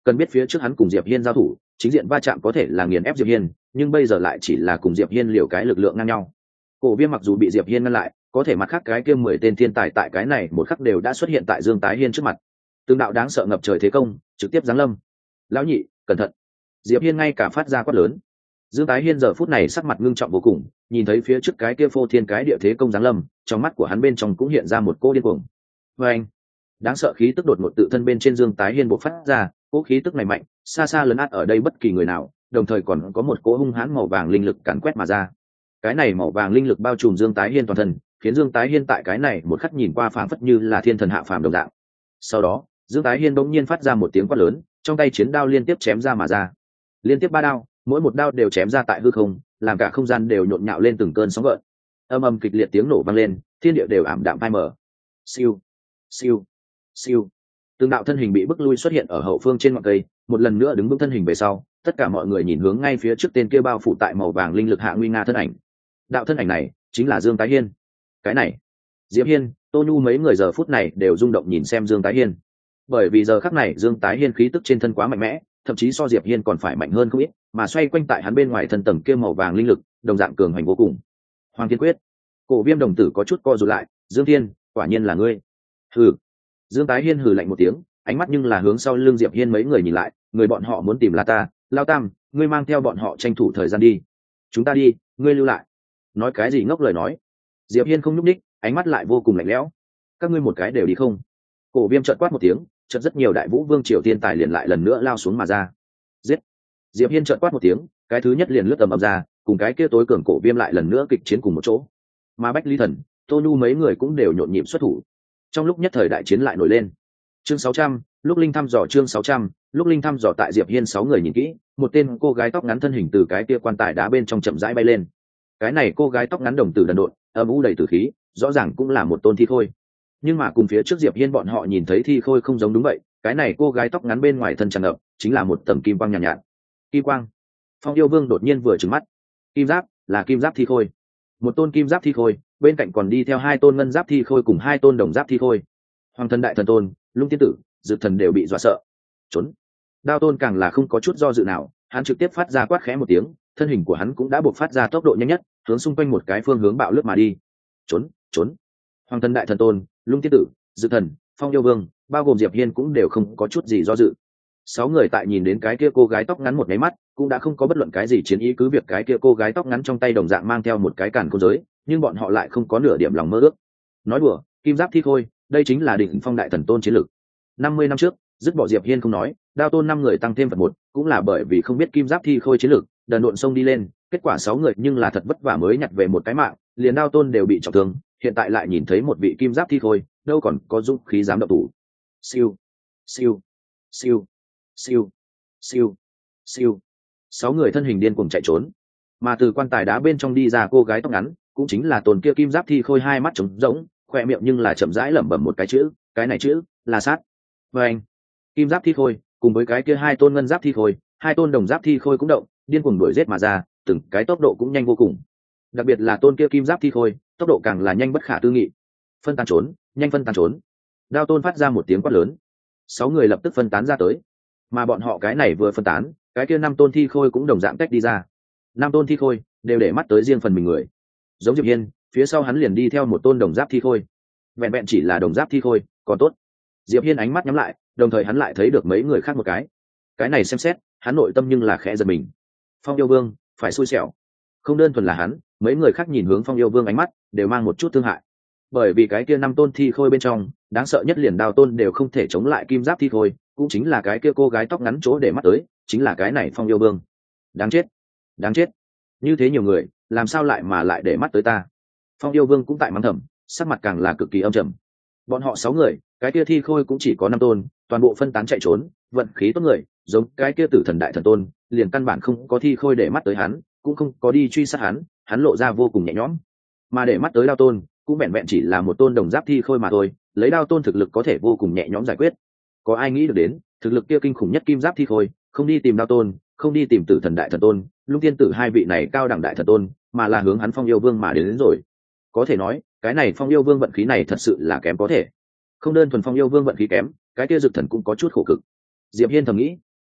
cần biết phía trước hắn cùng Diệp Hiên giao thủ, chính diện va chạm có thể là nghiền ép Diệp Hiên, nhưng bây giờ lại chỉ là cùng Diệp Hiên liều cái lực lượng ngang nhau. Cổ Viêm mặc dù bị Diệp Hiên ngăn lại, có thể mặt khác cái kia 10 tên thiên tài tại cái này một khắc đều đã xuất hiện tại Dương Tái Hiên trước mặt. Từng đạo đáng sợ ngập trời thế công, trực tiếp giáng lâm. Lão nhị, cẩn thận! Diệp Hiên ngay cả phát ra quát lớn. Dương Tái Hiên giờ phút này sắc mặt ngưng trọng vô cùng, nhìn thấy phía trước cái kia phô thiên cái địa thế công giáng lâm, trong mắt của hắn bên trong cũng hiện ra một cô điên cuồng. Và anh, đáng sợ khí tức đột ngột tự thân bên trên Dương Tái Hiên bộc phát ra, cỗ khí tức này mạnh, xa xa lấn át ở đây bất kỳ người nào, đồng thời còn có một cỗ hung hãn màu vàng linh lực càn quét mà ra. Cái này màu vàng linh lực bao trùm Dương Tái Hiên toàn thân, khiến Dương Tái Hiên tại cái này một khắc nhìn qua phảng phất như là thiên thần hạ phàm đồng dạng. Sau đó, Dương Tái Hiên bỗng nhiên phát ra một tiếng quát lớn, trong tay chiến đao liên tiếp chém ra mà ra. Liên tiếp 3 đao, mỗi một đao đều chém ra tại hư không, làm cả không gian đều nhộn nhạo lên từng cơn sóng gợn. Âm ầm kịch liệt tiếng nổ vang lên, thiên địa đều ảm đạm phai mờ. Siêu, siêu, siêu. Từng đạo thân hình bị bức lui xuất hiện ở hậu phương trên ngọn cây, một lần nữa đứng vững thân hình về sau, tất cả mọi người nhìn hướng ngay phía trước tên kia bao phủ tại màu vàng linh lực hạ nguy nga thân ảnh. Đạo thân ảnh này chính là Dương Tái Hiên. Cái này, Diệp Hiên, Tô Nhu mấy người giờ phút này đều rung động nhìn xem Dương Tái Hiên. Bởi vì giờ khắc này Dương Tái Hiên khí tức trên thân quá mạnh mẽ, thậm chí so Diệp Hiên còn phải mạnh hơn không ít, mà xoay quanh tại hắn bên ngoài thân tầng kia màu vàng linh lực, đồng dạng cường hành vô cùng. Hoàng Thiên Quyết. Cổ Viêm đồng tử có chút co rụt lại, Dương Thiên, quả nhiên là ngươi. Hừ. Dương Tái Hiên hừ lạnh một tiếng, ánh mắt nhưng là hướng sau lưng Diệp Hiên mấy người nhìn lại, người bọn họ muốn tìm là ta, Lao Tam, ngươi mang theo bọn họ tranh thủ thời gian đi. Chúng ta đi, ngươi lưu lại. Nói cái gì ngốc lời nói. Diệp Hiên không nhúc nhích, ánh mắt lại vô cùng lạnh lẽo. Các ngươi một cái đều đi không? Cổ Viêm chợt quát một tiếng, chợt rất nhiều đại vũ vương triều tiên tài liền lại lần nữa lao xuống mà ra. Giết! Diệp Hiên chợt quát một tiếng, cái thứ nhất liền lướt tầm ập ra, cùng cái kia tối cường Cổ Viêm lại lần nữa kịch chiến cùng một chỗ. Mà Bách Lý Thần, Tô Nhu mấy người cũng đều nhộn nhịp xuất thủ. Trong lúc nhất thời đại chiến lại nổi lên. Chương 600, lúc linh thăm dò chương 600, lúc linh thăm dò tại Diệp Hiên 6 người nhìn kỹ, một tên cô gái tóc ngắn thân hình từ cái kia quan tài đá bên trong chậm rãi bay lên. Cái này cô gái tóc ngắn đồng tử đần độn, âm u đầy tử khí, rõ ràng cũng là một tôn thi khôi. Nhưng mà cùng phía trước Diệp Hiên bọn họ nhìn thấy thi khôi không giống đúng vậy, cái này cô gái tóc ngắn bên ngoài thân tràn ngập, chính là một tầng kim quang nhàn nhạt. Kim quang. Phong Yêu Vương đột nhiên vừa trừng mắt. Kim giáp, là kim giáp thi khôi. Một tôn kim giáp thi khôi, bên cạnh còn đi theo 2 tôn ngân giáp thi khôi cùng 2 tôn đồng giáp thi khôi. Hoàng thần đại thần tôn, Lung tiên tử, Dực thần đều bị dọa sợ. Trốn. Đao tôn càng là không có chút do dự nào, hắn trực tiếp phát ra quát khẽ một tiếng, thân hình của hắn cũng đã buộc phát ra tốc độ nhanh nhất, hướng xung quanh một cái phương hướng bạo lướt mà đi. Trốn, trốn. Hoàng thần đại thần tôn, Lung tiên tử, Dực thần, Phong Yêu Vương, bao gồm Diệp Hiên cũng đều không có chút gì do dự. 6 người tại nhìn đến cái kia cô gái tóc ngắn một cái mắt, cũng đã không có bất luận cái gì chiến ý, cứ việc cái kia cô gái tóc ngắn trong tay đồng dạng mang theo một cái càn khôn giới, nhưng bọn họ lại không có nửa điểm lòng mơ ước. Nói đùa, kim giáp thi khôi, đây chính là đỉnh phong đại thần tôn chiến lực. 50 năm trước, dứt bỏ Diệp Hiên không nói, Đao tôn 5 người tăng thêm phần 1, cũng là bởi vì không biết kim giáp thi khôi chiến lực, đần độn xông đi lên, kết quả 6 người nhưng là thật vất vả mới nhặt về một cái mạng, liền Đao tôn đều bị trọng thương, hiện tại lại nhìn thấy một vị kim giáp thi khôi, đâu còn có dũng khí dám động thủ. Siêu, siêu, siêu, siêu, siêu, siêu. 6 người thân hình điên cuồng chạy trốn, mà từ quan tài đá bên trong đi ra cô gái tóc ngắn, cũng chính là tôn kia kim giáp thi khôi, hai mắt trống rỗng, khoe miệng nhưng là chậm rãi lẩm bẩm một cái chữ, cái này chữ là sát. Và anh, kim giáp thi khôi cùng với cái kia 2 tôn ngân giáp thi khôi, 2 tôn đồng giáp thi khôi cũng động, điên cuồng đuổi giết mà ra, từng cái tốc độ cũng nhanh vô cùng. Đặc biệt là tôn kia kim giáp thi khôi, tốc độ càng là nhanh bất khả tư nghị. Phân tán trốn, nhanh phân tán trốn. Đao tôn phát ra một tiếng quát lớn. 6 người lập tức phân tán ra tới, mà bọn họ cái này vừa phân tán, cái kia 5 tôn thi khôi cũng đồng dạng tách đi ra. 5 tôn thi khôi đều để mắt tới riêng phần mình người. Giống Diệp Hiên, phía sau hắn liền đi theo một tôn đồng giáp thi khôi. Vẹn vẹn chỉ là đồng giáp thi khôi, còn tốt. Diệp Hiên ánh mắt nhắm lại, đồng thời hắn lại thấy được mấy người khác một cái này xem xét, hắn nội tâm nhưng là khẽ giật mình. Phong Yêu Vương phải xui xẻo. Không đơn thuần là hắn, mấy người khác nhìn hướng Phong Yêu Vương ánh mắt đều mang một chút thương hại. Bởi vì cái kia 5 tôn thi khôi bên trong, đáng sợ nhất liền Đao tôn đều không thể chống lại kim giáp thi khôi, cũng chính là cái kia cô gái tóc ngắn chỗ để mắt tới, chính là cái này Phong Yêu Vương. Đáng chết, đáng chết. Như thế nhiều người, làm sao lại mà lại để mắt tới ta? Phong Yêu Vương cũng tại mắng thầm, sắc mặt càng là cực kỳ âm trầm. Bọn họ 6 người, cái kia thi khôi cũng chỉ có 5 tôn, toàn bộ phân tán chạy trốn, vận khí tốt người, giống cái kia Tử Thần đại thần tôn, liền căn bản không có thi khôi để mắt tới hắn, cũng không có đi truy sát hắn lộ ra vô cùng nhẹ nhõm. Mà để mắt tới Đao tôn, cũng vẹn vẹn chỉ là một tôn đồng giáp thi khôi mà thôi, lấy Đao tôn thực lực có thể vô cùng nhẹ nhõm giải quyết. Có ai nghĩ được đến, thực lực kia kinh khủng nhất kim giáp thi khôi, không đi tìm Đao tôn, không đi tìm Tử Thần đại thần tôn, Lung tiên tử hai vị này cao đẳng đại thần tôn, mà là hướng hắn Phong Yêu Vương mà đến rồi. Có thể nói, cái này Phong Yêu Vương vận khí này thật sự là kém có thể. Không đơn thuần Phong Yêu Vương vận khí kém, cái kia Dực thần cũng có chút khổ cực. Diệp Hiên thầm nghĩ,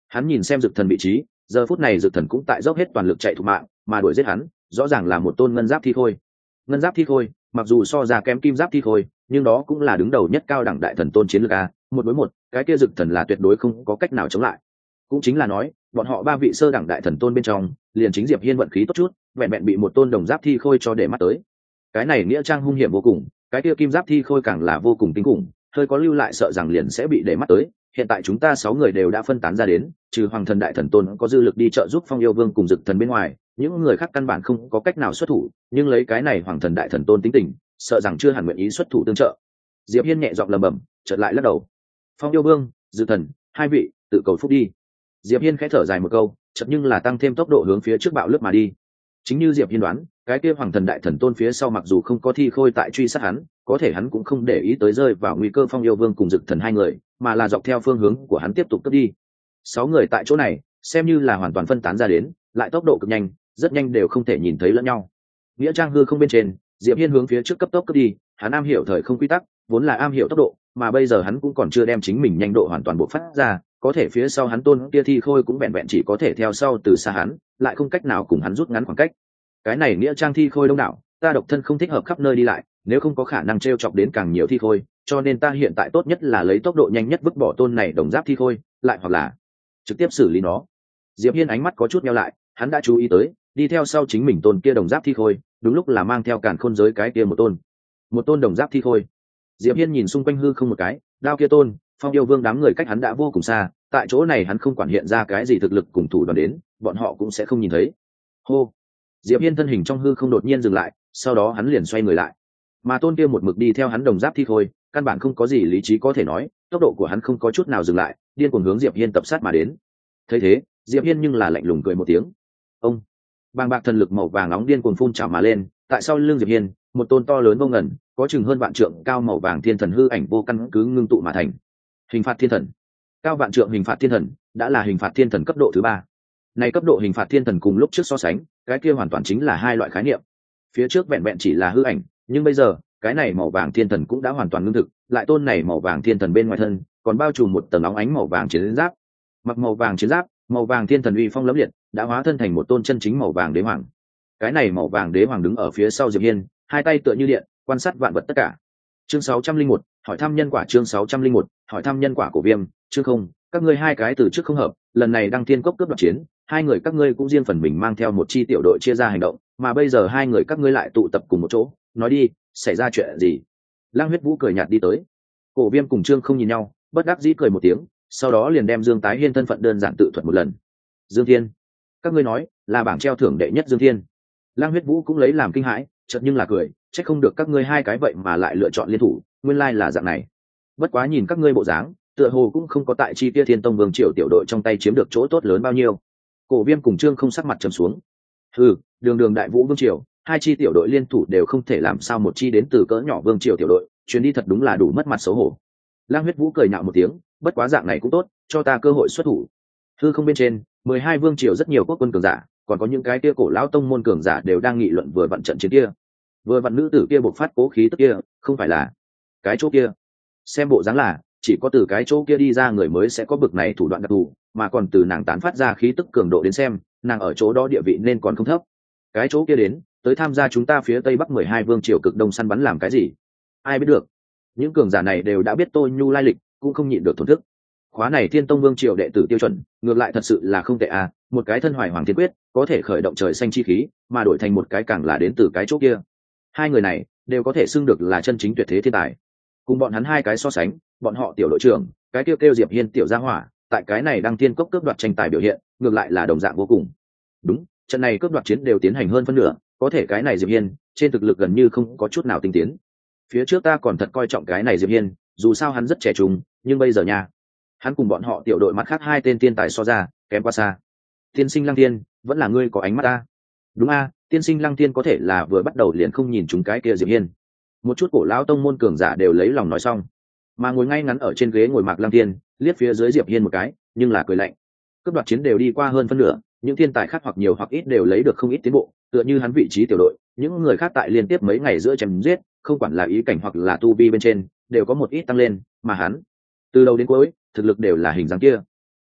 Hắn nhìn xem Dực Thần vị trí, giờ phút này Dực Thần cũng tại dốc hết toàn lực chạy thục mạng, mà đuổi giết hắn rõ ràng là một tôn ngân giáp thi khôi. Ngân giáp thi khôi mặc dù so ra kém kim giáp thi khôi, nhưng đó cũng là đứng đầu nhất cao đẳng đại thần tôn chiến lược a, một đối một, cái kia Dực Thần là tuyệt đối không có cách nào chống lại. Cũng chính là nói, bọn họ ba vị sơ đẳng đại thần tôn bên trong, liền chính Diệp Hiên vận khí tốt chút, vẹn vẹn bị một tôn đồng giáp thi khôi cho để mắt tới. Cái này nghĩa trang hung hiểm vô cùng, cái kia kim giáp thi khôi càng là vô cùng kinh khủng, hơi có lưu lại sợ rằng liền sẽ bị để mắt tới. Hiện tại chúng ta 6 người đều đã phân tán ra đến, trừ Hoàng Thần đại thần tôn có dư lực đi trợ giúp Phong Yêu Vương cùng Dực Thần bên ngoài, những người khác căn bản không có cách nào xuất thủ, nhưng lấy cái này Hoàng Thần đại thần tôn tính tình, sợ rằng chưa hẳn nguyện ý xuất thủ tương trợ. Diệp Hiên nhẹ giọng lẩm bẩm, chợt lại lắc đầu. Phong Yêu Vương, Dực Thần, hai vị, tự cầu phúc đi. Diệp Hiên khẽ thở dài một câu, chợt nhưng là tăng thêm tốc độ hướng phía trước bạo lướt mà đi. Chính như Diệp Hiên đoán, cái kia Hoàng Thần đại thần tôn phía sau mặc dù không có thi khôi tại truy sát hắn, có thể hắn cũng không để ý tới rơi vào nguy cơ Phong Yêu Vương cùng Dực Thần hai người, mà là dọc theo phương hướng của hắn tiếp tục cướp đi. 6 người tại chỗ này, xem như là hoàn toàn phân tán ra đến, lại tốc độ cực nhanh, rất nhanh đều không thể nhìn thấy lẫn nhau. Nghĩa trang hư không bên trên, Diệp Hiên hướng phía trước cấp tốc cướp đi, hắn am hiểu thời không quy tắc, vốn là am hiểu tốc độ, mà bây giờ hắn cũng còn chưa đem chính mình nhanh độ hoàn toàn bộc phát ra, có thể phía sau hắn tôn kia thi khôi cũng vẹn vẹn chỉ có thể theo sau từ xa hắn, lại không cách nào cùng hắn rút ngắn khoảng cách. Cái này nghĩa trang thi khôi đông đảo, ta độc thân không thích hợp khắp nơi đi lại, nếu không có khả năng trêu chọc đến càng nhiều thi khôi, cho nên ta hiện tại tốt nhất là lấy tốc độ nhanh nhất vứt bỏ tôn này đồng giáp thi khôi, lại hoặc là trực tiếp xử lý nó. Diệp Hiên ánh mắt có chút nheo lại, hắn đã chú ý tới, đi theo sau chính mình tôn kia đồng giáp thi khôi, đúng lúc là mang theo càn khôn giới cái kia một tôn đồng giáp thi khôi. Diệp Hiên nhìn xung quanh hư không một cái, đao kia tôn, Phong Yêu Vương đám người cách hắn đã vô cùng xa, tại chỗ này hắn không quản hiện ra cái gì thực lực cùng thủ đoàn đến, bọn họ cũng sẽ không nhìn thấy. Hô. Diệp Hiên thân hình trong hư không đột nhiên dừng lại, sau đó hắn liền xoay người lại. Mà tôn kia một mực đi theo hắn đồng giáp thi khôi, căn bản không có gì lý trí có thể nói, tốc độ của hắn không có chút nào dừng lại, điên cuồng hướng Diệp Hiên tập sát mà đến. Thấy thế, Diệp Hiên nhưng là lạnh lùng cười một tiếng. Ông. Bàng bạc thần lực màu vàng nóng điên cuồng phun trào mà lên, tại sau lưng Diệp Hiên, một tôn to lớn vô ngần, có chừng hơn vạn trượng cao màu vàng thiên thần hư ảnh vô căn cứ ngưng tụ mà thành. Hình phạt thiên thần. Cao vạn trượng hình phạt thiên thần, đã là hình phạt thiên thần cấp độ thứ 3. Này cấp độ hình phạt thiên thần cùng lúc trước so sánh, cái kia hoàn toàn chính là hai loại khái niệm. Phía trước vẹn vẹn chỉ là hư ảnh, nhưng bây giờ, cái này màu vàng thiên thần cũng đã hoàn toàn ngưng thực, lại tôn này màu vàng thiên thần bên ngoài thân, còn bao trùm một tầng óng ánh màu vàng chiến giáp. Mặc màu vàng chiến giáp, màu vàng thiên thần uy phong lẫm liệt, đã hóa thân thành một tôn chân chính màu vàng đế hoàng. Cái này màu vàng đế hoàng đứng ở phía sau Diệp Hiên, hai tay tựa như điện, quan sát vạn vật tất cả. Chương 601, hỏi thăm nhân quả. Chương 601, hỏi thăm nhân quả của Viêm. Chương không, các ngươi hai cái từ trước không hợp, lần này đăng thiên cốc cướp đoạt chiến, hai người các ngươi cũng riêng phần mình mang theo một chi tiểu đội chia ra hành động, mà bây giờ hai người các ngươi lại tụ tập cùng một chỗ, nói đi, xảy ra chuyện gì? Lăng Huyết Vũ cười nhạt đi tới. Cổ Viêm cùng Trương không nhìn nhau, bất đắc dĩ cười một tiếng, sau đó liền đem Dương Tái Hiên thân phận đơn giản tự thuật một lần. Dương Thiên, các ngươi nói là bảng treo thưởng đệ nhất Dương Thiên. Lăng Huyết Vũ cũng lấy làm kinh hãi, chợt nhưng là cười, chắc không được các ngươi hai cái vậy mà lại lựa chọn liên thủ, nguyên lai là dạng này. Bất quá nhìn các ngươi bộ dáng, tựa hồ cũng không có tại chi kia Thiên Tông Vương Triều tiểu đội trong tay chiếm được chỗ tốt lớn bao nhiêu. Cổ Viêm cùng Trương không sắc mặt trầm xuống. Đường đường Đại Vũ Vương Triều, hai chi tiểu đội liên thủ đều không thể làm sao một chi đến từ cỡ nhỏ Vương Triều tiểu đội, chuyến đi thật đúng là đủ mất mặt xấu hổ. Lang Huyết Vũ cười nhạo một tiếng, bất quá dạng này cũng tốt, cho ta cơ hội xuất thủ. Hư không bên trên, 12 Vương Triều rất nhiều quốc quân cường giả, còn có những cái kia cổ lão tông môn cường giả đều đang nghị luận vừa vặn trận chiến kia. Vừa vặn nữ tử kia bộc phát cố khí tức kia, không phải là cái chỗ kia. Xem bộ dáng là chỉ có từ cái chỗ kia đi ra người mới sẽ có bực này thủ đoạn đặc thù, mà còn từ nàng tán phát ra khí tức cường độ đến xem, nàng ở chỗ đó địa vị nên còn không thấp. Cái chỗ kia đến, tới tham gia chúng ta phía tây bắc 12 Vương Triều cực đông săn bắn làm cái gì? Ai biết được. Những cường giả này đều đã biết Tô Nhu lai lịch, cũng không nhịn được thổn thức. Khóa này Thiên Tông Vương Triều đệ tử tiêu chuẩn, ngược lại thật sự là không tệ à, một cái thân hoài hoàng thiên quyết, có thể khởi động trời xanh chi khí, mà đổi thành một cái càng là đến từ cái chỗ kia. Hai người này đều có thể xưng được là chân chính tuyệt thế thiên tài. Cùng bọn hắn hai cái so sánh, bọn họ tiểu đội trưởng, cái kêu Diệp Hiên tiểu gia hỏa, tại cái này đăng thiên cốc cướp đoạt tranh tài biểu hiện, ngược lại là đồng dạng vô cùng. Đúng, trận này cướp đoạt chiến đều tiến hành hơn phân nửa, có thể cái này Diệp Hiên, trên thực lực gần như không có chút nào tinh tiến. Phía trước ta còn thật coi trọng cái này Diệp Hiên, dù sao hắn rất trẻ trung, nhưng bây giờ nha, hắn cùng bọn họ tiểu đội mặt khác hai tên tiên tài so ra, kém quá xa. Tiên sinh Lăng Thiên, vẫn là ngươi có ánh mắt ta. Đúng a, tiên sinh Lăng Thiên có thể là vừa bắt đầu liền không nhìn chúng cái kia Diệp Hiên. Một chút cổ lão tông môn cường giả đều lấy lòng nói xong, mà ngồi ngay ngắn ở trên ghế ngồi Mạc Lăng Thiên, liếc phía dưới Diệp Hiên một cái, nhưng là cười lạnh. Cướp đoạt chiến đều đi qua hơn phân nửa, những thiên tài khác hoặc nhiều hoặc ít đều lấy được không ít tiến bộ, tựa như hắn vị trí tiểu đội, những người khác tại liên tiếp mấy ngày giữa chém giết, không quản là ý cảnh hoặc là tu vi bên trên, đều có một ít tăng lên, mà hắn, từ đầu đến cuối, thực lực đều là hình dáng kia.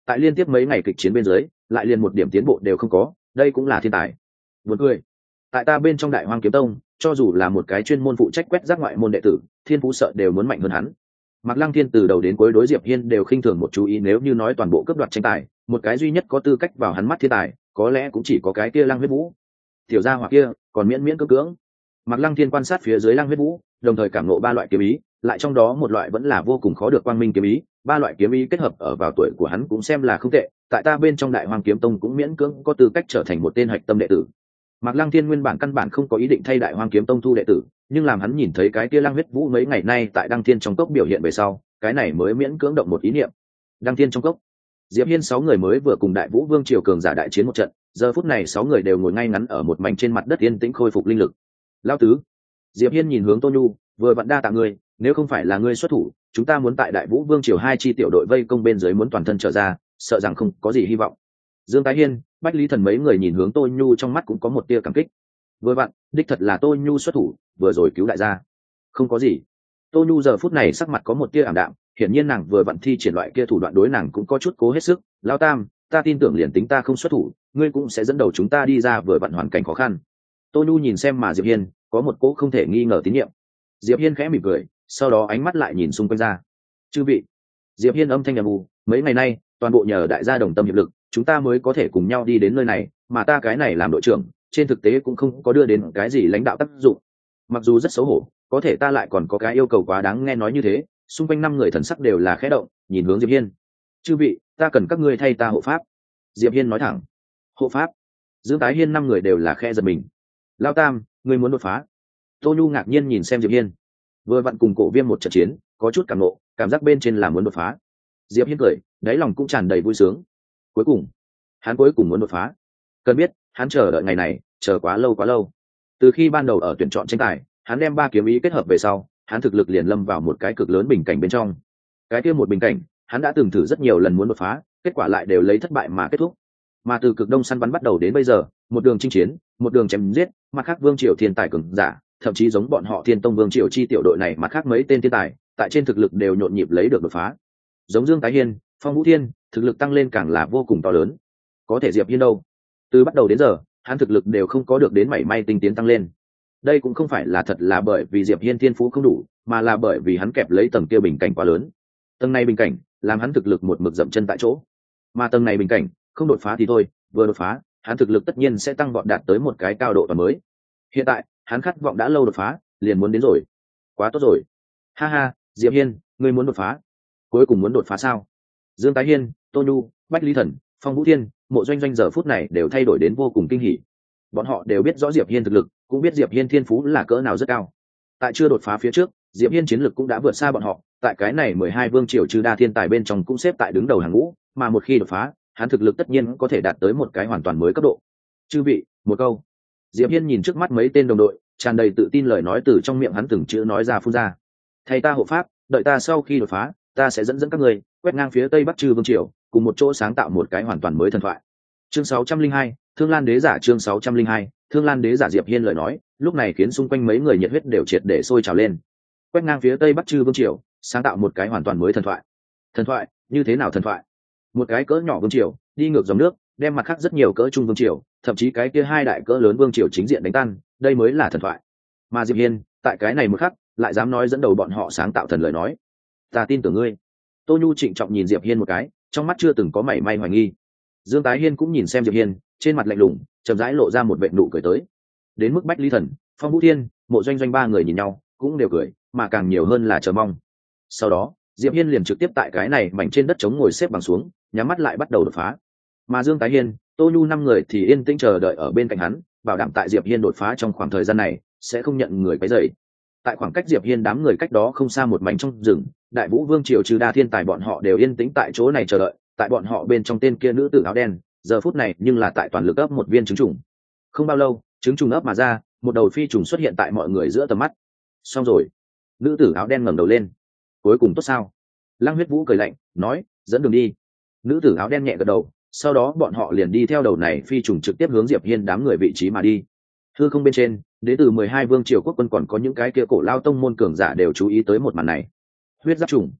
tại liên tiếp mấy ngày kịch chiến bên dưới lại liền một điểm tiến bộ đều không có, đây cũng là thiên tài. Buồn cười, tại ta bên trong Đại Hoang Kiếm Tông, cho dù là một cái chuyên môn phụ trách quét rác ngoại môn đệ tử, thiên phú sợ đều muốn mạnh hơn hắn. Mạc Lăng Thiên từ đầu đến cuối đối Diệp Hiên đều khinh thường một chú ý, nếu như nói toàn bộ cướp đoạt tranh tài, một cái duy nhất có tư cách vào hắn mắt thiên tài, có lẽ cũng chỉ có cái kia Lăng Huyết Vũ. Tiểu gia hỏa kia, còn miễn miễn cưỡng cưỡng. Mạc Lăng Thiên quan sát phía dưới Lăng Huyết Vũ, đồng thời cảm ngộ ba loại kiếm ý, lại trong đó một loại vẫn là vô cùng khó được quang minh kiếm ý, ba loại kiếm ý kết hợp ở vào tuổi của hắn cũng xem là không tệ, tại ta bên trong Đại Hoang Kiếm Tông cũng miễn cưỡng có tư cách trở thành một tên hạch tâm đệ tử. Mạc Lăng Thiên nguyên bản căn bản không có ý định thay Đại Hoang Kiếm Tông thu đệ tử, nhưng làm hắn nhìn thấy cái kia Lăng Huyết Vũ mấy ngày nay tại Đăng Thiên trong cốc biểu hiện về sau, cái này mới miễn cưỡng động một ý niệm. Đăng Thiên trong cốc, Diệp Hiên 6 người mới vừa cùng Đại Vũ Vương triều cường giả đại chiến một trận, giờ phút này 6 người đều ngồi ngay ngắn ở một mảnh trên mặt đất yên tĩnh khôi phục linh lực. Lão tứ, Diệp Hiên nhìn hướng Tô Nhu, vừa vặn đa tạ ngươi, nếu không phải là ngươi xuất thủ, chúng ta muốn tại Đại Vũ Vương triều 2 chi tiểu đội vây công bên dưới muốn toàn thân trở ra, sợ rằng không có gì hy vọng. Dương Tái Hiên, Bách Lý Thần mấy người nhìn hướng Tô Nhu trong mắt cũng có một tia cảm kích. Vừa vặn, đích thật là Tô Nhu xuất thủ, vừa rồi cứu đại gia. Không có gì. Tô Nhu giờ phút này sắc mặt có một tia ảm đạm, hiển nhiên nàng vừa vặn thi triển loại kia thủ đoạn đối nàng cũng có chút cố hết sức. Lão Tam, ta tin tưởng liền tính ta không xuất thủ, ngươi cũng sẽ dẫn đầu chúng ta đi ra vừa vặn hoàn cảnh khó khăn. Tô Nhu nhìn xem mà Diệp Hiên, có một cỗ không thể nghi ngờ tín nhiệm. Diệp Hiên khẽ mỉm cười, sau đó ánh mắt lại nhìn xung quanh ra. Chư vị, Diệp Hiên âm thanh nhàn nhạt, mấy ngày nay, toàn bộ nhờ đại gia đồng tâm hiệp lực, chúng ta mới có thể cùng nhau đi đến nơi này, mà ta cái này làm đội trưởng, trên thực tế cũng không có đưa đến cái gì lãnh đạo tác dụng. Mặc dù rất xấu hổ, có thể ta lại còn có cái yêu cầu quá đáng. Nghe nói như thế, xung quanh 5 người thần sắc đều là khẽ động, nhìn hướng Diệp Hiên. Chư vị, ta cần các ngươi thay ta hộ pháp. Diệp Hiên nói thẳng. Hộ pháp? Dương Tái Hiên 5 người đều là khẽ giật mình. Lão Tam, ngươi muốn đột phá? Tô Nhu ngạc nhiên nhìn xem Diệp Hiên. Vừa vặn cùng Cổ Viêm một trận chiến, có chút cảm ngộ, cảm giác bên trên là muốn đột phá. Diệp Hiên cười, đáy lòng cũng tràn đầy vui sướng. Cuối cùng, hắn cuối cùng muốn đột phá. Cần biết, hắn chờ đợi ngày này, chờ quá lâu. Từ khi ban đầu ở tuyển chọn tranh tài, hắn đem 3 kiếm ý kết hợp về sau, hắn thực lực liền lâm vào một cái cực lớn bình cảnh bên trong. Cái kia một bình cảnh, hắn đã từng thử rất nhiều lần muốn đột phá, kết quả lại đều lấy thất bại mà kết thúc. Mà từ cực đông săn bắn bắt đầu đến bây giờ, một đường chinh chiến, một đường chém giết, mặt khác vương triều thiên tài cường giả, thậm chí giống bọn họ Thiên Tông Vương triều chi tiểu đội này, mặt khác mấy tên thiên tài, tại trên thực lực đều nhộn nhịp lấy được đột phá. Giống Dương Tái Hiên, Phong Vũ Thiên, thực lực tăng lên càng là vô cùng to lớn. Có thể Diệp Hiên đâu? Từ bắt đầu đến giờ, hắn thực lực đều không có được đến mảy may tinh tiến tăng lên. Đây cũng không phải là thật là bởi vì Diệp Hiên thiên phú không đủ, mà là bởi vì hắn kẹp lấy tầng kia bình cảnh quá lớn. Tầng này bình cảnh làm hắn thực lực một mực dậm chân tại chỗ. Mà tầng này bình cảnh không đột phá thì thôi, vừa đột phá, hắn thực lực tất nhiên sẽ tăng vọt đạt tới một cái cao độ toàn mới. Hiện tại, hắn khát vọng đã lâu đột phá, liền muốn đến rồi. Quá tốt rồi. Ha ha, Diệp Hiên, ngươi muốn đột phá? Cuối cùng muốn đột phá sao? Dương Tái Hiên, Tô Nhu, Bách Lý Thần, Phong Vũ Thiên, Mộ Doanh Doanh giờ phút này đều thay đổi đến vô cùng kinh hỉ. Bọn họ đều biết rõ Diệp Hiên thực lực, cũng biết Diệp Hiên thiên phú là cỡ nào rất cao. Tại chưa đột phá phía trước, Diệp Hiên chiến lực cũng đã vượt xa bọn họ, tại cái này 12 vương triều trừ đa thiên tài bên trong cũng xếp tại đứng đầu hàng ngũ, mà một khi đột phá, hắn thực lực tất nhiên có thể đạt tới một cái hoàn toàn mới cấp độ. Chư vị, một câu. Diệp Hiên nhìn trước mắt mấy tên đồng đội, tràn đầy tự tin lời nói từ trong miệng hắn từng chữ nói ra phun ra. Thầy ta hộ pháp, đợi ta sau khi đột phá, ta sẽ dẫn các người quét ngang phía tây bắc trừ vương triều, cùng một chỗ sáng tạo một cái hoàn toàn mới thần thoại. Chương 602, Thương Lan Đế giả. Chương 602, Thương Lan Đế giả. Diệp Hiên lời nói lúc này khiến xung quanh mấy người nhiệt huyết đều triệt để sôi trào lên. Quét ngang phía tây bắc trừ vương triều, sáng tạo một cái hoàn toàn mới thần thoại. Thần thoại? Như thế nào thần thoại? Một cái cỡ nhỏ vương triều đi ngược dòng nước, đem mặt khác rất nhiều cỡ trung vương triều, thậm chí cái kia 2 đại cỡ lớn vương triều chính diện đánh tan, đây mới là thần thoại. Mà Diệp Hiên tại cái này một khắc lại dám nói dẫn đầu bọn họ sáng tạo thần lời nói. Ta tin tưởng ngươi. Tô Nhu trịnh trọng nhìn Diệp Hiên một cái, trong mắt chưa từng có mảy may hoài nghi. Dương Tái Hiên cũng nhìn xem Diệp Hiên, trên mặt lạnh lùng, chậm rãi lộ ra một vệt nụ cười tới. Đến mức Bách Lý Thần, Phong Vũ Thiên, Mộ Doanh Doanh 3 người nhìn nhau, cũng đều cười, mà càng nhiều hơn là chờ mong. Sau đó, Diệp Hiên liền trực tiếp tại cái này mảnh trên đất trống ngồi xếp bằng xuống, nhắm mắt lại bắt đầu đột phá. Mà Dương Tái Hiên, Tô Nhu 5 người thì yên tĩnh chờ đợi ở bên cạnh hắn, bảo đảm tại Diệp Hiên đột phá trong khoảng thời gian này sẽ không nhận người quấy rầy. Tại khoảng cách Diệp Hiên đám người cách đó không xa một mảnh trong rừng, Đại Vũ Vương triều trừ đa thiên tài bọn họ đều yên tĩnh tại chỗ này chờ đợi. Tại bọn họ bên trong tên kia nữ tử áo đen, giờ phút này nhưng là tại toàn lực ấp một viên trứng trùng. Không bao lâu, trứng trùng ấp mà ra, một đầu phi trùng xuất hiện tại mọi người giữa tầm mắt. Xong rồi. Nữ tử áo đen ngẩng đầu lên. Cuối cùng tốt sao? Lăng Huyết Vũ cười lạnh, nói, dẫn đường đi. Nữ tử áo đen nhẹ gật đầu, sau đó bọn họ liền đi theo đầu này phi trùng trực tiếp hướng Diệp Hiên đám người vị trí mà đi. Hư không bên trên, đến từ 12 vương triều quốc quân còn có những cái kia cổ lao tông môn cường giả đều chú ý tới một màn này. Huyết giáp trùng.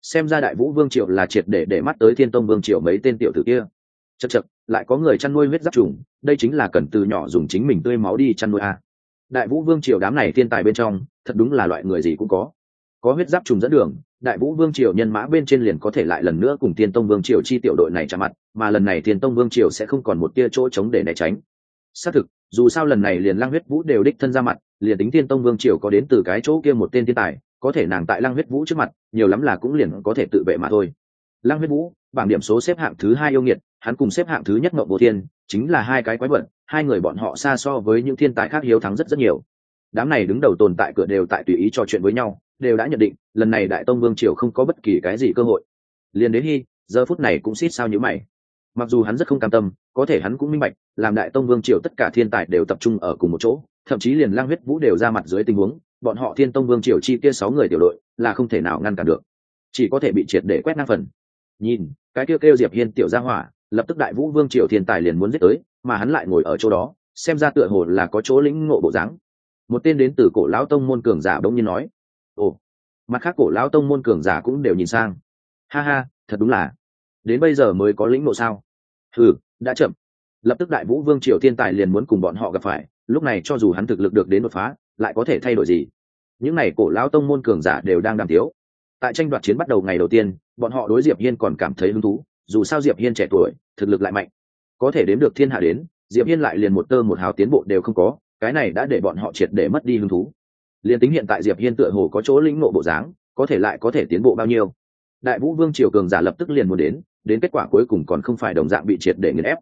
xem ra Đại Vũ Vương Triều là triệt để mắt tới Thiên Tông Vương Triều mấy tên tiểu tử kia. Chậc chậc, lại có người chăn nuôi huyết giáp trùng, đây chính là cần từ nhỏ dùng chính mình tươi máu đi chăn nuôi a. Đại Vũ Vương Triều đám này thiên tài bên trong, thật đúng là loại người gì cũng có huyết giáp trùng dẫn đường, Đại Vũ Vương Triều nhân mã bên trên liền có thể lại lần nữa cùng Thiên Tông Vương Triều chi tiểu đội này chạm mặt, mà lần này Thiên Tông Vương Triều sẽ không còn một tia chỗ trống để né tránh. Xác thực, dù sao lần này liền Lăng Huyết Vũ đều đích thân ra mặt, liền tính Thiên Tông Vương Triều có đến từ cái chỗ kia một tên thiên tài, có thể nàng tại Lăng Huyết Vũ trước mặt, nhiều lắm là cũng liền có thể tự vệ mà thôi. Lăng Huyết Vũ, bảng điểm số xếp hạng thứ 2 yêu nghiệt, hắn cùng xếp hạng thứ nhất Ngộ Vô Thiên, chính là hai cái quái vật, hai người bọn họ xa so với những thiên tài khác hiếu thắng rất nhiều. Đám này đứng đầu tồn tại cửa đều tại tùy ý trò chuyện với nhau, đều đã nhận định lần này Đại Tông Vương Triều không có bất kỳ cái gì cơ hội. Liên Đế Hi giờ phút này cũng xít sao như mày. Mặc dù hắn rất không cam tâm, có thể hắn cũng minh bạch, làm Đại Tông Vương Triều tất cả thiên tài đều tập trung ở cùng một chỗ, thậm chí liền Lăng Huyết Vũ đều ra mặt dưới tình huống, bọn họ Thiên Tông Vương Triều chi kia 6 người tiểu đội là không thể nào ngăn cản được, chỉ có thể bị triệt để quét ngang phần. Nhìn, cái kêu Diệp Hiên tiểu gia hỏa, lập tức Đại Vũ Vương Triều thiên tài liền muốn giết tới, mà hắn lại ngồi ở chỗ đó, xem ra tựa hồ là có chỗ lĩnh ngộ bộ dáng. Một tên đến từ Cổ lão tông môn cường giả bỗng nhiên nói. Ồ, mặt khác Cổ lão tông môn cường giả cũng đều nhìn sang. Ha ha, thật đúng là, đến bây giờ mới có lĩnh ngộ sao? Đã chậm. Lập tức Đại Vũ Vương Triều thiên tài liền muốn cùng bọn họ gặp phải, lúc này cho dù hắn thực lực được đến đột phá, lại có thể thay đổi gì? Những này Cổ lão tông môn cường giả đều đang đàm tiếu. Tại tranh đoạt chiến bắt đầu ngày đầu tiên, bọn họ đối Diệp Hiên còn cảm thấy hứng thú, dù sao Diệp Hiên trẻ tuổi, thực lực lại mạnh, có thể đếm được thiên hạ đến, Diệp Hiên lại liền một tơ một hào tiến bộ đều không có, cái này đã để bọn họ triệt để mất đi hứng thú. Liên tính hiện tại Diệp Hiên tựa hồ có chỗ lĩnh ngộ bộ dáng, có thể lại có thể tiến bộ bao nhiêu? Đại Vũ Vương Triều cường giả lập tức liền muốn đến kết quả cuối cùng còn không phải đồng dạng bị triệt để nghiền ép.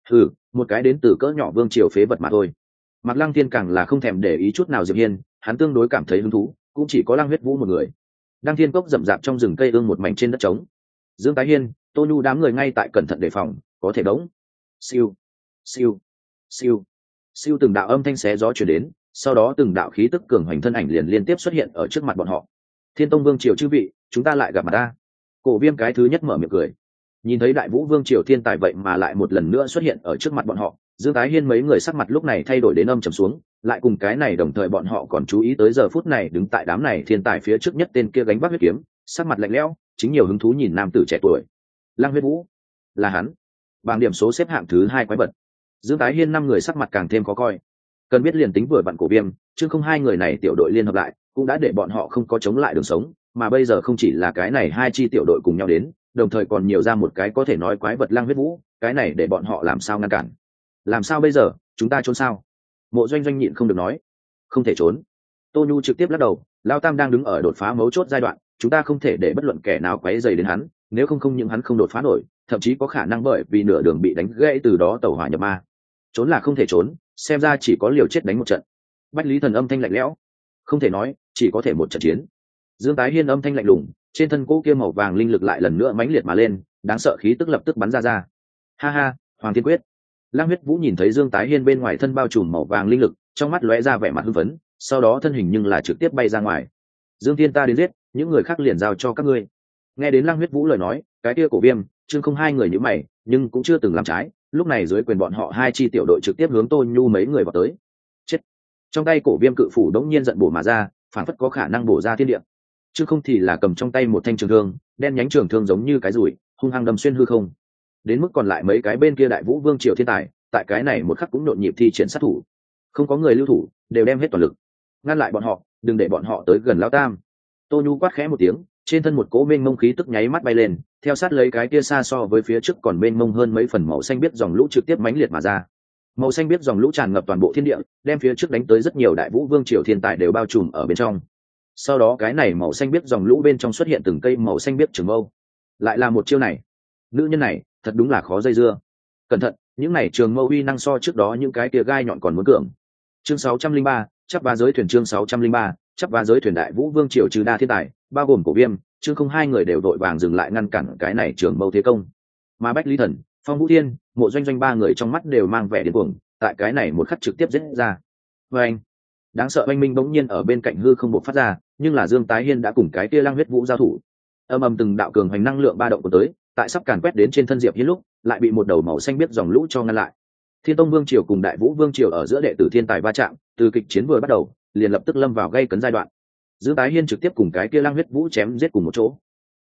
Một cái đến từ cỡ nhỏ Vương Triều phế vật mà thôi. Mạc Lăng Thiên càng là không thèm để ý chút nào Diệp Hiên, hắn tương đối cảm thấy hứng thú, cũng chỉ có Lăng Huyết Vũ một người. Đăng Thiên Cốc rậm rạp trong rừng cây ương một mảnh trên đất trống. Dương Tái Hiên, Tô Nhu đám người ngay tại cẩn thận đề phòng, có thể đống. Siêu, siêu, siêu, siêu từng đạo âm thanh xé gió truyền đến, sau đó từng đạo khí tức cường hoành thân ảnh liền liên tiếp xuất hiện ở trước mặt bọn họ. Thiên Tông Vương Triều chư vị, chúng ta lại gặp mặt ta. Cổ Viêm cái thứ nhất mở miệng cười. Nhìn thấy Đại Vũ Vương Triều thiên tài vậy mà lại một lần nữa xuất hiện ở trước mặt bọn họ, Dương Tái Hiên mấy người sắc mặt lúc này thay đổi đến âm trầm xuống, lại cùng cái này đồng thời bọn họ còn chú ý tới giờ phút này đứng tại đám này thiên tài phía trước nhất tên kia gánh vác huyết kiếm, sắc mặt lạnh lẽo, chính nhiều hứng thú nhìn nam tử trẻ tuổi. Lăng Huyết Vũ, là hắn. Bảng điểm số xếp hạng thứ 2 quái vật. Dương Tái Hiên 5 người sắc mặt càng thêm khó coi. Cần biết liền tính vừa vặn Cổ Viêm, chương không hai người này tiểu đội liên hợp lại, cũng đã để bọn họ không có chống lại đường sống, mà bây giờ không chỉ là cái này hai chi tiểu đội cùng nhau đến, đồng thời còn nhiều ra một cái có thể nói quái vật Lăng Huyết Vũ, cái này để bọn họ làm sao ngăn cản? Làm sao bây giờ, chúng ta trốn sao? Mộ Doanh Doanh nhịn không được nói. Không thể trốn. Tô Nhu trực tiếp lắc đầu, Lao Tam đang đứng ở đột phá mấu chốt giai đoạn, chúng ta không thể để bất luận kẻ nào quấy rầy đến hắn, nếu không những hắn không đột phá nổi, thậm chí có khả năng bởi vì nửa đường bị đánh gãy từ đó tẩu hỏa nhập ma. Trốn là không thể trốn, xem ra chỉ có liều chết đánh một trận. Bách Lý Thần âm thanh lạnh lẽo. Không thể nói, chỉ có thể một trận chiến. Dương Tái Hiên âm thanh lạnh lùng, trên thân cỗ kia màu vàng linh lực lại lần nữa mãnh liệt mà lên, đáng sợ khí tức lập tức bắn ra. Ha ha, Hoàng Thiên Quyết. Lăng Huyết Vũ nhìn thấy Dương Tái Hiên bên ngoài thân bao trùm màu vàng linh lực, trong mắt lóe ra vẻ mặt hưng phấn, sau đó thân hình nhưng là trực tiếp bay ra ngoài. Dương Thiên ta đến giết, những người khác liền giao cho các ngươi. Nghe đến Lăng Huyết Vũ lời nói, cái kia Cổ Viêm, chương không hai người như mày, nhưng cũng chưa từng làm trái, lúc này dưới quyền bọn họ hai chi tiểu đội trực tiếp hướng Tô Nhu mấy người vào tới. Chết. Trong tay Cổ Viêm cự phủ đống nhiên giận bổ mà ra, phản phất có khả năng bổ ra thiên địa. Chứ không thì là cầm trong tay một thanh trường thương, đen nhánh trường thương giống như cái rùi, hung hăng đâm xuyên hư không. Đến mức còn lại mấy cái bên kia Đại Vũ Vương Triều thiên tài, tại cái này một khắc cũng nhộn nhịp thi triển sát thủ. Không có người lưu thủ, đều đem hết toàn lực ngăn lại bọn họ, đừng để bọn họ tới gần Lão Tam. Tô Nhu quát khẽ một tiếng, trên thân một cỗ mênh mông khí tức nháy mắt bay lên, theo sát lấy cái kia xa so với phía trước còn mênh mông hơn mấy phần màu xanh biết dòng lũ trực tiếp mãnh liệt mà ra. Màu xanh biết dòng lũ tràn ngập toàn bộ thiên địa, đem phía trước đánh tới rất nhiều Đại Vũ Vương Triều thiên tài đều bao trùm ở bên trong. Sau đó cái này màu xanh biết dòng lũ bên trong xuất hiện từng cây màu xanh biết trường mâu. Lại là một chiêu này. Nữ nhân này, thật đúng là khó dây dưa. Cẩn thận, những này trường mâu uy năng so trước đó những cái tia gai nhọn còn muốn cường. Chương 603, chắp vá giới thuyền. Chương 603, chắp vá giới thuyền. Đại Vũ Vương Triều trừ đa thiên tài, bao gồm Cổ Viêm, chương không hai người đều vội vàng dừng lại ngăn cản cái này trường mâu thế công. Mà Bách Lý Thần, Phong Vũ Thiên, Mộ Doanh Doanh ba người trong mắt đều mang vẻ điên cuồng, tại cái này một khắc trực tiếp giết ra. Và anh, đáng sợ oanh minh bỗng nhiên ở bên cạnh hư không bộc phát ra, nhưng là Dương Tái Hiên đã cùng cái tia Lăng Huyết Vũ giao thủ. Âm ầm từng đạo cường hoành năng lượng ba động của tới, tại sắp càn quét đến trên thân Diệp Hiên lúc, lại bị một đầu màu xanh biết dòng lũ cho ngăn lại. Thiên Tông Vương Triều cùng Đại Vũ Vương Triều ở giữa đệ tử thiên tài va chạm, từ kịch chiến vừa bắt đầu, liền lập tức lâm vào gây cấn giai đoạn. Dương Tái Hiên trực tiếp cùng cái kia Lăng Huyết Vũ chém giết cùng một chỗ.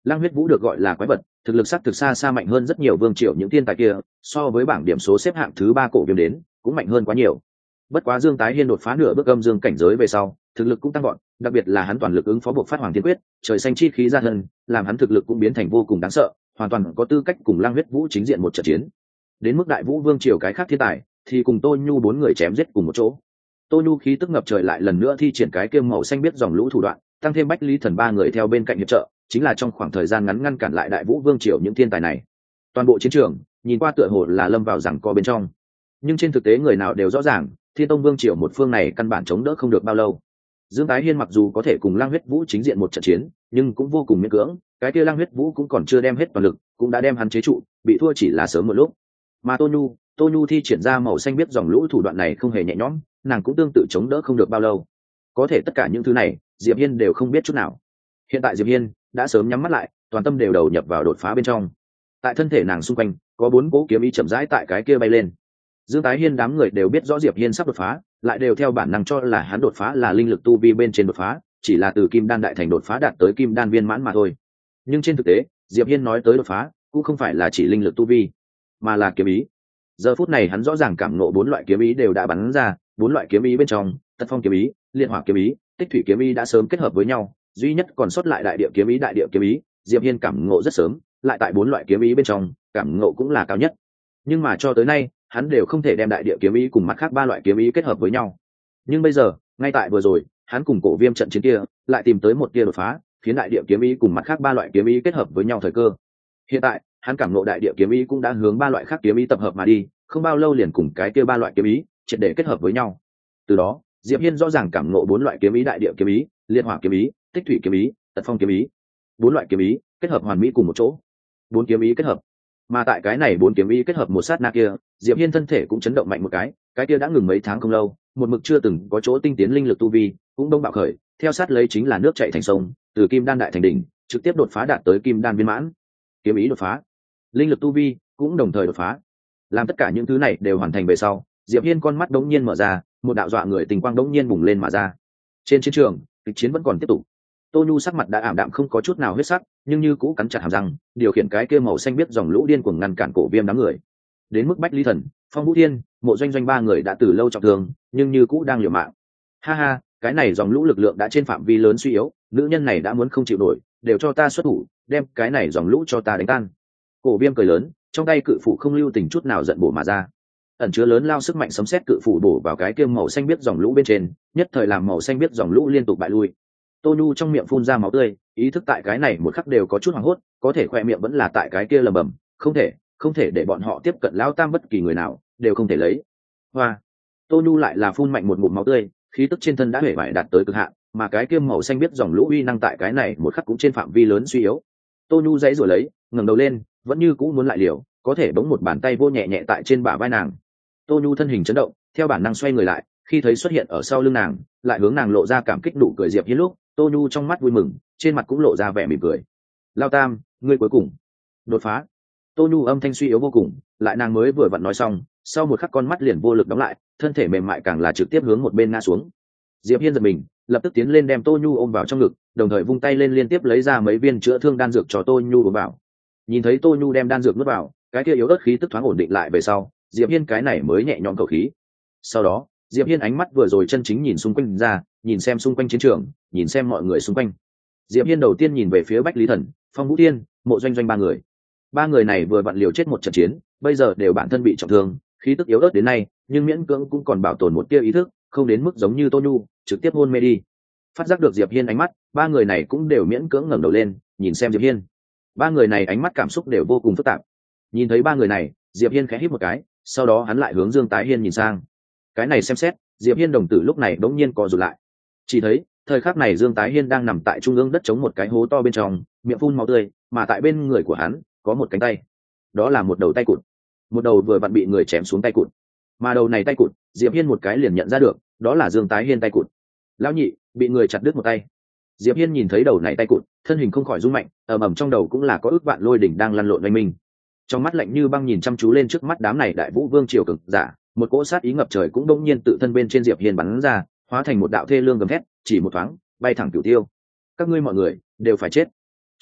Lăng Huyết Vũ được gọi là quái vật, thực lực sắc thực xa xa mạnh hơn rất nhiều vương triều những thiên tài kia, so với bảng điểm số xếp hạng thứ 3 Cổ Viêm đến, cũng mạnh hơn quá nhiều. Bất quá Dương Tái Hiên đột phá nửa bước âm dương cảnh giới về sau, thực lực cũng tăng vọt, đặc biệt là hắn toàn lực ứng phó buộc phát Hoàng Thiên Quyết, trời xanh chi khí ra thân, làm hắn thực lực cũng biến thành vô cùng đáng sợ, hoàn toàn có tư cách cùng Lăng Huyết Vũ chính diện một trận chiến. Đến mức Đại Vũ Vương triều cái khác thiên tài, thì cùng Tô Nhu bốn người chém giết cùng một chỗ. Tô Nhu khí tức ngập trời lại lần nữa thi triển cái kiêm màu xanh biết dòng lũ thủ đoạn, tăng thêm Bách Lý Thần ba người theo bên cạnh hiệp trợ, chính là trong khoảng thời gian ngắn ngăn cản lại Đại Vũ Vương triều những thiên tài này. Toàn bộ chiến trường, nhìn qua tựa hồ là lâm vào giằng co bên trong, nhưng trên thực tế người nào đều rõ ràng, Thiên Tông Vương triều một phương này căn bản chống đỡ không được bao lâu. Dương Tái Hiên mặc dù có thể cùng Lăng Huyết Vũ chính diện một trận chiến, nhưng cũng vô cùng miễn cưỡng, cái kia Lăng Huyết Vũ cũng còn chưa đem hết toàn lực, cũng đã đem hắn chế trụ, bị thua chỉ là sớm một lúc. Mà Tô Nhu thi triển ra màu xanh biết dòng lũ thủ đoạn này không hề nhẹ nhõm, nàng cũng tương tự chống đỡ không được bao lâu. Có thể tất cả những thứ này, Diệp Hiên đều không biết chút nào. Hiện tại Diệp Hiên đã sớm nhắm mắt lại, toàn tâm đều đầu nhập vào đột phá bên trong. Tại thân thể nàng xung quanh, có 4 cỗ kiếm ý chậm rãi tại cái kia bay lên. Dương Tái Hiên đám người đều biết rõ Diệp Hiên sắp đột phá, lại đều theo bản năng cho là hắn đột phá là linh lực tu vi bên trên đột phá, chỉ là từ kim đan đại thành đột phá đạt tới kim đan viên mãn mà thôi. Nhưng trên thực tế, Diệp Hiên nói tới đột phá, cũng không phải là chỉ linh lực tu vi, mà là kiếm ý. Giờ phút này hắn rõ ràng cảm ngộ 4 loại kiếm ý đều đã bắn ra, 4 loại kiếm ý bên trong, Tật Phong kiếm ý, Liệt Hỏa kiếm ý, Tích Thủy kiếm ý đã sớm kết hợp với nhau, duy nhất còn sót lại đại địa kiếm ý, Diệp Hiên cảm ngộ rất sớm, lại tại 4 loại kiếm ý bên trong, cảm ngộ cũng là cao nhất. Nhưng mà cho tới nay, hắn đều không thể đem đại địa kiếm ý cùng mặt khác 3 loại kiếm ý kết hợp với nhau. Nhưng bây giờ, ngay tại vừa rồi, hắn cùng Cổ Viêm trận chiến kia, lại tìm tới một tia đột phá, khiến đại địa kiếm ý cùng mặt khác 3 loại kiếm ý kết hợp với nhau thời cơ. Hiện tại, hắn cảm ngộ đại địa kiếm ý cũng đã hướng 3 loại khác kiếm ý tập hợp mà đi, không bao lâu liền cùng cái kia 3 loại kiếm ý triệt để kết hợp với nhau. Từ đó, Diệp Hiên rõ ràng cảm ngộ 4 loại kiếm ý đại địa kiếm ý, Liệt Hỏa kiếm ý, Tích Thủy kiếm ý, Tật Phong kiếm ý. 4 loại kiếm ý kết hợp hoàn mỹ cùng một chỗ. 4 kiếm ý kết hợp. Mà tại cái này 4 kiếm ý kết hợp một sát na kia, Diệp Hiên thân thể cũng chấn động mạnh một cái kia đã ngừng mấy tháng không lâu, một mực chưa từng có chỗ tinh tiến linh lực tu vi, cũng đông bạo khởi, theo sát lấy chính là nước chảy thành sông, từ kim đan đại thành đỉnh, trực tiếp đột phá đạt tới kim đan viên mãn. Kiếm ý đột phá, linh lực tu vi cũng đồng thời đột phá. Làm tất cả những thứ này đều hoàn thành về sau, Diệp Hiên con mắt đống nhiên mở ra, một đạo dọa người tình quang đống nhiên bùng lên mà ra. Trên chiến trường, kịch chiến vẫn còn tiếp tục. Tô Nhu sắc mặt đã ảm đạm không có chút nào huyết sắc, nhưng như cũ cắn chặt hàm răng, điều khiển cái kia màu xanh biết dòng lũ điên cuồng ngăn cản Cổ Viêm đám người. Đến mức Bách Lý Thần, Phong Vũ Thiên, Mộ Doanh Doanh 3 người đã từ lâu trọng thương, nhưng như cũ đang liều mạng. Ha ha, cái này dòng lũ lực lượng đã trên phạm vi lớn suy yếu, nữ nhân này đã muốn không chịu nổi, đều cho ta xuất thủ, đem cái này dòng lũ cho ta đánh tan. Cổ Viêm cười lớn, trong tay cự phủ không lưu tình chút nào giận bổ mà ra. Ẩn chứa lớn lao sức mạnh sấm sét cự phủ bổ vào cái kia màu xanh biết dòng lũ bên trên, nhất thời làm màu xanh biết dòng lũ liên tục bại lui. Tô Nhu trong miệng phun ra máu tươi, ý thức tại cái này một khắc đều có chút hoảng hốt, có thể khoe miệng vẫn là tại cái kia lầm bầm, không thể để bọn họ tiếp cận lão tam bất kỳ người nào, đều không thể lấy. Hoa. Tô Nhu lại là phun mạnh một ngụm máu tươi, khí tức trên thân đã hể bại đạt tới cực hạn, mà cái kia màu xanh biết dòng lũ uy năng tại cái này một khắc cũng trên phạm vi lớn suy yếu. Tô Nhu giãy giụa lấy, ngẩng đầu lên, vẫn như cũ muốn lại liều, có thể bỗng một bàn tay vô nhẹ nhẹ tại trên bả vai nàng. Tô Nhu thân hình chấn động, theo bản năng xoay người lại, khi thấy xuất hiện ở sau lưng nàng, lại hướng nàng lộ ra cảm kích nụ cười Diệp Hiên lúc, Tô Nhu trong mắt vui mừng, trên mặt cũng lộ ra vẻ mỉm cười. Lao Tam, ngươi cuối cùng đột phá. Tô Nhu âm thanh suy yếu vô cùng, lại nàng mới vừa vặn nói xong, sau một khắc con mắt liền vô lực đóng lại, thân thể mềm mại càng là trực tiếp hướng một bên ngã xuống. Diệp Hiên giật mình, lập tức tiến lên đem Tô Nhu ôm vào trong ngực, đồng thời vung tay lên liên tiếp lấy ra mấy viên chữa thương đan dược cho Tô Nhu uống vào. Nhìn thấy Tô Nhu đem đan dược nuốt vào, cái kia yếu ớt khí tức thoáng ổn định lại về sau, Diệp Hiên cái này mới nhẹ nhõm khẩu khí. Sau đó, Diệp Hiên ánh mắt vừa rồi chân chính nhìn xung quanh ra, nhìn xem xung quanh chiến trường, nhìn xem mọi người xung quanh. Diệp Hiên đầu tiên nhìn về phía Bách Lý Thần, Phong Vũ Thiên, Mộ Doanh Doanh 3 người. 3 người này vừa vặn liều chết một trận chiến, bây giờ đều bản thân bị trọng thương, khí tức yếu ớt đến nay, nhưng miễn cưỡng cũng còn bảo tồn một tia ý thức, không đến mức giống như Tô Nhu, trực tiếp hôn mê đi. Phát giác được Diệp Hiên ánh mắt, 3 người này cũng đều miễn cưỡng ngẩng đầu lên, nhìn xem Diệp Hiên. 3 người này ánh mắt cảm xúc đều vô cùng phức tạp. Nhìn thấy 3 người này, Diệp Hiên khẽ hít một cái, sau đó hắn lại hướng Dương Tái Hiên nhìn sang. Cái này xem xét, Diệp Hiên đồng tử lúc này đống nhiên co rụt lại. Chỉ thấy, thời khắc này Dương Tái Hiên đang nằm tại trung ương đất chống một cái hố to bên trong, miệng phun máu tươi, mà tại bên người của hắn có một cánh tay. Đó là một đầu tay cụt. Một đầu vừa vặn bị người chém xuống tay cụt. Mà đầu này tay cụt, Diệp Hiên một cái liền nhận ra được, đó là Dương Tái Hiên tay cụt. Lão nhị, bị người chặt đứt một tay. Diệp Hiên nhìn thấy đầu này tay cụt, thân hình không khỏi rung mạnh, ầm ầm trong đầu cũng là có ước vạn lôi đỉnh đang lăn lộn oanh minh. Trong mắt lạnh như băng nhìn chăm chú lên trước mắt đám này đại vũ vương triều cực giả, một cỗ sát ý ngập trời cũng đống nhiên tự thân bên trên Diệp Hiên bắn ra, hóa thành một đạo thê lương gầm thét, chỉ một thoáng bay thẳng cửu tiêu. Các ngươi mọi người đều phải chết.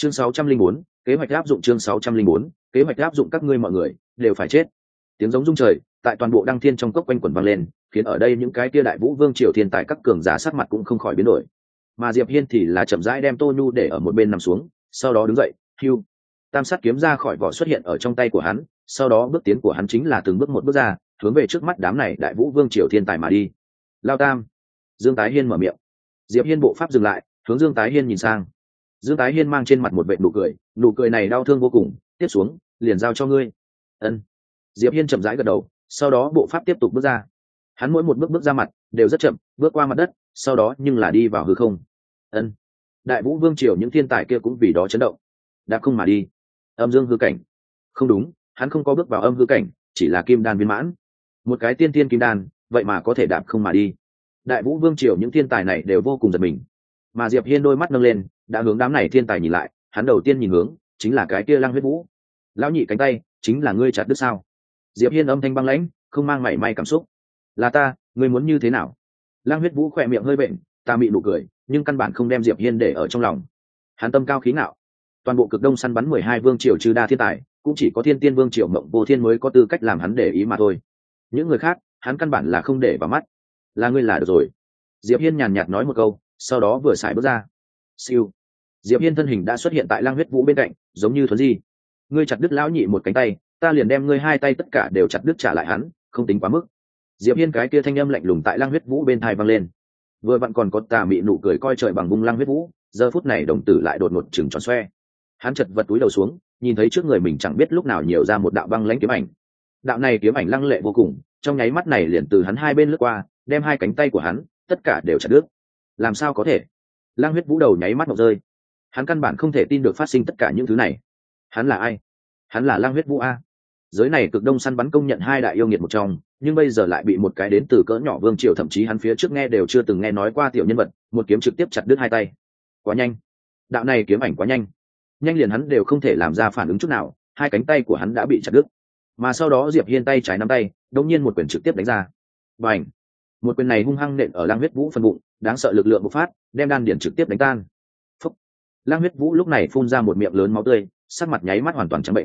Chương 604, kế hoạch áp dụng chương 604, kế hoạch áp dụng các ngươi mọi người đều phải chết. Tiếng giống rung trời, tại toàn bộ đăng thiên trong cốc quanh quẩn vang lên, khiến ở đây những cái kia đại vũ vương triều thiên tài các cường giả sắc mặt cũng không khỏi biến đổi. Mà Diệp Hiên thì là chậm rãi đem Tô Nhu để ở một bên nằm xuống, sau đó đứng dậy, hưu. Tam sát kiếm ra khỏi vỏ xuất hiện ở trong tay của hắn, sau đó bước tiến của hắn chính là từng bước một bước ra, hướng về trước mắt đám này đại vũ vương triều thiên tài mà đi. Lao Tam. Dương Tái Hiên mở miệng. Diệp Hiên bộ pháp dừng lại, hướng Dương Tái Hiên nhìn sang. Dương Tái Hiên mang trên mặt một vệt nụ cười này đau thương vô cùng. Tiếp xuống, liền giao cho ngươi. Ân. Diệp Hiên chậm rãi gật đầu, sau đó bộ pháp tiếp tục bước ra. Hắn mỗi một bước ra mặt đều rất chậm, bước qua mặt đất, sau đó nhưng là đi vào hư không. Ân. Đại vũ vương triều những thiên tài kia cũng vì đó chấn động. Đạp không mà đi. Âm dương hư cảnh. Không đúng, hắn không có bước vào âm hư cảnh, chỉ là kim đan viên mãn. Một cái tiên tiên kim đan, vậy mà có thể đạp không mà đi. Đại vũ vương triều những thiên tài này đều vô cùng giật mình. Mà Diệp Hiên đôi mắt nâng lên, đã hướng đám này thiên tài nhìn lại, hắn đầu tiên nhìn hướng chính là cái kia Lăng Huyết Vũ. Lão nhị cánh tay, chính là ngươi chặt đứt sao? Diệp Hiên âm thanh băng lãnh, không mang mảy may cảm xúc. Là ta, ngươi muốn như thế nào? Lăng Huyết Vũ khỏe miệng hơi bệnh, ta mị nụ cười, nhưng căn bản không đem Diệp Hiên để ở trong lòng. Hắn tâm cao khí ngạo, toàn bộ cực đông săn bắn 12 vương triều trừ đa thiên tài, cũng chỉ có thiên tiên vương triều Mộng Vô Thiên mới có tư cách làm hắn để ý mà thôi. Những người khác, hắn căn bản là không để vào mắt. Là ngươi là được rồi. Diệp Hiên nhàn nhạt nói một câu, sau đó vừa xài bước ra. Siêu. Diệp Hiên thân hình đã xuất hiện tại Lăng Huyết Vũ bên cạnh, giống như thuấn di. Ngươi chặt đứt lão nhị một cánh tay, ta liền đem ngươi hai tay tất cả đều chặt đứt trả lại hắn, không tính quá mức. Diệp Hiên cái kia thanh âm lạnh lùng tại Lăng Huyết Vũ bên tai vang lên. Vừa vặn còn có tà mị nụ cười coi trời bằng vung Lăng Huyết Vũ, giờ phút này đồng tử lại đột ngột trừng tròn xoe. Hắn chật vật túi đầu xuống, nhìn thấy trước người mình chẳng biết lúc nào nhiều ra một đạo băng lãnh kiếm ảnh. Đạo này kiếm ảnh lăng lệ vô cùng, trong nháy mắt này liền từ hắn hai bên lướt qua, đem hai cánh tay của hắn tất cả đều chặt đứt. Làm sao có thể? Lăng Huyết Vũ đầu nháy mắt ngọc rơi. Hắn căn bản không thể tin được phát sinh tất cả những thứ này. Hắn là ai? Hắn là Lăng Huyết Vũ a. Giới này cực đông săn bắn công nhận hai đại yêu nghiệt một trong, nhưng bây giờ lại bị một cái đến từ cỡ nhỏ vương triều thậm chí hắn phía trước nghe đều chưa từng nghe nói qua tiểu nhân vật, một kiếm trực tiếp chặt đứt hai tay. Quá nhanh. Đạo này kiếm ảnh quá nhanh. Nhanh liền hắn đều không thể làm ra phản ứng chút nào, hai cánh tay của hắn đã bị chặt đứt. Mà sau đó Diệp Hiên tay trái nắm tay, đột nhiên một quyền trực tiếp đánh ra. Bành! Một quyền này hung hăng nện ở Lăng Huyết Vũ phần bụng, đáng sợ lực lượng bộc phát, đem đan điển trực tiếp đánh tan. Phúc! Lăng Huyết Vũ lúc này phun ra một miệng lớn máu tươi, sắc mặt nháy mắt hoàn toàn trắng bệnh.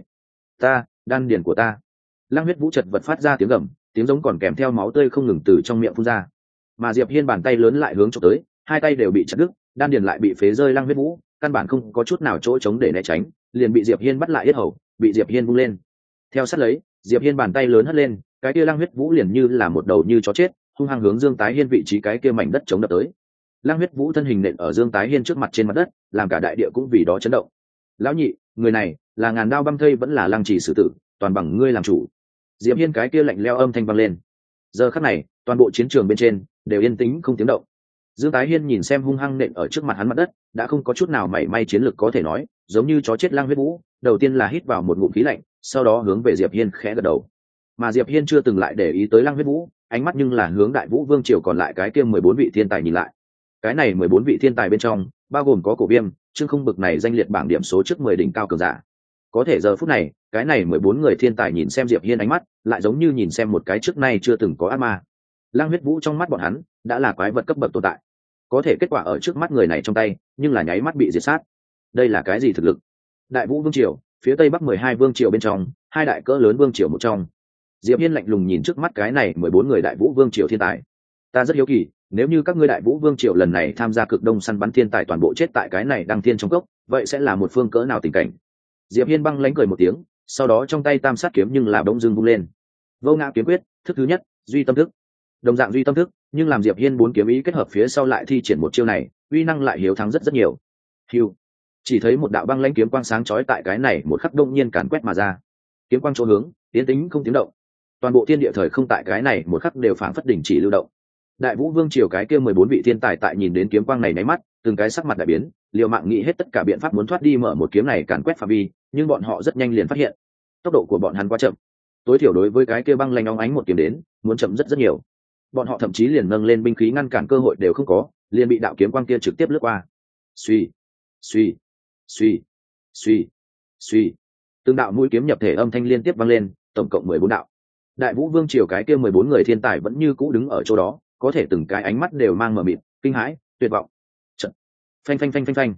Đan điển của ta! Lăng Huyết Vũ chật vật phát ra tiếng gầm, tiếng giống còn kèm theo máu tươi không ngừng từ trong miệng phun ra. Mà Diệp Hiên bàn tay lớn lại hướng chụp tới, hai tay đều bị chặt đứt, đan điển lại bị phế rơi. Lăng Huyết Vũ căn bản không có chút nào chỗ trống để né tránh, liền bị Diệp Hiên bắt lại yết hầu, bị Diệp Hiên vung lên. Theo sát lấy, Diệp Hiên bàn tay lớn hất lên, cái kia Lăng Huyết Vũ liền như là một đầu như chó chết, hung hăng hướng Dương Tái Hiên vị trí cái kia mảnh đất chống đập tới. Lăng Huyết Vũ thân hình nện ở Dương Tái Hiên trước mặt trên mặt đất, làm cả đại địa cũng vì đó chấn động. Lão nhị, người này là ngàn đao băm thây vẫn là Lăng Trì xử tử, toàn bằng ngươi làm chủ. Diệp Hiên cái kia lạnh lẽo âm thanh vang lên. Giờ khắc này, toàn bộ chiến trường bên trên đều yên tĩnh không tiếng động. Dương Tái Hiên nhìn xem hung hăng nện ở trước mặt hắn mặt đất, đã không có chút nào mảy may chiến lực có thể nói, giống như chó chết. Lăng Huyết Vũ đầu tiên là hít vào một ngụm khí lạnh, sau đó hướng về Diệp Hiên khẽ gật đầu. Mà Diệp Hiên chưa từng lại để ý tới Lăng Huyết Vũ, ánh mắt nhưng là hướng Đại Vũ Vương triều còn lại cái kia 14 vị thiên tài nhìn lại. Cái này 14 vị thiên tài bên trong, bao gồm có Cổ Viêm, Trương Không bực này danh liệt bảng điểm số trước 10 đỉnh cao cường giả. Có thể giờ phút này, cái này 14 người thiên tài nhìn xem Diệp Hiên ánh mắt, lại giống như nhìn xem một cái trước nay chưa từng có ác ma. Lăng Huyết Vũ trong mắt bọn hắn, đã là quái vật cấp bậc tồn tại. Có thể kết quả ở trước mắt người này trong tay, nhưng là nháy mắt bị diệt sát. Đây là cái gì thực lực? Đại Vũ Vương triều, phía tây bắc 12 vương triều bên trong, hai đại cỡ lớn vương triều một trong. Diệp Hiên lạnh lùng nhìn trước mắt cái này 14 người Đại Vũ Vương triều thiên tài. Ta rất hiếu kỳ, nếu như các ngươi Đại Vũ Vương triều lần này tham gia cực đông săn bắn thiên tài toàn bộ chết tại cái này đăng thiên trong cốc, vậy sẽ là một phương cỡ nào tình cảnh? Diệp Hiên băng lãnh cười một tiếng, sau đó trong tay tam sát kiếm nhưng là bỗng dưng vung lên. Vô ngã kiếm quyết, thức thứ nhất, duy tâm thức. Đồng dạng duy tâm thức, nhưng làm Diệp Hiên bốn kiếm ý kết hợp phía sau lại thi triển một chiêu này, uy năng lại hiếu thắng rất nhiều. Hưu. Chỉ thấy một đạo băng lãnh kiếm quang sáng chói tại cái này một khắc đông nhiên càn quét mà ra. Kiếm quang chỗ hướng, tiến tĩnh không tiếng động. Toàn bộ thiên địa thời không tại cái này một khắc đều phảng phất đình chỉ lưu động. Đại Vũ Vương triều cái kia 14 vị thiên tài tại nhìn đến kiếm quang này nháy mắt, từng cái sắc mặt đại biến, liều mạng nghĩ hết tất cả biện pháp muốn thoát đi mở một kiếm này càn quét phạm vi, nhưng bọn họ rất nhanh liền phát hiện, tốc độ của bọn hắn quá chậm. Tối thiểu đối với cái kia băng lãnh óng ánh một kiếm đến, muốn chậm rất nhiều. Bọn họ thậm chí liền nâng lên binh khí ngăn cản cơ hội đều không có, liền bị đạo kiếm quang kia trực tiếp lướt qua. Suy, suy, suy, suy, suy. Từng đạo mũi kiếm nhập thể âm thanh liên tiếp vang lên, tổng cộng 14 đạo. Đại Vũ Vương triều cái kia 14 người thiên tài vẫn như cũ đứng ở chỗ đó, có thể từng cái ánh mắt đều mang mờ mịt, kinh hãi, tuyệt vọng. Trận. Phanh phanh phanh phanh phanh.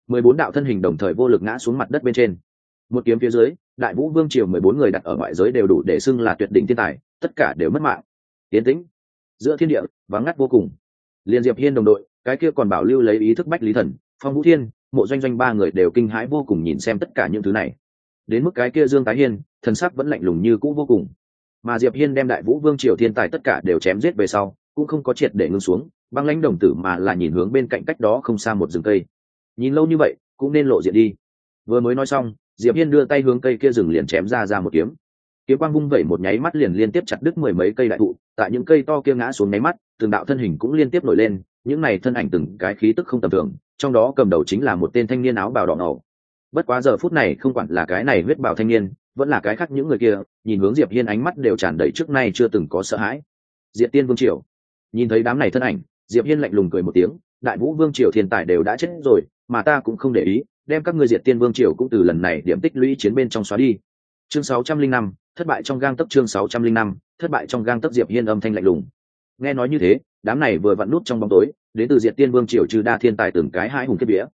14 đạo thân hình đồng thời vô lực ngã xuống mặt đất bên trên. Một kiếm phía dưới, Đại Vũ Vương triều 14 người đặt ở ngoại giới đều đủ để xưng là tuyệt đỉnh thiên tài, tất cả đều mất mạng. Tiến tĩnh, giữa thiên địa vắng ngắt vô cùng. Liên Diệp Hiên đồng đội, cái kia còn bảo lưu lấy ý thức Bách Lý Thần, Phong Vũ Thiên, Mộ Doanh Doanh ba người đều kinh hãi vô cùng nhìn xem tất cả những thứ này. Đến mức cái kia Dương Tái Hiên, thần sắc vẫn lạnh lùng như cũ vô cùng. Mà Diệp Hiên đem Đại Vũ Vương triều thiên tài tất cả đều chém giết về sau, cũng không có triệt để ngưng xuống, băng lãnh đồng tử mà là nhìn hướng bên cạnh cách đó không xa một rừng cây. Nhìn lâu như vậy, cũng nên lộ diện đi. Vừa mới nói xong, Diệp Hiên đưa tay hướng cây kia rừng liền chém ra một kiếm. Kiếm quang vung vẩy một nháy mắt liền liên tiếp chặt đứt mười mấy cây đại thụ, tại những cây to kia ngã xuống nháy mắt, từng đạo thân hình cũng liên tiếp nổi lên, những này thân ảnh từng cái khí tức không tầm thường, trong đó cầm đầu chính là một tên thanh niên áo bào đỏ ngầu. Bất quá giờ phút này không quản là cái này huyết bào thanh niên, vẫn là cái khác những người kia, nhìn hướng Diệp Hiên ánh mắt đều tràn đầy trước nay chưa từng có sợ hãi. Diệp Tiên Vương triều. Nhìn thấy đám này thân ảnh, Diệp Hiên lạnh lùng cười một tiếng, Đại Vũ Vương triều thiên tài đều đã chết rồi, mà ta cũng không để ý, đem các ngươi Diệt Tiên Vương triều cũng từ lần này điểm tích lũy chiến bên trong xóa đi. Chương 605, thất bại trong gang tấc. Chương 605, thất bại trong gang tấc. Diệp Hiên âm thanh lạnh lùng. Nghe nói như thế, đám này vừa vặn nút trong bóng tối, đến từ Diệt Tiên Vương triều trừ đa thiên tài từng cái hai hùng kết vía.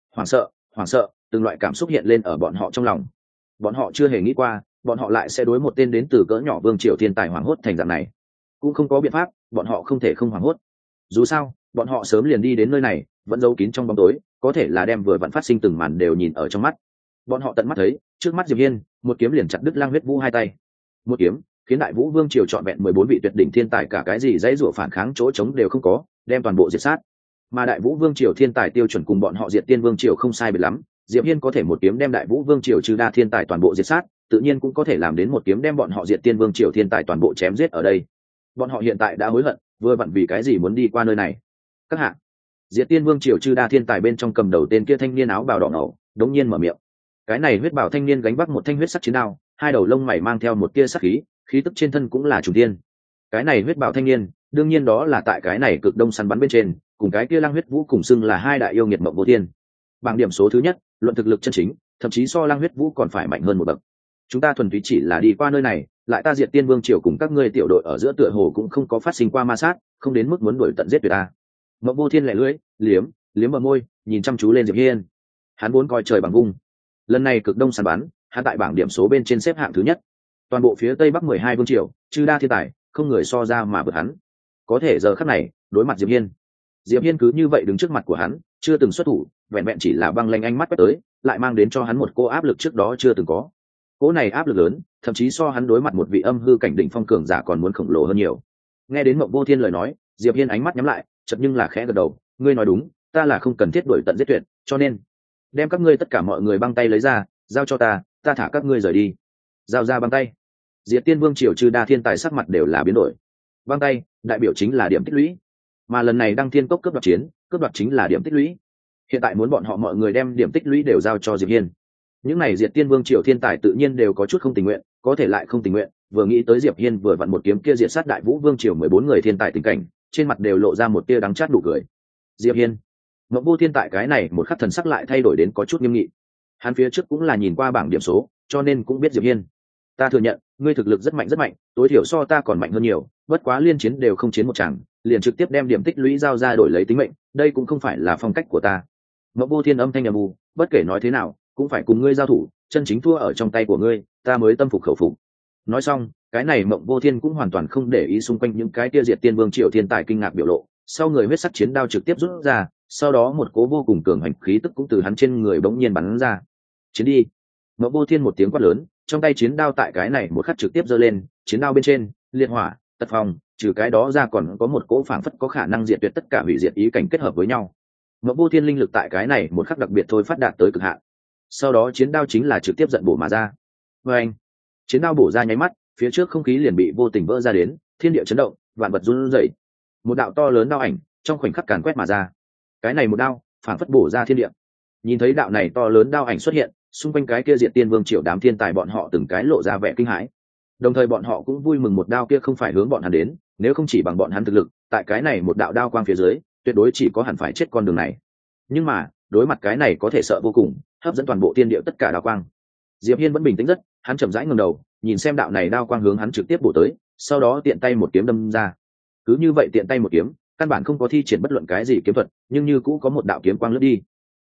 Hoảng sợ, từng loại cảm xúc hiện lên ở bọn họ trong lòng. Bọn họ chưa hề nghĩ qua, bọn họ lại sẽ đối một tên đến từ cỡ nhỏ vương triều thiên tài hoảng hốt thành dạng này. Cũng không có biện pháp, bọn họ không thể không hoảng hốt. Dù sao, bọn họ sớm liền đi đến nơi này, vẫn giấu kín trong bóng tối, có thể là đem vừa vặn phát sinh từng màn đều nhìn ở trong mắt. Bọn họ tận mắt thấy, trước mắt Diệp Hiên, một kiếm liền chặt đứt Lang Huyết Vũ hai tay. Một kiếm, khiến Đại Vũ Vương triều trọn vẹn 14 vị tuyệt đỉnh thiên tài cả cái gì dãy rủa phản kháng chỗ trống đều không có, đem toàn bộ diệt sát. Mà Đại Vũ Vương triều thiên tài tiêu chuẩn cùng bọn họ Diệt Tiên Vương triều không sai biệt lắm, Diệp Hiên có thể một kiếm đem Đại Vũ Vương triều trừ đa thiên tài toàn bộ diệt sát, tự nhiên cũng có thể làm đến một kiếm đem bọn họ Diệt Tiên Vương triều thiên tài toàn bộ chém giết ở đây. Bọn họ hiện tại đã hối hận, vừa vặn vì cái gì muốn đi qua nơi này. Các hạ, Diệt Tiên Vương triều trừ đa thiên tài bên trong cầm đầu tên kia thanh niên áo bào đỏ ngầu, đống nhiên mở miệng. Cái này huyết bảo thanh niên gánh vác một thanh huyết sắc chiến đao, hai đầu lông mày mang theo một tia sắc khí, khí tức trên thân cũng là trùng thiên. Cái này huyết bảo thanh niên, đương nhiên đó là tại cái này cực đông săn bắn bên trên, cùng cái kia Lang Huyết Vũ cùng xưng là hai đại yêu nghiệt Mộng Vô Thiên. Bảng điểm số thứ nhất, luận thực lực chân chính, thậm chí so Lang Huyết Vũ còn phải mạnh hơn một bậc. Chúng ta thuần túy chỉ là đi qua nơi này, lại ta Diệt Tiên Vương triều cùng các ngươi tiểu đội ở giữa tựa hồ cũng không có phát sinh qua ma sát, không đến mức muốn đuổi tận giết tuyệt ta. Mộng Vô Thiên lẻ lưỡi, liếm bờ môi, nhìn chăm chú lên Diệp Hiên. Hắn vốn coi trời bằng vung. Lần này cực đông săn bắn, hắn tại bảng điểm số bên trên xếp hạng thứ nhất. Toàn bộ phía tây bắc 12 vương triều, trừ đa thiên tài, không người so ra mà vượt hắn. Có thể giờ khắc này, đối mặt Diệp Hiên cứ như vậy đứng trước mặt của hắn, chưa từng xuất thủ, vẹn vẹn chỉ là băng lanh ánh mắt quét tới, lại mang đến cho hắn một cô áp lực trước đó chưa từng có. Cỗ này áp lực lớn, thậm chí so hắn đối mặt một vị âm hư cảnh đỉnh phong cường giả còn muốn khổng lồ hơn nhiều. Nghe đến Mộng Vô Thiên lời nói, Diệp Hiên ánh mắt nhắm lại, chợt nhưng là khẽ gật đầu, ngươi nói đúng, ta là không cần thiết đuổi tận giết tuyệt, cho nên đem các ngươi tất cả mọi người băng tay lấy ra, giao cho ta thả các ngươi rời đi. Giao ra băng tay. Diệt Tiên Vương triều trừ đa thiên tài sắc mặt đều là biến đổi. Băng tay đại biểu chính là điểm tích lũy, mà lần này Đăng Thiên Cốc cướp đoạt chính là điểm tích lũy. Hiện tại muốn bọn họ mọi người đem điểm tích lũy đều giao cho Diệp Hiên. Những này Diệt Tiên Vương triều thiên tài tự nhiên đều có chút không tình nguyện, có thể lại không tình nguyện, vừa nghĩ tới Diệp Hiên vừa vặn một kiếm kia diệt sát Đại Vũ Vương triều 14 người thiên tài tình cảnh, trên mặt đều lộ ra một tia đắng chát nụ cười. Diệp Hiên, Mộng Vô Thiên tại cái này một khắc thần sắc lại thay đổi đến có chút nghiêm nghị. Hắn phía trước cũng là nhìn qua bảng điểm số, cho nên cũng biết Diệp Hiên. Ta thừa nhận, ngươi thực lực rất mạnh, tối thiểu so ta còn mạnh hơn nhiều, bất quá liên chiến đều không chiến một chàng, liền trực tiếp đem điểm tích lũy giao ra đổi lấy tính mệnh, đây cũng không phải là phong cách của ta. Mộng Vô Thiên âm thanh ầm u, bất kể nói thế nào, cũng phải cùng ngươi giao thủ, chân chính thua ở trong tay của ngươi, ta mới tâm phục khẩu phục. Nói xong, cái này Mộng Vô Thiên cũng hoàn toàn không để ý xung quanh những cái kia Diệt Tiên Vương triều thiên tài kinh ngạc biểu lộ, sau người huyết sắc chiến đao trực tiếp rút ra, sau đó một cố vô cùng cường hành khí tức cũng từ hắn trên người bỗng nhiên bắn ra. Chiến đi. Mộng Vô Thiên một tiếng quát lớn, trong tay chiến đao tại cái này một khắc trực tiếp giơ lên, chiến đao bên trên, liệt hỏa, tật phong, trừ cái đó ra còn có một cỗ phảng phất có khả năng diệt tuyệt tất cả hủy diệt ý cảnh kết hợp với nhau. Mộng Vô Thiên linh lực tại cái này một khắc đặc biệt thôi phát đạt tới cực hạn. Sau đó chiến đao chính là trực tiếp giận bổ mà ra. Oeng! Chiến đao bổ ra nháy mắt, phía trước không khí liền bị vô tình vỡ ra đến, thiên địa chấn động, vạn vật run rẩy. Một đạo to lớn đao ảnh trong khoảnh khắc càn quét mà ra. Cái này một đao, phảng phất bổ ra thiên địa. Nhìn thấy đạo này to lớn đao ảnh xuất hiện, xung quanh cái kia Diệt Tiên Vương triều đám thiên tài bọn họ từng cái lộ ra vẻ kinh hãi. Đồng thời bọn họ cũng vui mừng một đao kia không phải hướng bọn hắn đến, nếu không chỉ bằng bọn hắn thực lực, tại cái này một đạo đao quang phía dưới, tuyệt đối chỉ có hẳn phải chết con đường này. Nhưng mà, đối mặt cái này có thể sợ vô cùng, hấp dẫn toàn bộ thiên địa tất cả đao quang. Diệp Hiên vẫn bình tĩnh rất, hắn chậm rãi ngẩng đầu, nhìn xem đạo này đao quang hướng hắn trực tiếp bổ tới, sau đó tiện tay một kiếm đâm ra. Cứ như vậy tiện tay một kiếm, căn bản không có thi triển bất luận cái gì kiếm thuật, nhưng như cũ có một đạo kiếm quang lướt đi.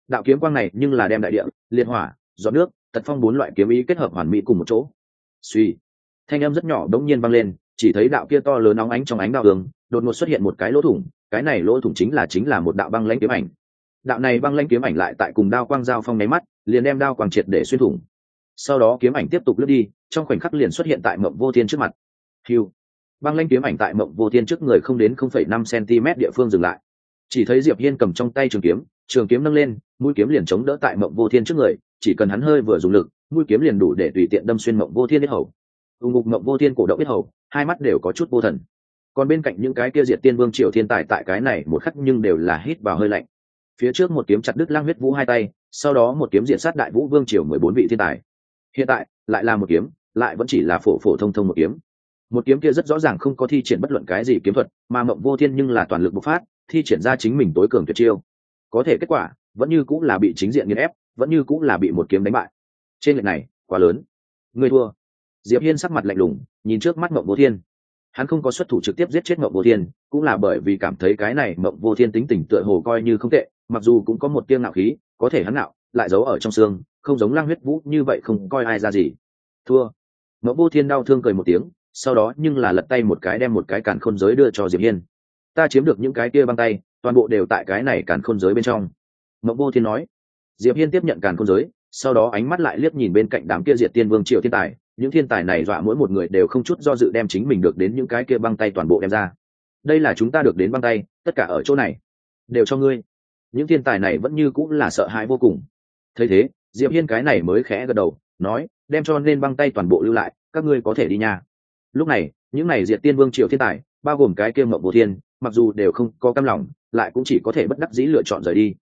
đạo kiếm quang này nhưng là đem đại địa, liệt hỏa, gió nước, tật phong bốn loại kiếm ý kết hợp hoàn mỹ cùng một chỗ. Suy, thanh âm rất nhỏ đống nhiên vang lên, chỉ thấy đạo kia to lớn nóng ánh trong ánh đao đường đột ngột xuất hiện một cái lỗ thủng, cái này lỗ thủng chính là một đạo băng lãnh kiếm ảnh. Đạo này băng lãnh kiếm ảnh lại tại cùng đao quang giao phong nháy mắt, liền đem đao quang triệt để xuyên thủng. Sau đó kiếm ảnh tiếp tục lướt đi, trong khoảnh khắc liền xuất hiện tại Mộng Vô Thiên trước mặt. Hưu, băng lãnh kiếm ảnh tại Mộng Vô Thiên trước người không đến 0,5 cm địa phương dừng lại. Chỉ thấy Diệp Hiên cầm trong tay trường kiếm nâng lên, mũi kiếm liền chống đỡ tại Mộng Vô Thiên trước người, chỉ cần hắn hơi vừa dùng lực, mũi kiếm liền đủ để tùy tiện đâm xuyên Mộng Vô Thiên yết hầu. Ngục Mộng Vô Thiên cổ động yết hầu, hai mắt đều có chút vô thần. Còn bên cạnh những cái kia Diệt Tiên Vương triều thiên tài tại cái này một khắc nhưng đều là hít vào hơi lạnh. Phía trước một kiếm chặt đứt Lăng Huyết Vũ hai tay, sau đó một kiếm diệt sát Đại Vũ Vương triều 14 vị thiên tài. Hiện tại lại là một kiếm, lại vẫn chỉ là phổ phổ thông thông một kiếm. Một kiếm kia rất rõ ràng không có thi triển bất luận cái gì kiếm thuật, mà Mộng Vô Thiên nhưng là toàn lực bộc phát, thi triển ra chính mình tối cường tuyệt chiêu. Có thể kết quả vẫn như cũng là bị chính diện nghiền ép, vẫn như cũng là bị một kiếm đánh bại. Trên lệch này quá lớn, ngươi thua. Diệp Hiên sắc mặt lạnh lùng nhìn trước mắt Mộng Vô Thiên. Hắn không có xuất thủ trực tiếp giết chết Mộng Vô Thiên, cũng là bởi vì cảm thấy cái này Mộng Vô Thiên tính tình tựa hồ coi như không tệ, mặc dù cũng có một tia ngạo khí, có thể hắn ngạo lại giấu ở trong xương, không giống Lăng Huyết Vũ như vậy không coi ai ra gì. Thua. Mộng Vô Thiên đau thương cười một tiếng, sau đó nhưng là lật tay một cái đem một cái càn khôn giới đưa cho Diệp Hiên. Ta chiếm được những cái kia băng tay, toàn bộ đều tại cái này càn khôn giới bên trong. Mộng Vô Thiên nói. Diệp Hiên tiếp nhận càn khôn giới, sau đó ánh mắt lại liếc nhìn bên cạnh đám kia Diệt Tiên Vương triều thiên tài, những thiên tài này dọa mỗi một người đều không chút do dự đem chính mình được đến những cái kia băng tay toàn bộ đem ra. Đây là chúng ta được đến băng tay, tất cả ở chỗ này, đều cho ngươi. Những thiên tài này vẫn như cũng là sợ hãi vô cùng. Thấy thế, Diệp Hiên cái này mới khẽ gật đầu, nói, đem cho nên băng tay toàn bộ lưu lại, các ngươi có thể đi nha. Lúc này, những này Diệt Tiên Vương triều thiên tài, bao gồm cái kia Mộng Vô Thiên, mặc dù đều không có cam lòng, lại cũng chỉ có thể bất đắc dĩ lựa chọn rời đi.